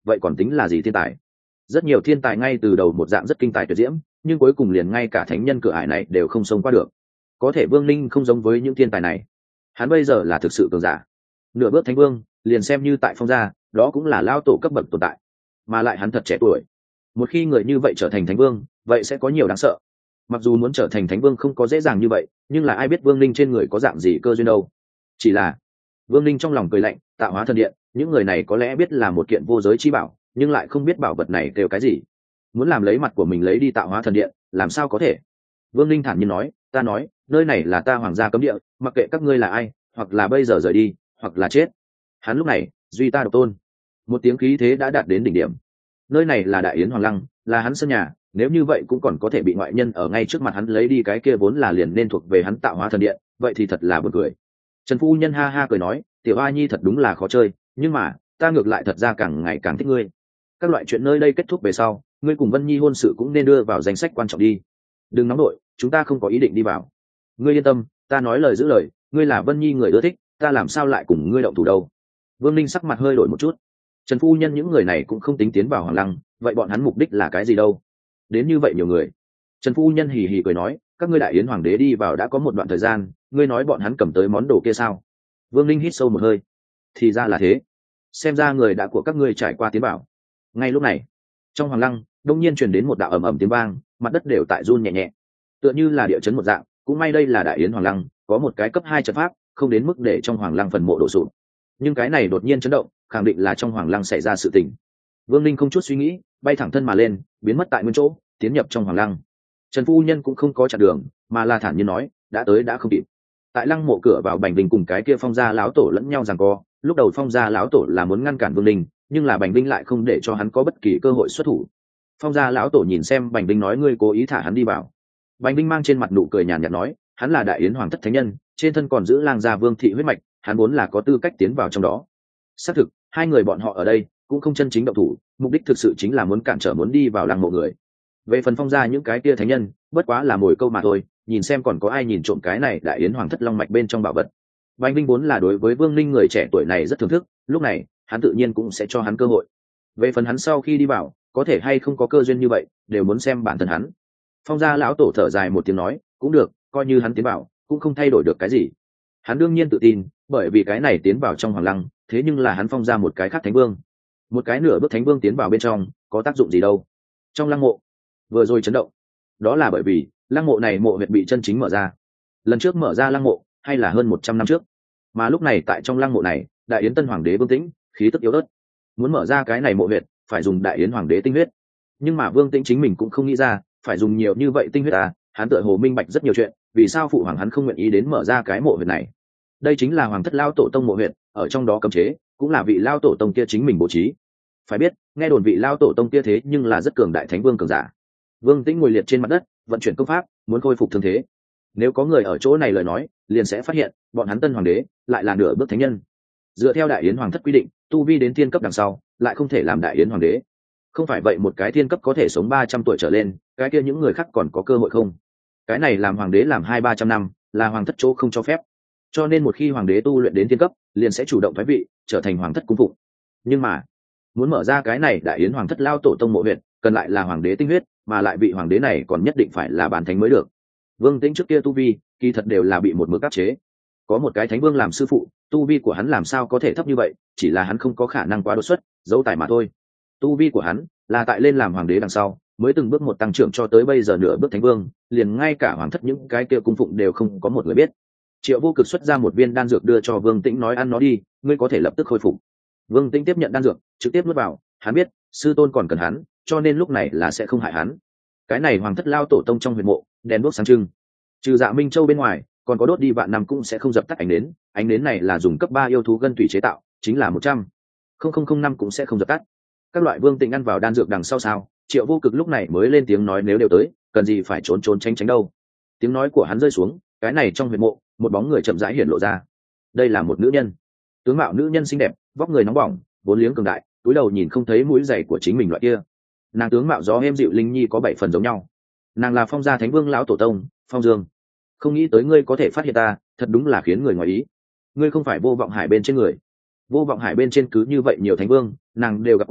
vậy còn tính là gì thiên tài? Rất nhiều thiên tài ngay từ đầu một dạng rất kinh tài tuyệt diễm, nhưng cuối cùng liền ngay cả thánh nhân cửa ải này đều không xông qua được. Có thể Vương Ninh không giống với những thiên tài này, hắn bây giờ là thực sự cường giả, nửa bước thánh vương, liền xem như tại Phong gia đó cũng là lao tổ cấp bậc tồn tại, mà lại hắn thật trẻ tuổi. Một khi người như vậy trở thành thánh vương, vậy sẽ có nhiều đáng sợ. Mặc dù muốn trở thành thánh vương không có dễ dàng như vậy, nhưng là ai biết Vương Ninh trên người có dạng gì cơ duyên đâu. Chỉ là Vương Ninh trong lòng cười lạnh, Tạo Hóa Thần Điện, những người này có lẽ biết là một kiện vô giới chi bảo, nhưng lại không biết bảo vật này kêu cái gì. Muốn làm lấy mặt của mình lấy đi Tạo Hóa Thần Điện, làm sao có thể? Vương Ninh thản nhiên nói, ta nói, nơi này là ta hoàng gia cấm địa, mặc kệ các ngươi là ai, hoặc là bây giờ rời đi, hoặc là chết. Hắn lúc này, duy ta độc tôn. Một tiếng khí thế đã đạt đến đỉnh điểm. Nơi này là Đại Yến Hoàng Lăng, là hắn sân nhà, nếu như vậy cũng còn có thể bị ngoại nhân ở ngay trước mặt hắn lấy đi cái kia vốn là liền nên thuộc về hắn Tạo Hóa Thần Điện, vậy thì thật là buồn cười. Trần phu nhân ha ha cười nói, tiểu a nhi thật đúng là khó chơi, nhưng mà ta ngược lại thật ra càng ngày càng thích ngươi. Các loại chuyện nơi đây kết thúc về sau, ngươi cùng Vân Nhi hôn sự cũng nên đưa vào danh sách quan trọng đi. Đừng nóng đội, chúng ta không có ý định đi vào. Ngươi yên tâm, ta nói lời giữ lời, ngươi là Vân Nhi người ưa thích, ta làm sao lại cùng ngươi động thủ đâu. Vương Ninh sắc mặt hơi đổi một chút. Trần phu nhân những người này cũng không tính tiến vào Hoàng Lăng, vậy bọn hắn mục đích là cái gì đâu? Đến như vậy nhiều người. Trần phu nhân hì hì cười nói, các ngươi Đại Yến hoàng đế đi vào đã có một đoạn thời gian, ngươi nói bọn hắn cầm tới món đồ kia sao? Vương Ninh hít sâu một hơi. Thì ra là thế, xem ra người đã của các ngươi trải qua tiến bảo. Ngay lúc này, trong Hoàng Lăng đông nhiên truyền đến một đạo ầm ầm tiếng vang, mặt đất đều tại run nhẹ nhẹ, tựa như là địa chấn một dạng. Cũng may đây là Đại Yến Hoàng Lăng, có một cái cấp 2 trận pháp, không đến mức để trong Hoàng Lăng phần mộ đổ sụp. Nhưng cái này đột nhiên chấn động, khẳng định là trong Hoàng Lăng xảy ra sự tình. Vương Ninh không chút suy nghĩ, bay thẳng thân mà lên, biến mất tại nguyên chỗ, tiến nhập trong Hoàng Lăng. Trần phu nhân cũng không có chặn đường, mà là thản nhiên nói, đã tới đã không kịp. Tại lăng mộ cửa vào, Bành Vinh cùng cái kia Phong gia lão tổ lẫn nhau giằng co. Lúc đầu Phong gia lão tổ là muốn ngăn cản Vương Ninh, nhưng là Bành Vinh lại không để cho hắn có bất kỳ cơ hội xuất thủ. Phong gia lão tổ nhìn xem Bành Vinh nói, ngươi cố ý thả hắn đi vào. Bành Vinh mang trên mặt nụ cười nhàn nhạt nói, hắn là Đại Yến hoàng thất thánh nhân, trên thân còn giữ lang gia Vương thị huyết mạch, hắn vốn là có tư cách tiến vào trong đó. Xác thực, hai người bọn họ ở đây cũng không chân chính động thủ, mục đích thực sự chính là muốn cản trở muốn đi vào lăng mộ người. Về phần Phong gia những cái kia thánh nhân, bất quá là mồi câu mà thôi, nhìn xem còn có ai nhìn trộm cái này Đại Yến hoàng thất long mạch bên trong bảo vật. Bành Vinh vốn là đối với Vương Ninh người trẻ tuổi này rất thưởng thức, lúc này hắn tự nhiên cũng sẽ cho hắn cơ hội. Về phần hắn sau khi đi vào có thể hay không có cơ duyên như vậy, đều muốn xem bản thân hắn. Phong gia lão tổ thở dài một tiếng nói, cũng được, coi như hắn tiến vào cũng không thay đổi được cái gì. Hắn đương nhiên tự tin, bởi vì cái này tiến vào trong Hoàng Lăng, thế nhưng là hắn Phong ra một cái khác thánh vương, một cái nửa bước thánh vương tiến vào bên trong có tác dụng gì đâu. Trong lăng mộ vừa rồi chấn động, đó là bởi vì lăng mộ này mộ huyệt bị chân chính mở ra. Lần trước mở ra lăng mộ hay là hơn 100 năm trước, mà lúc này tại trong lăng mộ này, Đại Yến tân hoàng đế Vương Tĩnh khí tức yếu ớt, muốn mở ra cái này mộ huyệt phải dùng Đại Yến hoàng đế tinh huyết. Nhưng mà Vương Tĩnh chính mình cũng không nghĩ ra phải dùng nhiều như vậy tinh huyết à. Hắn tựa hồ minh bạch rất nhiều chuyện, vì sao phụ hoàng hắn không nguyện ý đến mở ra cái mộ huyệt này. Đây chính là hoàng thất lao tổ tông mộ huyệt, ở trong đó cấm chế cũng là vị lao tổ tông kia chính mình bố trí. Phải biết, nghe đồn vị lao tổ tông kia thế nhưng là rất cường đại thánh vương cường giả. Vương Tĩnh ngồi liệt trên mặt đất, vận chuyển công pháp, muốn khôi phục thương thế. Nếu có người ở chỗ này lời nói, liền sẽ phát hiện bọn hắn tân hoàng đế lại là nửa bước thánh nhân. Dựa theo Đại Yến hoàng thất quy định, tu vi đến thiên cấp đằng sau lại không thể làm Đại Yến hoàng đế. Không phải vậy một cái thiên cấp có thể sống 300 tuổi trở lên, cái kia những người khác còn có cơ hội không? Cái này làm hoàng đế làm 200-300 năm là hoàng thất chỗ không cho phép. Cho nên một khi hoàng đế tu luyện đến thiên cấp, liền sẽ chủ động thoái vị, trở thành hoàng thất cung phụng. Nhưng mà muốn mở ra cái này Đại Yến hoàng thất lao tổ tông mộ huyệt, cần lại là hoàng đế tinh huyết, mà lại vị hoàng đế này còn nhất định phải là bán thánh mới được. Vương Tĩnh trước kia tu vi kỳ thật đều là bị một mực áp chế, có một cái thánh vương làm sư phụ, tu vi của hắn làm sao có thể thấp như vậy, chỉ là hắn không có khả năng quá đột xuất, dấu tài mà thôi. Tu vi của hắn là tại lên làm hoàng đế đằng sau mới từng bước một tăng trưởng cho tới bây giờ nửa bước thánh vương, liền ngay cả hoàng thất những cái kia cung phụng đều không có một người biết. Triệu Vô Cực xuất ra một viên đan dược đưa cho Vương Tĩnh, nói ăn nó đi, ngươi có thể lập tức khôi phục. Vương Tĩnh tiếp nhận đan dược, trực tiếp nuốt vào, hắn biết sư tôn còn cần hắn, cho nên lúc này là sẽ không hại hắn. Cái này hoàng thất lao tổ tông trong huyệt mộ đèn đuốc sáng trưng, trừ Dạ Minh Châu bên ngoài còn có đốt đi vạn năm cũng sẽ không dập tắt ánh nến này là dùng cấp 3 yêu thú gân tủy chế tạo, chính là 100,005 cũng sẽ không dập tắt. Các loại Vương Tĩnh ăn vào đan dược đằng sau sao, Triệu Vô Cực lúc này mới lên tiếng nói, nếu đều tới cần gì phải trốn trốn tránh tránh đâu. Tiếng nói của hắn rơi xuống, cái này trong huyệt mộ một bóng người chậm rãi hiển lộ ra. Đây là một nữ nhân, tướng mạo nữ nhân xinh đẹp, vóc người nóng bỏng, vốn liếng cường đại, túi đầu nhìn không thấy mũi giày của chính mình loại kia. Nàng tướng mạo gió êm dịu linh nhi có 7 phần giống nhau. Nàng là Phong gia thánh vương lão tổ tông Phong Dương. Không nghĩ tới ngươi có thể phát hiện ta, thật đúng là khiến người ngoài ý. Ngươi không phải Vô Vọng Hải bên trên người? Vô Vọng Hải bên trên cứ như vậy nhiều thánh vương, nàng đều gặp qua,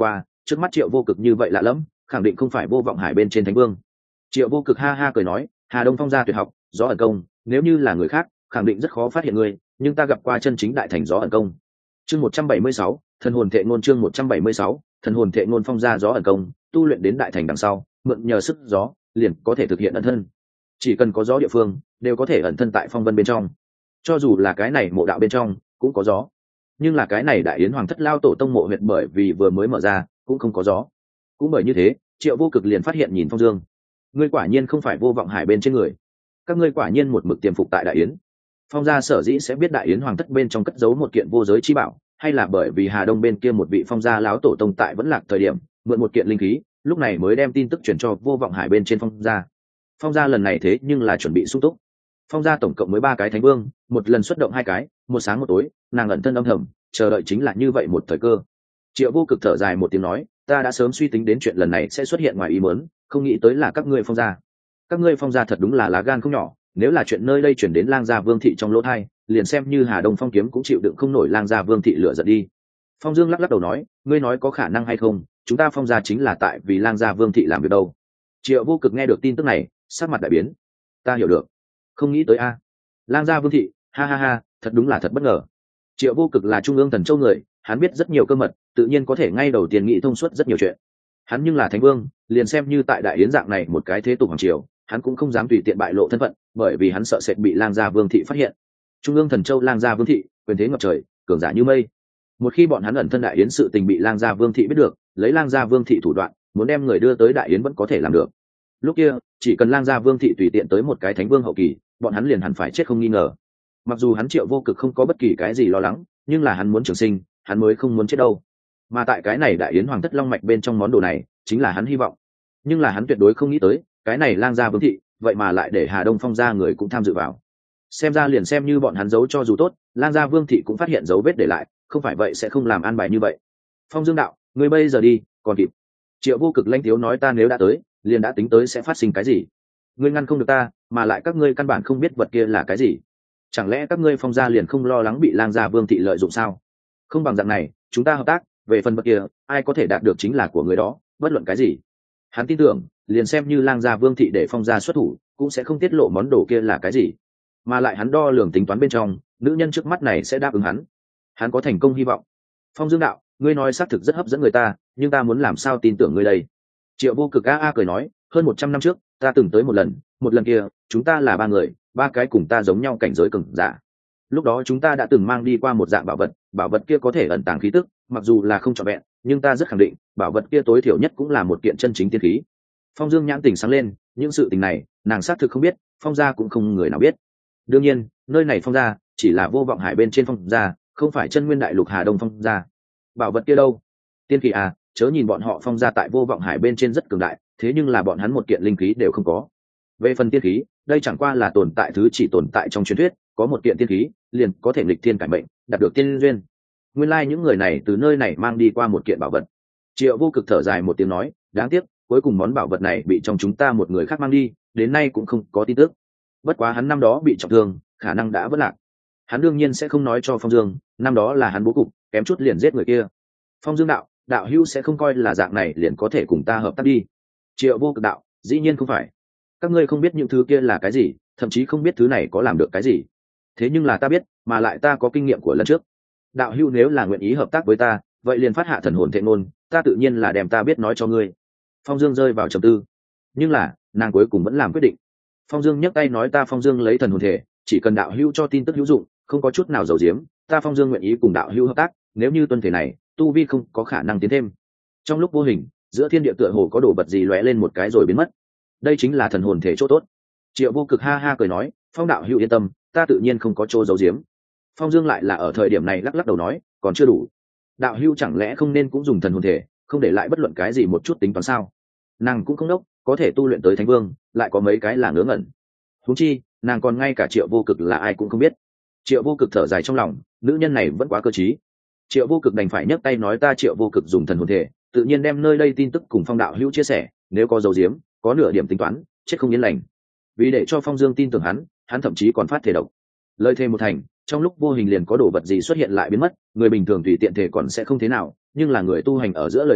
trước mắt Triệu Vô Cực như vậy lạ lẫm, khẳng định không phải Vô Vọng Hải bên trên Thánh Vương. Triệu Vô Cực ha ha cười nói, Hà Đông Phong gia tuyệt học gió ẩn công, nếu như là người khác khẳng định rất khó phát hiện ngươi, nhưng ta gặp qua chân chính đại thành gió ẩn công. Chương 176, thần hồn thệ ngôn. Chương 176, thần hồn thệ ngôn. Phong gia gió ẩn công tu luyện đến đại thành đằng sau, mượn nhờ sức gió liền có thể thực hiện ẩn thân. Chỉ cần có gió địa phương đều có thể ẩn thân tại phong vân bên trong, cho dù là cái này mộ đạo bên trong cũng có gió, nhưng là cái này đại yến hoàng thất lao tổ tông mộ huyệt bởi vì vừa mới mở ra cũng không có gió. Cũng bởi như thế, Triệu Vô Cực liền phát hiện nhìn Phong Dương, ngươi quả nhiên không phải Vô Vọng Hải bên trên người, các ngươi quả nhiên một mực tiềm phục tại đại yến. Phong gia sở dĩ sẽ biết đại yến hoàng thất bên trong cất giấu một kiện vô giới chi bảo, hay là bởi vì Hà Đông bên kia một vị Phong gia láo tổ tông tại vẫn lạc thời điểm mượn một kiện linh khí, lúc này mới đem tin tức chuyển cho Vô Vọng Hải bên trên Phong gia. Phong gia lần này thế nhưng là chuẩn bị sung túc. Phong gia tổng cộng mới 3 cái thánh vương, một lần xuất động 2 cái, một sáng một tối, nàng ẩn thân âm thầm chờ đợi chính là như vậy một thời cơ. Triệu Vô Cực thở dài một tiếng nói, ta đã sớm suy tính đến chuyện lần này sẽ xuất hiện ngoài ý muốn, không nghĩ tới là các ngươi Phong gia. Các ngươi Phong gia thật đúng là lá gan không nhỏ, nếu là chuyện nơi đây chuyển đến Lang gia Vương thị trong lỗ tai, liền xem như Hà Đông Phong kiếm cũng chịu đựng không nổi Lang gia Vương thị lửa giận đi. Phong Dương lắc lắc đầu nói, ngươi nói có khả năng hay không, chúng ta Phong gia chính là tại vì Lang gia Vương thị làm việc đâu. Triệu Vô Cực nghe được tin tức này, sắc mặt đại biến. Ta hiểu được, không nghĩ tới a. Lang gia Vương thị, ha ha ha, thật đúng là thật bất ngờ. Triệu Vô Cực là trung ương thần châu người, hắn biết rất nhiều cơ mật, tự nhiên có thể ngay đầu tiên nghĩ thông suốt rất nhiều chuyện. Hắn nhưng là thánh vương, liền xem như tại đại yến dạng này một cái thế tục hoàng triều, hắn cũng không dám tùy tiện bại lộ thân phận, bởi vì hắn sợ sệt bị Lang gia Vương thị phát hiện. Trung ương thần châu Lang gia Vương thị, quyền thế ngập trời, cường giả như mây. Một khi bọn hắn ẩn thân đại yến sự tình bị Lang gia Vương thị biết được, lấy Lang gia Vương thị thủ đoạn, muốn đem người đưa tới đại yến vẫn có thể làm được. Lúc kia, chỉ cần Lang gia Vương thị tùy tiện tới một cái thánh vương hậu kỳ, bọn hắn liền hẳn phải chết không nghi ngờ. Mặc dù hắn Triệu Vô Cực không có bất kỳ cái gì lo lắng, nhưng là hắn muốn trường sinh, hắn mới không muốn chết đâu. Mà tại cái này đại yến hoàng thất long mạch bên trong món đồ này, chính là hắn hy vọng. Nhưng là hắn tuyệt đối không nghĩ tới, cái này Lang gia Vương thị, vậy mà lại để Hà Đông Phong gia người cũng tham dự vào. Xem ra liền xem như bọn hắn giấu cho dù tốt, Lang gia Vương thị cũng phát hiện dấu vết để lại, không phải vậy sẽ không làm an bài như vậy. Phong Dương đạo, ngươi bây giờ đi, còn kịp. Triệu Vô Cực lanh thiếu nói, ta nếu đã tới, liền đã tính tới sẽ phát sinh cái gì. Ngươi ngăn không được ta, mà lại các ngươi căn bản không biết vật kia là cái gì. Chẳng lẽ các ngươi Phong gia liền không lo lắng bị Lang gia Vương thị lợi dụng sao? Không bằng dạng này, chúng ta hợp tác, về phần vật kia, ai có thể đạt được chính là của người đó, bất luận cái gì. Hắn tin tưởng, liền xem như Lang gia Vương thị để Phong gia xuất thủ, cũng sẽ không tiết lộ món đồ kia là cái gì. Mà lại hắn đo lường tính toán bên trong, nữ nhân trước mắt này sẽ đáp ứng hắn. Hắn có thành công hy vọng. Phong Dương đạo, ngươi nói xác thực rất hấp dẫn người ta, nhưng ta muốn làm sao tin tưởng ngươi đây? Triệu Vô Cực a cười nói, hơn 100 năm trước, ta từng tới một lần kia, chúng ta là 3 người, 3 cái cùng ta giống nhau cảnh giới cường giả. Lúc đó chúng ta đã từng mang đi qua một dạng bảo vật kia có thể ẩn tàng khí tức, mặc dù là không trọn vẹn, nhưng ta rất khẳng định, bảo vật kia tối thiểu nhất cũng là một kiện chân chính tiên khí. Phong Dương nhãn tỉnh sáng lên, những sự tình này, nàng xác thực không biết, Phong gia cũng không người nào biết. Đương nhiên, nơi này Phong gia chỉ là Vô Vọng Hải bên trên Phong gia, không phải chân nguyên đại lục Hà Đông Phong gia. Bảo vật kia đâu? Tiên khí à, chớ nhìn bọn họ Phong gia tại Vô Vọng Hải bên trên rất cường đại, thế nhưng là bọn hắn một kiện linh khí đều không có. Về phần tiên khí, đây chẳng qua là tồn tại thứ chỉ tồn tại trong truyền thuyết, có một kiện tiên khí, liền có thể nghịch thiên cải mệnh, đạt được tiên duyên. Nguyên lai những người này từ nơi này mang đi qua một kiện bảo vật. Triệu Vô Cực thở dài một tiếng nói, đáng tiếc, cuối cùng món bảo vật này bị trong chúng ta một người khác mang đi, đến nay cũng không có tin tức. Bất quá hắn năm đó bị trọng thương, khả năng đã vỡ lạc. Hắn đương nhiên sẽ không nói cho Phong Dương, năm đó là hắn bố cục, kém chút liền giết người kia. Phong Dương đạo, đạo hữu sẽ không coi là dạng này liền có thể cùng ta hợp tác đi. Triệu Vô Cực đạo, dĩ nhiên không phải. Các ngươi không biết những thứ kia là cái gì, thậm chí không biết thứ này có làm được cái gì. Thế nhưng là ta biết, mà lại ta có kinh nghiệm của lần trước. Đạo hữu nếu là nguyện ý hợp tác với ta, vậy liền phát hạ thần hồn thệ ngôn, ta tự nhiên là đem ta biết nói cho ngươi. Phong Dương rơi vào trầm tư, nhưng là nàng cuối cùng vẫn làm quyết định. Phong Dương nhấc tay nói, ta Phong Dương lấy thần hồn thể, chỉ cần đạo hữu cho tin tức hữu dụng, không có chút nào giấu giếm, ta Phong Dương nguyện ý cùng đạo hữu hợp tác. Nếu như tuân thể này, tu vi không có khả năng tiến thêm. Trong lúc vô hình, giữa thiên địa tựa hồ có đồ vật gì lóe lên một cái rồi biến mất. Đây chính là thần hồn thể chỗ tốt. Triệu Vô Cực ha ha cười nói, Phong đạo hữu yên tâm, ta tự nhiên không có chỗ giấu giếm. Phong Dương lại là ở thời điểm này lắc lắc đầu nói, còn chưa đủ. Đạo hữu chẳng lẽ không nên cũng dùng thần hồn thể, không để lại bất luận cái gì một chút tính toán sao? Nàng cũng không đốc, có thể tu luyện tới thánh vương, lại có mấy cái là ngớ ngẩn. Huống chi, nàng còn ngay cả Triệu Vô Cực là ai cũng không biết. Triệu Vô Cực thở dài trong lòng, nữ nhân này vẫn quá cơ trí. Triệu Vô Cực đành phải nhấc tay nói, ta Triệu Vô Cực dùng thần hồn thể, tự nhiên đem nơi đây tin tức cùng Phong đạo hữu chia sẻ, nếu có dấu diếm, có nửa điểm tính toán, chết không yên lành. Vì để cho Phong Dương tin tưởng hắn thậm chí còn phát thể độc. Lời thề một thành, trong lúc vô hình liền có đồ vật gì xuất hiện lại biến mất, người bình thường tùy tiện thể còn sẽ không thế nào, nhưng là người tu hành ở giữa lời thề,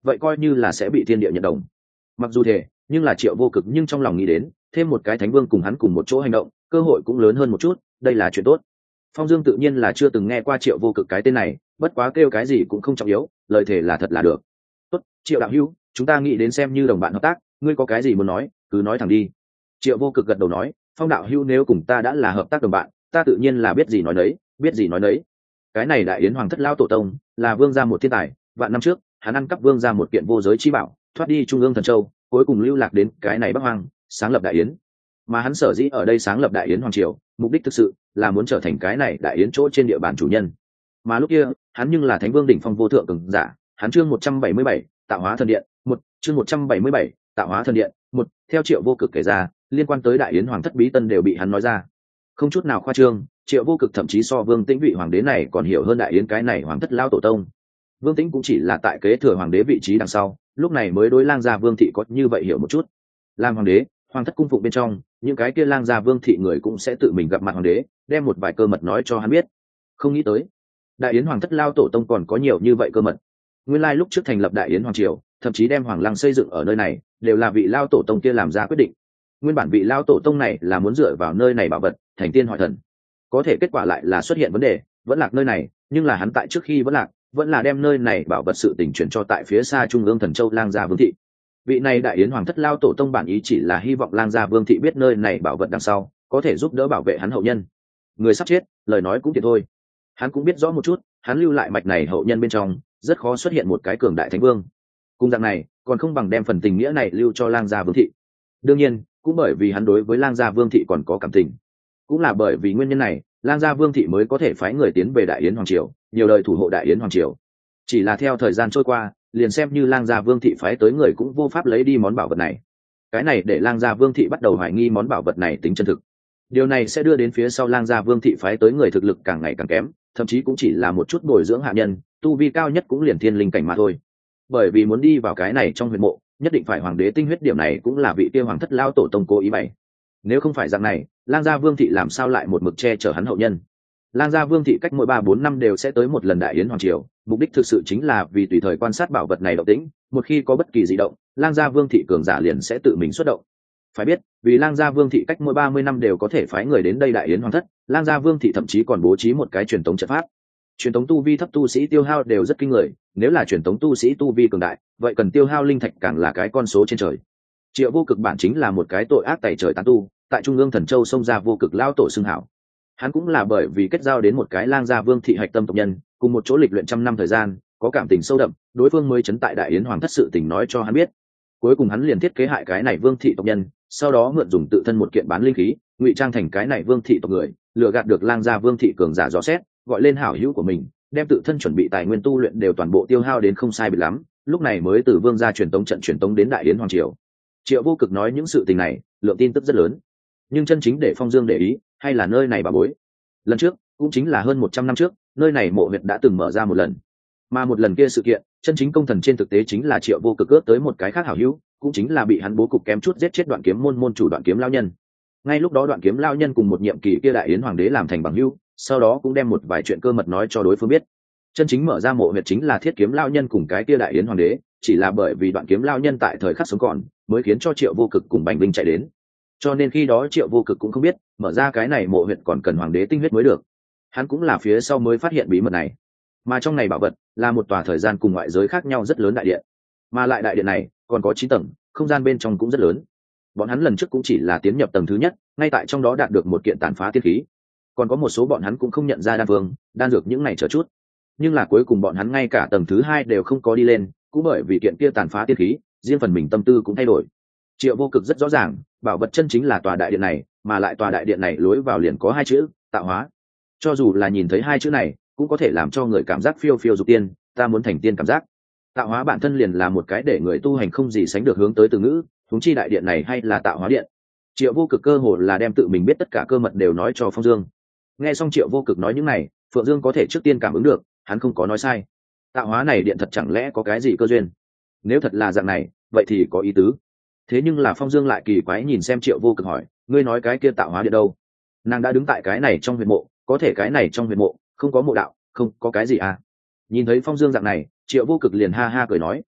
vậy coi như là sẽ bị thiên địa nhận đồng. Mặc dù thế, nhưng là Triệu Vô Cực nhưng trong lòng nghĩ đến thêm một cái thánh vương cùng hắn cùng một chỗ hành động, cơ hội cũng lớn hơn một chút, đây là chuyện tốt. Phong Dương tự nhiên là chưa từng nghe qua Triệu Vô Cực cái tên này, bất quá kêu cái gì cũng không trọng yếu, lời thề là thật là được. Tốt, Triệu đạo hữu, chúng ta nghĩ đến xem như đồng bạn hợp tác, ngươi có cái gì muốn nói cứ nói thẳng đi. Triệu Vô Cực gật đầu nói, Phong đạo hữu nếu cùng ta đã là hợp tác đồng bạn, ta tự nhiên là biết gì nói nấy, biết gì nói nấy. Cái này Đại Yến Hoàng thất lao tổ tông là vương gia một thiên tài, vạn năm trước hắn ăn cắp vương gia một kiện vô giới chi bảo, thoát đi trung ương thần châu, cuối cùng lưu lạc đến cái này Bắc Hoang, sáng lập Đại Yến. Mà hắn sở dĩ ở đây sáng lập Đại Yến Hoàng triều, mục đích thực sự là muốn trở thành cái này Đại Yến chỗ trên địa bàn chủ nhân. Mà lúc kia hắn nhưng là thánh vương đỉnh phong vô thượng cường giả. Hắn chương 177, tạo hóa thần điện chương 177, tạo hóa thần điện theo Triệu Vô Cực kể ra, liên quan tới Đại Yến Hoàng thất bí tân đều bị hắn nói ra, không chút nào khoa trương. Triệu Vô Cực thậm chí so Vương Tĩnh vị hoàng đế này còn hiểu hơn Đại Yến cái này hoàng thất lao tổ tông. Vương Tĩnh cũng chỉ là tại kế thừa hoàng đế vị trí đằng sau, lúc này mới đối lang gia Vương thị có như vậy hiểu một chút. Làm hoàng đế, hoàng thất cung phụng bên trong, những cái kia lang gia Vương thị người cũng sẽ tự mình gặp mặt hoàng đế, đem một vài cơ mật nói cho hắn biết. Không nghĩ tới, Đại Yến hoàng thất lao tổ tông còn có nhiều như vậy cơ mật. Nguyên lai lúc trước thành lập Đại Yến hoàng triều, thậm chí đem hoàng lăng xây dựng ở nơi này, đều là vị lao tổ tông kia làm ra quyết định. Nguyên bản vị lao tổ tông này là muốn dựa vào nơi này bảo vật, thành tiên hỏi thần. Có thể kết quả lại là xuất hiện vấn đề, vẫn lạc nơi này, nhưng là hắn tại trước khi vẫn lạc, vẫn là đem nơi này bảo vật sự tình chuyển cho tại phía xa trung ương thần châu lang gia Vương thị. Vị này Đại Yến hoàng thất lao tổ tông bản ý chỉ là hy vọng lang gia Vương thị biết nơi này bảo vật đằng sau, có thể giúp đỡ bảo vệ hắn hậu nhân. Người sắp chết, lời nói cũng thiệt thôi. Hắn cũng biết rõ một chút, hắn lưu lại mạch này hậu nhân bên trong, rất khó xuất hiện một cái cường đại thánh vương. Cùng dạng này, còn không bằng đem phần tình nghĩa này lưu cho lang gia Vương thị. Đương nhiên, cũng bởi vì hắn đối với lang gia Vương thị còn có cảm tình. Cũng là bởi vì nguyên nhân này, lang gia Vương thị mới có thể phái người tiến về Đại Yến hoàng triều, nhiều đời thủ hộ Đại Yến hoàng triều. Chỉ là theo thời gian trôi qua, liền xem như lang gia Vương thị phái tới người cũng vô pháp lấy đi món bảo vật này. Cái này để lang gia Vương thị bắt đầu hoài nghi món bảo vật này tính chân thực. Điều này sẽ đưa đến phía sau lang gia Vương thị phái tới người thực lực càng ngày càng kém, thậm chí cũng chỉ là một chút bồi dưỡng hạ nhân, tu vi cao nhất cũng liền thiên linh cảnh mà thôi. Bởi vì muốn đi vào cái này trong huyệt mộ, nhất định phải hoàng đế tinh huyết, điểm này cũng là vị kia hoàng thất lao tổ tông cố ý bày. Nếu không phải dạng này, lang gia Vương thị làm sao lại một mực che chở hắn hậu nhân. Lang gia Vương thị cách mỗi 3-4 năm đều sẽ tới một lần Đại Yến hoàng triều, mục đích thực sự chính là vì tùy thời quan sát bảo vật này động tĩnh, một khi có bất kỳ dị động, lang gia Vương thị cường giả liền sẽ tự mình xuất động. Phải biết, vì lang gia Vương thị cách mỗi 30 năm đều có thể phái người đến đây Đại Yến hoàng thất, lang gia Vương thị thậm chí còn bố trí một cái truyền tống trận pháp. Truyền tống tu vi thấp tu sĩ tiêu hao đều rất kinh người, nếu là truyền tống tu sĩ tu vi cường đại, vậy cần tiêu hao linh thạch càng là cái con số trên trời. Triệu Vô Cực bản chính là một cái tội ác tày trời tán tu, tại trung ương thần châu xông ra Vô Cực lao tổ xưng hảo. Hắn cũng là bởi vì kết giao đến một cái lang gia Vương thị hạch tâm tộc nhân, cùng một chỗ lịch luyện trăm năm thời gian, có cảm tình sâu đậm, đối phương mới chấn tại Đại Yến hoàng thất sự tình nói cho hắn biết. Cuối cùng hắn liền thiết kế hại cái này Vương thị tộc nhân, sau đó mượn dùng tự thân một kiện bán linh khí, ngụy trang thành cái này Vương thị tộc người, lừa gạt được lang gia Vương thị cường giả dò xét, gọi lên hảo hữu của mình, đem tự thân chuẩn bị tài nguyên tu luyện đều toàn bộ tiêu hao đến không sai biệt lắm, lúc này mới từ Vương gia truyền tống trận truyền tống đến Đại Yến hoàng triều. Triệu Vô Cực nói những sự tình này, lượng tin tức rất lớn, nhưng chân chính để Phong Dương để ý, hay là nơi này bà bối. Lần trước, cũng chính là hơn 100 năm trước, nơi này mộ huyệt đã từng mở ra một lần, mà một lần kia sự kiện, chân chính công thần trên thực tế chính là Triệu Vô Cực ước tới một cái khác hảo hữu, cũng chính là bị hắn bố cục kém chút giết chết Đoạn Kiếm môn môn chủ Đoạn Kiếm lão nhân. Ngay lúc đó Đoạn Kiếm lão nhân cùng một nhiệm kỳ kia Đại Yến hoàng đế làm thành bằng hữu, sau đó cũng đem một vài chuyện cơ mật nói cho đối phương biết. Chân chính mở ra mộ huyệt chính là Thiết Kiếm lão nhân cùng cái kia Đại Yến hoàng đế, chỉ là bởi vì Đoạn Kiếm lão nhân tại thời khắc sống còn, mới khiến cho Triệu Vô Cực cùng Bành Vinh chạy đến. Cho nên khi đó Triệu Vô Cực cũng không biết, mở ra cái này mộ huyệt còn cần hoàng đế tinh huyết mới được. Hắn cũng là phía sau mới phát hiện bí mật này. Mà trong này bảo vật là một tòa thời gian cùng ngoại giới khác nhau rất lớn đại điện, mà lại đại điện này còn có 9 tầng, không gian bên trong cũng rất lớn. Bọn hắn lần trước cũng chỉ là tiến nhập tầng thứ nhất, ngay tại trong đó đạt được một kiện tàn phá tiên khí. Còn có một số bọn hắn cũng không nhận ra đan vương, đan dược những này chờ chút. Nhưng là cuối cùng bọn hắn ngay cả tầng thứ 2 đều không có đi lên, cũng bởi vì kiện kia tàn phá tiên khí, riêng phần mình tâm tư cũng thay đổi. Triệu Vô Cực rất rõ ràng, bảo vật chân chính là tòa đại điện này, mà lại tòa đại điện này lối vào liền có 2 chữ, tạo hóa. Cho dù là nhìn thấy 2 chữ này, cũng có thể làm cho người cảm giác phiêu phiêu dục tiên, ta muốn thành tiên cảm giác. Tạo hóa bản thân liền là một cái để người tu hành không gì sánh được hướng tới từ ngữ, huống chi đại điện này hay là tạo hóa điện. Triệu Vô Cực cơ hồ là đem tự mình biết tất cả cơ mật đều nói cho Phong Dương. Nghe xong Triệu Vô Cực nói những này, Phượng Dương có thể trước tiên cảm ứng được, hắn không có nói sai. Tạo hóa này điện thật chẳng lẽ có cái gì cơ duyên? Nếu thật là dạng này, vậy thì có ý tứ. Thế nhưng là Phong Dương lại kỳ quái nhìn xem Triệu Vô Cực hỏi, ngươi nói cái kia tạo hóa điện đâu? Nàng đã đứng tại cái này trong huyệt mộ, có thể cái này trong huyệt mộ không có mộ đạo, không có cái gì à? Nhìn thấy Phong Dương dạng này, Triệu Vô Cực liền ha ha cười nói,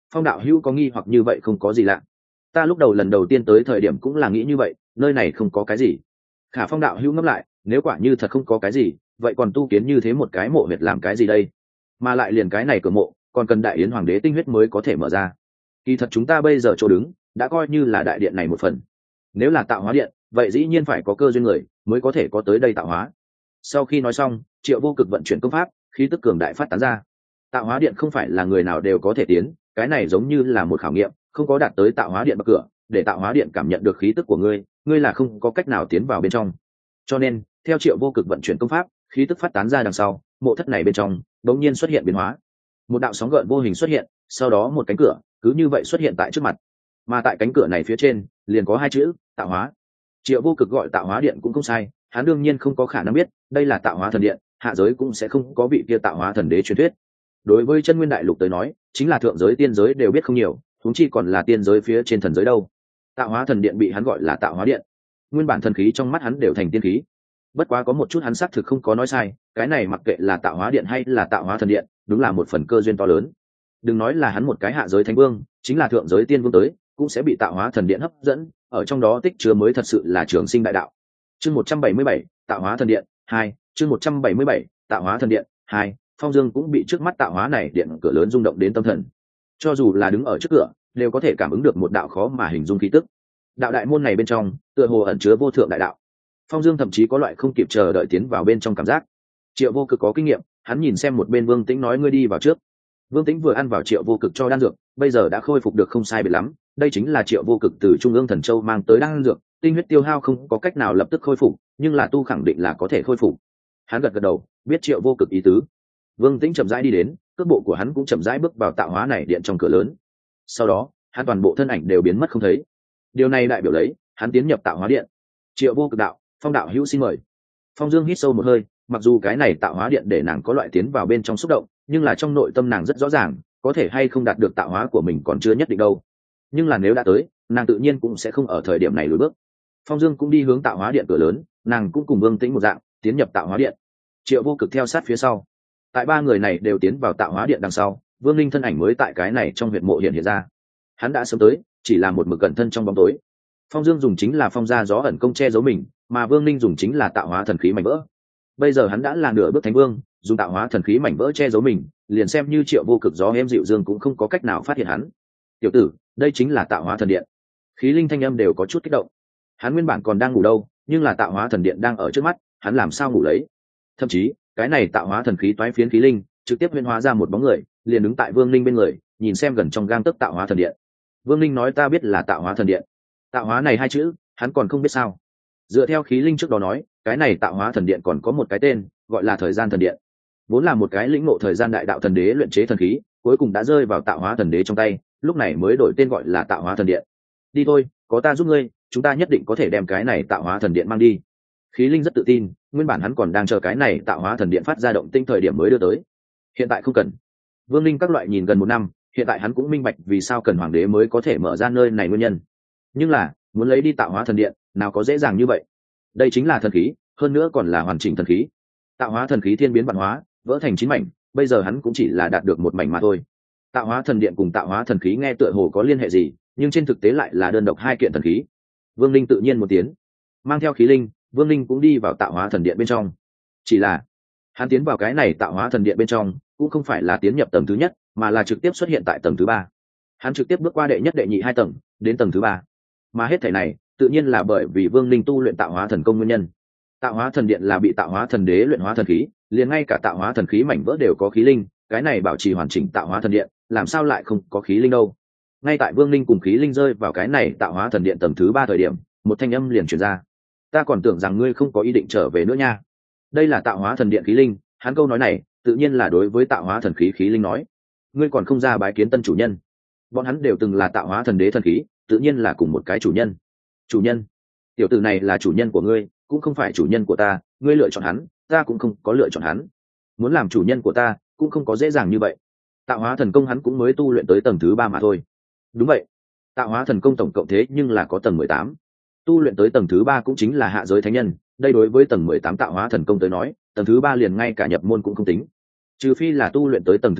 Phong đạo hữu có nghi hoặc như vậy không có gì lạ. Ta lúc đầu lần đầu tiên tới thời điểm cũng là nghĩ như vậy, nơi này không có cái gì. Khả Phong đạo hữu ngẫm lại, nếu quả như thật không có cái gì, vậy còn tu kiến như thế một cái mộ huyệt làm cái gì đây? Mà lại liền cái này cửa mộ, còn cần đại yến hoàng đế tinh huyết mới có thể mở ra. Kỳ thật chúng ta bây giờ chỗ đứng, đã coi như là đại điện này một phần. Nếu là tạo hóa điện, vậy dĩ nhiên phải có cơ duyên người mới có thể có tới đây tạo hóa. Sau khi nói xong, Triệu Vô Cực vận chuyển công pháp, khí tức cường đại phát tán ra. Tạo hóa điện không phải là người nào đều có thể tiến, cái này giống như là một khảo nghiệm, không có đạt tới tạo hóa điện bậc cửa, để tạo hóa điện cảm nhận được khí tức của ngươi, ngươi là không có cách nào tiến vào bên trong. Cho nên, theo Triệu Vô Cực vận chuyển công pháp, khí tức phát tán ra đằng sau, mộ thất này bên trong đống nhiên xuất hiện biến hóa. Một đạo sóng gợn vô hình xuất hiện, sau đó một cánh cửa cứ như vậy xuất hiện tại trước mặt. Mà tại cánh cửa này phía trên, liền có hai chữ: tạo hóa. Triệu Vô Cực gọi tạo hóa điện cũng không sai, hắn đương nhiên không có khả năng biết đây là tạo hóa thần điện, hạ giới cũng sẽ không có vị kia tạo hóa thần đế truyền thuyết. Đối với chân nguyên đại lục tới nói, chính là thượng giới tiên giới đều biết không nhiều, huống chi còn là tiên giới phía trên thần giới đâu. Tạo hóa thần điện bị hắn gọi là tạo hóa điện, nguyên bản thần khí trong mắt hắn đều thành tiên khí. Bất quá có một chút hắn xác thực không có nói sai, cái này mặc kệ là tạo hóa điện hay là tạo hóa thần điện, đúng là một phần cơ duyên to lớn. Đừng nói là hắn một cái hạ giới thánh vương, chính là thượng giới tiên vương tới cũng sẽ bị tạo hóa thần điện hấp dẫn, ở trong đó tích chứa mới thật sự là trường sinh đại đạo. Chương 177, tạo hóa thần điện 2, chương 177, tạo hóa thần điện 2. Phong Dương cũng bị trước mắt tạo hóa này điện cửa lớn rung động đến tâm thần. Cho dù là đứng ở trước cửa, đều có thể cảm ứng được một đạo khó mà hình dung khí tức. Đạo đại môn này bên trong, tựa hồ ẩn chứa vô thượng đại đạo. Phong Dương thậm chí có loại không kịp chờ đợi tiến vào bên trong cảm giác. Triệu Vô Cực có kinh nghiệm, hắn nhìn xem một bên Vương Tĩnh nói ngươi đi vào trước. Vương Tĩnh vừa ăn vào Triệu Vô Cực cho đan dược, bây giờ đã khôi phục được không sai biệt lắm. Đây chính là Triệu Vô Cực từ Trung ương Thần Châu mang tới đan dược, tinh huyết tiêu hao không có cách nào lập tức khôi phục, nhưng là tu khẳng định là có thể khôi phục. Hắn gật gật đầu, biết Triệu Vô Cực ý tứ. Vương Tĩnh chậm rãi đi đến, cước bộ của hắn cũng chậm rãi bước vào tạo hóa này điện trong cửa lớn. Sau đó, hắn toàn bộ thân ảnh đều biến mất không thấy. Điều này đại biểu lấy, hắn tiến nhập tạo hóa điện. Triệu Vô Cực đạo, Phong đạo hữu xin mời. Phong Dương hít sâu một hơi, mặc dù cái này tạo hóa điện để nàng có loại tiến vào bên trong xúc động, nhưng là trong nội tâm nàng rất rõ ràng, có thể hay không đạt được tạo hóa của mình còn chưa nhất định đâu. Nhưng là nếu đã tới, nàng tự nhiên cũng sẽ không ở thời điểm này lùi bước. Phong Dương cũng đi hướng tạo hóa điện cửa lớn, nàng cũng cùng Vương Tĩnh một dạng, tiến nhập tạo hóa điện. Triệu Vô Cực theo sát phía sau. Tại ba người này đều tiến vào tạo hóa điện đằng sau, Vương Linh thân ảnh mới tại cái này trong huyệt mộ hiện ra. Hắn đã sớm tới, chỉ là một mực cẩn thân trong bóng tối. Phong Dương dùng chính là phong gia gió ẩn công che giấu mình, mà Vương Linh dùng chính là tạo hóa thần khí mảnh vỡ. Bây giờ hắn đã là nửa bước thánh vương, dùng tạo hóa thần khí mảnh vỡ che giấu mình, liền xem như Triệu Vô Cực gió êm dịu dương cũng không có cách nào phát hiện hắn. Tiểu tử, đây chính là tạo hóa thần điện. Khí linh thanh âm đều có chút kích động. Hắn nguyên bản còn đang ngủ đâu, nhưng là tạo hóa thần điện đang ở trước mắt, hắn làm sao ngủ lấy? Thậm chí, cái này tạo hóa thần khí toái phiến khí linh, trực tiếp huyễn hóa ra một bóng người, liền đứng tại Vương Linh bên người, nhìn xem gần trong gang tấc tạo hóa thần điện. Vương Linh nói ta biết là tạo hóa thần điện. Tạo hóa này hai chữ, hắn còn không biết sao? Dựa theo khí linh trước đó nói, cái này tạo hóa thần điện còn có một cái tên, gọi là thời gian thần điện. Vốn là một cái lĩnh ngộ thời gian đại đạo thần đế luyện chế thần khí, cuối cùng đã rơi vào tạo hóa thần đế trong tay, lúc này mới đổi tên gọi là tạo hóa thần điện. Đi thôi, có ta giúp ngươi, chúng ta nhất định có thể đem cái này tạo hóa thần điện mang đi. Khí linh rất tự tin, nguyên bản hắn còn đang chờ cái này tạo hóa thần điện phát ra động tinh thời điểm mới đưa tới. Hiện tại không cần. Vương Linh các loại nhìn gần một năm, hiện tại hắn cũng minh bạch vì sao cần hoàng đế mới có thể mở ra nơi này nguyên nhân. Nhưng là, muốn lấy đi tạo hóa thần điện, nào có dễ dàng như vậy. Đây chính là thần khí, hơn nữa còn là hoàn chỉnh thần khí. Tạo hóa thần khí thiên biến vạn hóa, vỡ thành 9 mảnh, bây giờ hắn cũng chỉ là đạt được một mảnh mà thôi. Tạo hóa thần điện cùng tạo hóa thần khí nghe tựa hồ có liên hệ gì, nhưng trên thực tế lại là đơn độc hai kiện thần khí. Vương Linh tự nhiên một tiếng, mang theo khí linh, Vương Linh cũng đi vào tạo hóa thần điện bên trong. Chỉ là, hắn tiến vào cái này tạo hóa thần điện bên trong, cũng không phải là tiến nhập tầng thứ nhất, mà là trực tiếp xuất hiện tại tầng thứ 3. Hắn trực tiếp bước qua đệ nhất đệ nhị hai tầng, đến tầng thứ 3. Mà hết thảy này, tự nhiên là bởi vì Vương Linh tu luyện tạo hóa thần công nguyên nhân. Tạo hóa thần điện là bị tạo hóa thần đế luyện hóa thần khí, liền ngay cả tạo hóa thần khí mảnh vỡ đều có khí linh, cái này bảo trì hoàn chỉnh tạo hóa thần điện, làm sao lại không có khí linh đâu? Ngay tại Vương Linh cùng khí linh rơi vào cái này tạo hóa thần điện tầng thứ 3 thời điểm, một thanh âm liền truyền ra. Ta còn tưởng rằng ngươi không có ý định trở về nữa nha. Đây là tạo hóa thần điện khí linh, hắn câu nói này, tự nhiên là đối với tạo hóa thần khí khí linh nói. Ngươi còn không ra bái kiến tân chủ nhân? Bọn hắn đều từng là tạo hóa thần đế thần khí, tự nhiên là cùng một cái chủ nhân. Chủ nhân? Tiểu tử này là chủ nhân của ngươi, cũng không phải chủ nhân của ta, ngươi lựa chọn hắn, ta cũng không có lựa chọn hắn. Muốn làm chủ nhân của ta, cũng không có dễ dàng như vậy. Tạo hóa thần công hắn cũng mới tu luyện tới tầng thứ 3 mà thôi. Đúng vậy. Tạo hóa thần công tổng cộng thế nhưng là có tầng 18. Tu luyện tới tầng thứ 3 cũng chính là hạ giới thánh nhân, đây đối với tầng 18 tạo hóa thần công tới nói, tầng thứ 3 liền ngay cả nhập môn cũng không tính. Trừ phi là tu luyện tới tầng thứ 5,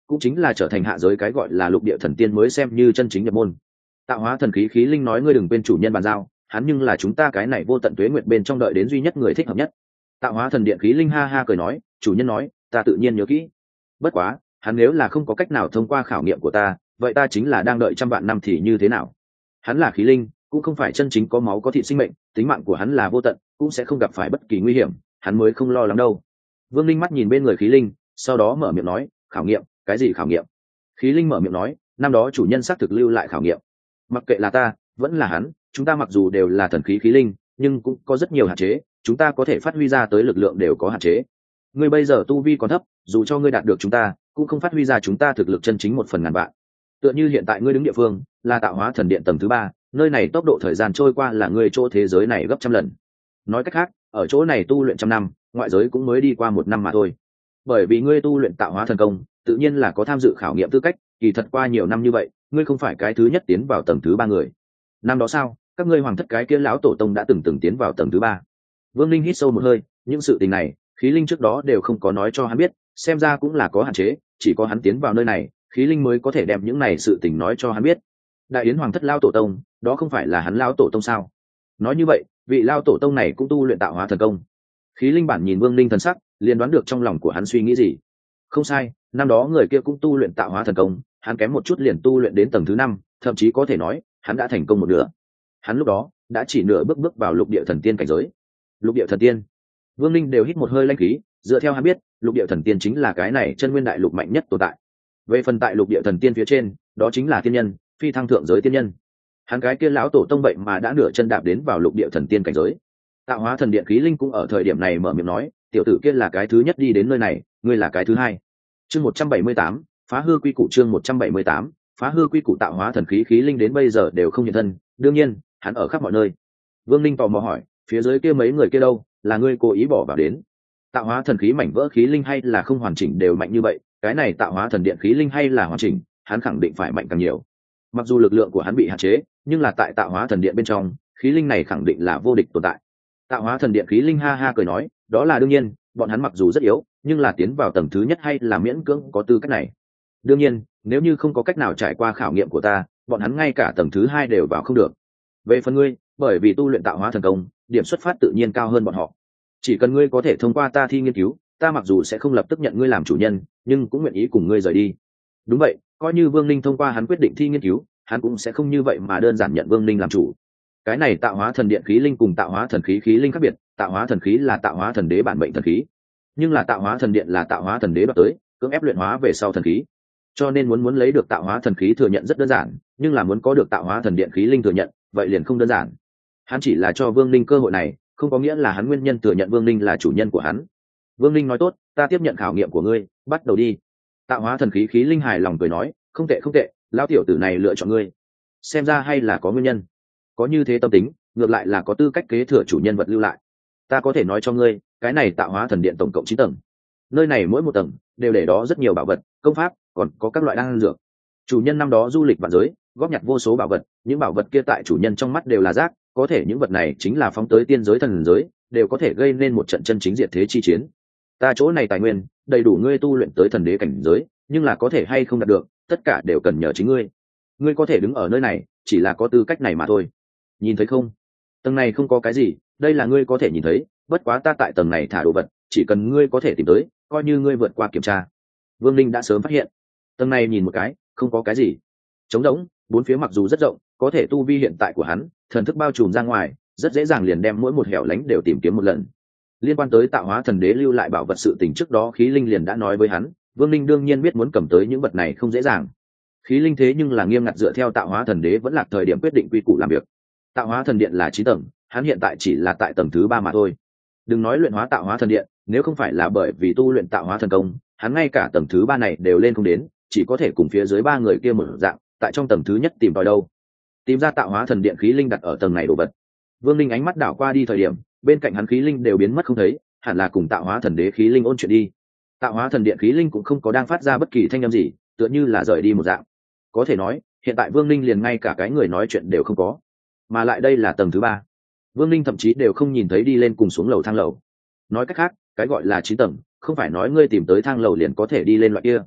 cũng chính là trở thành hạ giới cái gọi là lục địa thần tiên mới xem như chân chính nhập môn. Tạo hóa thần khí khí linh nói ngươi đừng quên chủ nhân bàn giao, hắn nhưng là chúng ta cái này vô tận tuế nguyệt bên trong đợi đến duy nhất người thích hợp nhất. Tạo hóa thần điện khí linh ha ha cười nói, chủ nhân nói, ta tự nhiên nhớ kỹ. Bất quá, hắn nếu là không có cách nào thông qua khảo nghiệm của ta, vậy ta chính là đang đợi trăm vạn năm thì như thế nào? Hắn là khí linh, cũng không phải chân chính có máu có thịt sinh mệnh, tính mạng của hắn là vô tận, cũng sẽ không gặp phải bất kỳ nguy hiểm, hắn mới không lo lắng đâu. Vương Linh mắt nhìn bên người khí linh, sau đó mở miệng nói, khảo nghiệm, cái gì khảo nghiệm? Khí linh mở miệng nói, năm đó chủ nhân xác thực lưu lại khảo nghiệm. Mặc kệ là ta, vẫn là hắn, chúng ta mặc dù đều là thần khí khí linh, nhưng cũng có rất nhiều hạn chế, chúng ta có thể phát huy ra tới lực lượng đều có hạn chế. Ngươi bây giờ tu vi còn thấp, dù cho ngươi đạt được chúng ta, cũng không phát huy ra chúng ta thực lực chân chính 1/1000 vạn. Tựa như hiện tại ngươi đứng địa phương, là tạo hóa thần điện tầng thứ 3, nơi này tốc độ thời gian trôi qua là ngươi chỗ thế giới này gấp trăm lần. Nói cách khác, ở chỗ này tu luyện trăm năm, ngoại giới cũng mới đi qua 1 năm mà thôi. Bởi vì ngươi tu luyện tạo hóa thần công, tự nhiên là có tham dự khảo nghiệm tư cách, kỳ thật qua nhiều năm như vậy, ngươi không phải cái thứ nhất tiến vào tầng thứ 3 người. Năm đó sao, các ngươi hoàng thất cái kia lão tổ tông đã từng tiến vào tầng thứ 3. Vương Linh hít sâu một hơi, những sự tình này, khí linh trước đó đều không có nói cho hắn biết, xem ra cũng là có hạn chế, chỉ có hắn tiến vào nơi này, khí linh mới có thể đem những này sự tình nói cho hắn biết. Đại yến hoàng thất lão tổ tông, đó không phải là hắn lão tổ tông sao? Nói như vậy, vị lão tổ tông này cũng tu luyện tạo hóa thần công. Khí linh bản nhìn Vương Linh thần sắc, liền đoán được trong lòng của hắn suy nghĩ gì. Không sai, năm đó người kia cũng tu luyện tạo hóa thần công, hắn kém một chút liền tu luyện đến tầng thứ 5, thậm chí có thể nói, hắn đã thành công một nửa. Hắn lúc đó đã chỉ nửa bước vào lục địa thần tiên cảnh giới. Lục địa thần tiên, Vương Linh đều hít một hơi lãnh khí, dựa theo hắn biết, lục địa thần tiên chính là cái này chân nguyên đại lục mạnh nhất tồn tại. Về phần tại lục địa thần tiên phía trên, đó chính là tiên nhân, phi thăng thượng giới tiên nhân. Hắn cái kia lão tổ tông bệnh mà đã nửa chân đạp đến vào lục địa thần tiên cảnh giới. Tạo hóa thần điện khí linh cũng ở thời điểm này mở miệng nói, tiểu tử kia là cái thứ nhất đi đến nơi này, ngươi là cái thứ hai. Chương 178, phá hư quy củ. Chương 178, phá hư quy củ. Tạo hóa thần khí khí linh đến bây giờ đều không hiện thân, đương nhiên, hắn ở khắp mọi nơi. Vương Linh tò mò hỏi, phía dưới kia mấy người kia đâu, là ngươi cố ý bỏ vào đến? Tạo hóa thần khí mảnh vỡ khí linh hay là không hoàn chỉnh đều mạnh như vậy, cái này tạo hóa thần điện khí linh hay là hoàn chỉnh, hắn khẳng định phải mạnh càng nhiều. Mặc dù lực lượng của hắn bị hạn chế, nhưng là tại tạo hóa thần điện bên trong, khí linh này khẳng định là vô địch tồn tại. Tạo hóa thần điện khí linh ha ha cười nói, đó là đương nhiên, bọn hắn mặc dù rất yếu, nhưng là tiến vào tầng thứ nhất hay là miễn cưỡng có tư cách này. Đương nhiên, nếu như không có cách nào trải qua khảo nghiệm của ta, bọn hắn ngay cả tầng thứ 2 đều vào không được. Về phần ngươi, bởi vì tu luyện tạo hóa thần công, điểm xuất phát tự nhiên cao hơn bọn họ. Chỉ cần ngươi có thể thông qua ta thi nghiên cứu, ta mặc dù sẽ không lập tức nhận ngươi làm chủ nhân, nhưng cũng nguyện ý cùng ngươi rời đi. Đúng vậy, coi như Vương Linh thông qua hắn quyết định thi nghiên cứu, hắn cũng sẽ không như vậy mà đơn giản nhận Vương Linh làm chủ. Cái này tạo hóa thần điện khí linh cùng tạo hóa thần khí khí linh khác biệt, tạo hóa thần khí là tạo hóa thần đế bản mệnh thần khí, nhưng là tạo hóa thần điện là tạo hóa thần đế đoạt tới, cưỡng ép luyện hóa về sau thần khí. Cho nên muốn lấy được tạo hóa thần khí thừa nhận rất đơn giản, nhưng là muốn có được tạo hóa thần điện khí linh thừa nhận, vậy liền không đơn giản. Hắn chỉ là cho Vương Linh cơ hội này, không có nghĩa là hắn nguyên nhân thừa nhận Vương Linh là chủ nhân của hắn. Vương Linh nói tốt, ta tiếp nhận khảo nghiệm của ngươi, bắt đầu đi. Tạo hóa thần khí khí linh hài lòng cười nói, không tệ không tệ, lão tiểu tử này lựa chọn ngươi, xem ra hay là có nguyên nhân. Có như thế tâm tính, ngược lại là có tư cách kế thừa chủ nhân vật lưu lại. Ta có thể nói cho ngươi, cái này tạo hóa thần điện tổng cộng 9 tầng, nơi này mỗi một tầng đều để đó rất nhiều bảo vật, công pháp, còn có các loại đan dược. Chủ nhân năm đó du lịch vạn giới, góp nhặt vô số bảo vật, những bảo vật kia tại chủ nhân trong mắt đều là rác, có thể những vật này chính là phóng tới tiên giới thần giới, đều có thể gây nên một trận chân chính diệt thế chi chiến. Ta chỗ này tài nguyên đầy đủ ngươi tu luyện tới thần đế cảnh giới, nhưng là có thể hay không đạt được, tất cả đều cần nhờ chính ngươi. Ngươi có thể đứng ở nơi này, chỉ là có tư cách này mà thôi. Nhìn thấy không? Tầng này không có cái gì, đây là ngươi có thể nhìn thấy, bất quá ta tại tầng này thả đồ vật, chỉ cần ngươi có thể tìm tới, coi như ngươi vượt qua kiểm tra. Vương Linh đã sớm phát hiện, tầng này nhìn một cái, không có cái gì. Trống rỗng, bốn phía mặc dù rất rộng, có thể tu vi hiện tại của hắn, thần thức bao trùm ra ngoài, rất dễ dàng liền đem mỗi một hẻo lánh đều tìm kiếm một lần. Liên quan tới tạo hóa thần đế lưu lại bảo vật sự tình trước đó khí linh liền đã nói với hắn, Vương Linh đương nhiên biết muốn cầm tới những vật này không dễ dàng. Khí linh thế nhưng là nghiêm ngặt dựa theo tạo hóa thần đế vẫn là thời điểm quyết định quy củ làm việc. Tạo hóa thần điện là 9 tầng, hắn hiện tại chỉ là tại tầng thứ 3 mà thôi. Đừng nói luyện hóa tạo hóa thần điện, nếu không phải là bởi vì tu luyện tạo hóa thần công, hắn ngay cả tầng thứ 3 này đều lên không đến, chỉ có thể cùng phía dưới 3 người kia một dạng, tại trong tầng thứ nhất tìm tòi đâu. Tìm ra tạo hóa thần điện khí linh đặt ở tầng này đồ vật. Vương Linh ánh mắt đảo qua đi thời điểm, bên cạnh hắn khí linh đều biến mất không thấy, hẳn là cùng tạo hóa thần đế khí linh ôn chuyện đi. Tạo hóa thần điện khí linh cũng không có đang phát ra bất kỳ thanh âm gì, tựa như là rời đi một dạng. Có thể nói, hiện tại Vương Linh liền ngay cả cái người nói chuyện đều không có. Mà lại đây là tầng thứ 3. Vương Linh thậm chí đều không nhìn thấy đi lên cùng xuống lầu thang lầu. Nói cách khác, cái gọi là 9 tầng, không phải nói ngươi tìm tới thang lầu liền có thể đi lên loại kia.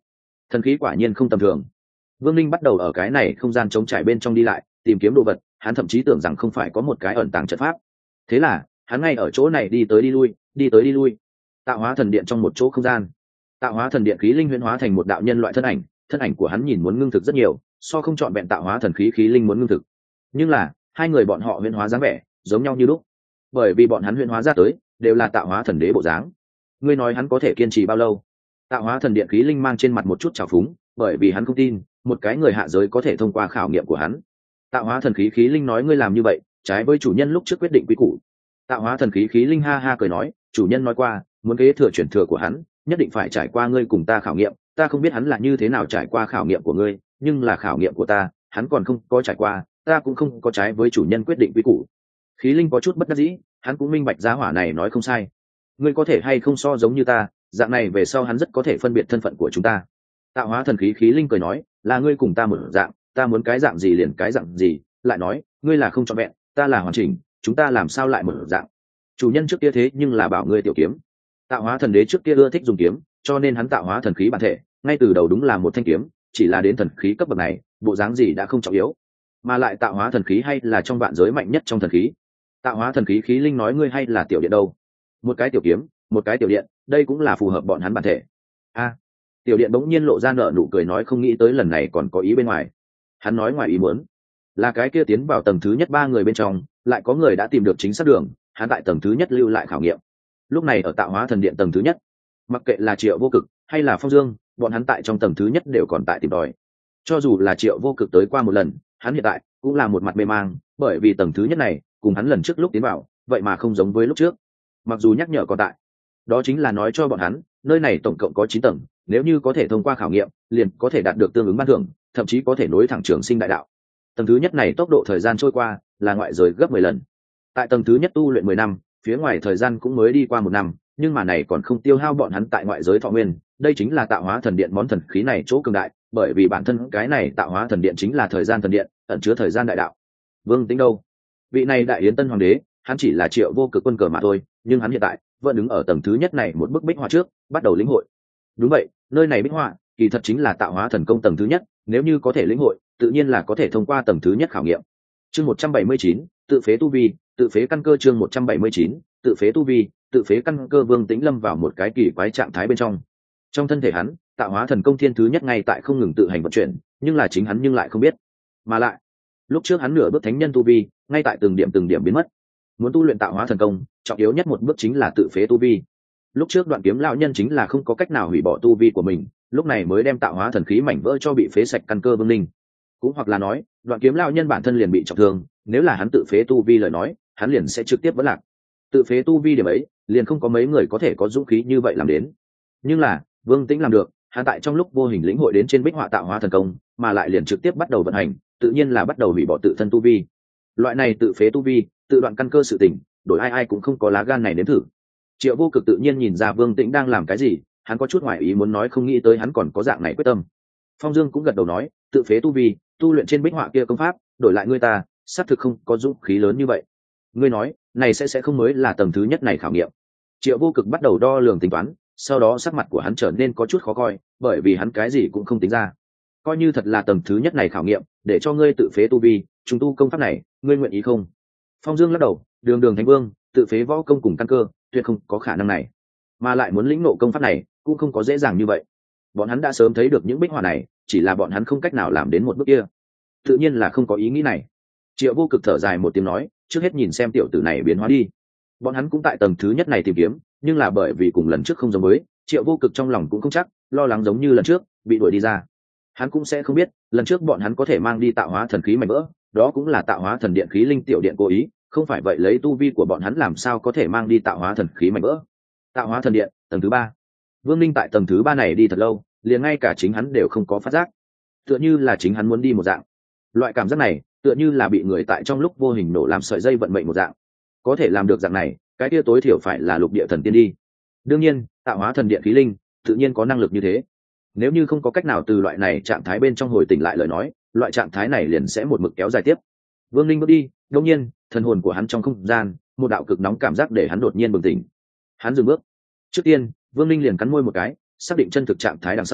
Thần khí quả nhiên không tầm thường. Vương Linh bắt đầu ở cái này không gian trống trải bên trong đi lại, tìm kiếm đồ vật, hắn thậm chí tưởng rằng không phải có một cái ẩn tàng trận pháp. Thế là, hắn ngay ở chỗ này đi tới đi lui, đi tới đi lui. Tạo hóa thần điện trong một chỗ không gian. Tạo hóa thần điện khí linh huyễn hóa thành một đạo nhân loại thân ảnh của hắn nhìn muốn ngưng thực rất nhiều, so không chọn vẹn tạo hóa thần khí khí linh muốn ngưng thực. Nhưng là, hai người bọn họ huyễn hóa dáng vẻ, giống nhau như lúc. Bởi vì bọn hắn huyễn hóa ra tới, đều là tạo hóa thần đế bộ dáng. Ngươi nói hắn có thể kiên trì bao lâu? Tạo hóa thần điện khí linh mang trên mặt một chút trào phúng, bởi vì hắn không tin một cái người hạ giới có thể thông qua khảo nghiệm của hắn. Tạo hóa thần khí khí linh nói ngươi làm như vậy trái với chủ nhân lúc trước quyết định quy củ. Tạo hóa thần khí khí linh ha ha cười nói, chủ nhân nói qua muốn kế thừa truyền thừa của hắn nhất định phải trải qua ngươi cùng ta khảo nghiệm, ta không biết hắn là như thế nào trải qua khảo nghiệm của ngươi, nhưng là khảo nghiệm của ta hắn còn không có trải qua, ta cũng không có trái với chủ nhân quyết định quy củ. Khí linh có chút bất đắc dĩ, hắn cũng minh bạch giá hỏa này nói không sai. Ngươi có thể hay không so giống như ta, dạng này về sau hắn rất có thể phân biệt thân phận của chúng ta. Tạo hóa thần khí khí linh cười nói, là ngươi cùng ta một dạng, ta muốn cái dạng gì liền cái dạng gì, lại nói ngươi là không trọn vẹn, ta là hoàn chỉnh, chúng ta làm sao lại một dạng. Chủ nhân trước kia thế nhưng là bảo ngươi tiểu kiếm. Tạo hóa thần đế trước kia ưa thích dùng kiếm, cho nên hắn tạo hóa thần khí bản thể ngay từ đầu đúng là một thanh kiếm, chỉ là đến thần khí cấp bậc này bộ dáng gì đã không trọng yếu, mà lại tạo hóa thần khí hay là trong vạn giới mạnh nhất trong thần khí. Tạo hóa thần khí khí linh nói ngươi hay là tiểu điện đâu, một cái tiểu kiếm một cái tiểu điện, đây cũng là phù hợp bọn hắn bản thể. A, tiểu điện bỗng nhiên lộ ra nợ nụ cười nói không nghĩ tới lần này còn có ý bên ngoài. Hắn nói ngoài ý muốn là cái kia tiến vào tầng thứ nhất 3 người bên trong lại có người đã tìm được chính xác đường, hắn tại tầng thứ nhất lưu lại khảo nghiệm. Lúc này ở tạo hóa thần điện tầng thứ nhất, mặc kệ là Triệu Vô Cực hay là Phong Dương, bọn hắn tại trong tầng thứ nhất đều còn tại tìm tòi. Cho dù là Triệu Vô Cực tới qua một lần, hắn hiện tại cũng là một mặt mê mang, bởi vì tầng thứ nhất này cùng hắn lần trước lúc tiến vào vậy mà không giống với lúc trước. Mặc dù nhắc nhở còn tại, đó chính là nói cho bọn hắn nơi này tổng cộng có 9 tầng, nếu như có thể thông qua khảo nghiệm liền có thể đạt được tương ứng ban thưởng, thậm chí có thể nối thẳng trường sinh đại đạo. Tầng thứ nhất này tốc độ thời gian trôi qua là ngoại giới gấp 10 lần. Tại tầng thứ nhất tu luyện 10 năm, phía ngoài thời gian cũng mới đi qua 1 năm, nhưng mà này còn không tiêu hao bọn hắn tại ngoại giới thọ nguyên. Đây chính là tạo hóa thần điện món thần khí này chỗ cường đại, bởi vì bản thân cái này tạo hóa thần điện chính là thời gian thần điện, ẩn chứa thời gian đại đạo. Vương Tĩnh đâu? Vị này đại yến tân hoàng đế, hắn chỉ là Triệu Vô Cực quân cờ mà thôi, nhưng hắn hiện tại vẫn đứng ở tầng thứ nhất này một bức bích họa trước, bắt đầu lĩnh hội. Đúng vậy, nơi này bích họa kỳ thật chính là tạo hóa thần công tầng thứ nhất, nếu như có thể lĩnh hội tự nhiên là có thể thông qua tầng thứ nhất khảo nghiệm. Chương 179, tự phế tu vi, tự phế căn cơ. Chương 179, tự phế tu vi, tự phế căn cơ. Vương Tĩnh lâm vào một cái kỳ quái trạng thái bên trong. Trong thân thể hắn, tạo hóa thần công thiên thứ nhất ngay tại không ngừng tự hành vận chuyển, nhưng là chính hắn nhưng lại không biết. Mà lại, lúc trước hắn nửa bước thánh nhân tu vi, ngay tại từng điểm biến mất. Muốn tu luyện tạo hóa thần công, trọng yếu nhất một bước chính là tự phế tu vi. Lúc trước Đoạn Kiếm lão nhân chính là không có cách nào hủy bỏ tu vi của mình, lúc này mới đem tạo hóa thần khí mảnh vỡ cho bị phế sạch căn cơ Vương Linh. Cũng hoặc là nói, Đoạn Kiếm lão nhân bản thân liền bị trọng thương, nếu là hắn tự phế tu vi lời nói, hắn liền sẽ trực tiếp vỡ lạc. Tự phế tu vi điểm ấy, liền không có mấy người có thể có dũng khí như vậy làm đến. Nhưng là, Vương Tĩnh làm được, hắn tại trong lúc vô hình lĩnh hội đến trên bích họa tạo hóa thần công, mà lại liền trực tiếp bắt đầu vận hành, tự nhiên là bắt đầu hủy bỏ tự thân tu vi. Loại này tự phế tu vi, tự đoạn căn cơ sự tình, đổi ai cũng không có lá gan này nếm thử. Triệu Vô Cực tự nhiên nhìn ra Vương Tĩnh đang làm cái gì, hắn có chút hoài ý muốn nói không nghĩ tới hắn còn có dạng này quyết tâm. Phong Dương cũng gật đầu nói, tự phế tu vi, tu luyện trên bích họa kia công pháp, đổi lại ngươi ta, xác thực không có dũng khí lớn như vậy. Ngươi nói, này sẽ không mới là tầng thứ nhất này khảo nghiệm. Triệu Vô Cực bắt đầu đo lường tính toán, sau đó sắc mặt của hắn trở nên có chút khó coi, bởi vì hắn cái gì cũng không tính ra. Coi như thật là tầng thứ nhất này khảo nghiệm, để cho ngươi tự phế tu vi, trùng tu công pháp này, ngươi nguyện ý không? Phong Dương lắc đầu, đường thánh vương, tự phế võ công cùng căn cơ, tuyệt không có khả năng này, mà lại muốn lĩnh ngộ công pháp này cũng không có dễ dàng như vậy. Bọn hắn đã sớm thấy được những bích họa này, chỉ là bọn hắn không cách nào làm đến một bước kia, tự nhiên là không có ý nghĩ này. Triệu Vô Cực thở dài một tiếng nói, trước hết nhìn xem tiểu tử này biến hóa đi. Bọn hắn cũng tại tầng thứ nhất này tìm kiếm, nhưng là bởi vì cùng lần trước không giống với, Triệu Vô Cực trong lòng cũng không chắc, lo lắng giống như lần trước bị đuổi đi ra. Hắn cũng sẽ không biết, lần trước bọn hắn có thể mang đi tạo hóa thần khí mảnh vỡ, đó cũng là tạo hóa thần điện khí linh tiểu điện cố ý, không phải vậy lấy tu vi của bọn hắn làm sao có thể mang đi tạo hóa thần khí mảnh vỡ. Tạo hóa thần điện tầng thứ 3, Vương Linh tại tầng thứ 3 này đi thật lâu, liền ngay cả chính hắn đều không có phát giác, tựa như là chính hắn muốn đi một dạng. Loại cảm giác này tựa như là bị người tại trong lúc vô hình nổ làm sợi dây vận mệnh một dạng. Có thể làm được dạng này, cái kia tối thiểu phải là lục địa thần tiên đi. Đương nhiên, tạo hóa thần điện khí linh tự nhiên có năng lực như thế. Nếu như không có cách nào từ loại này trạng thái bên trong hồi tỉnh lại lời nói, loại trạng thái này liền sẽ một mực kéo dài tiếp. Vương Linh bước đi, đột nhiên, thần hồn của hắn trong không gian, một đạo cực nóng cảm giác để hắn đột nhiên bừng tỉnh. Hắn dừng bước. Trước tiên, Vương Linh liền cắn môi một cái, xác định chân thực trạng thái đằng sau,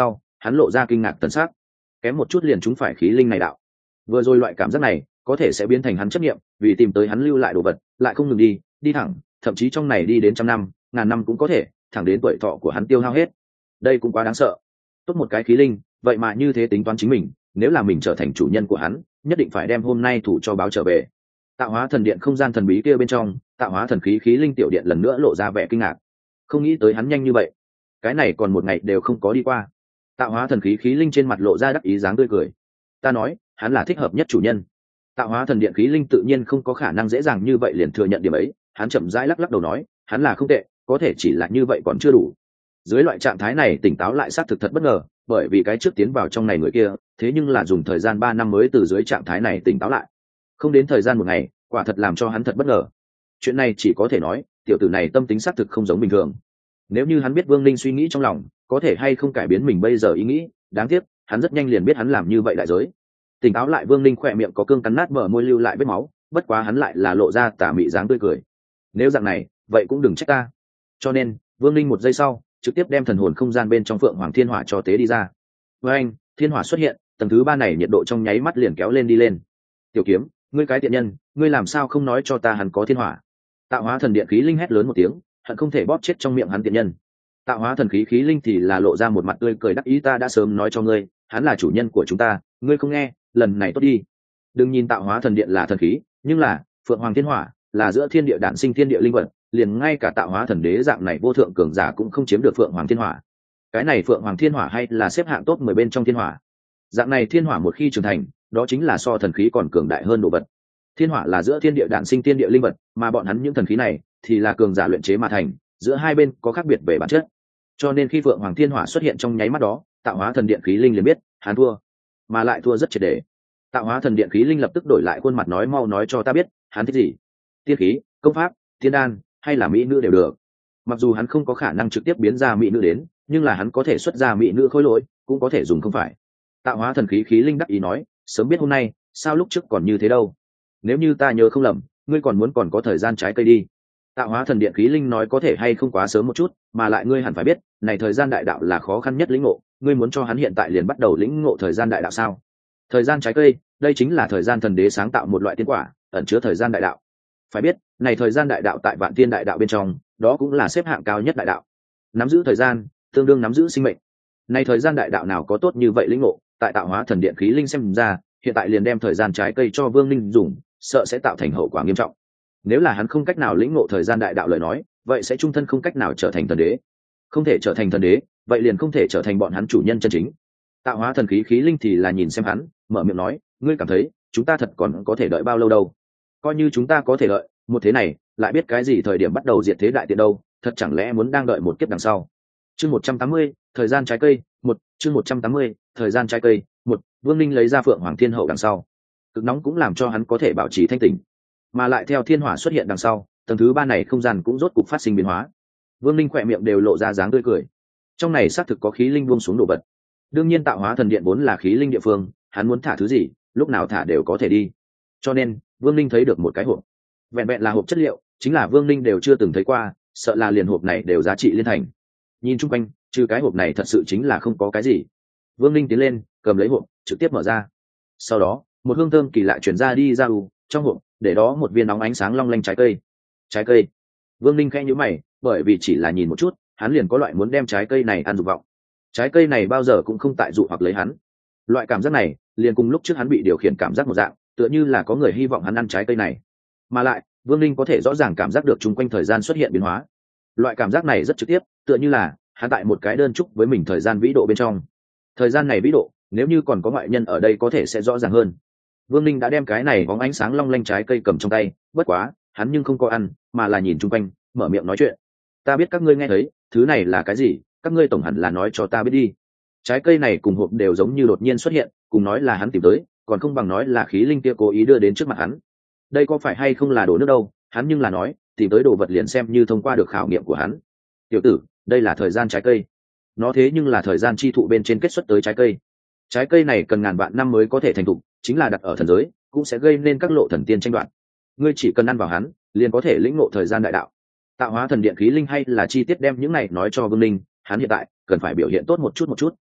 hắn lộ ra kinh ngạc tần sắc, kém một chút liền trúng phải khí linh này đạo. Vừa rồi loại cảm giác này có thể sẽ biến thành hắn chấp niệm, vì tìm tới hắn lưu lại đồ vật lại không ngừng đi thẳng, thậm chí trong này đi đến trăm năm ngàn năm cũng có thể, thẳng đến tuổi thọ của hắn tiêu hao hết. Đây cũng quá đáng sợ. Tốt một cái khí linh vậy mà như thế tính toán chính mình, nếu là mình trở thành chủ nhân của hắn nhất định phải đem hôm nay thủ cho báo trở về. Tạo hóa thần điện không gian thần bí kia bên trong, tạo hóa thần khí khí linh tiểu điện lần nữa lộ ra vẻ kinh ngạc, không nghĩ tới hắn nhanh như vậy, cái này còn một ngày đều không có đi qua. Tạo hóa thần khí khí linh trên mặt lộ ra đắc ý dáng tươi cười, ta nói hắn là thích hợp nhất chủ nhân. Tạo hóa thần điện khí linh tự nhiên không có khả năng dễ dàng như vậy liền thừa nhận điểm ấy, hắn chậm rãi lắc lắc đầu nói, hắn là không tệ, có thể chỉ là như vậy còn chưa đủ. Dưới loại trạng thái này tỉnh táo lại xác thực thật bất ngờ, bởi vì cái trước tiến vào trong này người kia thế nhưng là dùng thời gian 3 năm mới từ dưới trạng thái này tỉnh táo lại, không đến thời gian một ngày, quả thật làm cho hắn thật bất ngờ. Chuyện này chỉ có thể nói tiểu tử này tâm tính xác thực không giống bình thường. Nếu như hắn biết Vương Linh suy nghĩ trong lòng, có thể hay không cải biến mình bây giờ ý nghĩ, đáng tiếc hắn rất nhanh liền biết hắn làm như vậy đại giới. Tỉnh táo lại Vương Linh khỏe miệng có cương cắn nát mở môi lưu lại vết máu, bất quá hắn lại là lộ ra tà mị dáng tươi cười, nếu dạng này vậy cũng đừng trách ta. Cho nên Vương Linh một giây sau trực tiếp đem thần hồn không gian bên trong Phượng Hoàng Thiên Hỏa cho tế đi ra. Với anh thiên hỏa xuất hiện, tầng thứ 3 này nhiệt độ trong nháy mắt liền kéo lên đi lên. Tiểu kiếm, ngươi cái tiện nhân, ngươi làm sao không nói cho ta hắn có thiên hỏa? Tạo hóa thần điện khí linh hét lớn một tiếng, hận không thể bóp chết trong miệng hắn tiện nhân. Tạo hóa thần khí khí linh thì là lộ ra một mặt tươi cười đắc ý, ta đã sớm nói cho ngươi, hắn là chủ nhân của chúng ta, ngươi không nghe, lần này tốt đi. Đừng nhìn tạo hóa thần điện là thần khí, nhưng là Phượng Hoàng Thiên Hỏa là giữa thiên địa đản sinh thiên địa linh vật, liền ngay cả tạo hóa thần đế dạng này vô thượng cường giả cũng không chiếm được Phượng Hoàng Thiên Hỏa. Cái này Phượng Hoàng Thiên Hỏa hay là xếp hạng top 10 bên trong thiên hỏa. Dạng này thiên hỏa một khi trưởng thành, đó chính là so thần khí còn cường đại hơn đồ vật. Thiên hỏa là giữa thiên địa đản sinh thiên địa linh vật, mà bọn hắn những thần khí này thì là cường giả luyện chế mà thành, giữa hai bên có khác biệt về bản chất. Cho nên khi Phượng Hoàng Thiên Hỏa xuất hiện trong nháy mắt đó, tạo hóa thần điện khí linh liền biết hắn thua, mà lại thua rất triệt để. Tạo hóa thần điện khí linh lập tức đổi lại khuôn mặt nói, mau nói cho ta biết hắn thích gì, tiên khí, công pháp, tiên đan hay là mỹ nữ đều được. Mặc dù hắn không có khả năng trực tiếp biến ra mỹ nữ đến, nhưng là hắn có thể xuất ra mỹ nữ khối lỗi, cũng có thể dùng không phải. Tạo hóa thần khí khí linh đắc ý nói, sớm biết hôm nay sao lúc trước còn như thế đâu, nếu như ta nhớ không lầm ngươi còn có thời gian trái cây đi. Tạo hóa thần điện khí linh nói, có thể hay không quá sớm một chút, mà lại ngươi hẳn phải biết này thời gian đại đạo là khó khăn nhất lĩnh ngộ, ngươi muốn cho hắn hiện tại liền bắt đầu lĩnh ngộ thời gian đại đạo sao? Thời gian trái cây, đây chính là thời gian thần đế sáng tạo một loại tiên quả, ẩn chứa thời gian đại đạo. Phải biết này thời gian đại đạo tại vạn tiên đại đạo bên trong, đó cũng là xếp hạng cao nhất đại đạo. Nắm giữ thời gian tương đương nắm giữ sinh mệnh. Này thời gian đại đạo nào có tốt như vậy lĩnh ngộ, tại tạo hóa thần điện khí linh xem ra, hiện tại liền đem thời gian trái cây cho Vương Linh dùng, sợ sẽ tạo thành hậu quả nghiêm trọng. Nếu là hắn không cách nào lĩnh ngộ thời gian đại đạo lời nói, vậy sẽ chung thân không cách nào trở thành thần đế. Không thể trở thành thần đế, vậy liền không thể trở thành bọn hắn chủ nhân chân chính. Tạo hóa thần khí khí linh thì là nhìn xem hắn, mở miệng nói, ngươi cảm thấy chúng ta thật còn có thể đợi bao lâu đâu? Coi như chúng ta có thể đợi một thế này, lại biết cái gì thời điểm bắt đầu diệt thế đại tiện đâu, thật chẳng lẽ muốn đang đợi một kiếp đằng sau. Chương 180, thời gian trái cây, chương 180, thời gian trái cây, Vương Linh lấy ra Phượng Hoàng Thiên Hậu đằng sau. Cực nóng cũng làm cho hắn có thể bảo trì thanh tỉnh, mà lại theo thiên hỏa xuất hiện đằng sau, tầng thứ 3 này không gian cũng rốt cục phát sinh biến hóa. Vương Linh khỏe miệng đều lộ ra dáng tươi cười. Trong này xác thực có khí linh buông xuống đồ vật. Đương nhiên tạo hóa thần điện vốn là khí linh địa phương, hắn muốn thả thứ gì, lúc nào thả đều có thể đi. Cho nên, Vương Linh thấy được một cái hộp. Vẹn vẹn là hộp chất liệu, chính là Vương Linh đều chưa từng thấy qua, sợ là liền hộp này đều giá trị liên thành. Nhìn chung quanh, trừ cái hộp này thật sự chính là không có cái gì. Vương Linh tiến lên, cầm lấy hộp, trực tiếp mở ra. Sau đó, một hương thơm kỳ lạ truyền ra đi ra trong hộp, để đó một viên nóng ánh sáng long lanh trái cây. Trái cây. Vương Linh khẽ nhíu mày, bởi vì chỉ là nhìn một chút, hắn liền có loại muốn đem trái cây này ăn dục vọng. Trái cây này bao giờ cũng không tại dụ hoặc lấy hắn. Loại cảm giác này, liền cùng lúc trước hắn bị điều khiển cảm giác một dạng, tựa như là có người hy vọng hắn ăn trái cây này. Mà lại, Vương Linh có thể rõ ràng cảm giác được chung quanh thời gian xuất hiện biến hóa. Loại cảm giác này rất trực tiếp, tựa như là hắn tại một cái đơn trúc với mình thời gian vĩ độ bên trong. Thời gian này vĩ độ, nếu như còn có ngoại nhân ở đây có thể sẽ rõ ràng hơn. Vương Linh đã đem cái này bóng ánh sáng long lanh trái cây cầm trong tay, bất quá, hắn nhưng không có ăn, mà là nhìn chung quanh, mở miệng nói chuyện. Ta biết các ngươi nghe thấy, thứ này là cái gì, các ngươi tổng hẳn là nói cho ta biết đi. Trái cây này cùng hộp đều giống như đột nhiên xuất hiện, cùng nói là hắn tìm tới, còn không bằng nói là khí linh kia cố ý đưa đến trước mặt hắn. Đây có phải hay không là đổ nước đâu, hắn nhưng là nói, tìm tới đồ vật liền xem như thông qua được khảo nghiệm của hắn. Tiểu tử, đây là thời gian trái cây. Nó thế nhưng là thời gian chi thụ bên trên kết xuất tới trái cây. Trái cây này cần ngàn vạn năm mới có thể thành thục, chính là đặt ở thần giới, cũng sẽ gây nên các lộ thần tiên tranh đoạt. Ngươi chỉ cần ăn vào hắn, liền có thể lĩnh ngộ thời gian đại đạo. Tạo hóa thần điện khí linh hay là chi tiết đem những này nói cho Vương Linh, hắn hiện tại cần phải biểu hiện tốt một chút.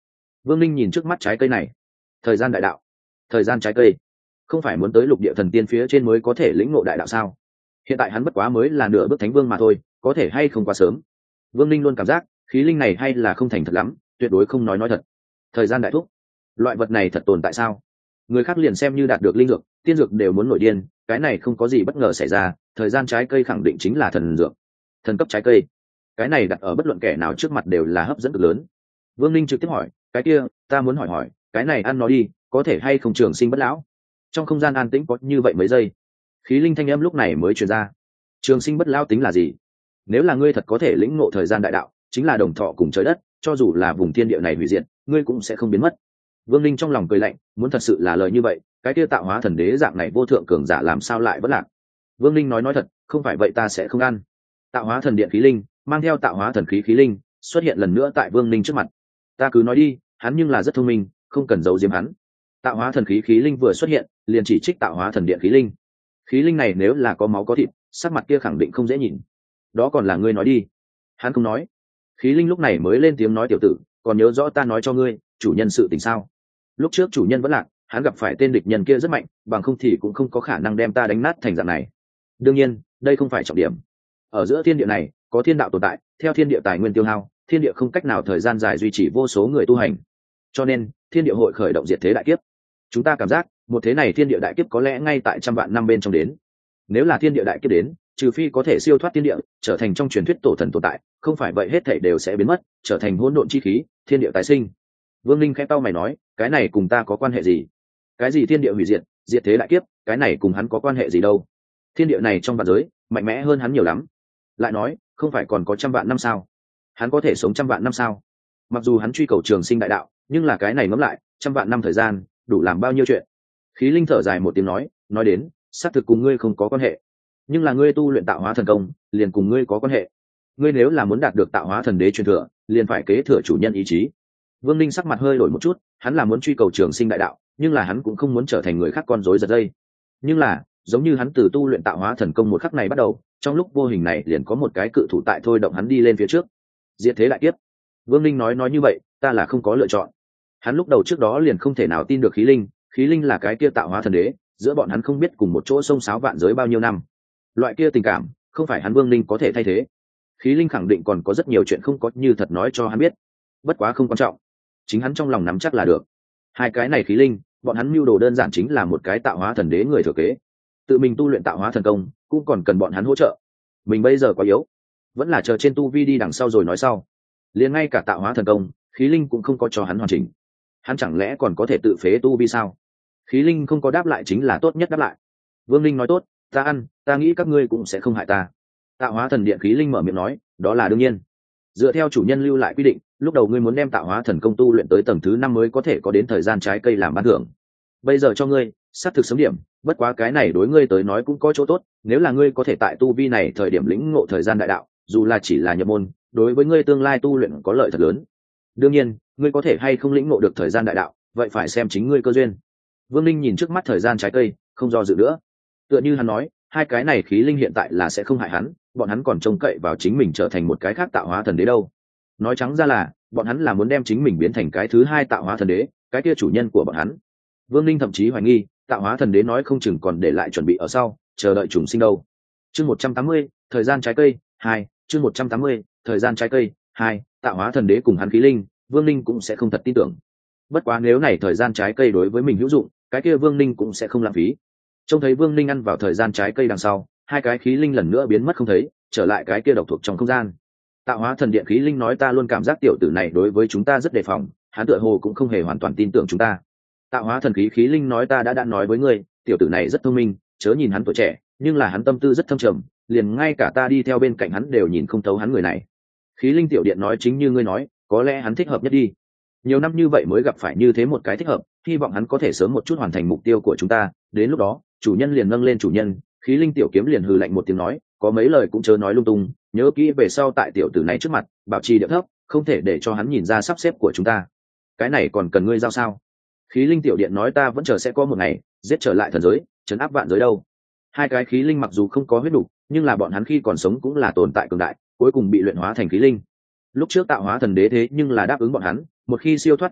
Vương Linh nhìn trước mắt trái cây này. Thời gian đại đạo, thời gian trái cây, không phải muốn tới lục địa thần tiên phía trên mới có thể lĩnh ngộ đại đạo sao? Hiện tại hắn bất quá mới là nửa bước thánh vương mà thôi, có thể hay không quá sớm. Vương Linh luôn cảm giác khí linh này hay là không thành thật lắm, tuyệt đối không nói thật. Thời gian đại thúc, loại vật này thật tồn tại sao? Người khác liền xem như đạt được linh dược, tiên dược đều muốn nổi điên, cái này không có gì bất ngờ xảy ra. Thời gian trái cây khẳng định chính là thần dược, thần cấp trái cây. Cái này đặt ở bất luận kẻ nào trước mặt đều là hấp dẫn cực lớn. Vương Linh trực tiếp hỏi, cái kia ta muốn hỏi, cái này ăn nó đi, có thể hay không trường sinh bất lão? Trong không gian an tĩnh có như vậy mấy giây, khí linh thanh âm lúc này mới truyền ra. Trường sinh bất lão tính là gì? Nếu là ngươi thật có thể lĩnh ngộ thời gian đại đạo, chính là đồng thọ cùng trời đất, cho dù là vùng thiên địa này hủy diệt, ngươi cũng sẽ không biến mất. Vương Linh trong lòng cười lạnh, muốn thật sự là lời như vậy, cái kia tạo hóa thần đế dạng này vô thượng cường giả làm sao lại bất lạc? Vương Linh nói thật, không phải vậy ta sẽ không ăn. Tạo hóa thần điện khí linh mang theo tạo hóa thần khí khí linh xuất hiện lần nữa tại Vương Linh trước mặt. Ta cứ nói đi, hắn nhưng là rất thông minh, không cần giấu giếm hắn. Tạo hóa thần khí khí linh vừa xuất hiện, liền chỉ trích tạo hóa thần điện khí linh. Khí linh này nếu là có máu có thịt, sắc mặt kia khẳng định không dễ nhìn. Đó còn là ngươi nói đi. Hắn không nói. Khí linh lúc này mới lên tiếng nói, tiểu tử, còn nhớ rõ ta nói cho ngươi chủ nhân sự tình sao? Lúc trước chủ nhân vẫn lạc, hắn gặp phải tên địch nhân kia rất mạnh, bằng không thì cũng không có khả năng đem ta đánh nát thành dạng này. Đương nhiên đây không phải trọng điểm. Ở giữa thiên địa này có thiên đạo tồn tại, theo thiên địa tài nguyên tiêu hao, thiên địa không cách nào thời gian dài duy trì vô số người tu hành, cho nên thiên địa hội khởi động diệt thế đại kiếp. Chúng ta cảm giác một thế này thiên địa đại kiếp có lẽ ngay tại trăm vạn năm bên trong đến. Nếu là thiên địa đại kiếp đến, trừ phi có thể siêu thoát thiên địa, trở thành trong truyền thuyết tổ thần tồn tại, không phải vậy hết thảy đều sẽ biến mất, trở thành hỗn độn chi khí, thiên địa tái sinh. Vương Linh khẽ cau mày nói, cái này cùng ta có quan hệ gì? Cái gì thiên địa hủy diệt, diệt thế đại kiếp, cái này cùng hắn có quan hệ gì đâu? Thiên địa này trong vạn giới mạnh mẽ hơn hắn nhiều lắm. Lại nói, không phải còn có trăm vạn năm sao? Hắn có thể sống trăm vạn năm sao? Mặc dù hắn truy cầu trường sinh đại đạo, nhưng là cái này ngẫm lại, trăm vạn năm thời gian đủ làm bao nhiêu chuyện. Khí linh thở dài một tiếng nói đến, xác thực cùng ngươi không có quan hệ, nhưng là ngươi tu luyện tạo hóa thần công, liền cùng ngươi có quan hệ. Ngươi nếu là muốn đạt được tạo hóa thần đế truyền thừa, liền phải kế thừa chủ nhân ý chí. Vương Linh sắc mặt hơi đổi một chút, hắn là muốn truy cầu trường sinh đại đạo, nhưng là hắn cũng không muốn trở thành người khác con rối giật dây. Nhưng là, giống như hắn từ tu luyện tạo hóa thần công một khắc này bắt đầu, trong lúc vô hình này liền có một cái cự thủ tại thôi động hắn đi lên phía trước. Diệt thế đại kiếp. Vương Linh nói như vậy, ta là không có lựa chọn. Hắn lúc đầu trước đó liền không thể nào tin được khí linh là cái kia tạo hóa thần đế, giữa bọn hắn không biết cùng một chỗ xông xáo vạn giới bao nhiêu năm. Loại kia tình cảm, không phải hắn Vương Linh có thể thay thế. Khí linh khẳng định còn có rất nhiều chuyện không có như thật nói cho hắn biết. Bất quá không quan trọng, chính hắn trong lòng nắm chắc là được. Hai cái này khí linh, bọn hắn mưu đồ đơn giản chính là một cái tạo hóa thần đế người thừa kế. Tự mình tu luyện tạo hóa thần công, cũng còn cần bọn hắn hỗ trợ. Mình bây giờ quá yếu, vẫn là chờ trên tu vi đi đằng sau rồi nói sau. Liền ngay cả tạo hóa thần công, khí linh cũng không có cho hắn hoàn chỉnh. Hắn chẳng lẽ còn có thể tự phế tu vi sao? Khí linh không có đáp lại chính là tốt nhất đáp lại. Vương Linh nói tốt, ta ăn, ta nghĩ các ngươi cũng sẽ không hại ta. Tạo hóa thần điện khí linh mở miệng nói, đó là đương nhiên. Dựa theo chủ nhân lưu lại quy định, lúc đầu ngươi muốn đem tạo hóa thần công tu luyện tới tầng thứ 5 mới có thể có đến thời gian trái cây làm ban thưởng. Bây giờ cho ngươi sát thực sớm điểm, bất quá cái này đối ngươi tới nói cũng có chỗ tốt, nếu là ngươi có thể tại tu vi này thời điểm lĩnh ngộ thời gian đại đạo, dù là chỉ là nhập môn, đối với ngươi tương lai tu luyện có lợi thật lớn. Đương nhiên, ngươi có thể hay không lĩnh ngộ được thời gian đại đạo, vậy phải xem chính ngươi cơ duyên. Vương Linh nhìn trước mắt thời gian trái cây, không do dự nữa. Tựa như hắn nói, hai cái này khí linh hiện tại là sẽ không hại hắn, bọn hắn còn trông cậy vào chính mình trở thành một cái khác tạo hóa thần đế đâu. Nói trắng ra là, bọn hắn là muốn đem chính mình biến thành cái thứ hai tạo hóa thần đế, cái kia chủ nhân của bọn hắn. Vương Linh thậm chí hoài nghi, tạo hóa thần đế nói không chừng còn để lại chuẩn bị ở sau, chờ đợi trùng sinh đâu. Chương 180, thời gian trái cây 2, chương 180, thời gian trái cây 2, tạo hóa thần đế cùng hắn khí linh, Vương Linh cũng sẽ không thật tin tưởng. Bất quá nếu này thời gian trái cây đối với mình hữu dụng, cái kia Vương Linh cũng sẽ không lãng phí. Trông thấy Vương Linh ăn vào thời gian trái cây đằng sau, hai cái khí linh lần nữa biến mất không thấy, trở lại cái kia độc thuộc trong không gian. Tạo hóa thần điện khí linh nói, ta luôn cảm giác tiểu tử này đối với chúng ta rất đề phòng, hắn tựa hồ cũng không hề hoàn toàn tin tưởng chúng ta. Tạo hóa thần khí linh nói, ta đã nói với ngươi, tiểu tử này rất thông minh, chớ nhìn hắn tuổi trẻ, nhưng là hắn tâm tư rất thâm trầm, liền ngay cả ta đi theo bên cạnh hắn đều nhìn không thấu hắn người này. Khí linh tiểu điện nói, chính như ngươi nói, có lẽ hắn thích hợp nhất đi. Nhiều năm như vậy mới gặp phải như thế một cái thích hợp, hy vọng hắn có thể sớm một chút hoàn thành mục tiêu của chúng ta, đến lúc đó chủ nhân liền nâng lên chủ nhân. Khí linh tiểu kiếm liền hừ lạnh một tiếng nói, có mấy lời cũng chớ nói lung tung, nhớ kỹ về sau tại tiểu tử này trước mặt bảo trì điệu thấp, không thể để cho hắn nhìn ra sắp xếp của chúng ta. Cái này còn cần ngươi giao sao? Khí linh tiểu điện nói, ta vẫn chờ sẽ có một ngày giết trở lại thần giới, trấn áp vạn giới đâu. Hai cái khí linh mặc dù không có huyết đủ, nhưng là bọn hắn khi còn sống cũng là tồn tại cường đại, cuối cùng bị luyện hóa thành khí linh. Lúc trước tạo hóa thần đế thế nhưng là đáp ứng bọn hắn, một khi siêu thoát thiên đạo,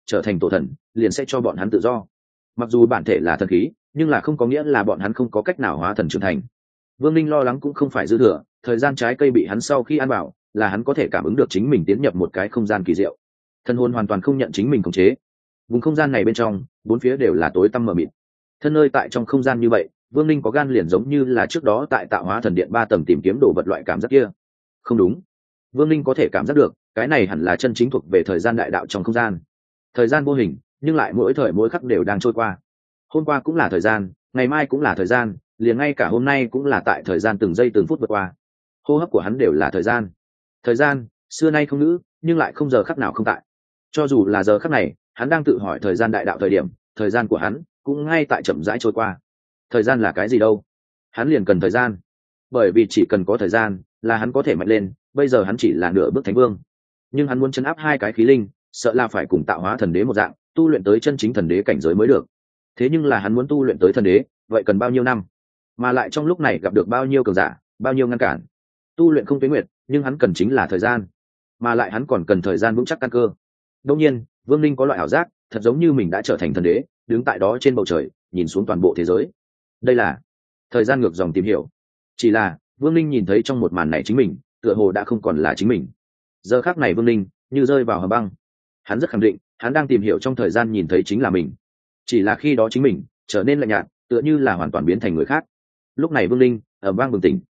trở thành tổ thần liền sẽ cho bọn hắn tự do. Mặc dù bản thể là thần khí, nhưng là không có nghĩa là bọn hắn không có cách nào hóa thần trưởng thành. Vương Linh lo lắng cũng không phải dư thừa, thời gian trái cây bị hắn sau khi ăn vào, là hắn có thể cảm ứng được chính mình tiến nhập một cái không gian kỳ diệu. Thân hồn hoàn toàn không nhận chính mình khống chế. Vùng không gian này bên trong, bốn phía đều là tối tăm mờ mịt. Thân nơi tại trong không gian như vậy, Vương Linh có gan liền giống như là trước đó tại Tạo Hóa Thần Điện 3 tầng tìm kiếm đồ vật loại cảm giác kia. Không đúng. Vương Linh có thể cảm giác được, cái này hẳn là chân chính thuộc về thời gian đại đạo trong không gian. Thời gian vô hình, nhưng lại mỗi thời mỗi khắc đều đang trôi qua. Hôm qua cũng là thời gian, ngày mai cũng là thời gian, liền ngay cả hôm nay cũng là tại thời gian từng giây từng phút vượt qua. Hô hấp của hắn đều là thời gian. Thời gian, xưa nay không ngữ, nhưng lại không giờ khắc nào không tại. Cho dù là giờ khắc này, hắn đang tự hỏi thời gian đại đạo thời điểm, thời gian của hắn cũng ngay tại chậm rãi trôi qua. Thời gian là cái gì đâu? Hắn liền cần thời gian. Bởi vì chỉ cần có thời gian, là hắn có thể mạnh lên, bây giờ hắn chỉ là nửa bước thánh vương. Nhưng hắn muốn chấn áp hai cái khí linh, sợ là phải cùng Tạo Hóa Thần Đế một dạng, tu luyện tới chân chính thần đế cảnh giới mới được. Thế nhưng là hắn muốn tu luyện tới thần đế, vậy cần bao nhiêu năm? Mà lại trong lúc này gặp được bao nhiêu cường giả, bao nhiêu ngăn cản. Tu luyện không tuế nguyệt, nhưng hắn cần chính là thời gian. Mà lại hắn còn cần thời gian vững chắc căn cơ. Đương nhiên, Vương Linh có loại ảo giác, thật giống như mình đã trở thành thần đế, đứng tại đó trên bầu trời, nhìn xuống toàn bộ thế giới. Đây là thời gian ngược dòng tìm hiểu. Chỉ là, Vương Linh nhìn thấy trong một màn này chính mình, tựa hồ đã không còn là chính mình. Giờ khắc này Vương Linh như rơi vào hầm băng. Hắn rất khẳng định, hắn đang tìm hiểu trong thời gian nhìn thấy chính là mình. Chỉ là khi đó chính mình trở nên lạnh nhạt, tựa như là hoàn toàn biến thành người khác. Lúc này Vương Linh ầm vang bừng tỉnh.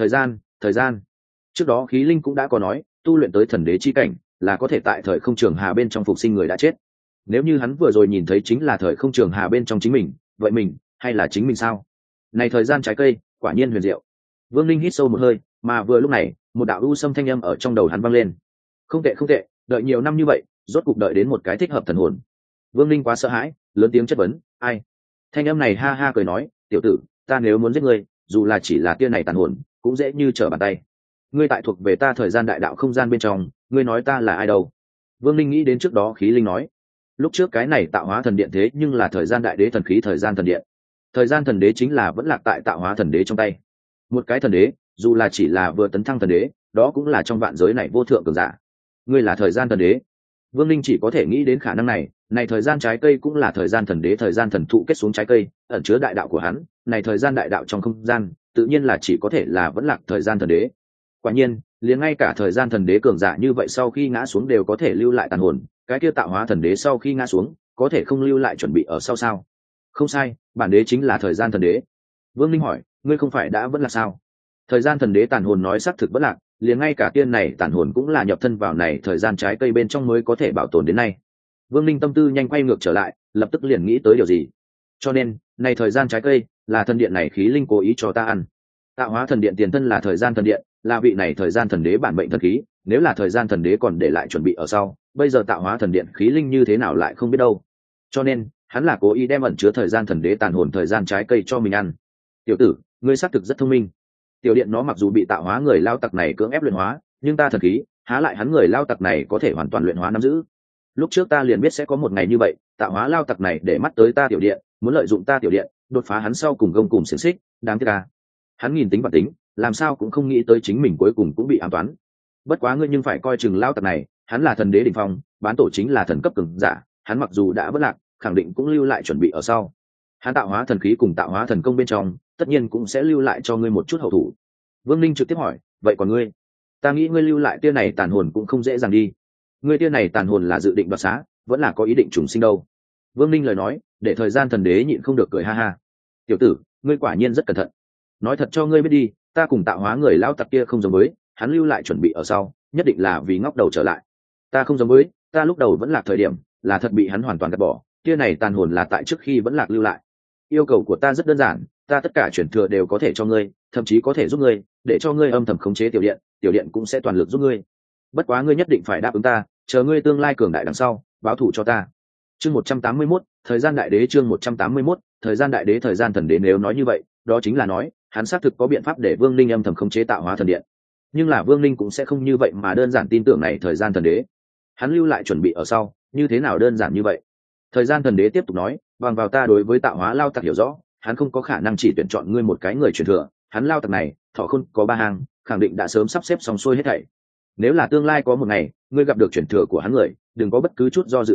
Thời gian. Trước đó khí linh cũng đã có nói, tu luyện tới thần đế chi cảnh, là có thể tại thời không trường hà bên trong phục sinh người đã chết. Nếu như hắn vừa rồi nhìn thấy chính là thời không trường hà bên trong chính mình, vậy mình hay là chính mình sao? Này thời gian trái cây, quả nhiên huyền diệu. Vương Linh hít sâu một hơi, mà vừa lúc này, một đạo u sâm thanh âm ở trong đầu hắn vang lên. Không tệ, đợi nhiều năm như vậy, rốt cục đợi đến một cái thích hợp thần hồn. Vương Linh quá sợ hãi, lớn tiếng chất vấn, ai? Thanh âm này ha ha cười nói, tiểu tử, ta nếu muốn giết ngươi, dù là chỉ là tia này tàn hồn, cũng dễ như trở bàn tay. Ngươi tại thuộc về ta thời gian đại đạo không gian bên trong, ngươi nói ta là ai đâu? Vương Linh nghĩ đến trước đó khí linh nói, lúc trước cái này Tạo Hóa Thần Điện thế nhưng là thời gian đại đế thần khí thời gian thần điện. Thời gian thần đế chính là vẫn lạc tại Tạo Hóa Thần Đế trong tay. Một cái thần đế, dù là chỉ là vừa tấn thăng thần đế, đó cũng là trong vạn giới này vô thượng cường giả. Ngươi là thời gian thần đế. Vương Linh chỉ có thể nghĩ đến khả năng này, này thời gian trái cây cũng là thời gian thần đế thời gian thần thụ kết xuống trái cây, ẩn chứa đại đạo của hắn, này thời gian đại đạo trong không gian, tự nhiên là chỉ có thể là vẫn lạc thời gian thần đế. Quả nhiên, liền ngay cả thời gian thần đế cường giả như vậy sau khi ngã xuống đều có thể lưu lại tàn hồn, cái kia Tạo Hóa Thần Đế sau khi ngã xuống, có thể không lưu lại chuẩn bị ở sau sao? Không sai, bản đế chính là thời gian thần đế. Vương Linh hỏi, ngươi không phải đã vẫn là sao? Thời gian thần đế tàn hồn nói xác thực vẫn lạc, liền ngay cả tiên này tàn hồn cũng là nhập thân vào này thời gian trái cây bên trong mới có thể bảo tồn đến nay. Vương Linh tâm tư nhanh quay ngược trở lại, lập tức liền nghĩ tới điều gì. Cho nên, này thời gian trái cây là thần điện này khí linh cố ý cho ta ăn. Tạo Hóa Thần Điện tiền thân là thời gian thần điện, là vị này thời gian thần đế bản mệnh thần khí, nếu là thời gian thần đế còn để lại chuẩn bị ở sau, bây giờ Tạo Hóa Thần Điện khí linh như thế nào lại không biết đâu. Cho nên, hắn là cố ý đem ẩn chứa thời gian thần đế tàn hồn thời gian trái cây cho mình ăn. Tiểu tử, ngươi xác thực rất thông minh. Tiểu điện nó mặc dù bị Tạo Hóa người lao tặc này cưỡng ép luyện hóa, nhưng ta thần khí, há lại hắn người lao tặc này có thể hoàn toàn luyện hóa nắm giữ. Lúc trước ta liền biết sẽ có một ngày như vậy, Tạo Hóa lao tặc này để mắt tới ta tiểu điện, muốn lợi dụng ta tiểu điện, đột phá hắn sau cùng gông cùng xiềng xích, đáng tiếc à. Hắn nghìn tính và tính, làm sao cũng không nghĩ tới chính mình cuối cùng cũng bị ám toán. Bất quá ngươi nhưng phải coi chừng lao tặc này, hắn là thần đế đỉnh phong, bán tổ chính là thần cấp cường giả, hắn mặc dù đã vất lạc, khẳng định cũng lưu lại chuẩn bị ở sau. Hắn Tạo Hóa thần khí cùng Tạo Hóa thần công bên trong, tất nhiên cũng sẽ lưu lại cho ngươi một chút hậu thủ. Vương Linh trực tiếp hỏi, vậy còn ngươi? Ta nghĩ ngươi lưu lại tia này tàn hồn cũng không dễ dàng đi. Ngươi tia này tàn hồn là dự định đoạt xá, vẫn là có ý định trùng sinh đâu? Vương Linh lời nói, để thời gian thần đế nhịn không được cười ha ha. Tiểu tử, ngươi quả nhiên rất cẩn thận. Nói thật cho ngươi biết đi, ta cùng Tạo Hóa người lao tặc kia không giống với, hắn lưu lại chuẩn bị ở sau, nhất định là vì ngóc đầu trở lại. Ta không giống với, ta lúc đầu vẫn lạc thời điểm, là thật bị hắn hoàn toàn gạt bỏ, tia này tàn hồn là tại trước khi vẫn lạc lưu lại. Yêu cầu của ta rất đơn giản, ta tất cả chuyển thừa đều có thể cho ngươi, thậm chí có thể giúp ngươi, để cho ngươi âm thầm khống chế tiểu điện cũng sẽ toàn lực giúp ngươi. Bất quá ngươi nhất định phải đáp ứng ta, chờ ngươi tương lai cường đại đằng sau, báo thù cho ta. Chương 181, thời gian đại đế chương 181, thời gian đại đế thời gian thần đế nếu nói như vậy, đó chính là nói, hắn xác thực có biện pháp để Vương Linh âm thầm khống chế Tạo Hóa thần điện. Nhưng là Vương Linh cũng sẽ không như vậy mà đơn giản tin tưởng này thời gian thần đế. Hắn lưu lại chuẩn bị ở sau, như thế nào đơn giản như vậy? Thời gian thần đế tiếp tục nói, bằng vào ta đối với Tạo Hóa lao tặc hiểu rõ, hắn không có khả năng chỉ tuyển chọn ngươi một cái người truyền thừa, hắn lao tặc này, thọ khôn có ba hàng, khẳng định đã sớm sắp xếp xong xuôi hết thảy. Nếu là tương lai có một ngày, ngươi gặp được truyền thừa của hắn người, đừng có bất cứ chút do dự nào,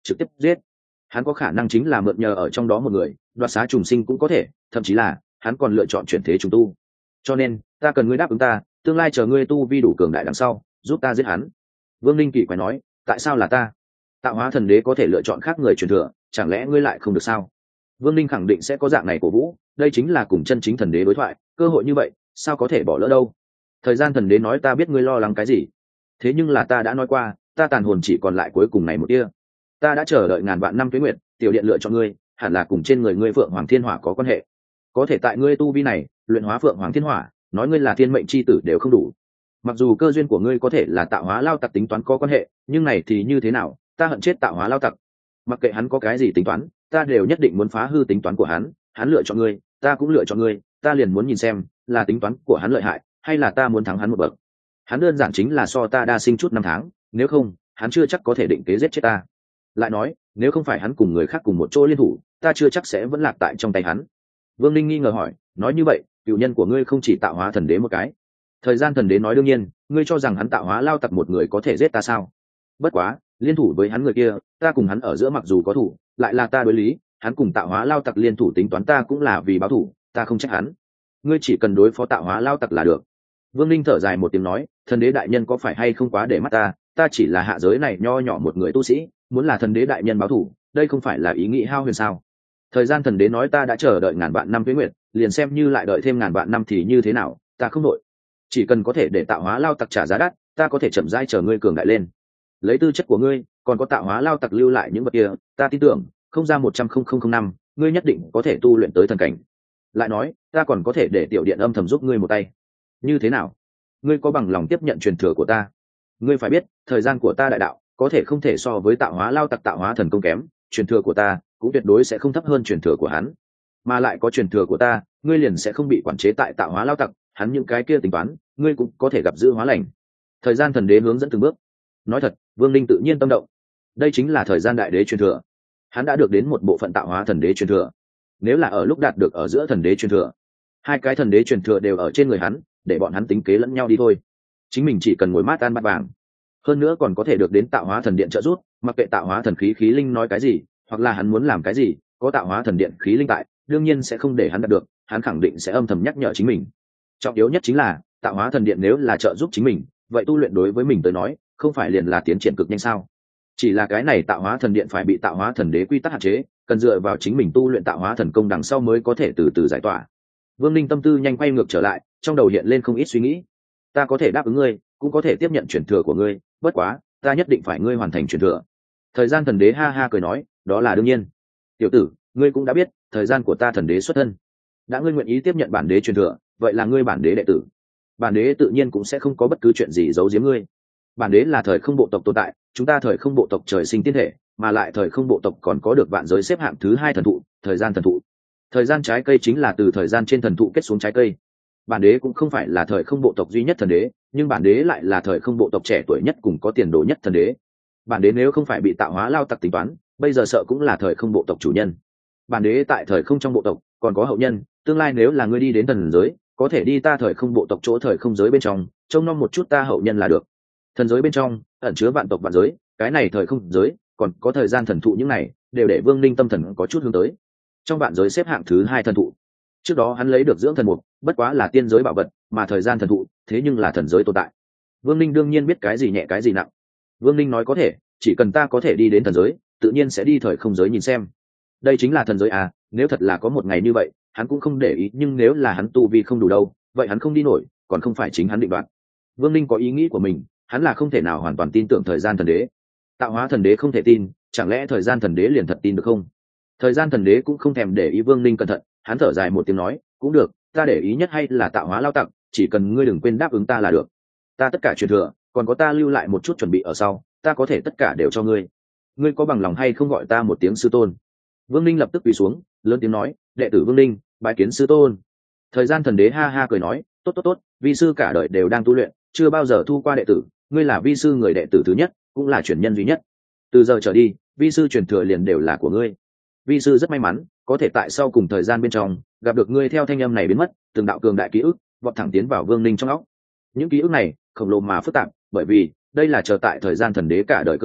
trực tiếp giết. Hắn có khả năng chính là mượn nhờ ở trong đó một người, đoạt xá trùng sinh cũng có thể, thậm chí là hắn còn lựa chọn chuyển thế trùng tu. Cho nên ta cần ngươi đáp ứng ta, tương lai chờ ngươi tu vi đủ cường đại đằng sau giúp ta giết hắn. Vương Linh kỳ quái nói, tại sao là ta? Tạo hóa thần đế có thể lựa chọn khác người truyền thừa, chẳng lẽ ngươi lại không được sao? Vương Linh khẳng định sẽ có dạng này cổ vũ, đây chính là cùng chân chính thần đế đối thoại, cơ hội như vậy sao có thể bỏ lỡ đâu. Thời gian thần đế nói, ta biết ngươi lo lắng cái gì, thế nhưng là ta đã nói qua, ta tàn hồn chỉ còn lại cuối cùng này một tia. Ta đã chờ đợi ngàn vạn năm tuế nguyệt, tiểu điện lựa chọn ngươi, hẳn là cùng trên người ngươi Phượng Hoàng Thiên Hỏa có quan hệ. Có thể tại ngươi tu vi này luyện hóa Phượng Hoàng Thiên Hỏa, nói ngươi là thiên mệnh chi tử đều không đủ. Mặc dù cơ duyên của ngươi có thể là tạo hóa lao tặc tính toán có quan hệ, nhưng này thì như thế nào? Ta hận chết tạo hóa lao tặc, mặc kệ hắn có cái gì tính toán, ta đều nhất định muốn phá hư tính toán của hắn. Hắn lựa chọn ngươi, ta cũng lựa chọn ngươi, ta liền muốn nhìn xem là tính toán của hắn lợi hại hay là ta muốn thắng hắn một bậc. Hắn đơn giản chính là so ta đa sinh chút năm tháng, nếu không hắn chưa chắc có thể định kế giết chết ta. Lại nói, nếu không phải hắn cùng người khác cùng một chỗ liên thủ, ta chưa chắc sẽ vẫn lạc tại trong tay hắn. Vương Linh nghi ngờ hỏi, nói như vậy cựu nhân của ngươi không chỉ tạo hóa thần đế một cái? Thời gian thần đế nói, đương nhiên, ngươi cho rằng hắn tạo hóa lao tặc một người có thể giết ta sao? Bất quá liên thủ với hắn người kia, ta cùng hắn ở giữa mặc dù có thủ, lại là ta đối lý, hắn cùng tạo hóa lao tặc liên thủ tính toán ta cũng là vì báo thủ, ta không trách hắn. Ngươi chỉ cần đối phó tạo hóa lao tặc là được. Vương Linh thở dài một tiếng nói, thần đế đại nhân có phải hay không quá để mắt ta, ta chỉ là hạ giới này nho nhỏ một người tu sĩ, muốn là thần đế đại nhân báo thủ, đây không phải là ý nghĩ hao huyền sao? Thời gian thần đế nói, ta đã chờ đợi ngàn vạn năm tuế nguyệt, liền xem như lại đợi thêm ngàn vạn năm thì như thế nào, ta không nội. Chỉ cần có thể để tạo hóa lao tặc trả giá đắt, ta có thể chậm rãi chờ ngươi cường đại lên. Lấy tư chất của ngươi, còn có tạo hóa lao tặc lưu lại những vật kia, ta tin tưởng không ra 100,000 năm, ngươi nhất định có thể tu luyện tới thần cảnh. Lại nói, ta còn có thể để tiểu điện âm thầm giúp ngươi một tay. Như thế nào? Ngươi có bằng lòng tiếp nhận truyền thừa của ta? Ngươi phải biết, thời gian của ta đại đạo có thể không thể so với tạo hóa lao tặc tạo hóa thần công kém, truyền thừa của ta cũng tuyệt đối sẽ không thấp hơn truyền thừa của hắn. Mà lại có truyền thừa của ta, ngươi liền sẽ không bị quản chế tại tạo hóa lao tặc, hắn những cái kia tính toán, ngươi cũng có thể gặp dữ hóa lành. Thời gian thần đế hướng dẫn từng bước. Nói thật, Vương Linh tự nhiên tâm động. Đây chính là thời gian đại đế truyền thừa, hắn đã được đến một bộ phận tạo hóa thần đế truyền thừa. Nếu là ở lúc đạt được ở giữa thần đế truyền thừa, hai cái thần đế truyền thừa đều ở trên người hắn, để bọn hắn tính kế lẫn nhau đi thôi. Chính mình chỉ cần ngồi mát ăn bát vàng, hơn nữa còn có thể được đến tạo hóa thần điện trợ giúp, mặc kệ tạo hóa thần khí khí linh nói cái gì, hoặc là hắn muốn làm cái gì, có tạo hóa thần điện khí linh tại, đương nhiên sẽ không để hắn đạt được, hắn khẳng định sẽ âm thầm nhắc nhở chính mình. Trọng yếu nhất chính là tạo hóa thần điện nếu là trợ giúp chính mình, vậy tu luyện đối với mình tới nói không phải liền là tiến triển cực nhanh sao? Chỉ là cái này tạo hóa thần điện phải bị tạo hóa thần đế quy tắc hạn chế, cần dựa vào chính mình tu luyện tạo hóa thần công đằng sau mới có thể từ từ giải tỏa. Vương Linh tâm tư nhanh quay ngược trở lại, trong đầu hiện lên không ít suy nghĩ. Ta có thể đáp ứng ngươi, cũng có thể tiếp nhận truyền thừa của ngươi, bất quá ta nhất định phải ngươi hoàn thành truyền thừa. Thời gian thần đế ha ha cười nói, đó là đương nhiên. Tiểu tử, ngươi cũng đã biết thời gian của ta thần đế xuất thân, đã ngươi nguyện ý tiếp nhận bản đế truyền thừa, vậy là ngươi bản đế đệ tử, bản đế tự nhiên cũng sẽ không có bất cứ chuyện gì giấu giếm ngươi. Bản đế là thời không bộ tộc tồn tại, chúng ta thời không bộ tộc trời sinh tiên thể, mà lại thời không bộ tộc còn có được vạn giới xếp hạng thứ 2 thần thụ, thời gian thần thụ. Thời gian trái cây chính là từ thời gian trên thần thụ kết xuống trái cây. Bản đế cũng không phải là thời không bộ tộc duy nhất thần đế, nhưng bản đế lại là thời không bộ tộc trẻ tuổi nhất cùng có tiền đồ nhất thần đế. Bản đế nếu không phải bị tạo hóa lao tặc tính toán, bây giờ sợ cũng là thời không bộ tộc chủ nhân. Bản đế tại thời không trong bộ tộc còn có hậu nhân, tương lai nếu là ngươi đi đến thần giới, có thể đi ta thời không bộ tộc chỗ thời không giới bên trong, trông nom một chút ta hậu nhân là được. Thần giới bên trong ẩn chứa vạn tộc vạn giới, cái này thời không giới còn có thời gian thần thụ, những này đều để Vương Linh tâm thần có chút hướng tới. Trong vạn giới xếp hạng thứ 2 thần thụ, trước đó hắn lấy được dưỡng thần mục, bất quá là tiên giới bảo vật, mà thời gian thần thụ thế nhưng là thần giới tồn tại. Vương Linh đương nhiên biết cái gì nhẹ cái gì nặng. Vương Linh nói, có thể, chỉ cần ta có thể đi đến thần giới, tự nhiên sẽ đi thời không giới nhìn xem. Đây chính là thần giới à? Nếu thật là có một ngày như vậy, hắn cũng không để ý, nhưng nếu là hắn tu vi không đủ đâu, vậy hắn không đi nổi, còn không phải chính hắn định đoạt. Vương Linh có ý nghĩ của mình, hắn là không thể nào hoàn toàn tin tưởng thời gian thần đế. Tạo hóa thần đế không thể tin, chẳng lẽ thời gian thần đế liền thật tin được không? Thời gian thần đế cũng không thèm để ý Vương Linh cẩn thận, hắn thở dài một tiếng nói, cũng được, ta để ý nhất hay là tạo hóa lao tặc, chỉ cần ngươi đừng quên đáp ứng ta là được. Ta tất cả truyền thừa, còn có ta lưu lại một chút chuẩn bị ở sau, ta có thể tất cả đều cho ngươi. Ngươi có bằng lòng hay không gọi ta một tiếng sư tôn? Vương Linh lập tức quỳ xuống, lớn tiếng nói, đệ tử Vương Linh, bái kiến sư tôn. Thời gian thần đế ha ha cười nói, tốt tốt tốt, vi sư cả đời đều đang tu luyện, chưa bao giờ thu qua đệ tử, ngươi là vi sư người đệ tử thứ nhất, cũng là truyền nhân duy nhất. Từ giờ trở đi, vi sư truyền thừa liền đều là của ngươi. Vi sư rất may mắn, có thể tại sau cùng thời gian bên trong gặp được ngươi. Theo thanh âm này biến mất, từng đạo cường đại ký ức vọt thẳng tiến vào Vương Linh trong óc. Những ký ức này khổng lồ mà phức tạp, bởi vì đây là chờ tại thời gian thần đế cả đời cơ duyên,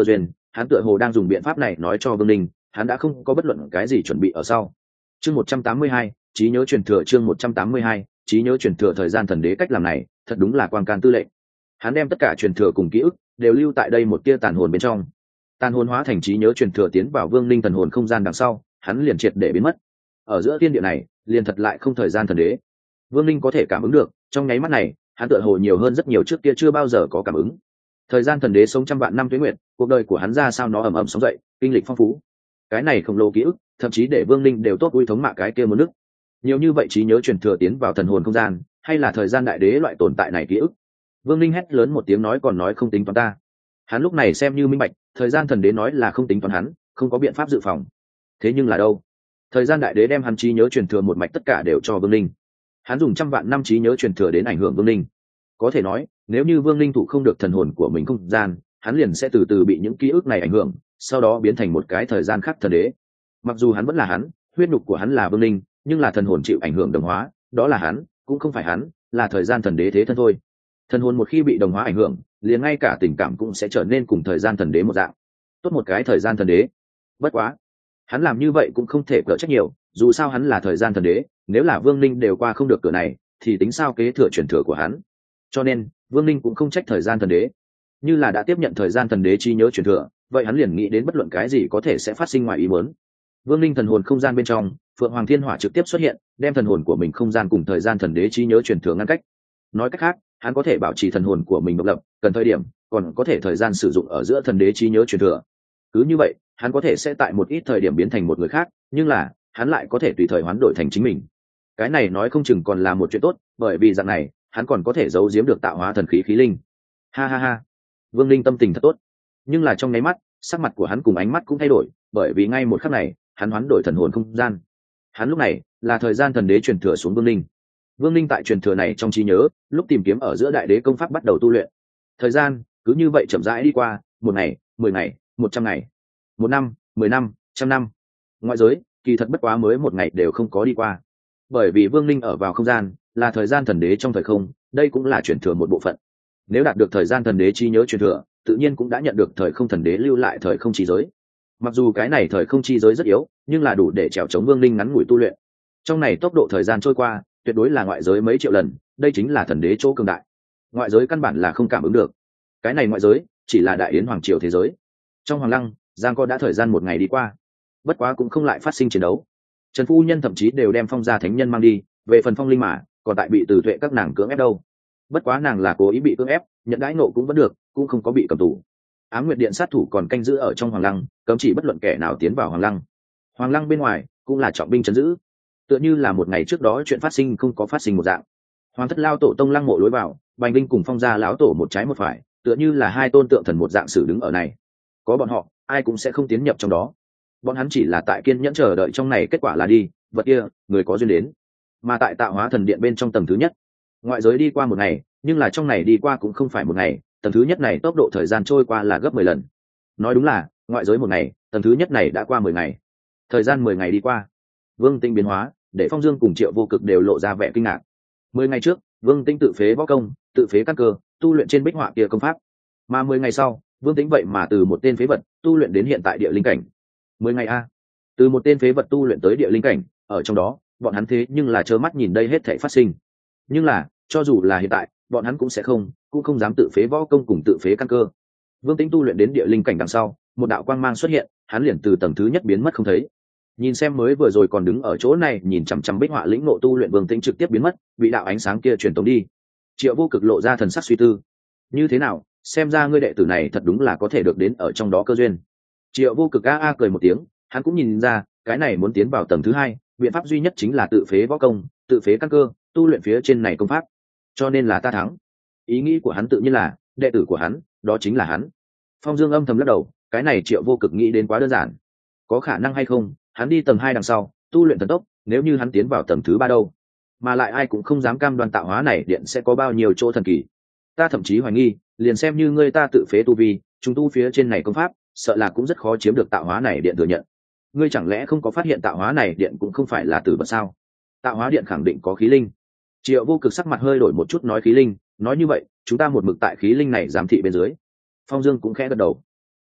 hắn tựa hồ đang dùng biện pháp này nói cho Vương Linh, hắn đã không có bất luận cái gì chuẩn bị ở sau. Chương 182, trí nhớ truyền thừa. Chương 182, trí nhớ truyền thừa. Thời gian thần đế cách làm này thật đúng là quang can tư lệnh. Hắn đem tất cả truyền thừa cùng ký ức đều lưu tại đây một tia tàn hồn bên trong, tàn hồn hóa thành trí nhớ truyền thừa tiến vào Vương Linh thần hồn không gian đằng sau, hắn liền triệt để biến mất. Ở giữa thiên địa này liền thật lại không thời gian thần đế. Vương Linh có thể cảm ứng được, trong nháy mắt này hắn tựa hồ nhiều hơn rất nhiều trước kia chưa bao giờ có cảm ứng. Thời gian thần đế sống trăm vạn năm tuế nguyệt, cuộc đời của hắn ra sao nó ầm ầm sóng dậy, kinh lịch phong phú. Cái này khổng lồ ký ức, thậm chí để Vương Linh đều tốt ui thống mạ cái kia muốn nước. Nhiều như vậy trí nhớ truyền thừa tiến vào thần hồn không gian, hay là thời gian đại đế loại tồn tại này ký ức. Vương Linh hét lớn một tiếng nói còn nói không tính toán ta. Hắn lúc này xem như minh bạch, thời gian thần đế nói là không tính toán hắn, không có biện pháp dự phòng. Thế nhưng là đâu? Thời gian đại đế đem hắn trí nhớ truyền thừa một mạch tất cả đều cho Vương Linh. Hắn dùng trăm vạn năm trí nhớ truyền thừa đến ảnh hưởng Vương Linh. Có thể nói, nếu như Vương Linh thụ không được thần hồn của mình không gian, hắn liền sẽ từ từ bị những ký ức này ảnh hưởng, sau đó biến thành một cái thời gian khác thần đế. Mặc dù hắn vẫn là hắn, huyết nhục của hắn là Vương Linh, nhưng là thần hồn chịu ảnh hưởng đồng hóa, đó là hắn, cũng không phải hắn, là thời gian thần đế thế thân thôi. Thần hồn một khi bị đồng hóa ảnh hưởng, liền ngay cả tình cảm cũng sẽ trở nên cùng thời gian thần đế một dạng. Tốt một cái thời gian thần đế. Bất quá, hắn làm như vậy cũng không thể cỡ trách nhiều, dù sao hắn là thời gian thần đế, nếu là Vương Linh đều qua không được cửa này, thì tính sao kế thừa truyền thừa của hắn. Cho nên, Vương Linh cũng không trách thời gian thần đế. Như là đã tiếp nhận thời gian thần đế trí nhớ truyền thừa, vậy hắn liền nghĩ đến bất luận cái gì có thể sẽ phát sinh ngoài ý muốn. Vương Linh thần hồn không gian bên trong, Phượng Hoàng Thiên Hỏa trực tiếp xuất hiện, đem thần hồn của mình không gian cùng thời gian thần đế trí nhớ truyền thừa ngăn cách. Nói cách khác, hắn có thể bảo trì thần hồn của mình độc lập, cần thời điểm còn có thể thời gian sử dụng ở giữa thần đế trí nhớ truyền thừa. Cứ như vậy, hắn có thể sẽ tại một ít thời điểm biến thành một người khác, nhưng là hắn lại có thể tùy thời hoán đổi thành chính mình. Cái này nói không chừng còn là một chuyện tốt, bởi vì dạng này hắn còn có thể giấu giếm được tạo hóa thần khí khí linh. Ha ha ha, Vương Linh tâm tình thật tốt. Nhưng là trong nháy mắt, sắc mặt của hắn cùng ánh mắt cũng thay đổi, bởi vì ngay một khắc này hắn hoán đổi thần hồn không gian. Hắn lúc này là thời gian thần đế truyền thừa xuống Vương Linh. Vương Linh tại truyền thừa này trong trí nhớ, lúc tìm kiếm ở giữa đại đế công pháp bắt đầu tu luyện. Thời gian cứ như vậy chậm rãi đi qua, một ngày, 10 ngày, 100 ngày, một năm, 10 năm, 100 năm. Ngoại giới kỳ thật bất quá mới một ngày đều không có đi qua, bởi vì Vương Linh ở vào không gian, là thời gian thần đế trong thời không, đây cũng là truyền thừa một bộ phận. Nếu đạt được thời gian thần đế trí nhớ truyền thừa, tự nhiên cũng đã nhận được thời không thần đế lưu lại thời không chi giới. Mặc dù cái này thời không chi giới rất yếu, nhưng là đủ để trèo chống Vương Linh ngắn ngủi tu luyện. Trong này tốc độ thời gian trôi qua tuyệt đối là ngoại giới mấy triệu lần, đây chính là thần đế chỗ cường đại. Ngoại giới căn bản là không cảm ứng được. Cái này ngoại giới chỉ là đại yến hoàng triều thế giới. Trong hoàng lăng, giang co đã thời gian một ngày đi qua, bất quá cũng không lại phát sinh chiến đấu. Trần phu nhân thậm chí đều đem Phong gia thánh nhân mang đi, về phần Phong Linh mà còn tại bị Từ Tuệ các nàng cưỡng ép đâu. Bất quá nàng là cố ý bị cưỡng ép, nhận đãi nộ cũng vẫn được, cũng không có bị cầm tù. Ám Nguyệt Điện sát thủ còn canh giữ ở trong hoàng lăng, cấm chỉ bất luận kẻ nào tiến vào hoàng lăng. Hoàng lăng bên ngoài cũng là trọng binh trấn giữ, tựa như là một ngày trước đó chuyện phát sinh không có phát sinh một dạng. Hoàng thất lao tổ tông lăng mộ lối vào, Bành Linh cùng Phong gia lão tổ một trái một phải, tựa như là hai tôn tượng thần một dạng xử đứng ở này. Có bọn họ, ai cũng sẽ không tiến nhập trong đó. Bọn hắn chỉ là tại kiên nhẫn chờ đợi trong này kết quả là đi, vật kia, người có duyên đến. Mà tại Tạo Hóa Thần Điện bên trong tầng thứ nhất, ngoại giới đi qua một ngày, nhưng là trong này đi qua cũng không phải một ngày, tầng thứ nhất này tốc độ thời gian trôi qua là gấp 10 lần. Nói đúng là, ngoại giới một ngày, tầng thứ nhất này đã qua 10 ngày. Thời gian 10 ngày đi qua, Vương Tinh biến hóa, để Phong Dương cùng Triệu Vô Cực đều lộ ra vẻ kinh ngạc. 10 ngày trước, Vương Tinh tự phế võ công, tự phế căn cơ, tu luyện trên bích họa kia công pháp. Mà 10 ngày sau, Vương Tinh vậy mà từ một tên phế vật, tu luyện đến hiện tại địa linh cảnh. 10 ngày a, từ một tên phế vật tu luyện tới địa linh cảnh, ở trong đó, bọn hắn thế nhưng là trơ mắt nhìn đây hết thảy phát sinh. Nhưng là, cho dù là hiện tại, bọn hắn cũng không dám tự phế võ công cùng tự phế căn cơ. Vương Tĩnh tu luyện đến địa linh cảnh đằng sau, một đạo quang mang xuất hiện, hắn liền từ tầng thứ nhất biến mất không thấy. Nhìn xem mới vừa rồi còn đứng ở chỗ này nhìn chằm chằm bích họa lĩnh ngộ tu luyện Vương Tĩnh trực tiếp biến mất, bị đạo ánh sáng kia truyền tống đi. Triệu Vô Cực lộ ra thần sắc suy tư. Như thế nào, xem ra ngươi đệ tử này thật đúng là có thể được đến ở trong đó cơ duyên. Triệu Vô Cực a cười một tiếng, hắn cũng nhìn ra, cái này muốn tiến vào tầng thứ hai, biện pháp duy nhất chính là tự phế võ công, tự phế căn cơ, tu luyện phía trên này công pháp. Cho nên là ta thắng. Ý nghĩ của hắn tự nhiên là, đệ tử của hắn, đó chính là hắn. Phong Dương âm thầm lắc đầu, cái này Triệu Vô Cực nghĩ đến quá đơn giản. Có khả năng hay không, hắn đi tầng 2 đằng sau, tu luyện thần tốc, nếu như hắn tiến vào tầng thứ 3 đâu? Mà lại ai cũng không dám cam đoan Tạo Hóa này điện sẽ có bao nhiêu chỗ thần kỳ. Ta thậm chí hoài nghi, liền xem như ngươi ta tự phế tu vi, chúng tu phía trên này công pháp, sợ là cũng rất khó chiếm được Tạo Hóa này điện thừa nhận. Ngươi chẳng lẽ không có phát hiện Tạo Hóa này điện cũng không phải là tử vật sao? Tạo Hóa điện khẳng định có khí linh. Triệu Vô Cực sắc mặt hơi đổi một chút nói khí linh, nói như vậy, chúng ta một mực tại khí linh này giám thị bên dưới. Phong Dương cũng khẽ gật đầu.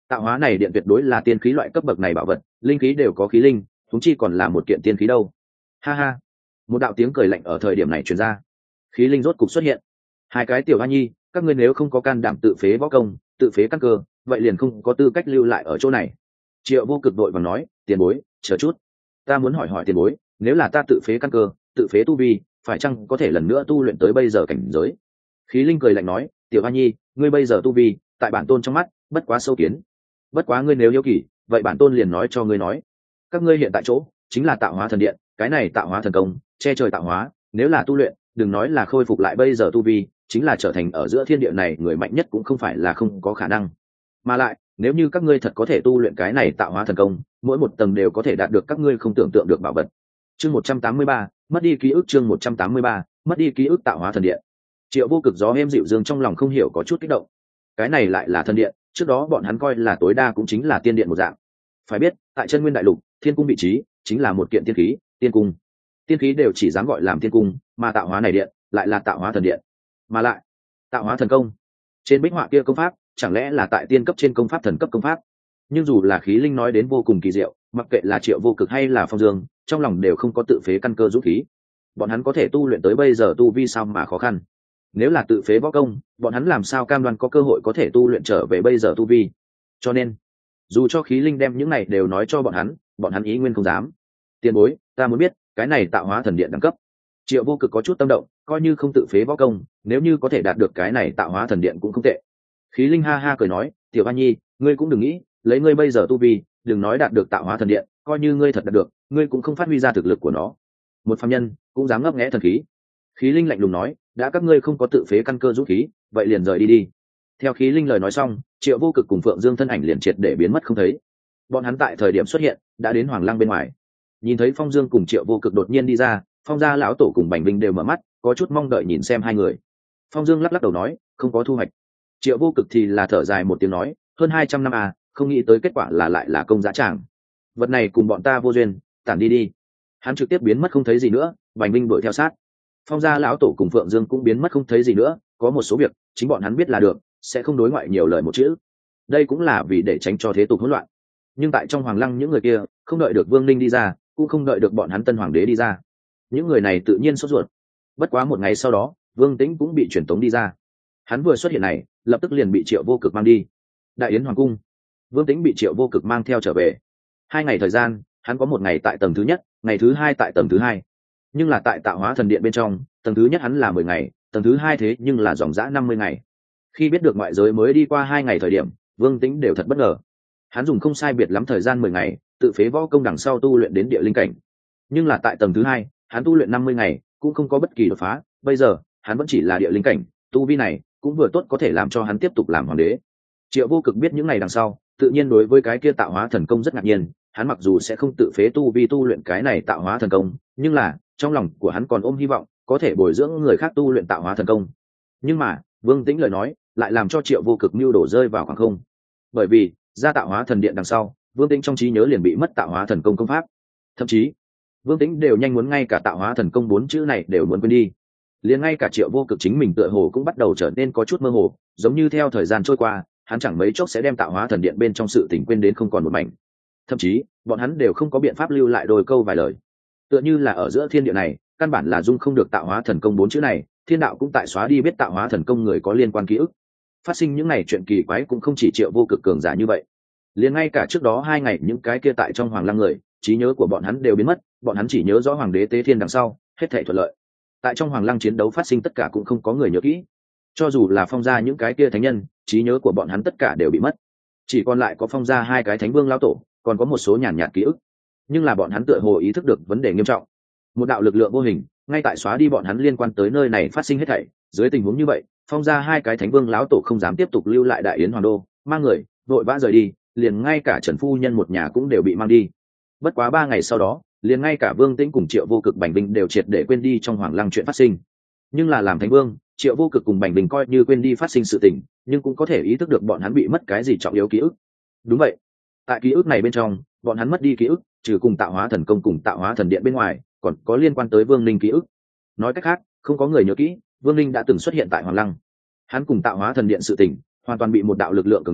tạo hóa này điện tuyệt đối là tiên khí loại cấp bậc này bảo vật, linh khí đều có khí linh, thúng chi còn là một kiện tiên khí đâu. Ha ha, một đạo tiếng cười lạnh ở thời điểm này truyền ra. Khí linh rốt cục xuất hiện. Hai cái tiểu hoa nhi, các ngươi nếu không có can đảm tự phế võ công, tự phế căn cơ, vậy liền không có tư cách lưu lại ở chỗ này. Triệu Vô Cực đội vàng nói, tiền bối, chờ chút, ta muốn hỏi tiền bối, nếu là ta tự phế căn cơ, tự phế tu vi, phải chăng có thể lần nữa tu luyện tới bây giờ cảnh giới? Khí linh cười lạnh nói, tiểu hoa nhi, ngươi bây giờ tu vi, tại bản tôn trong mắt, bất quá sâu kiến. Bất quá ngươi nếu hiếu kỳ, vậy bản tôn liền nói cho ngươi nói, các ngươi hiện tại chỗ chính là tạo hóa thần điện, cái này tạo hóa thần công, che trời tạo hóa, nếu là tu luyện, đừng nói là khôi phục lại bây giờ tu vi, chính là trở thành ở giữa thiên địa này người mạnh nhất cũng không phải là không có khả năng. Mà lại, nếu như các ngươi thật có thể tu luyện cái này tạo hóa thần công, mỗi một tầng đều có thể đạt được các ngươi không tưởng tượng được bảo vật. Chương 183, mất đi ký ức. Chương 183, mất đi ký ức. Tạo hóa thần điện. Triệu Vô Cực gió êm dịu dương trong lòng không hiểu có chút kích động. Cái này lại là thần điện, trước đó bọn hắn coi là tối đa cũng chính là tiên điện một dạng. Phải biết, tại chân nguyên đại lục, thiên cung vị trí chính là một kiện tiên khí, tiên cung. Tiên khí đều chỉ dám gọi làm tiên cung, mà tạo hóa này điện lại là tạo hóa thần điện. Mà lại, tạo hóa thần công, trên bích họa kia công pháp, chẳng lẽ là tại tiên cấp trên công pháp thần cấp công pháp? Nhưng dù là khí linh nói đến vô cùng kỳ diệu, mặc kệ là Triệu Vô Cực hay là Phong Dương, trong lòng đều không có tự phế căn cơ dũng khí. Bọn hắn có thể tu luyện tới bây giờ tu vi sao mà khó khăn? Nếu là tự phế võ công, bọn hắn làm sao cam đoan có cơ hội có thể tu luyện trở về bây giờ tu vi? Cho nên, dù cho khí linh đem những này đều nói cho bọn hắn ý nguyên không dám. Tiền bối, ta muốn biết, cái này tạo hóa thần điện đẳng cấp. Triệu Vô Cực có chút tâm động, coi như không tự phế võ công, nếu như có thể đạt được cái này tạo hóa thần điện cũng không tệ. Khí linh ha ha cười nói, tiểu Hoa Nhi, ngươi cũng đừng nghĩ, lấy ngươi bây giờ tu vi, đừng nói đạt được tạo hóa thần điện, coi như ngươi thật đạt được, ngươi cũng không phát huy ra thực lực của nó. Một phàm nhân cũng dám ngấp nghé thần khí. Khí linh lạnh lùng nói, đã các ngươi không có tự phế căn cơ dũng khí, vậy liền rời đi đi. Theo khí linh lời nói xong, Triệu Vô Cực cùng Phượng Dương thân ảnh liền triệt để biến mất không thấy. Bọn hắn tại thời điểm xuất hiện đã đến Hoàng Lăng bên ngoài. Nhìn thấy Phong Dương cùng Triệu Vô Cực đột nhiên đi ra, Phong gia lão tổ cùng Bành Vinh đều mở mắt, có chút mong đợi nhìn xem hai người. Phong Dương lắc lắc đầu nói, không có thu hoạch. Triệu Vô Cực thì là thở dài một tiếng nói, hơn 200 năm à, không nghĩ tới kết quả là lại là công giá tràng. Vật này cùng bọn ta vô duyên, tản đi đi. Hắn trực tiếp biến mất không thấy gì nữa, Bành Vinh đuổi theo sát. Phong gia lão tổ cùng Phượng Dương cũng biến mất không thấy gì nữa, có một số việc chính bọn hắn biết là được, sẽ không đối ngoại nhiều lời một chữ. Đây cũng là vì để tránh cho thế tục hỗn loạn. Nhưng tại trong Hoàng Lăng những người kia không đợi được Vương Ninh đi ra, cũng không đợi được bọn hắn Tân Hoàng đế đi ra. Những người này tự nhiên sốt ruột. Bất quá một ngày sau đó, Vương Tĩnh cũng bị truyền tống đi ra. Hắn vừa xuất hiện này, lập tức liền bị Triệu Vô Cực mang đi. Đại yến hoàng cung, Vương Tĩnh bị Triệu Vô Cực mang theo trở về. 2 ngày thời gian, hắn có một ngày tại tầng thứ nhất, ngày thứ 2 tại tầng thứ 2. Nhưng là tại tạo hóa thần điện bên trong, tầng thứ nhất hắn là 10 ngày, tầng thứ 2 thế nhưng là dòng dã 50 ngày. Khi biết được ngoại giới mới đi qua 2 ngày thời điểm, Vương Tĩnh đều thật bất ngờ. Hắn dùng không sai biệt lắm thời gian 10 ngày, tự phế võ công đằng sau tu luyện đến địa linh cảnh. Nhưng là tại tầng thứ 2, hắn tu luyện 50 ngày, cũng không có bất kỳ đột phá, bây giờ, hắn vẫn chỉ là địa linh cảnh, tu vi này cũng vừa tốt có thể làm cho hắn tiếp tục làm hoàng đế. Triệu Vô Cực biết những ngày đằng sau, tự nhiên đối với cái kia tạo hóa thần công rất ngạc nhiên, hắn mặc dù sẽ không tự phế tu vi tu luyện cái này tạo hóa thần công, nhưng là, trong lòng của hắn còn ôm hy vọng, có thể bồi dưỡng người khác tu luyện tạo hóa thần công. Nhưng mà, Vương Tĩnh lời nói, lại làm cho Triệu Vô Cực mưu đổ rơi vào khoảng không. Bởi vì, ra tạo hóa thần điện đằng sau, Vương Tĩnh trong trí nhớ liền bị mất tạo hóa thần công công pháp. Thậm chí, Vương Tĩnh đều nhanh muốn ngay cả tạo hóa thần công 4 chữ này đều muốn quên đi. Liền ngay cả Triệu Vô Cực chính mình tựa hồ cũng bắt đầu trở nên có chút mơ hồ, giống như theo thời gian trôi qua, hắn chẳng mấy chốc sẽ đem tạo hóa thần điện bên trong sự tình quên đến không còn một mảnh. Thậm chí, bọn hắn đều không có biện pháp lưu lại đôi câu vài lời. Tựa như là ở giữa thiên địa này, căn bản là dung không được tạo hóa thần công 4 chữ này, thiên đạo cũng tại xóa đi biết tạo hóa thần công người có liên quan ký ức. Phát sinh những này chuyện kỳ quái cũng không chỉ Triệu Vô Cực cường giả như vậy. Liền ngay cả trước đó 2 ngày những cái kia tại trong Hoàng Lăng người, trí nhớ của bọn hắn đều biến mất, bọn hắn chỉ nhớ rõ hoàng đế tế thiên đằng sau, hết thảy thuận lợi. Tại trong Hoàng Lăng chiến đấu phát sinh tất cả cũng không có người nhớ kỹ. Cho dù là Phong gia những cái kia thánh nhân, trí nhớ của bọn hắn tất cả đều bị mất. Chỉ còn lại có Phong gia 2 cái thánh vương lão tổ, còn có một số nhàn nhạt ký ức. Nhưng là bọn hắn tựa hồ ý thức được vấn đề nghiêm trọng. Một đạo lực lượng vô hình, ngay tại xóa đi bọn hắn liên quan tới nơi này phát sinh hết thảy. Dưới tình huống như vậy, Phong gia 2 cái thánh vương lão tổ không dám tiếp tục lưu lại Đại Yến Hoàng đô, mang người vội vã rời đi, liền ngay cả Trần phu nhân một nhà cũng đều bị mang đi. Bất quá 3 ngày sau đó, liền ngay cả Vương Tĩnh cùng Triệu Vô Cực Bành Vinh đều triệt để quên đi trong Hoàng Lăng chuyện phát sinh. Nhưng là làm thánh vương, Triệu Vô Cực cùng Bành Vinh coi như quên đi phát sinh sự tình, nhưng cũng có thể ý thức được bọn hắn bị mất cái gì trọng yếu ký ức. Đúng vậy, tại ký ức này bên trong, bọn hắn mất đi ký ức, trừ cùng tạo hóa thần công cùng tạo hóa thần điện bên ngoài, còn có liên quan tới Vương Ninh ký ức. Nói cách khác, không có người nhớ kỹ, Vương Ninh đã từng xuất hiện tại Hoàng Lăng. Hắn cùng tạo hóa thần điện sự tình, hoàn toàn bị một đạo lực lượng cường đại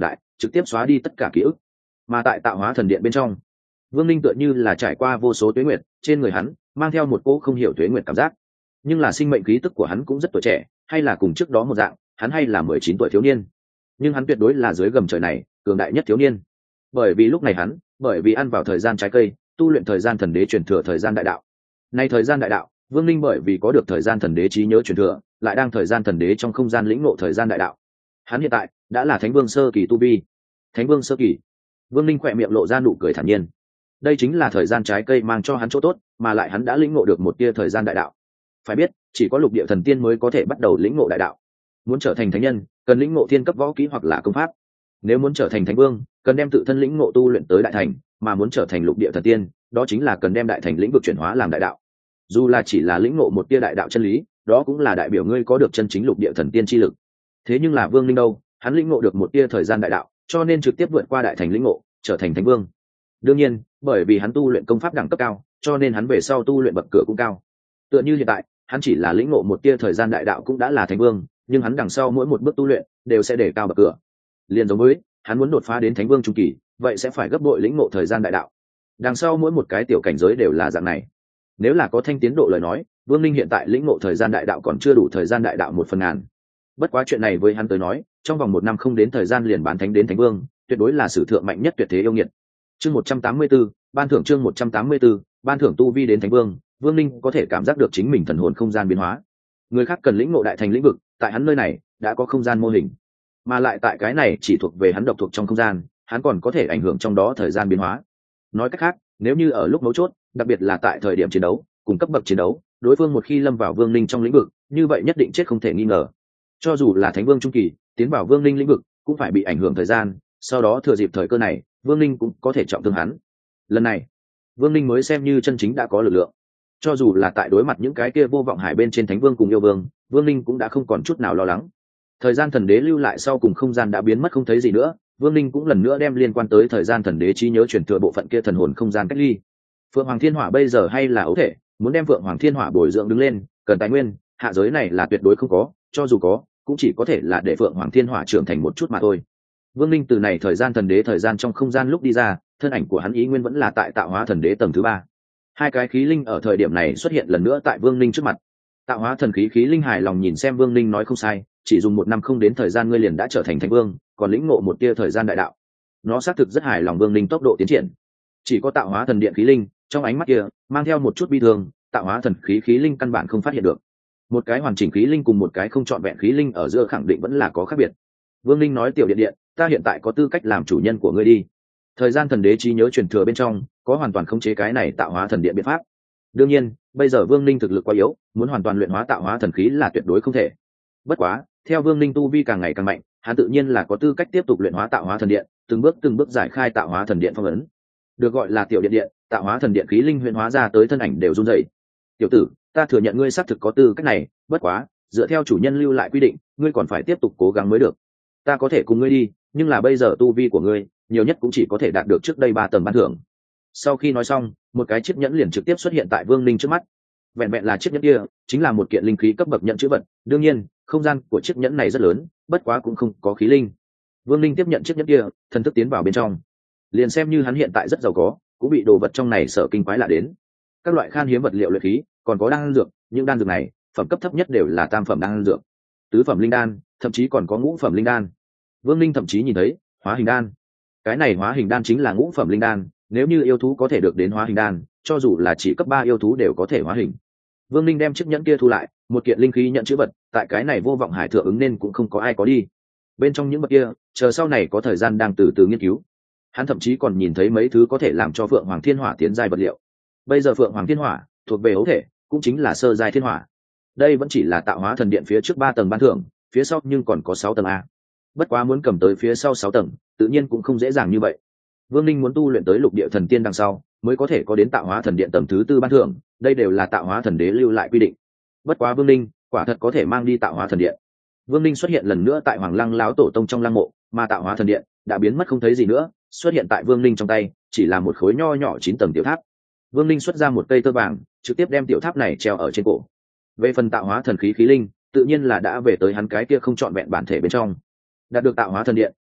trực tiếp xóa đi tất cả ký ức. Mà tại tạo hóa thần điện bên trong, Vương Linh tựa như là trải qua vô số tuế nguyệt, trên người hắn mang theo một cỗ không hiểu tuế nguyệt cảm giác, nhưng là sinh mệnh khí tức của hắn cũng rất tuổi trẻ, hay là cùng trước đó một dạng, hắn hay là 19 tuổi thiếu niên, nhưng hắn tuyệt đối là dưới gầm trời này cường đại nhất thiếu niên. Bởi vì lúc này hắn, bởi vì ăn vào thời gian trái cây, tu luyện thời gian thần đế truyền thừa thời gian đại đạo. Nay thời gian đại đạo, Vương Linh bởi vì có được thời gian thần đế trí nhớ truyền thừa, lại đang thời gian thần đế trong không gian lĩnh ngộ thời gian đại đạo. Hắn hiện tại đã là Thánh Vương sơ kỳ tu vi. Thánh Vương sơ kỳ. Vương Linh khỏe miệng lộ ra nụ cười thản nhiên. Đây chính là thời gian trái cây mang cho hắn chỗ tốt, mà lại hắn đã lĩnh ngộ được một tia thời gian đại đạo. Phải biết, chỉ có lục địa thần tiên mới có thể bắt đầu lĩnh ngộ đại đạo. Muốn trở thành thánh nhân, cần lĩnh ngộ thiên cấp võ kỹ hoặc là công pháp. Nếu muốn trở thành thánh vương, cần đem tự thân lĩnh ngộ tu luyện tới đại thành, mà muốn trở thành lục địa thần tiên, đó chính là cần đem đại thành lĩnh vực chuyển hóa làm đại đạo. Dù là chỉ là lĩnh ngộ một tia đại đạo chân lý, đó cũng là đại biểu ngươi có được chân chính lục địa thần tiên chi lực. Thế nhưng là Vương Linh đâu, hắn lĩnh ngộ được một tia thời gian đại đạo, cho nên trực tiếp vượt qua đại thành lĩnh ngộ, trở thành thánh vương. Đương nhiên, bởi vì hắn tu luyện công pháp đẳng cấp cao, cho nên hắn về sau tu luyện bậc cửa cũng cao. Tựa như hiện tại, hắn chỉ là lĩnh ngộ một tia thời gian đại đạo cũng đã là thánh vương, nhưng hắn đằng sau mỗi một bước tu luyện đều sẽ để cao bậc cửa. Liên giống với hắn muốn đột phá đến thánh vương trung kỳ, vậy sẽ phải gấp bội lĩnh ngộ thời gian đại đạo. Đằng sau mỗi một cái tiểu cảnh giới đều là dạng này. Nếu là có thanh tiến độ lời nói, Vương Linh hiện tại lĩnh ngộ thời gian đại đạo còn chưa đủ thời gian đại đạo 1/1000. Bất quá chuyện này với hắn tới nói, trong vòng 1 năm không đến thời gian liền bán thánh đến thánh vương, tuyệt đối là sử thượng mạnh nhất tuyệt thế yêu nghiệt. Chương 184, ban thưởng chương 184, ban thưởng tu vi đến thánh vương, Vương Linh có thể cảm giác được chính mình thần hồn không gian biến hóa. Người khác cần lĩnh ngộ đại thành lĩnh vực, tại hắn nơi này đã có không gian mô hình, mà lại tại cái này chỉ thuộc về hắn độc thuộc trong không gian, hắn còn có thể ảnh hưởng trong đó thời gian biến hóa. Nói cách khác, nếu như ở lúc mấu chốt, đặc biệt là tại thời điểm chiến đấu, cùng cấp bậc chiến đấu, đối phương một khi lâm vào Vương Linh trong lĩnh vực, như vậy nhất định chết không thể nghi ngờ. Cho dù là thánh vương trung kỳ, tiến vào Vương Linh lĩnh vực, cũng phải bị ảnh hưởng thời gian, sau đó thừa dịp thời cơ này, Vương Linh cũng có thể trọng thương hắn. Lần này, Vương Linh mới xem như chân chính đã có lực lượng. Cho dù là tại đối mặt những cái kia vô vọng hải bên trên thánh vương cùng yêu vương, Vương Linh cũng đã không còn chút nào lo lắng. Thời gian thần đế lưu lại sau cùng không gian đã biến mất không thấy gì nữa, Vương Linh cũng lần nữa đem liên quan tới thời gian thần đế trí nhớ truyền thừa bộ phận kia thần hồn không gian cách ly. Phượng Hoàng Thiên Hỏa bây giờ hay là ấu thể, muốn đem Phượng Hoàng Thiên Hỏa bồi dưỡng đứng lên, cần tài nguyên, hạ giới này là tuyệt đối không có, cho dù có, cũng chỉ có thể là để Phượng Hoàng Thiên Hỏa trưởng thành một chút mà thôi. Vương Linh từ này thời gian thần đế thời gian trong không gian lúc đi ra, thân ảnh của hắn ý nguyên vẫn là tại tạo hóa thần đế tầng thứ 3. Hai cái khí linh ở thời điểm này xuất hiện lần nữa tại Vương Linh trước mặt. Tạo hóa thần khí khí linh hài lòng nhìn xem Vương Linh nói không sai, chỉ dùng 1 năm không đến thời gian ngươi liền đã trở thành thánh vương, còn lĩnh ngộ một tia thời gian đại đạo. Nó xác thực rất hài lòng Vương Linh tốc độ tiến triển. Chỉ có tạo hóa thần điện khí linh, trong ánh mắt kia mang theo một chút bi thương, tạo hóa thần khí khí linh căn bản không phát hiện được. Một cái hoàn chỉnh khí linh cùng một cái không trọn vẹn khí linh ở giữa khẳng định vẫn là có khác biệt. Vương Linh nói tiểu điện điện, ta hiện tại có tư cách làm chủ nhân của ngươi đi. Thời gian thần đế trí nhớ truyền thừa bên trong có hoàn toàn khống chế cái này tạo hóa thần điện biện pháp. Đương nhiên, bây giờ Vương Linh thực lực quá yếu, muốn hoàn toàn luyện hóa tạo hóa thần khí là tuyệt đối không thể. Bất quá, theo Vương Linh tu vi càng ngày càng mạnh, hắn tự nhiên là có tư cách tiếp tục luyện hóa tạo hóa thần điện, từng bước giải khai tạo hóa thần điện phong ấn. Được gọi là tiểu điện điện, tạo hóa thần điện khí linh huyền hóa ra tới thân ảnh đều run rẩy. Tiểu tử, ta thừa nhận ngươi xác thực có tư cách này, bất quá, dựa theo chủ nhân lưu lại quy định, ngươi còn phải tiếp tục cố gắng mới được. Ta có thể cùng ngươi đi, nhưng là bây giờ tu vi của ngươi, nhiều nhất cũng chỉ có thể đạt được trước đây 3 tầng ban thưởng. Sau khi nói xong, một cái chiếc nhẫn liền trực tiếp xuất hiện tại Vương Linh trước mắt. Vẹn vẹn là chiếc nhẫn kia, chính là một kiện linh khí cấp bậc nhận chữ vật. Đương nhiên, không gian của chiếc nhẫn này rất lớn, bất quá cũng không có khí linh. Vương Linh tiếp nhận chiếc nhẫn kia, thần thức tiến vào bên trong. Liền xem như hắn hiện tại rất giàu có, cũng bị đồ vật trong này sợ kinh quái lạ đến. Các loại khan hiếm vật liệu luyện khí, còn có đan dược, những đan dược này, phẩm cấp thấp nhất đều là tam phẩm đan dược, tứ phẩm linh đan, thậm chí còn có ngũ phẩm linh đan. Vương Linh thậm chí nhìn thấy hóa hình đan. Cái này hóa hình đan chính là ngũ phẩm linh đan, nếu như yêu thú có thể được đến hóa hình đan, cho dù là chỉ cấp 3 yêu thú đều có thể hóa hình. Vương Linh đem chiếc nhẫn kia thu lại, một kiện linh khí nhận chữ vật, tại cái này vô vọng hải thượng ứng nên cũng không có ai có đi. Bên trong những vật kia, chờ sau này có thời gian đang từ từ nghiên cứu. Hắn thậm chí còn nhìn thấy mấy thứ có thể làm cho Phượng Hoàng Thiên Hỏa tiến giai vật liệu. Bây giờ Phượng Hoàng Thiên Hỏa thuộc về ấu thể, cũng chính là sơ giai thiên hỏa. Đây vẫn chỉ là tạo hóa thần điện phía trước 3 tầng ban thưởng, phía sau nhưng còn có 6 tầng a. Bất quá muốn cầm tới phía sau 6 tầng, tự nhiên cũng không dễ dàng như vậy. Vương Linh muốn tu luyện tới lục địa thần tiên đằng sau, mới có thể có đến tạo hóa thần điện tầng thứ 4 ban thưởng, đây đều là tạo hóa thần đế lưu lại quy định. Bất quá Vương Linh, quả thật có thể mang đi tạo hóa thần điện. Vương Linh xuất hiện lần nữa tại Hoàng Lăng lão tổ tông trong lăng mộ, mà tạo hóa thần điện đã biến mất không thấy gì nữa, xuất hiện tại Vương Linh trong tay, chỉ là một khối nho nhỏ 9 tầng tiểu tháp. Vương Linh xuất ra một cây tơ vàng, trực tiếp đem tiểu tháp này treo ở trên cổ. Về phần tạo hóa thần khí khí linh, tự nhiên là đã về tới hắn cái kia không trọn vẹn bản thể bên trong. Đạt được tạo hóa thần điện,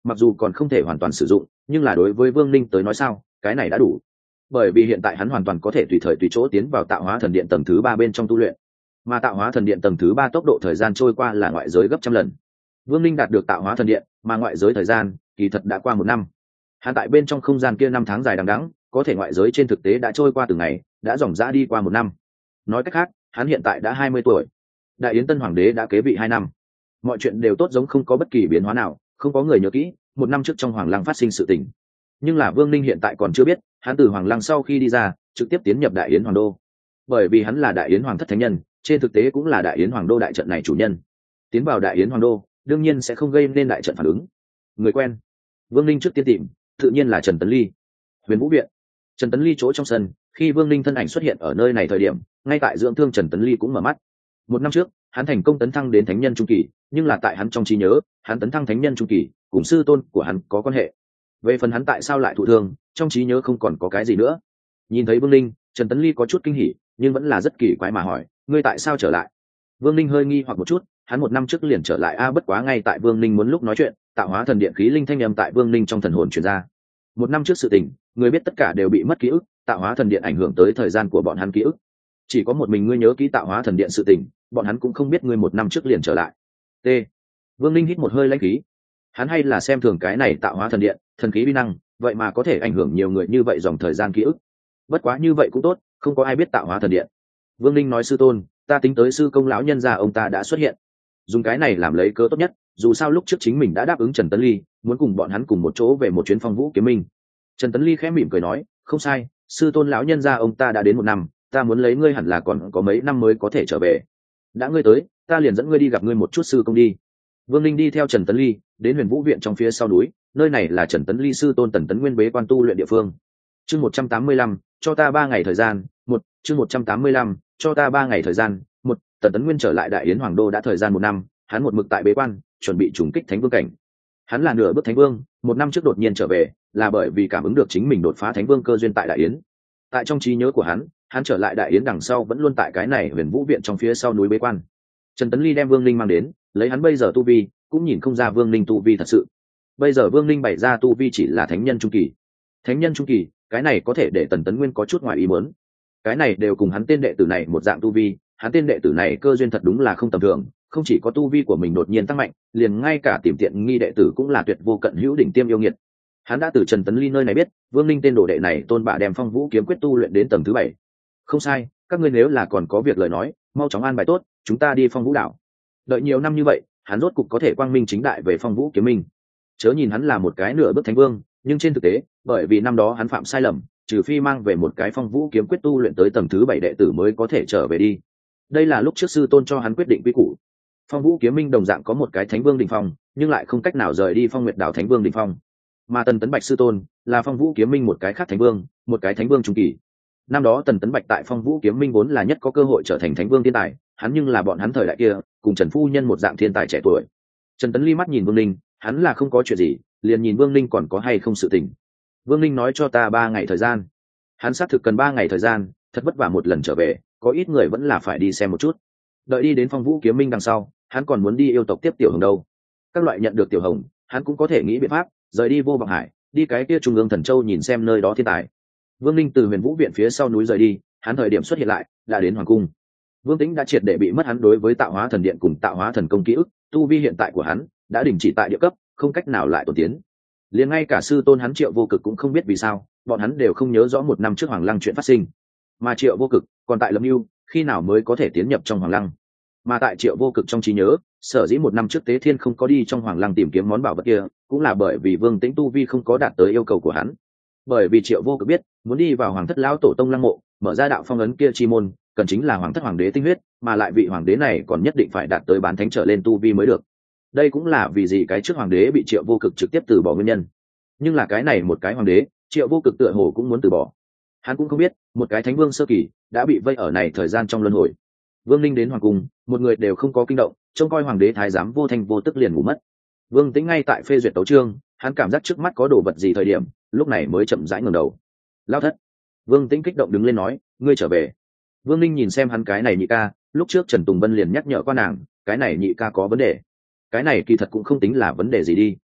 mặc dù còn không thể hoàn toàn sử dụng, nhưng là đối với Vương Ninh tới nói sao, cái này đã đủ. Bởi vì hiện tại hắn hoàn toàn có thể tùy thời tùy chỗ tiến vào tạo hóa thần điện tầng thứ 3 bên trong tu luyện, mà tạo hóa thần điện tầng thứ 3 tốc độ thời gian trôi qua là ngoại giới gấp trăm lần. Vương Ninh đạt được tạo hóa thần điện, mà ngoại giới thời gian kỳ thật đã qua 1 năm. Hắn tại bên trong không gian kia 5 tháng dài đằng đẵng, có thể ngoại giới trên thực tế đã trôi qua từng ngày, đã dòng dã đi qua 1 năm. Nói cách khác, hắn hiện tại đã 20 tuổi. Đại Yến Tân Hoàng đế đã kế vị 2 năm. Mọi chuyện đều tốt giống không có bất kỳ biến hóa nào, không có người nhớ kỹ 1 năm trước trong Hoàng Lăng phát sinh sự tình. Nhưng là Vương Ninh hiện tại còn chưa biết, hắn từ Hoàng Lăng sau khi đi ra, trực tiếp tiến nhập Đại Yến Hoàng đô. Bởi vì hắn là Đại Yến Hoàng thất thánh nhân, trên thực tế cũng là Đại Yến Hoàng đô đại trận này chủ nhân. Tiến vào Đại Yến Hoàng đô, đương nhiên sẽ không gây nên đại trận phản ứng. Người quen. Vương Ninh trước tiên tìm, tự nhiên là Trần Tấn Ly. Huyền Vũ viện. Trần Tấn Ly chỗ trong sân, khi Vương Ninh thân ảnh xuất hiện ở nơi này thời điểm, ngay tại dưỡng thương Trần Tấn Ly cũng mở mắt. 1 năm trước, hắn thành công tấn thăng đến thánh nhân trung kỳ, nhưng là tại hắn trong trí nhớ, hắn tấn thăng thánh nhân trung kỳ, cùng sư tôn của hắn có quan hệ. Về phần hắn tại sao lại thụ thương, trong trí nhớ không còn có cái gì nữa. Nhìn thấy Vương Ninh, Trần Tấn Ly có chút kinh hỉ, nhưng vẫn là rất kỳ quái mà hỏi, ngươi tại sao trở lại? Vương Ninh hơi nghi hoặc một chút, hắn 1 năm trước liền trở lại bất quá ngay tại Vương Ninh muốn lúc nói chuyện, tạo hóa thần điện khí linh thanh âm tại Vương Ninh trong thần hồn truyền ra. 1 năm trước sự tình, người biết tất cả đều bị mất ký ức, tạo hóa thần điện ảnh hưởng tới thời gian của bọn hắn ký ức. Chỉ có một mình ngươi nhớ kỹ tạo hóa thần điện sự tình, bọn hắn cũng không biết ngươi 1 năm trước liền trở lại. T. Vương Ninh hít một hơi lãnh khí. Hắn hay là xem thường cái này tạo hóa thần điện, thần khí uy năng, vậy mà có thể ảnh hưởng nhiều người như vậy dòng thời gian ký ức. Bất quá như vậy cũng tốt, không có ai biết tạo hóa thần điện. Vương Ninh nói sư tôn, ta tính tới sư công lão nhân gia ông ta đã xuất hiện. Dùng cái này làm lấy cớ tốt nhất, dù sao lúc trước chính mình đã đáp ứng Trần Tấn Ly, muốn cùng bọn hắn cùng một chỗ về một chuyến Phong Vũ Kiếm Minh. Trần Tấn Ly khẽ mỉm cười nói, không sai, sư tôn lão nhân gia ông ta đã đến 1 năm, ta muốn lấy ngươi hẳn là còn có mấy năm mới có thể trở về. Đã ngươi tới, ta liền dẫn ngươi đi gặp ngươi một chút sư công đi. Vương Linh đi theo Trần Tấn Ly đến Huyền Vũ viện trong phía sau núi, nơi này là Trần Tấn Ly sư tôn Tần Tấn Nguyên bế quan tu luyện địa phương. Chương 185, cho ta 3 ngày thời gian. Chương 185, cho ta 3 ngày thời gian. Tần Tấn Nguyên trở lại Đại Yến Hoàng đô đã thời gian 1 năm, hắn một mực tại bế quan, chuẩn bị trùng kích Thánh Vương cảnh. Hắn là nửa bước Thánh Vương, 1 năm trước đột nhiên trở về, là bởi vì cảm ứng được chính mình đột phá Thánh Vương cơ duyên tại Đại Yến. Tại trong trí nhớ của hắn trở lại Đại Yến đằng sau vẫn luôn tại cái này Huyền Vũ viện trong phía sau núi bế quan. Trần Tấn Ly đem Vương Linh mang đến, lấy hắn bây giờ tu vi, cũng nhìn không ra Vương Linh tu vi thật sự. Bây giờ Vương Linh bày ra tu vi chỉ là thánh nhân trung kỳ. Thánh nhân trung kỳ, cái này có thể để Tần Tấn Nguyên có chút ngoài ý muốn. Cái này đều cùng hắn tên đệ tử này một dạng tu vi, hắn tên đệ tử này cơ duyên thật đúng là không tầm thường, không chỉ có tu vi của mình đột nhiên tăng mạnh, liền ngay cả tìm tiện nghi đệ tử cũng là tuyệt vô cận hữu đỉnh tiêm yêu nghiệt. Hắn đã từ Trần Tấn Ly nơi này biết, Vương Linh tên đồ đệ này tôn bạ đem Phong Vũ kiếm quyết tu luyện đến tầng thứ 7. Không sai, các ngươi nếu là còn có việc lời nói, mau chóng an bài tốt, chúng ta đi Phong Vũ đảo. Đợi nhiều năm như vậy, hắn rốt cục có thể quang minh chính đại về Phong Vũ kiếm minh. Chớ nhìn hắn là một cái nửa bước thánh vương, nhưng trên thực tế, bởi vì năm đó hắn phạm sai lầm, trừ phi mang về một cái Phong Vũ kiếm quyết tu luyện tới tầng thứ 7 đệ tử mới có thể trở về đi. Đây là lúc trước sư tôn cho hắn quyết định quy củ. Phong Vũ kiếm minh đồng dạng có một cái thánh vương đỉnh phong, nhưng lại không cách nào rời đi Phong Nguyệt đảo thánh vương đỉnh phong. Mà Tần Tấn Bạch sư tôn là Phong Vũ kiếm minh một cái khác thánh vương, một cái thánh vương trung kỳ. Năm đó Tần Tấn Bạch tại Phong Vũ kiếm minh vốn là nhất có cơ hội trở thành thánh vương thiên tài, hắn nhưng là bọn hắn thời đại kia, cùng Trần phu nhân một dạng thiên tài trẻ tuổi. Trần Tấn Ly mắt nhìn Vương Linh, hắn là không có chuyện gì, liền nhìn Vương Linh còn có hay không sự tình. Vương Linh nói cho ta 3 ngày thời gian. Hắn xác thực cần 3 ngày thời gian, thật vất vả một lần trở về, có ít người vẫn là phải đi xem một chút. Đợi đi đến Phong Vũ kiếm minh đằng sau, hắn còn muốn đi yêu tộc tiếp Tiểu Hồng đâu. Các loại nhận được Tiểu Hồng, hắn cũng có thể nghĩ biện pháp rời đi Vô Vọng Hải, đi cái kia Trung ương Thần Châu nhìn xem nơi đó thiên tài. Vương Linh từ Huyền Vũ viện phía sau núi rời đi, hắn thời điểm xuất hiện lại đã đến hoàng cung. Vương Tĩnh đã triệt để bị mất hắn đối với tạo hóa thần điện cùng tạo hóa thần công ký ức, tu vi hiện tại của hắn đã đình chỉ tại địa cấp, không cách nào lại tổ tiến. Liền ngay cả sư tôn hắn Triệu Vô Cực cũng không biết vì sao, bọn hắn đều không nhớ rõ 1 năm trước Hoàng Lăng chuyện phát sinh. Mà Triệu Vô Cực còn tại Lâm Ưu, khi nào mới có thể tiến nhập trong Hoàng Lăng? Mà tại Triệu Vô Cực trong trí nhớ, sở dĩ 1 năm trước Tế Thiên không có đi trong Hoàng Lăng tìm kiếm món bảo vật kia, cũng là bởi vì Vương Tĩnh tu vi không có đạt tới yêu cầu của hắn. Bởi vì Triệu Vô Cực biết, muốn đi vào Hoàng thất lão tổ tông lăng mộ, mở ra đạo phong ấn kia chi môn, cần chính là Hoàng thất hoàng đế tinh huyết, mà lại vị hoàng đế này còn nhất định phải đạt tới bán thánh trở lên tu vi mới được. Đây cũng là vì gì cái trước hoàng đế bị Triệu Vô Cực trực tiếp từ bỏ nguyên nhân. Nhưng là cái này một cái hoàng đế, Triệu Vô Cực tựa hồ cũng muốn từ bỏ. Hắn cũng không biết, một cái thánh vương sơ kỳ đã bị vây ở này thời gian trong luân hồi. Vương Linh đến hoàng cung, một người đều không có kinh động, trông coi hoàng đế thái giám vô thanh vô tức liền ngủ mất. Vương Tĩnh ngay tại phê duyệt tấu chương, hắn cảm giác trước mắt có đồ vật gì thời điểm, lúc này mới chậm rãi ngẩng đầu. Lão thất. Vương Tĩnh kích động đứng lên nói, ngươi trở về. Vương Linh nhìn xem hắn cái này nhị ca, lúc trước Trần Tùng Vân liền nhắc nhở qua nàng, cái này nhị ca có vấn đề. Cái này kỳ thật cũng không tính là vấn đề gì đi.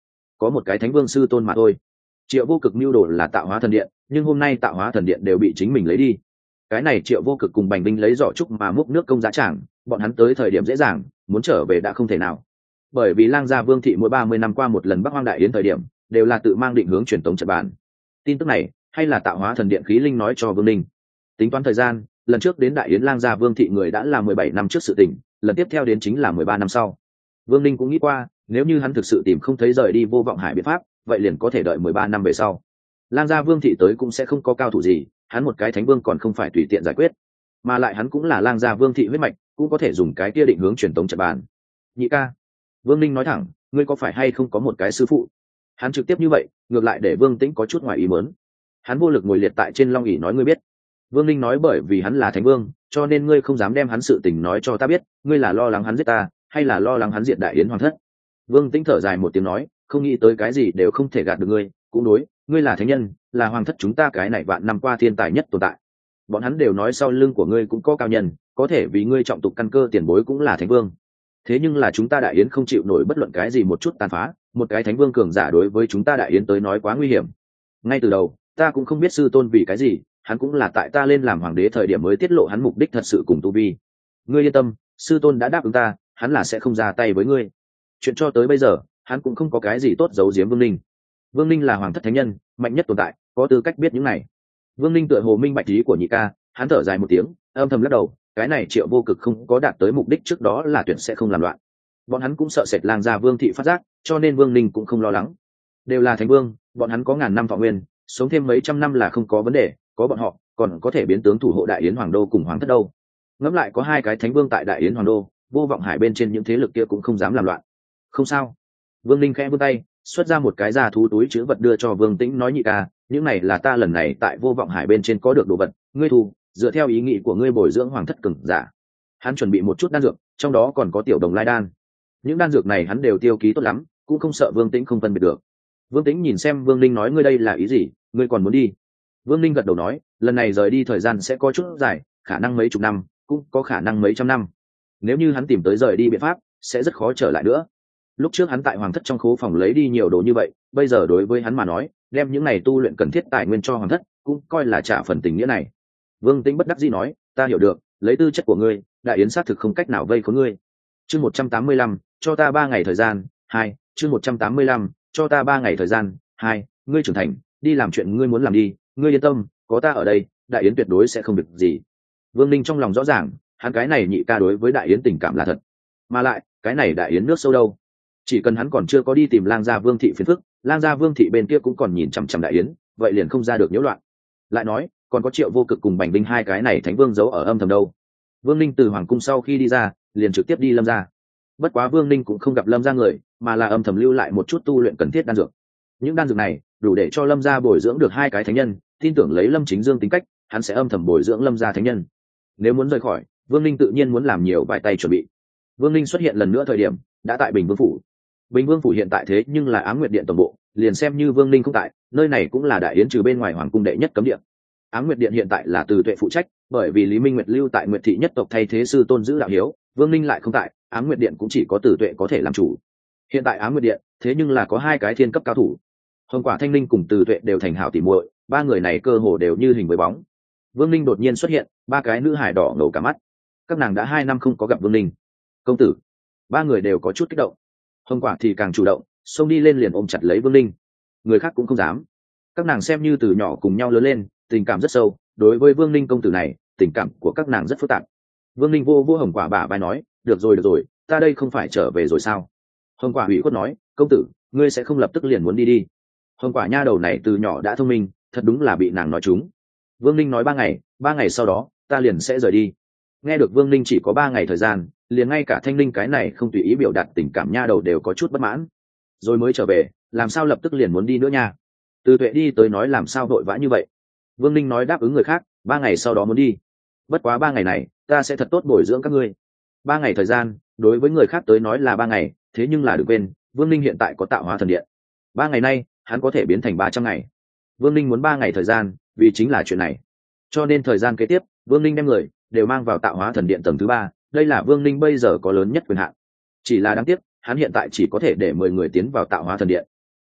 có một cái thánh vương sư tôn mà thôi. Triệu Vô Cực mưu đồ là tạo hóa thần điện, nhưng hôm nay tạo hóa thần điện đều bị chính mình lấy đi. Cái này Triệu Vô Cực cùng Bành Binh lấy giỏ trúc mà múc nước công giá trảng, bọn hắn tới thời điểm dễ dàng, muốn trở về đã không thể nào. Bởi vì Lang Gia Vương thị mỗi 30 năm qua một lần Bắc Hoang đại yến thời điểm, đều là tự mang định hướng truyền tống trận bàn. Tin tức này, hay là tạo hóa thần điện khí linh nói cho Vương Ninh. Tính toán thời gian, lần trước đến đại yến Lang Gia Vương thị người đã là 17 năm trước sự tình, lần tiếp theo đến chính là 13 năm sau. Vương Ninh cũng nghĩ qua, nếu như hắn thực sự tìm không thấy rời đi Vô Vọng Hải biện pháp, vậy liền có thể đợi 13 năm về sau. Lang Gia Vương thị tới cũng sẽ không có cao thủ gì, hắn một cái thánh vương còn không phải tùy tiện giải quyết, mà lại hắn cũng là Lang Gia Vương thị huyết mạch, cũng có thể dùng cái kia định hướng truyền tống trận bàn. Nhị ca, Vương Ninh nói thẳng, ngươi có phải hay không có một cái sư phụ? Hắn trực tiếp như vậy, ngược lại để Vương Tĩnh có chút ngoài ý muốn. Hắn vô lực ngồi liệt tại trên long ỷ nói ngươi biết. Vương Ninh nói bởi vì hắn là thánh vương, cho nên ngươi không dám đem hắn sự tình nói cho ta biết, ngươi là lo lắng hắn giết ta, hay là lo lắng hắn diệt đại yến hoàng thất? Vương Tĩnh thở dài một tiếng nói, không nghĩ tới cái gì đều không thể gạt được ngươi, cũng đối, ngươi là thánh nhân, là hoàng thất chúng ta cái này vạn năm qua thiên tài nhất tồn tại. Bọn hắn đều nói sau lưng của ngươi cũng có cao nhân, có thể vì ngươi trọng tục căn cơ tiền bối cũng là thánh vương. Thế nhưng là chúng ta đại yến không chịu nổi bất luận cái gì một chút tàn phá, một cái thánh vương cường giả đối với chúng ta đại yến tới nói quá nguy hiểm. Ngay từ đầu, ta cũng không biết sư tôn vì cái gì, hắn cũng là tại ta lên làm hoàng đế thời điểm mới tiết lộ hắn mục đích thật sự cùng tu vi. Ngươi yên tâm, sư tôn đã đáp ứng ta, hắn là sẽ không ra tay với ngươi. Chuyện cho tới bây giờ, hắn cũng không có cái gì tốt giấu giếm Vương Ninh. Vương Ninh là hoàng thất thánh nhân, mạnh nhất tồn tại, có tư cách biết những này. Vương Ninh tựa hồ minh bạch ý của nhị ca, hắn thở dài một tiếng, âm thầm lắc đầu, cái này Triệu Vô Cực không có đạt tới mục đích trước đó là tuyển sẽ không làm loạn. Bọn hắn cũng sợ sệt Lang Gia Vương thị phát giác, cho nên Vương Ninh cũng không lo lắng. Đều là thánh vương, bọn hắn có ngàn năm thọ nguyên, sống thêm mấy trăm năm là không có vấn đề, có bọn họ, còn có thể biến tướng thủ hộ đại yến hoàng đô cùng hoàng thất đâu. Ngẫm lại có hai cái thánh vương tại đại yến hoàng đô, Vô Vọng Hải bên trên những thế lực kia cũng không dám làm loạn. Không sao. Vương Ninh khẽ vươn tay, xuất ra một cái da thú túi chứa vật đưa cho Vương Tĩnh nói nhị ca, những này là ta lần này tại Vô Vọng Hải bên trên có được đồ vật, ngươi thu, dựa theo ý nghĩ của ngươi bồi dưỡng hoàng thất cường giả. Hắn chuẩn bị một chút đan dược, trong đó còn có tiểu đồng lai đan. Những đan dược này hắn đều tiêu ký tốt lắm, cũng không sợ Vương Tĩnh không phân biệt được. Vương Tĩnh nhìn xem Vương Ninh nói ngươi đây là ý gì, ngươi còn muốn đi? Vương Ninh gật đầu nói, lần này rời đi thời gian sẽ có chút dài, khả năng mấy chục năm, cũng có khả năng mấy trăm năm. Nếu như hắn tìm tới rời đi biện pháp, sẽ rất khó trở lại nữa. Lúc trước hắn tại hoàng thất trong khố phòng lấy đi nhiều đồ như vậy, bây giờ đối với hắn mà nói, đem những này tu luyện cần thiết tài nguyên cho hoàng thất, cũng coi là trả phần tình nghĩa này. Vương Tĩnh bất đắc dĩ nói, ta hiểu được, lấy tư chất của ngươi, đại yến sát thực không cách nào vây khốn ngươi. Chương 185, cho ta 3 ngày thời gian. 2, chương 185, cho ta 3 ngày thời gian. 2, ngươi trưởng thành, đi làm chuyện ngươi muốn làm đi, ngươi yên tâm, có ta ở đây, đại yến tuyệt đối sẽ không việc gì. Vương Ninh trong lòng rõ ràng, hắn cái này nhị ca đối với đại yến tình cảm là thật, mà lại cái này đại yến nước sâu đâu, chỉ cần hắn còn chưa có đi tìm Lang Gia Vương thị phiền phức, Lang Gia Vương thị bên kia cũng còn nhìn chằm chằm đại yến, vậy liền không ra được nhiễu loạn. Lại nói, còn có Triệu Vô Cực cùng Bành Binh hai cái này thánh vương giấu ở âm thầm đâu. Vương Ninh từ hoàng cung sau khi đi ra, liền trực tiếp đi Lâm gia. Bất quá Vương Ninh cũng không gặp Lâm gia người, mà là âm thầm lưu lại một chút tu luyện cần thiết đan dược. Những đan dược này đủ để cho Lâm gia bồi dưỡng được hai cái thánh nhân, tin tưởng lấy Lâm Chính Dương tính cách, hắn sẽ âm thầm bồi dưỡng Lâm gia thánh nhân. Nếu muốn rời khỏi, Vương Ninh tự nhiên muốn làm nhiều vài tay chuẩn bị. Vương Ninh xuất hiện lần nữa thời điểm đã tại Bình Vương phủ. Bình Vương phủ hiện tại thế nhưng là Ám Nguyệt Điện tổng bộ, liền xem như Vương Ninh không tại, nơi này cũng là đại yến trừ bên ngoài hoàng cung đệ nhất cấm điện. Ám Nguyệt Điện hiện tại là Từ Tuệ phụ trách, bởi vì Lý Minh Nguyệt lưu tại Nguyệt thị nhất tộc thay thế sư tôn giữ đạo hiếu, Vương Ninh lại không tại, Ám Nguyệt Điện cũng chỉ có Từ Tuệ có thể làm chủ. Hiện tại Ám Nguyệt Điện, thế nhưng là có hai cái thiên cấp cao thủ. Hồng Quả Thanh Linh cùng Từ Tuệ đều thành hảo tỉ muội, ba người này cơ hồ đều như hình với bóng. Vương Ninh đột nhiên xuất hiện, ba cái nữ hải đỏ ngầu cả mắt. Các nàng đã 2 năm không có gặp Vương Ninh. Công tử, ba người đều có chút kích động. Hồng Quả thì càng chủ động, xông đi lên liền ôm chặt lấy Vương Ninh. Người khác cũng không dám. Các nàng xem như từ nhỏ cùng nhau lớn lên, tình cảm rất sâu, đối với Vương Ninh công tử này, tình cảm của các nàng rất phức tạp. Vương Ninh vô vô Hồng Quả bả vai nói, được rồi, ta đây không phải trở về rồi sao? Hồng Quả ủy khuất nói, công tử, ngươi sẽ không lập tức liền muốn đi. Hồng Quả nha đầu này từ nhỏ đã thông minh, thật đúng là bị nàng nói trúng. Vương Ninh nói 3 ngày sau đó, ta liền sẽ rời đi. Nghe được Vương Ninh chỉ có 3 ngày thời gian, liền ngay cả Thanh Linh cái này không tùy ý biểu đạt tình cảm nha đầu đều có chút bất mãn. Rồi mới trở về, làm sao lập tức liền muốn đi nữa nha? Từ Tuệ đi tới nói làm sao vội vã như vậy? Vương Ninh nói đáp ứng người khác, 3 ngày sau đó muốn đi. Bất quá 3 ngày này, ta sẽ thật tốt bồi dưỡng các ngươi. 3 ngày thời gian, đối với người khác tới nói là 3 ngày, thế nhưng là đừng quên, Vương Ninh hiện tại có tạo hóa thần điện. 3 ngày nay, hắn có thể biến thành 300 ngày. Vương Ninh muốn 3 ngày thời gian, vì chính là chuyện này. Cho nên thời gian kế tiếp, Vương Ninh đem người đều mang vào tạo hóa thần điện tầng thứ 3, đây là Vương Ninh bây giờ có lớn nhất quyền hạn. Chỉ là đáng tiếc, hắn hiện tại chỉ có thể để 10 người tiến vào tạo hóa thần điện.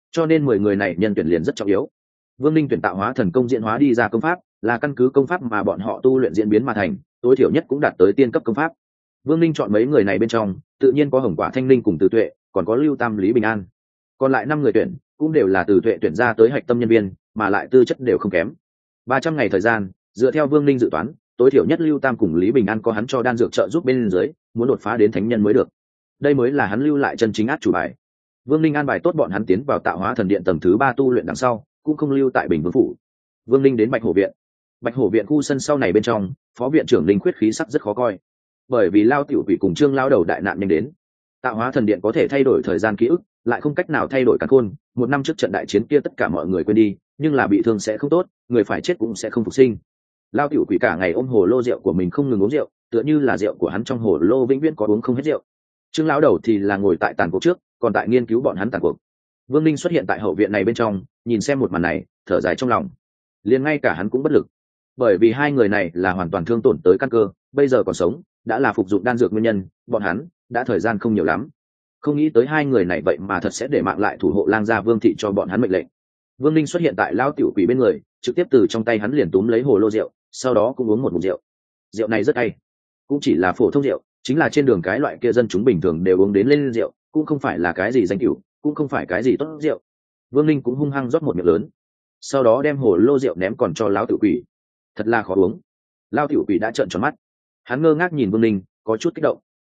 cho nên 10 người này nhân tuyển liền rất trọng yếu. Vương Linh tuyển tạo hóa thần công diễn hóa đi ra công pháp là căn cứ công pháp mà bọn họ tu luyện diễn biến mà thành, tối thiểu nhất cũng đạt tới tiên cấp công pháp. Vương Linh chọn mấy người này bên trong tự nhiên có Hồng Quả Thanh Linh cùng Từ Tuệ, còn có Lưu Tam Lý Bình An. Còn lại 5 người tuyển cũng đều là Từ Tuệ tuyển ra tới hạch tâm nhân viên, mà lại tư chất đều không kém. 300 ngày thời gian, dựa theo Vương Linh dự toán, tối thiểu nhất Lưu Tam cùng Lý Bình An có hắn cho đan dược trợ giúp bên dưới, muốn đột phá đến thánh nhân mới được. Đây mới là hắn lưu lại chân chính át chủ bài. Vương Linh an bài tốt bọn hắn tiến vào Tạo Hóa Thần Điện tầng thứ 3 tu luyện đằng sau, cũng không lưu tại Bình Vương phủ. Vương Linh đến Bạch Hổ viện. Bạch Hổ viện khu sân sau này bên trong, phó viện trưởng Linh Khuyết khí sắc rất khó coi, bởi vì Lao Tiểu Quỷ cùng Trương lao đầu đại nạn nhanh đến. Tạo Hóa Thần Điện có thể thay đổi thời gian ký ức, lại không cách nào thay đổi càn khôn. 1 năm trước trận đại chiến kia tất cả mọi người quên đi, nhưng là bị thương sẽ không tốt, người phải chết cũng sẽ không phục sinh. Lao Tiểu Quỷ cả ngày ôm hồ lô rượu của mình không ngừng uống rượu, tựa như là rượu của hắn trong hồ lô vĩnh viễn có uống không hết rượu. Trương lão đầu thì là ngồi tại tàn cuộc trước, còn tại nghiên cứu bọn hắn tàn cuộc. Vương Linh xuất hiện tại hậu viện này bên trong, nhìn xem một màn này, thở dài trong lòng. Liền ngay cả hắn cũng bất lực, bởi vì 2 người này là hoàn toàn thương tổn tới căn cơ, bây giờ còn sống, đã là phục dụng đan dược nguyên nhân, bọn hắn đã thời gian không nhiều lắm. Không nghĩ tới 2 người này vậy mà thật sẽ để mạng lại thủ hộ Lang gia Vương thị cho bọn hắn mệnh lệnh. Vương Linh xuất hiện tại Lao Tiểu Quỷ bên người, trực tiếp từ trong tay hắn liền túm lấy hồ lô rượu, sau đó cũng uống một ngụm rượu. Rượu này rất hay, cũng chỉ là phổ thông rượu, chính là trên đường cái loại kia dân chúng bình thường đều uống đến lên rượu, cũng không phải là cái gì danh cửu, cũng không phải cái gì tốt rượu. Vương Linh cũng hung hăng rót một miệng lớn, sau đó đem hồ lô rượu ném còn cho Lão Tiểu Quỷ. Thật là khó uống. Lão Tiểu Quỷ đã trợn tròn mắt, hắn ngơ ngác nhìn Vương Linh, có chút kích động.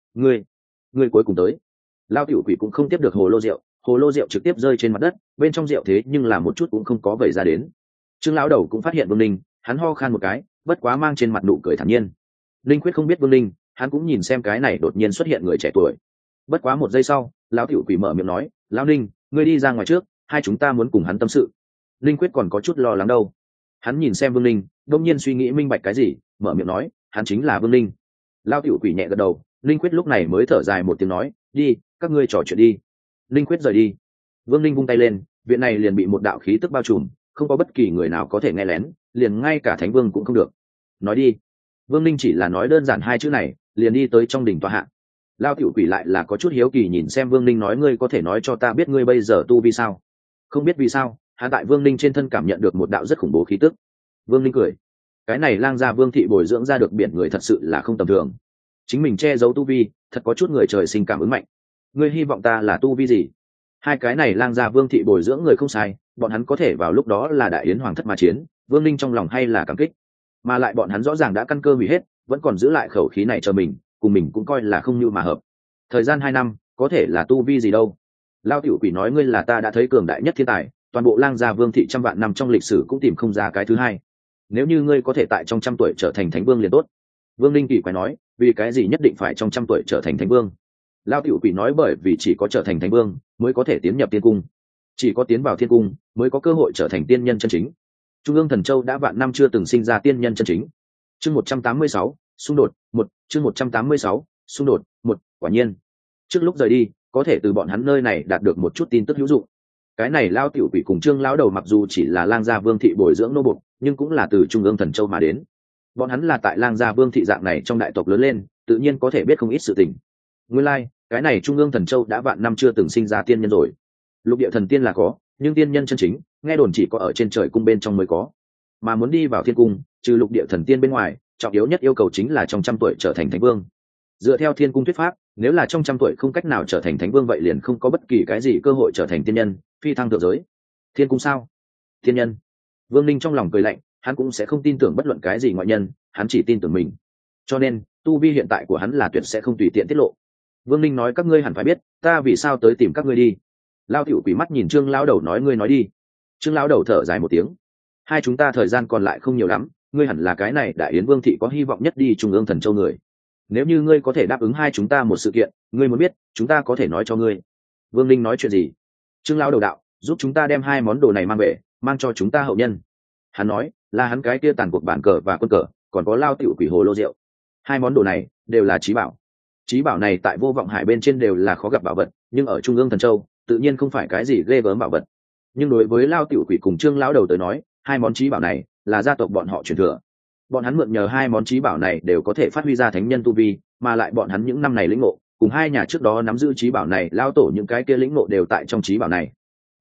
Ngươi cuối cùng tới. Lão Tiểu Quỷ cũng không tiếp được hồ lô rượu trực tiếp rơi trên mặt đất, bên trong rượu thế nhưng là một chút cũng không có vẩy ra đến. Trương lão đầu cũng phát hiện Vương Linh, hắn ho khan một cái, bất quá mang trên mặt nụ cười thản nhiên. Linh Quyết không biết Vương Linh, hắn cũng nhìn xem cái này đột nhiên xuất hiện người trẻ tuổi. Bất quá 1 giây sau, Lão Tiểu Quỷ mở miệng nói, Lão Ninh, ngươi đi ra ngoài trước, hai chúng ta muốn cùng hắn tâm sự. Linh Quyết còn có chút lo lắng đâu. Hắn nhìn xem Vương Linh, đột nhiên suy nghĩ minh bạch cái gì, mở miệng nói, hắn chính là Vương Linh. Lão Tiểu Quỷ nhẹ gật đầu, Linh Quyết lúc này mới thở dài một tiếng nói, đi, các ngươi trò chuyện đi. Linh Quyết rời đi. Vương Linh vung tay lên, viện này liền bị một đạo khí tức bao trùm, không có bất kỳ người nào có thể nghe lén, liền ngay cả Thánh Vương cũng không được. Nói đi. Vương Linh chỉ là nói đơn giản 2 chữ này, liền đi tới trong đỉnh tọa hạ. Lao Tiểu Quỷ lại là có chút hiếu kỳ nhìn xem Vương Linh, nói, ngươi có thể nói cho ta biết ngươi bây giờ tu vi sao? Không biết vì sao, hắn tại Vương Linh trên thân cảm nhận được một đạo rất khủng bố khí tức. Vương Linh cười, cái này Lang gia Vương thị bồi dưỡng ra được biển người thật sự là không tầm thường. Chính mình che giấu tu vi, thật có chút người trời sinh cảm ứng mạnh. Ngươi hy vọng ta là tu vi gì? 2 cái này Lang gia Vương thị bồi dưỡng người không sai, bọn hắn có thể vào lúc đó là đại yến hoàng thất mà chiến, Vương Linh trong lòng hay là cảm kích. Mà lại bọn hắn rõ ràng đã căn cơ hủy hết, vẫn còn giữ lại khẩu khí này cho mình, cùng mình cũng coi là không như mà hợp. Thời gian 2 năm, có thể là tu vi gì đâu? Lao Tiểu Quỷ nói, ngươi là ta đã thấy cường đại nhất thiên tài, toàn bộ Lang gia Vương thị trăm vạn năm trong lịch sử cũng tìm không ra cái thứ hai. Nếu như ngươi có thể tại trong 100 tuổi trở thành thánh vương liền tốt. Vương Linh kỳ quái nói, vì cái gì nhất định phải trong 100 tuổi trở thành thánh vương? Lao Tiểu Quỷ nói, bởi vì chỉ có trở thành thánh vương mới có thể tiến nhập tiên cung, chỉ có tiến vào thiên cung mới có cơ hội trở thành tiên nhân chân chính. Trung ương Thần Châu đã vạn năm chưa từng sinh ra tiên nhân chân chính. Chương 186, xung đột 1, chương 186, xung đột 1, quả nhiên. Trước lúc rời đi, có thể từ bọn hắn nơi này đạt được một chút tin tức hữu dụng. Cái này Lao Tiểu Quỷ cùng Trương lão đầu mặc dù chỉ là Lang gia Vương thị bồi dưỡng nô bộc, nhưng cũng là từ Trung ương Thần Châu mà đến. Bọn hắn là tại Lang gia Vương thị dạng này trong đại tộc lớn lên, tự nhiên có thể biết không ít sự tình. Nguyên lai, cái này Trung ương Thần Châu đã vạn năm chưa từng sinh ra tiên nhân rồi. Lục địa thần tiên là có, nhưng tiên nhân chân chính, nghe đồn chỉ có ở trên trời cung bên trong mới có. Mà muốn đi vào thiên cung, trừ lục địa thần tiên bên ngoài, trọng yếu nhất yêu cầu chính là trong 100 tuổi trở thành thánh vương. Dựa theo thiên cung thuyết pháp, nếu là trong 100 tuổi không cách nào trở thành thánh vương, vậy liền không có bất kỳ cái gì cơ hội trở thành tiên nhân, phi thăng thượng giới. Thiên cung sao? Tiên nhân? Vương Linh trong lòng cười lạnh, hắn cũng sẽ không tin tưởng bất luận cái gì ngoại nhân, hắn chỉ tin tưởng mình. Cho nên, tu vi hiện tại của hắn là tuyệt sẽ không tùy tiện tiết lộ. Vương Linh nói, các ngươi hẳn phải biết, ta vì sao tới tìm các ngươi đi. Lao Tiểu Quỷ mắt nhìn Trương lão đầu nói, ngươi nói đi. Trương lão đầu thở dài một tiếng, hai chúng ta thời gian còn lại không nhiều lắm, ngươi hẳn là cái này đại yến vương thị có hy vọng nhất đi Trung ương Thần Châu người. Nếu như ngươi có thể đáp ứng hai chúng ta một sự kiện, ngươi muốn biết, chúng ta có thể nói cho ngươi. Vương Linh nói, chuyện gì? Trương lão đầu đạo, giúp chúng ta đem 2 món đồ này mang về, mang cho chúng ta hậu nhân. Hắn nói là hắn cái kia tàn cuộc bản cờ và quân cờ, còn có Lao Tiểu Quỷ hồ lô rượu. 2 món đồ này đều là trí bảo. Trí bảo này tại Vô Vọng Hải bên trên đều là khó gặp bảo vật, nhưng ở Trung ương Thần Châu tự nhiên không phải cái gì ghê gớm bảo vật. Nhưng đối với Lao Tiểu Quỷ cùng Trương lão đầu tới nói, 2 món trí bảo này là gia tộc bọn họ truyền thừa. Bọn hắn mượn nhờ 2 món trí bảo này đều có thể phát huy ra thánh nhân tu vi, mà lại bọn hắn những năm này lĩnh ngộ, cùng 2 nhà trước đó nắm giữ trí bảo này, lao tổ những cái kia lĩnh ngộ đều tại trong trí bảo này.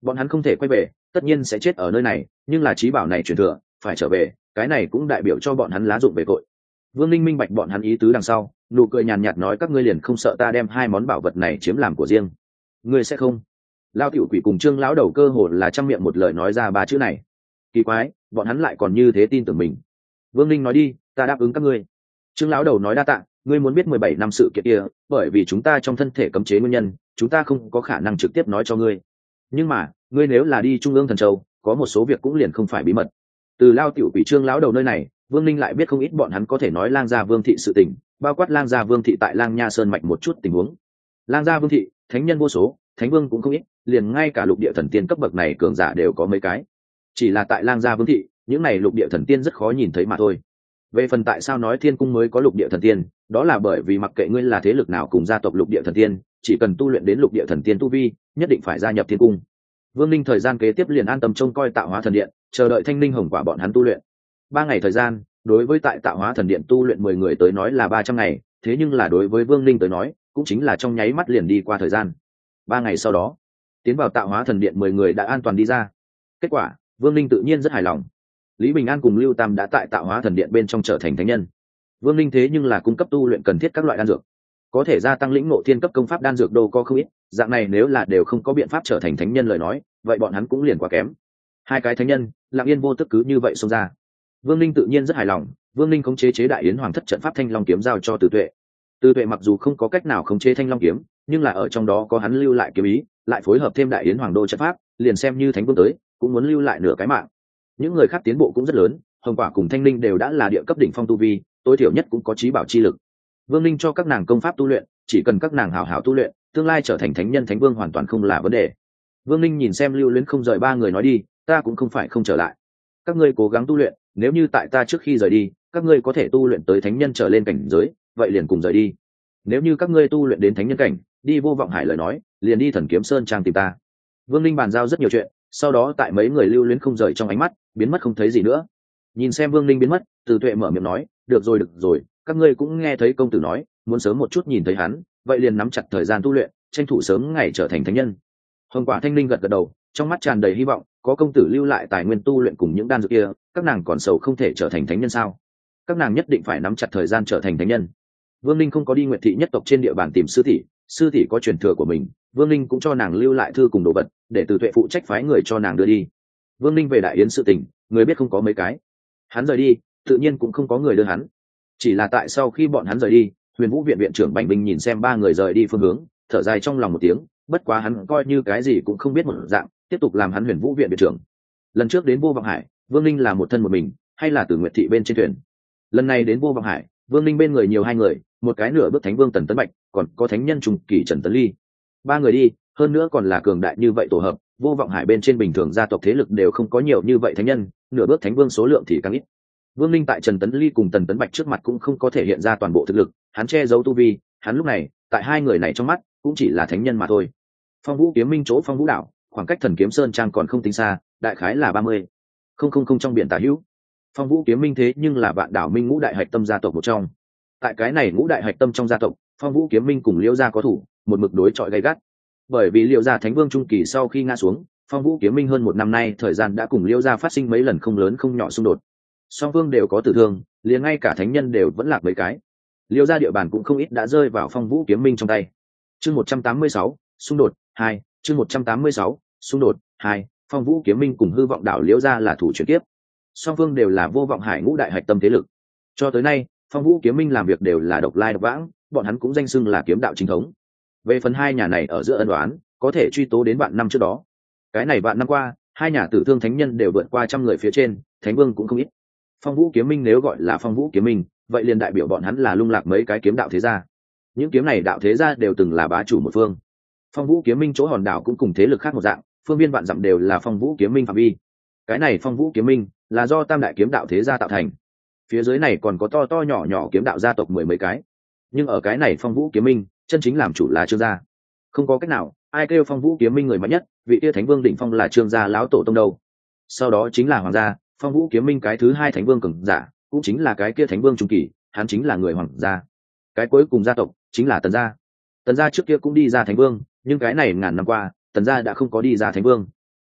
bọn hắn không thể quay về, tất nhiên sẽ chết ở nơi này, nhưng là trí bảo này truyền thừa phải trở về, cái này cũng đại biểu cho bọn hắn lá dụng về tội. Vương Linh minh bạch bọn hắn ý tứ đằng sau, nụ cười nhàn nhạt nói các ngươi liền không sợ ta đem hai món bảo vật này chiếm làm của riêng? Ngươi sẽ không? Lao tiểu quỷ cùng Trương lão đầu cơ hồ là trăm miệng một lời nói ra ba chữ này. Kỳ quái, bọn hắn lại còn như thế tin tưởng mình. Vương Linh nói đi, ta đáp ứng các ngươi. Trương lão đầu nói đa tạ, ngươi muốn biết 17 năm sự kiện kia, bởi vì chúng ta trong thân thể cấm chế nguyên nhân, chúng ta không có khả năng trực tiếp nói cho ngươi. Nhưng mà, ngươi nếu là đi Trung ương Thần Châu, có một số việc cũng liền không phải bí mật. Từ Lao tiểu quỷ Trương lão đầu nơi này, Vương Linh lại biết không ít bọn hắn có thể nói Lang gia Vương thị sự tình, bao quát Lang gia Vương thị tại Lang Nha Sơn mạch một chút tình huống. Lang gia Vương thị, thánh nhân vô số, thánh vương cũng không ít, liền ngay cả lục địa thần tiên cấp bậc này cường giả đều có mấy cái. Chỉ là tại Lang gia Vương thị, những này lục địa thần tiên rất khó nhìn thấy mà thôi. Về phần tại sao nói Thiên cung mới có lục địa thần tiên, đó là bởi vì mặc kệ ngươi là thế lực nào cùng gia tộc lục địa thần tiên, chỉ cần tu luyện đến lục địa thần tiên tu vi, nhất định phải gia nhập Thiên cung. Vương Linh thời gian kế tiếp liền an tâm trông coi Tạo Hóa thần điện, chờ đợi Thanh Linh Hồng Quả bọn hắn tu luyện. 3 ngày thời gian, đối với tại Tạo Hóa thần điện tu luyện 10 người tới nói là 300 ngày, thế nhưng là đối với Vương Linh tới nói, cũng chính là trong nháy mắt liền đi qua thời gian. 3 ngày sau đó, tiến vào Tạo Hóa thần điện 10 người đã an toàn đi ra. Kết quả, Vương Linh tự nhiên rất hài lòng. Lý Bình An cùng Lưu Tam đã tại Tạo Hóa thần điện bên trong trở thành thánh nhân. Vương Linh thế nhưng là cung cấp tu luyện cần thiết các loại đan dược, có thể gia tăng lĩnh ngộ thiên cấp công pháp đan dược đô có không ít, dạng này nếu là đều không có biện pháp trở thành thánh nhân lời nói, vậy bọn hắn cũng liền quá kém. Hai cái thánh nhân, lặng yên vô tức cứ như vậy xông ra. Vương Linh tự nhiên rất hài lòng, Vương Linh khống chế chế đại yến hoàng thất trận pháp Thanh Long kiếm giao cho Từ Tuệ. Từ Tuệ mặc dù không có cách nào khống chế Thanh Long kiếm, nhưng là ở trong đó có hắn lưu lại kiếm ý, lại phối hợp thêm đại yến hoàng đô trận pháp, liền xem như thánh vương tới, cũng muốn lưu lại nửa cái mạng. Những người khác tiến bộ cũng rất lớn, Hồng Quả cùng Thanh Linh đều đã là địa cấp đỉnh phong tu vi, tối thiểu nhất cũng có trí bảo chi lực. Vương Linh cho các nàng công pháp tu luyện, chỉ cần các nàng hảo hảo tu luyện, tương lai trở thành thánh nhân thánh vương hoàn toàn không là vấn đề. Vương Linh nhìn xem Lưu Luyến không rời ba người nói đi, ta cũng không phải không trở lại. Các ngươi cố gắng tu luyện, nếu như tại ta trước khi rời đi, các ngươi có thể tu luyện tới thánh nhân trở lên cảnh giới, vậy liền cùng rời đi. Nếu như các ngươi tu luyện đến thánh nhân cảnh, đi Vô Vọng Hải lời nói, liền đi Thần Kiếm Sơn trang tìm ta. Vương Linh bàn giao rất nhiều chuyện, sau đó tại mấy người Lưu Luyến không rời trong ánh mắt, biến mất không thấy gì nữa. Nhìn xem Vương Linh biến mất, Từ Tuệ mở miệng nói, được rồi, các ngươi cũng nghe thấy công tử nói, muốn sớm một chút nhìn thấy hắn, vậy liền nắm chặt thời gian tu luyện, tranh thủ sớm ngày trở thành thánh nhân. Hồng Quả Thanh Linh gật gật đầu, trong mắt tràn đầy hy vọng, có công tử lưu lại tài nguyên tu luyện cùng những đan dược kia, các nàng còn sầu không thể trở thành thánh nhân sao? Các nàng nhất định phải nắm chặt thời gian trở thành thánh nhân. Vương Linh không có đi Nguyệt thị nhất tộc trên địa bàn tìm sư thị có truyền thừa của mình, Vương Linh cũng cho nàng lưu lại thư cùng đồ vật, để Từ Tuệ phụ trách phái người cho nàng đưa đi. Vương Linh về Đại Yến sự tình, người biết không có mấy cái. Hắn rời đi, tự nhiên cũng không có người đưa hắn. Chỉ là tại sau khi bọn hắn rời đi, Huyền Vũ viện viện trưởng Bành Binh nhìn xem ba người rời đi phương hướng, thở dài trong lòng một tiếng, bất quá hắn coi như cái gì cũng không biết một dạng, tiếp tục làm hắn Huyền Vũ viện viện trưởng. Lần trước đến Vô Vọng Hải, Vương Linh là một thân một mình, hay là từ Nguyệt thị bên trên thuyền. Lần này đến Vô Vọng Hải, Vương Linh bên người nhiều hai người, một cái nửa bước thánh vương Tần Tấn Bạch, còn có thánh nhân trùng kỳ Trần Tấn Ly. Ba người đi, hơn nữa còn là cường đại như vậy tổ hợp, Vô Vọng Hải bên trên bình thường gia tộc thế lực đều không có nhiều như vậy thánh nhân, nửa bước thánh vương số lượng thì càng ít. Vương Linh tại Trần Tấn Ly cùng Tần Tấn Bạch trước mặt cũng không có thể hiện ra toàn bộ thực lực, hắn che giấu tu vi, hắn lúc này, tại hai người này trong mắt, cũng chỉ là thánh nhân mà thôi. Phong Vũ Kiếm Minh chỗ Phong Vũ đảo, khoảng cách Thần Kiếm Sơn trang còn không tính xa, đại khái là 30. Không trong biển tả hữu. Phong Vũ Kiếm Minh thế nhưng là vạn đảo minh ngũ đại hạch tâm gia tộc một trong. Tại cái này ngũ đại hạch tâm trong gia tộc, Phong Vũ Kiếm Minh cùng Liễu gia có thủ, một mực đối chọi gay gắt. Bởi vì Liễu gia Thánh Vương trung kỳ sau khi ngã xuống, Phong Vũ Kiếm Minh hơn một năm nay thời gian đã cùng Liễu gia phát sinh mấy lần không lớn không nhỏ xung đột. Song phương đều có tử thương, liền ngay cả thánh nhân đều vẫn lạc mấy cái. Liễu gia địa bàn cũng không ít đã rơi vào Phong Vũ Kiếm Minh trong tay. Chương 186, xung đột 2, chương 186, xung đột 2, Phong Vũ Kiếm Minh cùng Hư Vọng đảo Liễu gia là thủ chuyển tiếp. Song phương đều là Vô Vọng Hải ngũ đại hạch tâm thế lực. Cho tới nay, Phong Vũ Kiếm Minh làm việc đều là độc lai độc vãng, bọn hắn cũng danh xưng là kiếm đạo chính thống. Về phần hai nhà này ở giữa ân oán, có thể truy tố đến vạn năm trước đó. Cái này vạn năm qua, hai nhà tử thương thánh nhân đều vượt qua 100 người phía trên, thánh vương cũng không ít. Phong Vũ Kiếm Minh nếu gọi là Phong Vũ Kiếm Minh, vậy liền đại biểu bọn hắn là lung lạc mấy cái kiếm đạo thế gia. Những kiếm này đạo thế gia đều từng là bá chủ một phương. Phong Vũ Kiếm Minh chỗ hòn đảo cũng cùng thế lực khác một dạng, phương viên vạn dặm đều là Phong Vũ Kiếm Minh phạm vi. Cái này Phong Vũ Kiếm Minh là do tam đại kiếm đạo thế gia tạo thành. Phía dưới này còn có to to nhỏ nhỏ kiếm đạo gia tộc mười mấy cái. Nhưng ở cái này Phong Vũ Kiếm Minh, chân chính làm chủ là Trương gia. Không có cách nào, ai kêu Phong Vũ Kiếm Minh người mạnh nhất, vị kia Thánh Vương đỉnh phong là Trương gia lão tổ tông đâu. Sau đó chính là Hoàng gia, Phong Vũ Kiếm Minh cái thứ hai Thánh Vương cường giả, cũng chính là cái kia Thánh Vương trung kỳ, hắn chính là người Hoàng gia. Cái cuối cùng gia tộc chính là Tần gia. Tần gia trước kia cũng đi ra Thánh Vương, nhưng cái này ngàn năm qua, Tần gia đã không có đi ra Thánh Vương.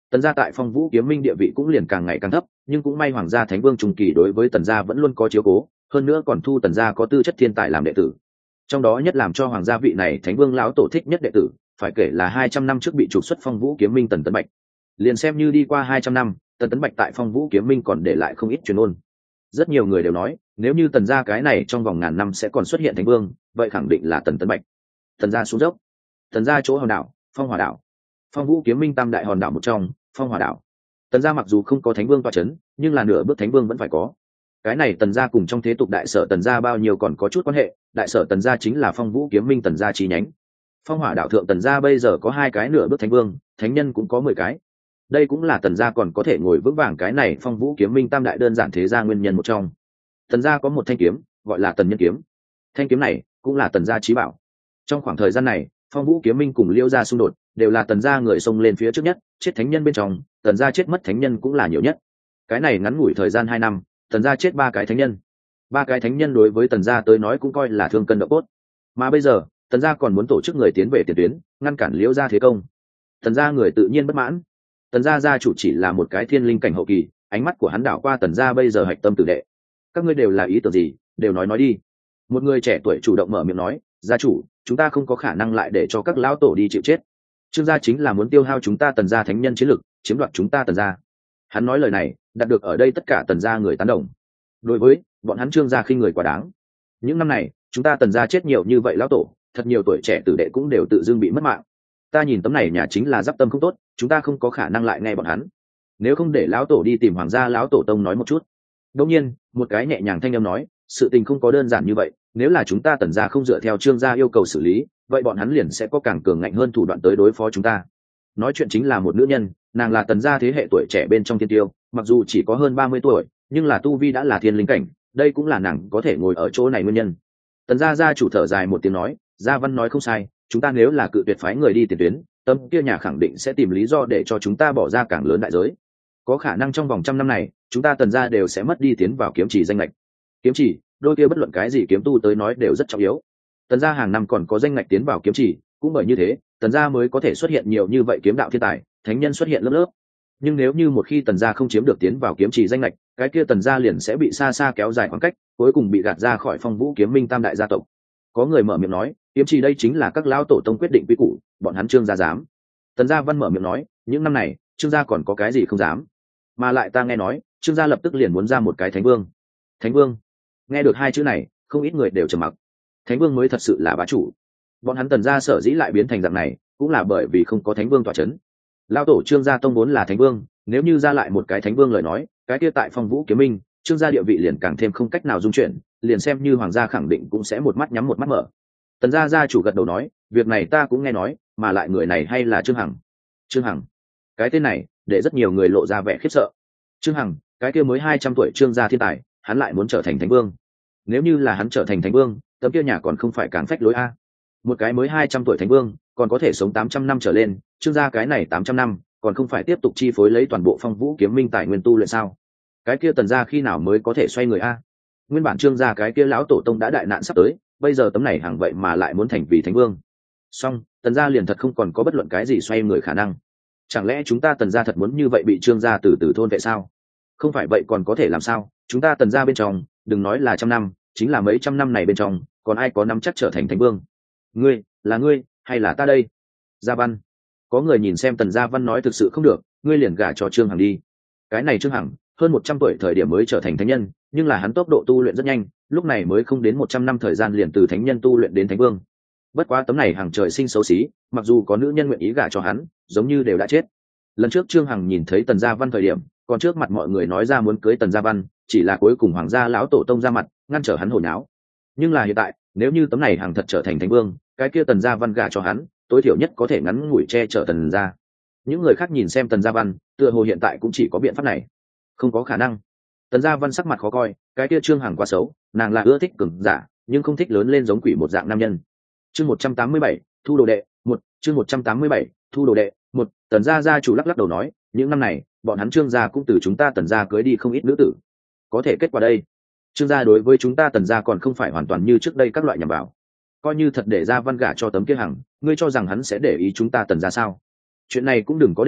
Tần gia tại Phong Vũ Kiếm Minh địa vị cũng liền càng ngày càng thấp, nhưng cũng may Hoàng gia Thánh Vương trung kỳ đối với Tần gia vẫn luôn có chiếu cố, hơn nữa còn thu Tần gia có tư chất thiên tài làm đệ tử. Trong đó nhất làm cho Hoàng gia vị này Thánh Vương lão tổ thích nhất đệ tử, phải kể là 200 năm trước bị trục xuất Phong Vũ Kiếm Minh Tần Tấn Bạch. Liền xem như đi qua 200 năm, Tần Tấn Bạch tại Phong Vũ Kiếm Minh còn để lại không ít truyền ôn. Rất nhiều người đều nói, nếu như Tần gia cái này trong vòng ngàn năm sẽ còn xuất hiện Thánh Vương, vậy khẳng định là Tần Tấn Bạch. Tần gia xuống dốc. Tần gia chỗ hòn đảo, Phong Hỏa đảo. Phong Vũ Kiếm Minh tam đại hòn đảo một trong, Phong Hỏa đảo. Tần gia mặc dù không có Thánh Vương tọa chấn, nhưng là nửa bước Thánh Vương vẫn phải có. Cái này Tần gia cùng trong thế tục đại sở Tần gia bao nhiêu còn có chút quan hệ, đại sở Tần gia chính là Phong Vũ Kiếm Minh Tần gia chi nhánh. Phong Hỏa đảo thượng Tần gia bây giờ có 2 cái nửa bước Thánh Vương, thánh nhân cũng có 10 cái. Đây cũng là Tần gia còn có thể ngồi vững vàng cái này Phong Vũ Kiếm Minh tam đại đơn giản thế gia nguyên nhân một trong. Tần gia có một thanh kiếm, gọi là Tần Nhân kiếm. Thanh kiếm này cũng là Tần gia chí bảo. Trong khoảng thời gian này, Phong Vũ Kiếm Minh cùng Liêu gia xung đột, đều là Tần gia người xông lên phía trước nhất, chết thánh nhân bên trong, Tần gia chết mất thánh nhân cũng là nhiều nhất. Cái này ngắn ngủi thời gian 2 năm, Tần gia chết 3 cái thánh nhân. 3 cái thánh nhân đối với Tần gia tới nói cũng coi là thương cân độ cốt. Mà bây giờ, Tần gia còn muốn tổ chức người tiến về tiền tuyến, ngăn cản Liêu gia thế công. Tần gia người tự nhiên bất mãn. Tần gia gia chủ chỉ là một cái thiên linh cảnh hậu kỳ, ánh mắt của hắn đảo qua Tần gia bây giờ hạch tâm tử đệ. Các ngươi đều là ý tưởng gì, đều nói đi. Một người trẻ tuổi chủ động mở miệng nói, gia chủ, chúng ta không có khả năng lại để cho các lão tổ đi chịu chết. Trương gia chính là muốn tiêu hao chúng ta Tần gia thánh nhân chiến lực, chiếm đoạt chúng ta Tần gia. Hắn nói lời này, đạt được ở đây tất cả Tần gia người tán đồng. Đối với bọn hắn Trương gia khinh người quá đáng. Những năm này, chúng ta Tần gia chết nhiều như vậy lão tổ, thật nhiều tuổi trẻ tử đệ cũng đều tự dưng bị mất mạng. Ta nhìn tấm này nhà chính là giáp tâm không tốt, chúng ta không có khả năng lại nghe bọn hắn. Nếu không để lão tổ đi tìm Hoàng gia lão tổ tông nói một chút. Đương nhiên, một cái nhẹ nhàng thanh âm nói, sự tình không có đơn giản như vậy, nếu là chúng ta Tần gia không dựa theo Trương gia yêu cầu xử lý, vậy bọn hắn liền sẽ có càng cường ngạnh hơn thủ đoạn tới đối phó chúng ta. Nói chuyện chính là một nữ nhân, nàng là Tần gia thế hệ tuổi trẻ bên trong thiên tiêu, mặc dù chỉ có hơn 30 tuổi, nhưng là tu vi đã là thiên linh cảnh, đây cũng là nàng có thể ngồi ở chỗ này nguyên nhân. Tần gia gia chủ thở dài một tiếng nói, Gia Văn nói không sai, chúng ta nếu là cự tuyệt phái người đi tiền tuyến, tâm kia nhà khẳng định sẽ tìm lý do để cho chúng ta bỏ ra càng lớn đại giới. Có khả năng trong vòng 100 năm này, chúng ta Tần gia đều sẽ mất đi tiến vào kiếm chỉ danh lệch. Kiếm chỉ, đôi kia bất luận cái gì kiếm tu tới nói đều rất trọng yếu. Tần gia hàng năm còn có danh ngạch tiến vào kiếm chỉ, cũng bởi như thế, Tần gia mới có thể xuất hiện nhiều như vậy kiếm đạo thiên tài, thánh nhân xuất hiện lớp lớp. Nhưng nếu như một khi Tần gia không chiếm được tiến vào kiếm chỉ danh ngạch, cái kia Tần gia liền sẽ bị xa xa kéo dài khoảng cách, cuối cùng bị gạt ra khỏi Phong Vũ Kiếm Minh tam đại gia tộc. Có người mở miệng nói, kiếm chỉ đây chính là các lão tổ tông quyết định quy củ, bọn hắn Trương gia dám. Tần gia Văn mở miệng nói, những năm này, Trương gia còn có cái gì không dám? Mà lại ta nghe nói, Trương gia lập tức liền muốn ra một cái Thánh Vương. Thánh Vương? Nghe được 2 chữ này, không ít người đều trầm mặc. Thánh Vương mới thật sự là bá chủ. Bọn hắn Tần gia sở dĩ lại biến thành dạng này, cũng là bởi vì không có Thánh Vương tọa chấn. Lão tổ Trương gia tông vốn là Thánh Vương, nếu như ra lại một cái Thánh Vương lời nói, cái kia tại Phong Vũ Kiếm Minh, Trương gia địa vị liền càng thêm không cách nào dung chuyển, liền xem như hoàng gia khẳng định cũng sẽ một mắt nhắm một mắt mở. Tần gia gia chủ gật đầu nói, việc này ta cũng nghe nói, mà lại người này hay là Trương Hằng. Trương Hằng? Cái tên này, để rất nhiều người lộ ra vẻ khiếp sợ. Trương Hằng, cái kia mới 200 tuổi Trương gia thiên tài, hắn lại muốn trở thành Thánh Vương. Nếu như là hắn trở thành Thánh Vương, tấm kia nhà còn không phải càng phách lối a. Một cái mới 200 tuổi Thánh Vương, còn có thể sống 800 năm trở lên, Trương gia cái này 800 năm, còn không phải tiếp tục chi phối lấy toàn bộ Phong Vũ Kiếm Minh tài nguyên tu luyện sao? Cái kia Tần gia khi nào mới có thể xoay người a? Nguyên bản Trương gia cái kia lão tổ tông đã đại nạn sắp tới, bây giờ tấm này hàng vậy mà lại muốn thành vì Thánh Vương. Song, Tần gia liền thật không còn có bất luận cái gì xoay người khả năng. Chẳng lẽ chúng ta Tần gia thật muốn như vậy bị Trương gia từ từ thôn vệ sao? Không phải vậy còn có thể làm sao? Chúng ta Tần gia bên trong, đừng nói là trăm năm, chính là mấy trăm năm này bên trong, còn ai có nắm chắc trở thành Thánh Vương? Ngươi, là ngươi, hay là ta đây? Gia Văn. Có người nhìn xem Tần Gia Văn nói thực sự không được, ngươi liền gả cho Trương Hằng đi. Cái này Trương Hằng, hơn 100 tuổi thời điểm mới trở thành thánh nhân, nhưng là hắn tốc độ tu luyện rất nhanh, lúc này mới không đến 100 năm thời gian liền từ thánh nhân tu luyện đến Thánh Vương. Bất quá tấm này hàng trời sinh xấu xí, mặc dù có nữ nhân nguyện ý gả cho hắn, giống như đều đã chết. Lần trước Trương Hằng nhìn thấy Tần Gia Văn thời điểm, còn trước mặt mọi người nói ra muốn cưới Tần Gia Văn, chỉ là cuối cùng hoàng gia lão tổ tông ra mặt, ngăn trở hắn hồi náo. Nhưng là hiện tại, nếu như tấm này hàng thật trở thành Thánh Vương, cái kia Tần Gia Văn gả cho hắn, tối thiểu nhất có thể ngắn ngủi che chở Tần gia. Những người khác nhìn xem Tần Gia Văn, tựa hồ hiện tại cũng chỉ có biện pháp này. Không có khả năng. Tần Gia Văn sắc mặt khó coi, cái kia Trương Hằng quá xấu, nàng là ưa thích cường giả, nhưng không thích lớn lên giống quỷ một dạng nam nhân. Chương 187, thu đồ đệ, 1, chương 187, thu đồ đệ, 1, Tần gia gia chủ lắc lắc đầu nói, những năm này, bọn hắn Trương gia cũng từ chúng ta Tần gia cưới đi không ít nữ tử. Có thể kết quả đây, Trương gia đối với chúng ta Tần gia còn không phải hoàn toàn như trước đây các loại nhằm vào. Coi như thật để Gia Văn gả cho tấm kia Hằng, ngươi cho rằng hắn sẽ để ý chúng ta Tần gia sao? Chuyện này cũng đừng có để,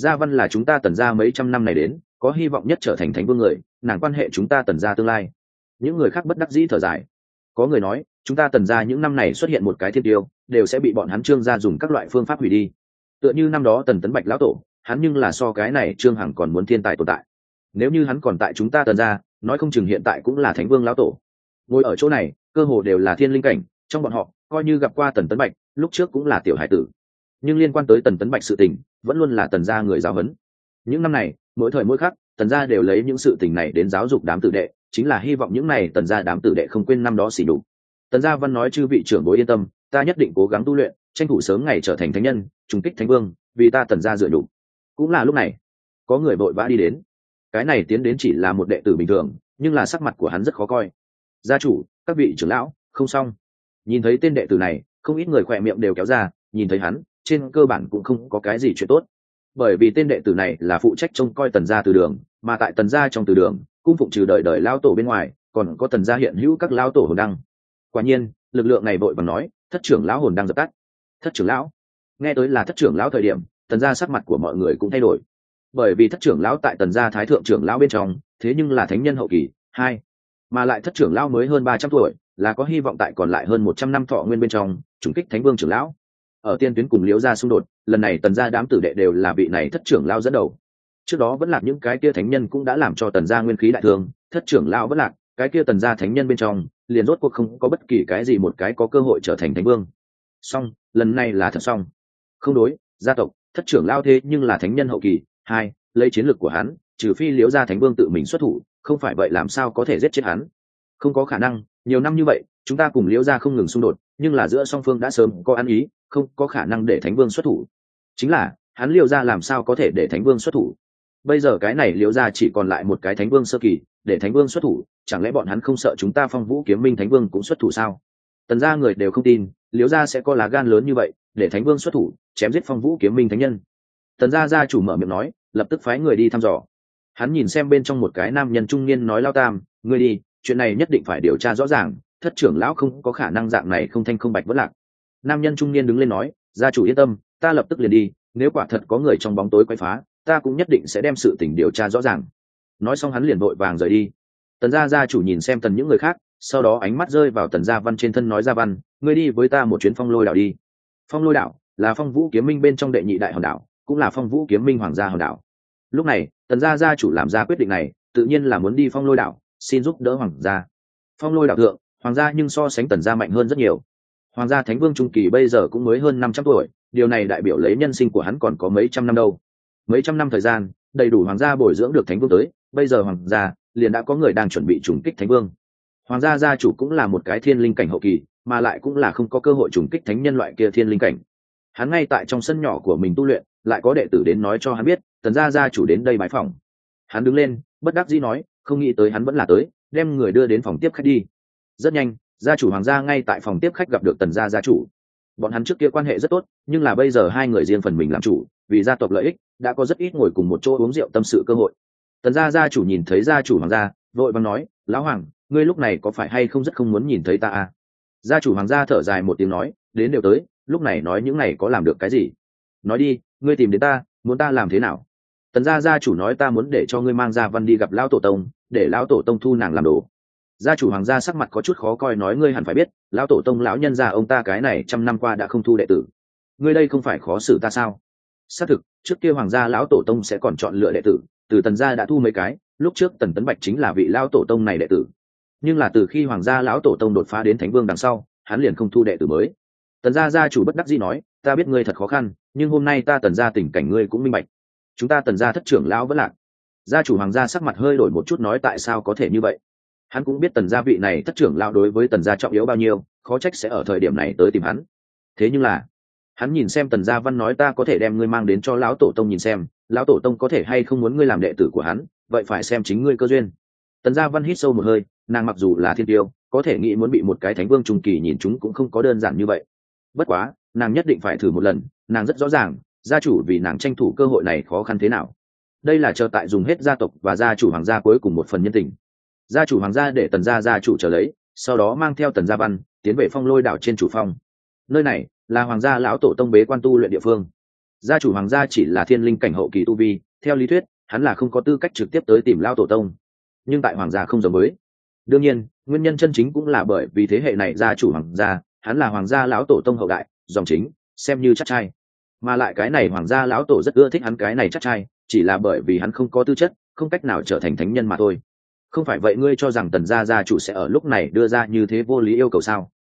gia văn là chúng ta tần gia mấy trăm năm này đến có hy vọng nhất trở thành thánh vương người, nàng quan hệ chúng ta tần gia tương lai. Những người khác bất đắc dĩ thở dài. Có người nói chúng ta tần gia những năm này xuất hiện một cái thiên tiêu đều sẽ bị bọn hắn Trương gia dùng các loại phương pháp hủy đi, tựa như năm đó Tần Tấn Bạch lão tổ, hắn nhưng là so cái này Trương Hằng còn muốn thiên tài tồn tại. Nếu như hắn còn tại chúng ta tần gia, nói không chừng hiện tại cũng là thánh vương lão tổ. Ngồi ở chỗ này cơ hồ đều là thiên linh cảnh, trong bọn họ coi như gặp qua Tần Tấn Bạch lúc trước cũng là tiểu hải tử, nhưng liên quan tới Tần Tấn Bạch sự tình vẫn luôn là tần gia người giáo huấn. Những năm này mỗi thời mỗi khắc tần gia đều lấy những sự tình này đến giáo dục đám tử đệ, chính là hy vọng những này tần gia đám tử đệ không quên năm đó xỉ đục. Tần gia văn nói chư vị trưởng bối yên tâm, ta nhất định cố gắng tu luyện, tranh thủ sớm ngày trở thành thánh nhân, trùng kích thánh vương, vì ta tần gia dựa đủ. Cũng là lúc này có người vội vã đi đến. Cái này tiến đến chỉ là một đệ tử bình thường, nhưng là sắc mặt của hắn rất khó coi. Gia chủ, các vị trưởng lão, không xong. Nhìn thấy tên đệ tử này, không ít người khỏe miệng đều kéo ra, nhìn thấy hắn trên cơ bản cũng không có cái gì chuyện tốt, bởi vì tên đệ tử này là phụ trách trông coi tần gia từ đường, mà tại tần gia trong từ đường cung phụng trừ đời đời lao tổ bên ngoài còn có tần gia hiện hữu các lao tổ hồn đăng. Quả nhiên lực lượng này vội vàng nói thất trưởng lão hồn đăng dập tắt. Thất trưởng lão, nghe tới là thất trưởng lão thời điểm tần gia sắc mặt của mọi người cũng thay đổi, bởi vì thất trưởng lão tại tần gia thái thượng trưởng lão bên trong thế nhưng là thánh nhân hậu kỳ hai, mà lại thất trưởng lão mới hơn 300 tuổi, là có hy vọng tại còn lại hơn 100 năm thọ nguyên bên trong trùng kích thánh vương trưởng lão. Ở tiên tuyến cùng Liễu gia xung đột, lần này tần gia đám tử đệ đều là vị này thất trưởng lão dẫn đầu. Trước đó vẫn lạc những cái kia thánh nhân cũng đã làm cho tần gia nguyên khí đại thương, thất trưởng lão vẫn lạc, cái kia tần gia thánh nhân bên trong liền rốt cuộc không có bất kỳ cái gì một cái có cơ hội trở thành thánh vương. Xong, lần này là thật xong. Không đối, gia tộc thất trưởng lão thế nhưng là thánh nhân hậu kỳ hai, lấy chiến lược của hắn, trừ phi Liễu gia thánh vương tự mình xuất thủ, không phải vậy làm sao có thể giết chết hắn? Không có khả năng, nhiều năm như vậy chúng ta cùng Liễu gia không ngừng xung đột, nhưng là giữa song phương đã sớm có ăn ý, không có khả năng để thánh vương xuất thủ. Chính là hắn Liễu gia làm sao có thể để thánh vương xuất thủ? Bây giờ cái này Liễu gia chỉ còn lại một cái thánh vương sơ kỳ, để thánh vương xuất thủ, chẳng lẽ bọn hắn không sợ chúng ta Phong Vũ Kiếm Minh thánh vương cũng xuất thủ sao? Tần gia người đều không tin Liễu gia sẽ có lá gan lớn như vậy để thánh vương xuất thủ chém giết Phong Vũ Kiếm Minh thánh nhân. Tần gia gia chủ mở miệng nói, lập tức phái người đi thăm dò. Hắn nhìn xem bên trong một cái nam nhân trung niên nói, Lao Tam, ngươi đi, chuyện này nhất định phải điều tra rõ ràng, thất trưởng lão không có khả năng dạng này không thanh không bạch vất lạc. Nam nhân trung niên đứng lên nói, gia chủ yên tâm, ta lập tức liền đi, nếu quả thật có người trong bóng tối quấy phá, ta cũng nhất định sẽ đem sự tình điều tra rõ ràng. Nói xong hắn liền vội vàng rời đi. Tần gia gia chủ nhìn xem tần những người khác, sau đó ánh mắt rơi vào tần gia văn trên thân, nói, Gia Văn, ngươi đi với ta một chuyến Phong Lôi đảo đi. Phong Lôi đảo là Phong Vũ Kiếm Minh bên trong đệ nhị đại hòn đảo, cũng là Phong Vũ Kiếm Minh hoàng gia hòn đảo. Lúc này tần gia gia chủ làm ra quyết định này, tự nhiên là muốn đi Phong Lôi đảo xin giúp đỡ hoàng gia. Phong Lôi đảo thượng hoàng gia nhưng so sánh tần gia mạnh hơn rất nhiều. Hoàng gia thánh vương trung kỳ bây giờ cũng mới hơn 500 tuổi, điều này đại biểu lấy nhân sinh của hắn còn có mấy trăm năm đâu. Mấy trăm năm thời gian đầy đủ hoàng gia bồi dưỡng được thánh vương tới, bây giờ hoàng gia liền đã có người đang chuẩn bị trùng kích thánh vương. Hoàng gia gia chủ cũng là một cái thiên linh cảnh hậu kỳ, mà lại cũng là không có cơ hội trùng kích thánh nhân loại kia thiên linh cảnh. Hắn ngay tại trong sân nhỏ của mình tu luyện, lại có đệ tử đến nói cho hắn biết tần gia gia chủ đến đây bái phỏng. Hắn đứng lên bất đắc dĩ nói, không nghĩ tới hắn vẫn là tới, đem người đưa đến phòng tiếp khách đi. Rất nhanh gia chủ hoàng gia ngay tại phòng tiếp khách gặp được tần gia gia chủ. Bọn hắn trước kia quan hệ rất tốt, nhưng là bây giờ hai người riêng phần mình làm chủ, vì gia tộc lợi ích đã có rất ít ngồi cùng một chỗ uống rượu tâm sự cơ hội. Tần gia gia chủ nhìn thấy gia chủ hoàng gia, vội vàng nói, lão hoàng, ngươi lúc này có phải hay không rất không muốn nhìn thấy ta à? Gia chủ hoàng gia thở dài một tiếng nói, đến đều tới, lúc này nói những này có làm được cái gì? Nói đi, ngươi tìm đến ta, muốn ta làm thế nào? Tần gia gia chủ nói, ta muốn để cho ngươi mang Gia Văn đi gặp lão tổ tông, để lão tổ tông thu nàng làm đồ. Gia chủ hoàng gia sắc mặt có chút khó coi, nói, ngươi hẳn phải biết lão tổ tông lão nhân gia ông ta cái này trăm năm qua đã không thu đệ tử, ngươi đây không phải khó xử ta sao? Xác thực trước kia hoàng gia lão tổ tông sẽ còn chọn lựa đệ tử, từ tần gia đã thu mấy cái, lúc trước Tần Tấn Bạch chính là vị lão tổ tông này đệ tử, nhưng là từ khi hoàng gia lão tổ tông đột phá đến thánh vương đằng sau, hắn liền không thu đệ tử mới. Tần gia gia chủ bất đắc dĩ nói, ta biết ngươi thật khó khăn, nhưng hôm nay ta tần gia tình cảnh ngươi cũng minh bạch, chúng ta tần gia thất trưởng lão vẫn lạc. Gia chủ hoàng gia sắc mặt hơi đổi một chút, nói, tại sao có thể như vậy? Hắn cũng biết tần gia vị này thất trưởng lão đối với tần gia trọng yếu bao nhiêu, khó trách sẽ ở thời điểm này tới tìm hắn. Thế nhưng là hắn nhìn xem tần gia văn, nói, ta có thể đem ngươi mang đến cho lão tổ tông nhìn xem, lão tổ tông có thể hay không muốn ngươi làm đệ tử của hắn, vậy phải xem chính ngươi cơ duyên. Tần gia văn hít sâu một hơi, nàng mặc dù là thiên tiêu, có thể nghĩ muốn bị một cái thánh vương trung kỳ nhìn chúng cũng không có đơn giản như vậy. Bất quá nàng nhất định phải thử một lần, nàng rất rõ ràng gia chủ vì nàng tranh thủ cơ hội này khó khăn thế nào. Đây là chờ tại dùng hết gia tộc và gia chủ hoàng gia cuối cùng một phần nhân tình. Gia chủ hoàng gia để tần gia gia chủ trở lấy, sau đó mang theo tần gia văn tiến về Phong Lôi đảo trên chủ phong. Nơi này là hoàng gia lão tổ tông bế quan tu luyện địa phương. Gia chủ hoàng gia chỉ là thiên linh cảnh hậu kỳ tu vi, theo lý thuyết hắn là không có tư cách trực tiếp tới tìm lao tổ tông, nhưng tại hoàng gia không giống với. Đương nhiên nguyên nhân chân chính cũng là bởi vì thế hệ này gia chủ hoàng gia, hắn là hoàng gia lão tổ tông hậu đại, dòng chính, xem như chắc trai. Mà lại cái này hoàng gia lão tổ rất ưa thích hắn cái này chắc trai, chỉ là bởi vì hắn không có tư chất, không cách nào trở thành thánh nhân mà thôi. Không phải vậy ngươi cho rằng Tần gia gia chủ sẽ ở lúc này đưa ra như thế vô lý yêu cầu sao?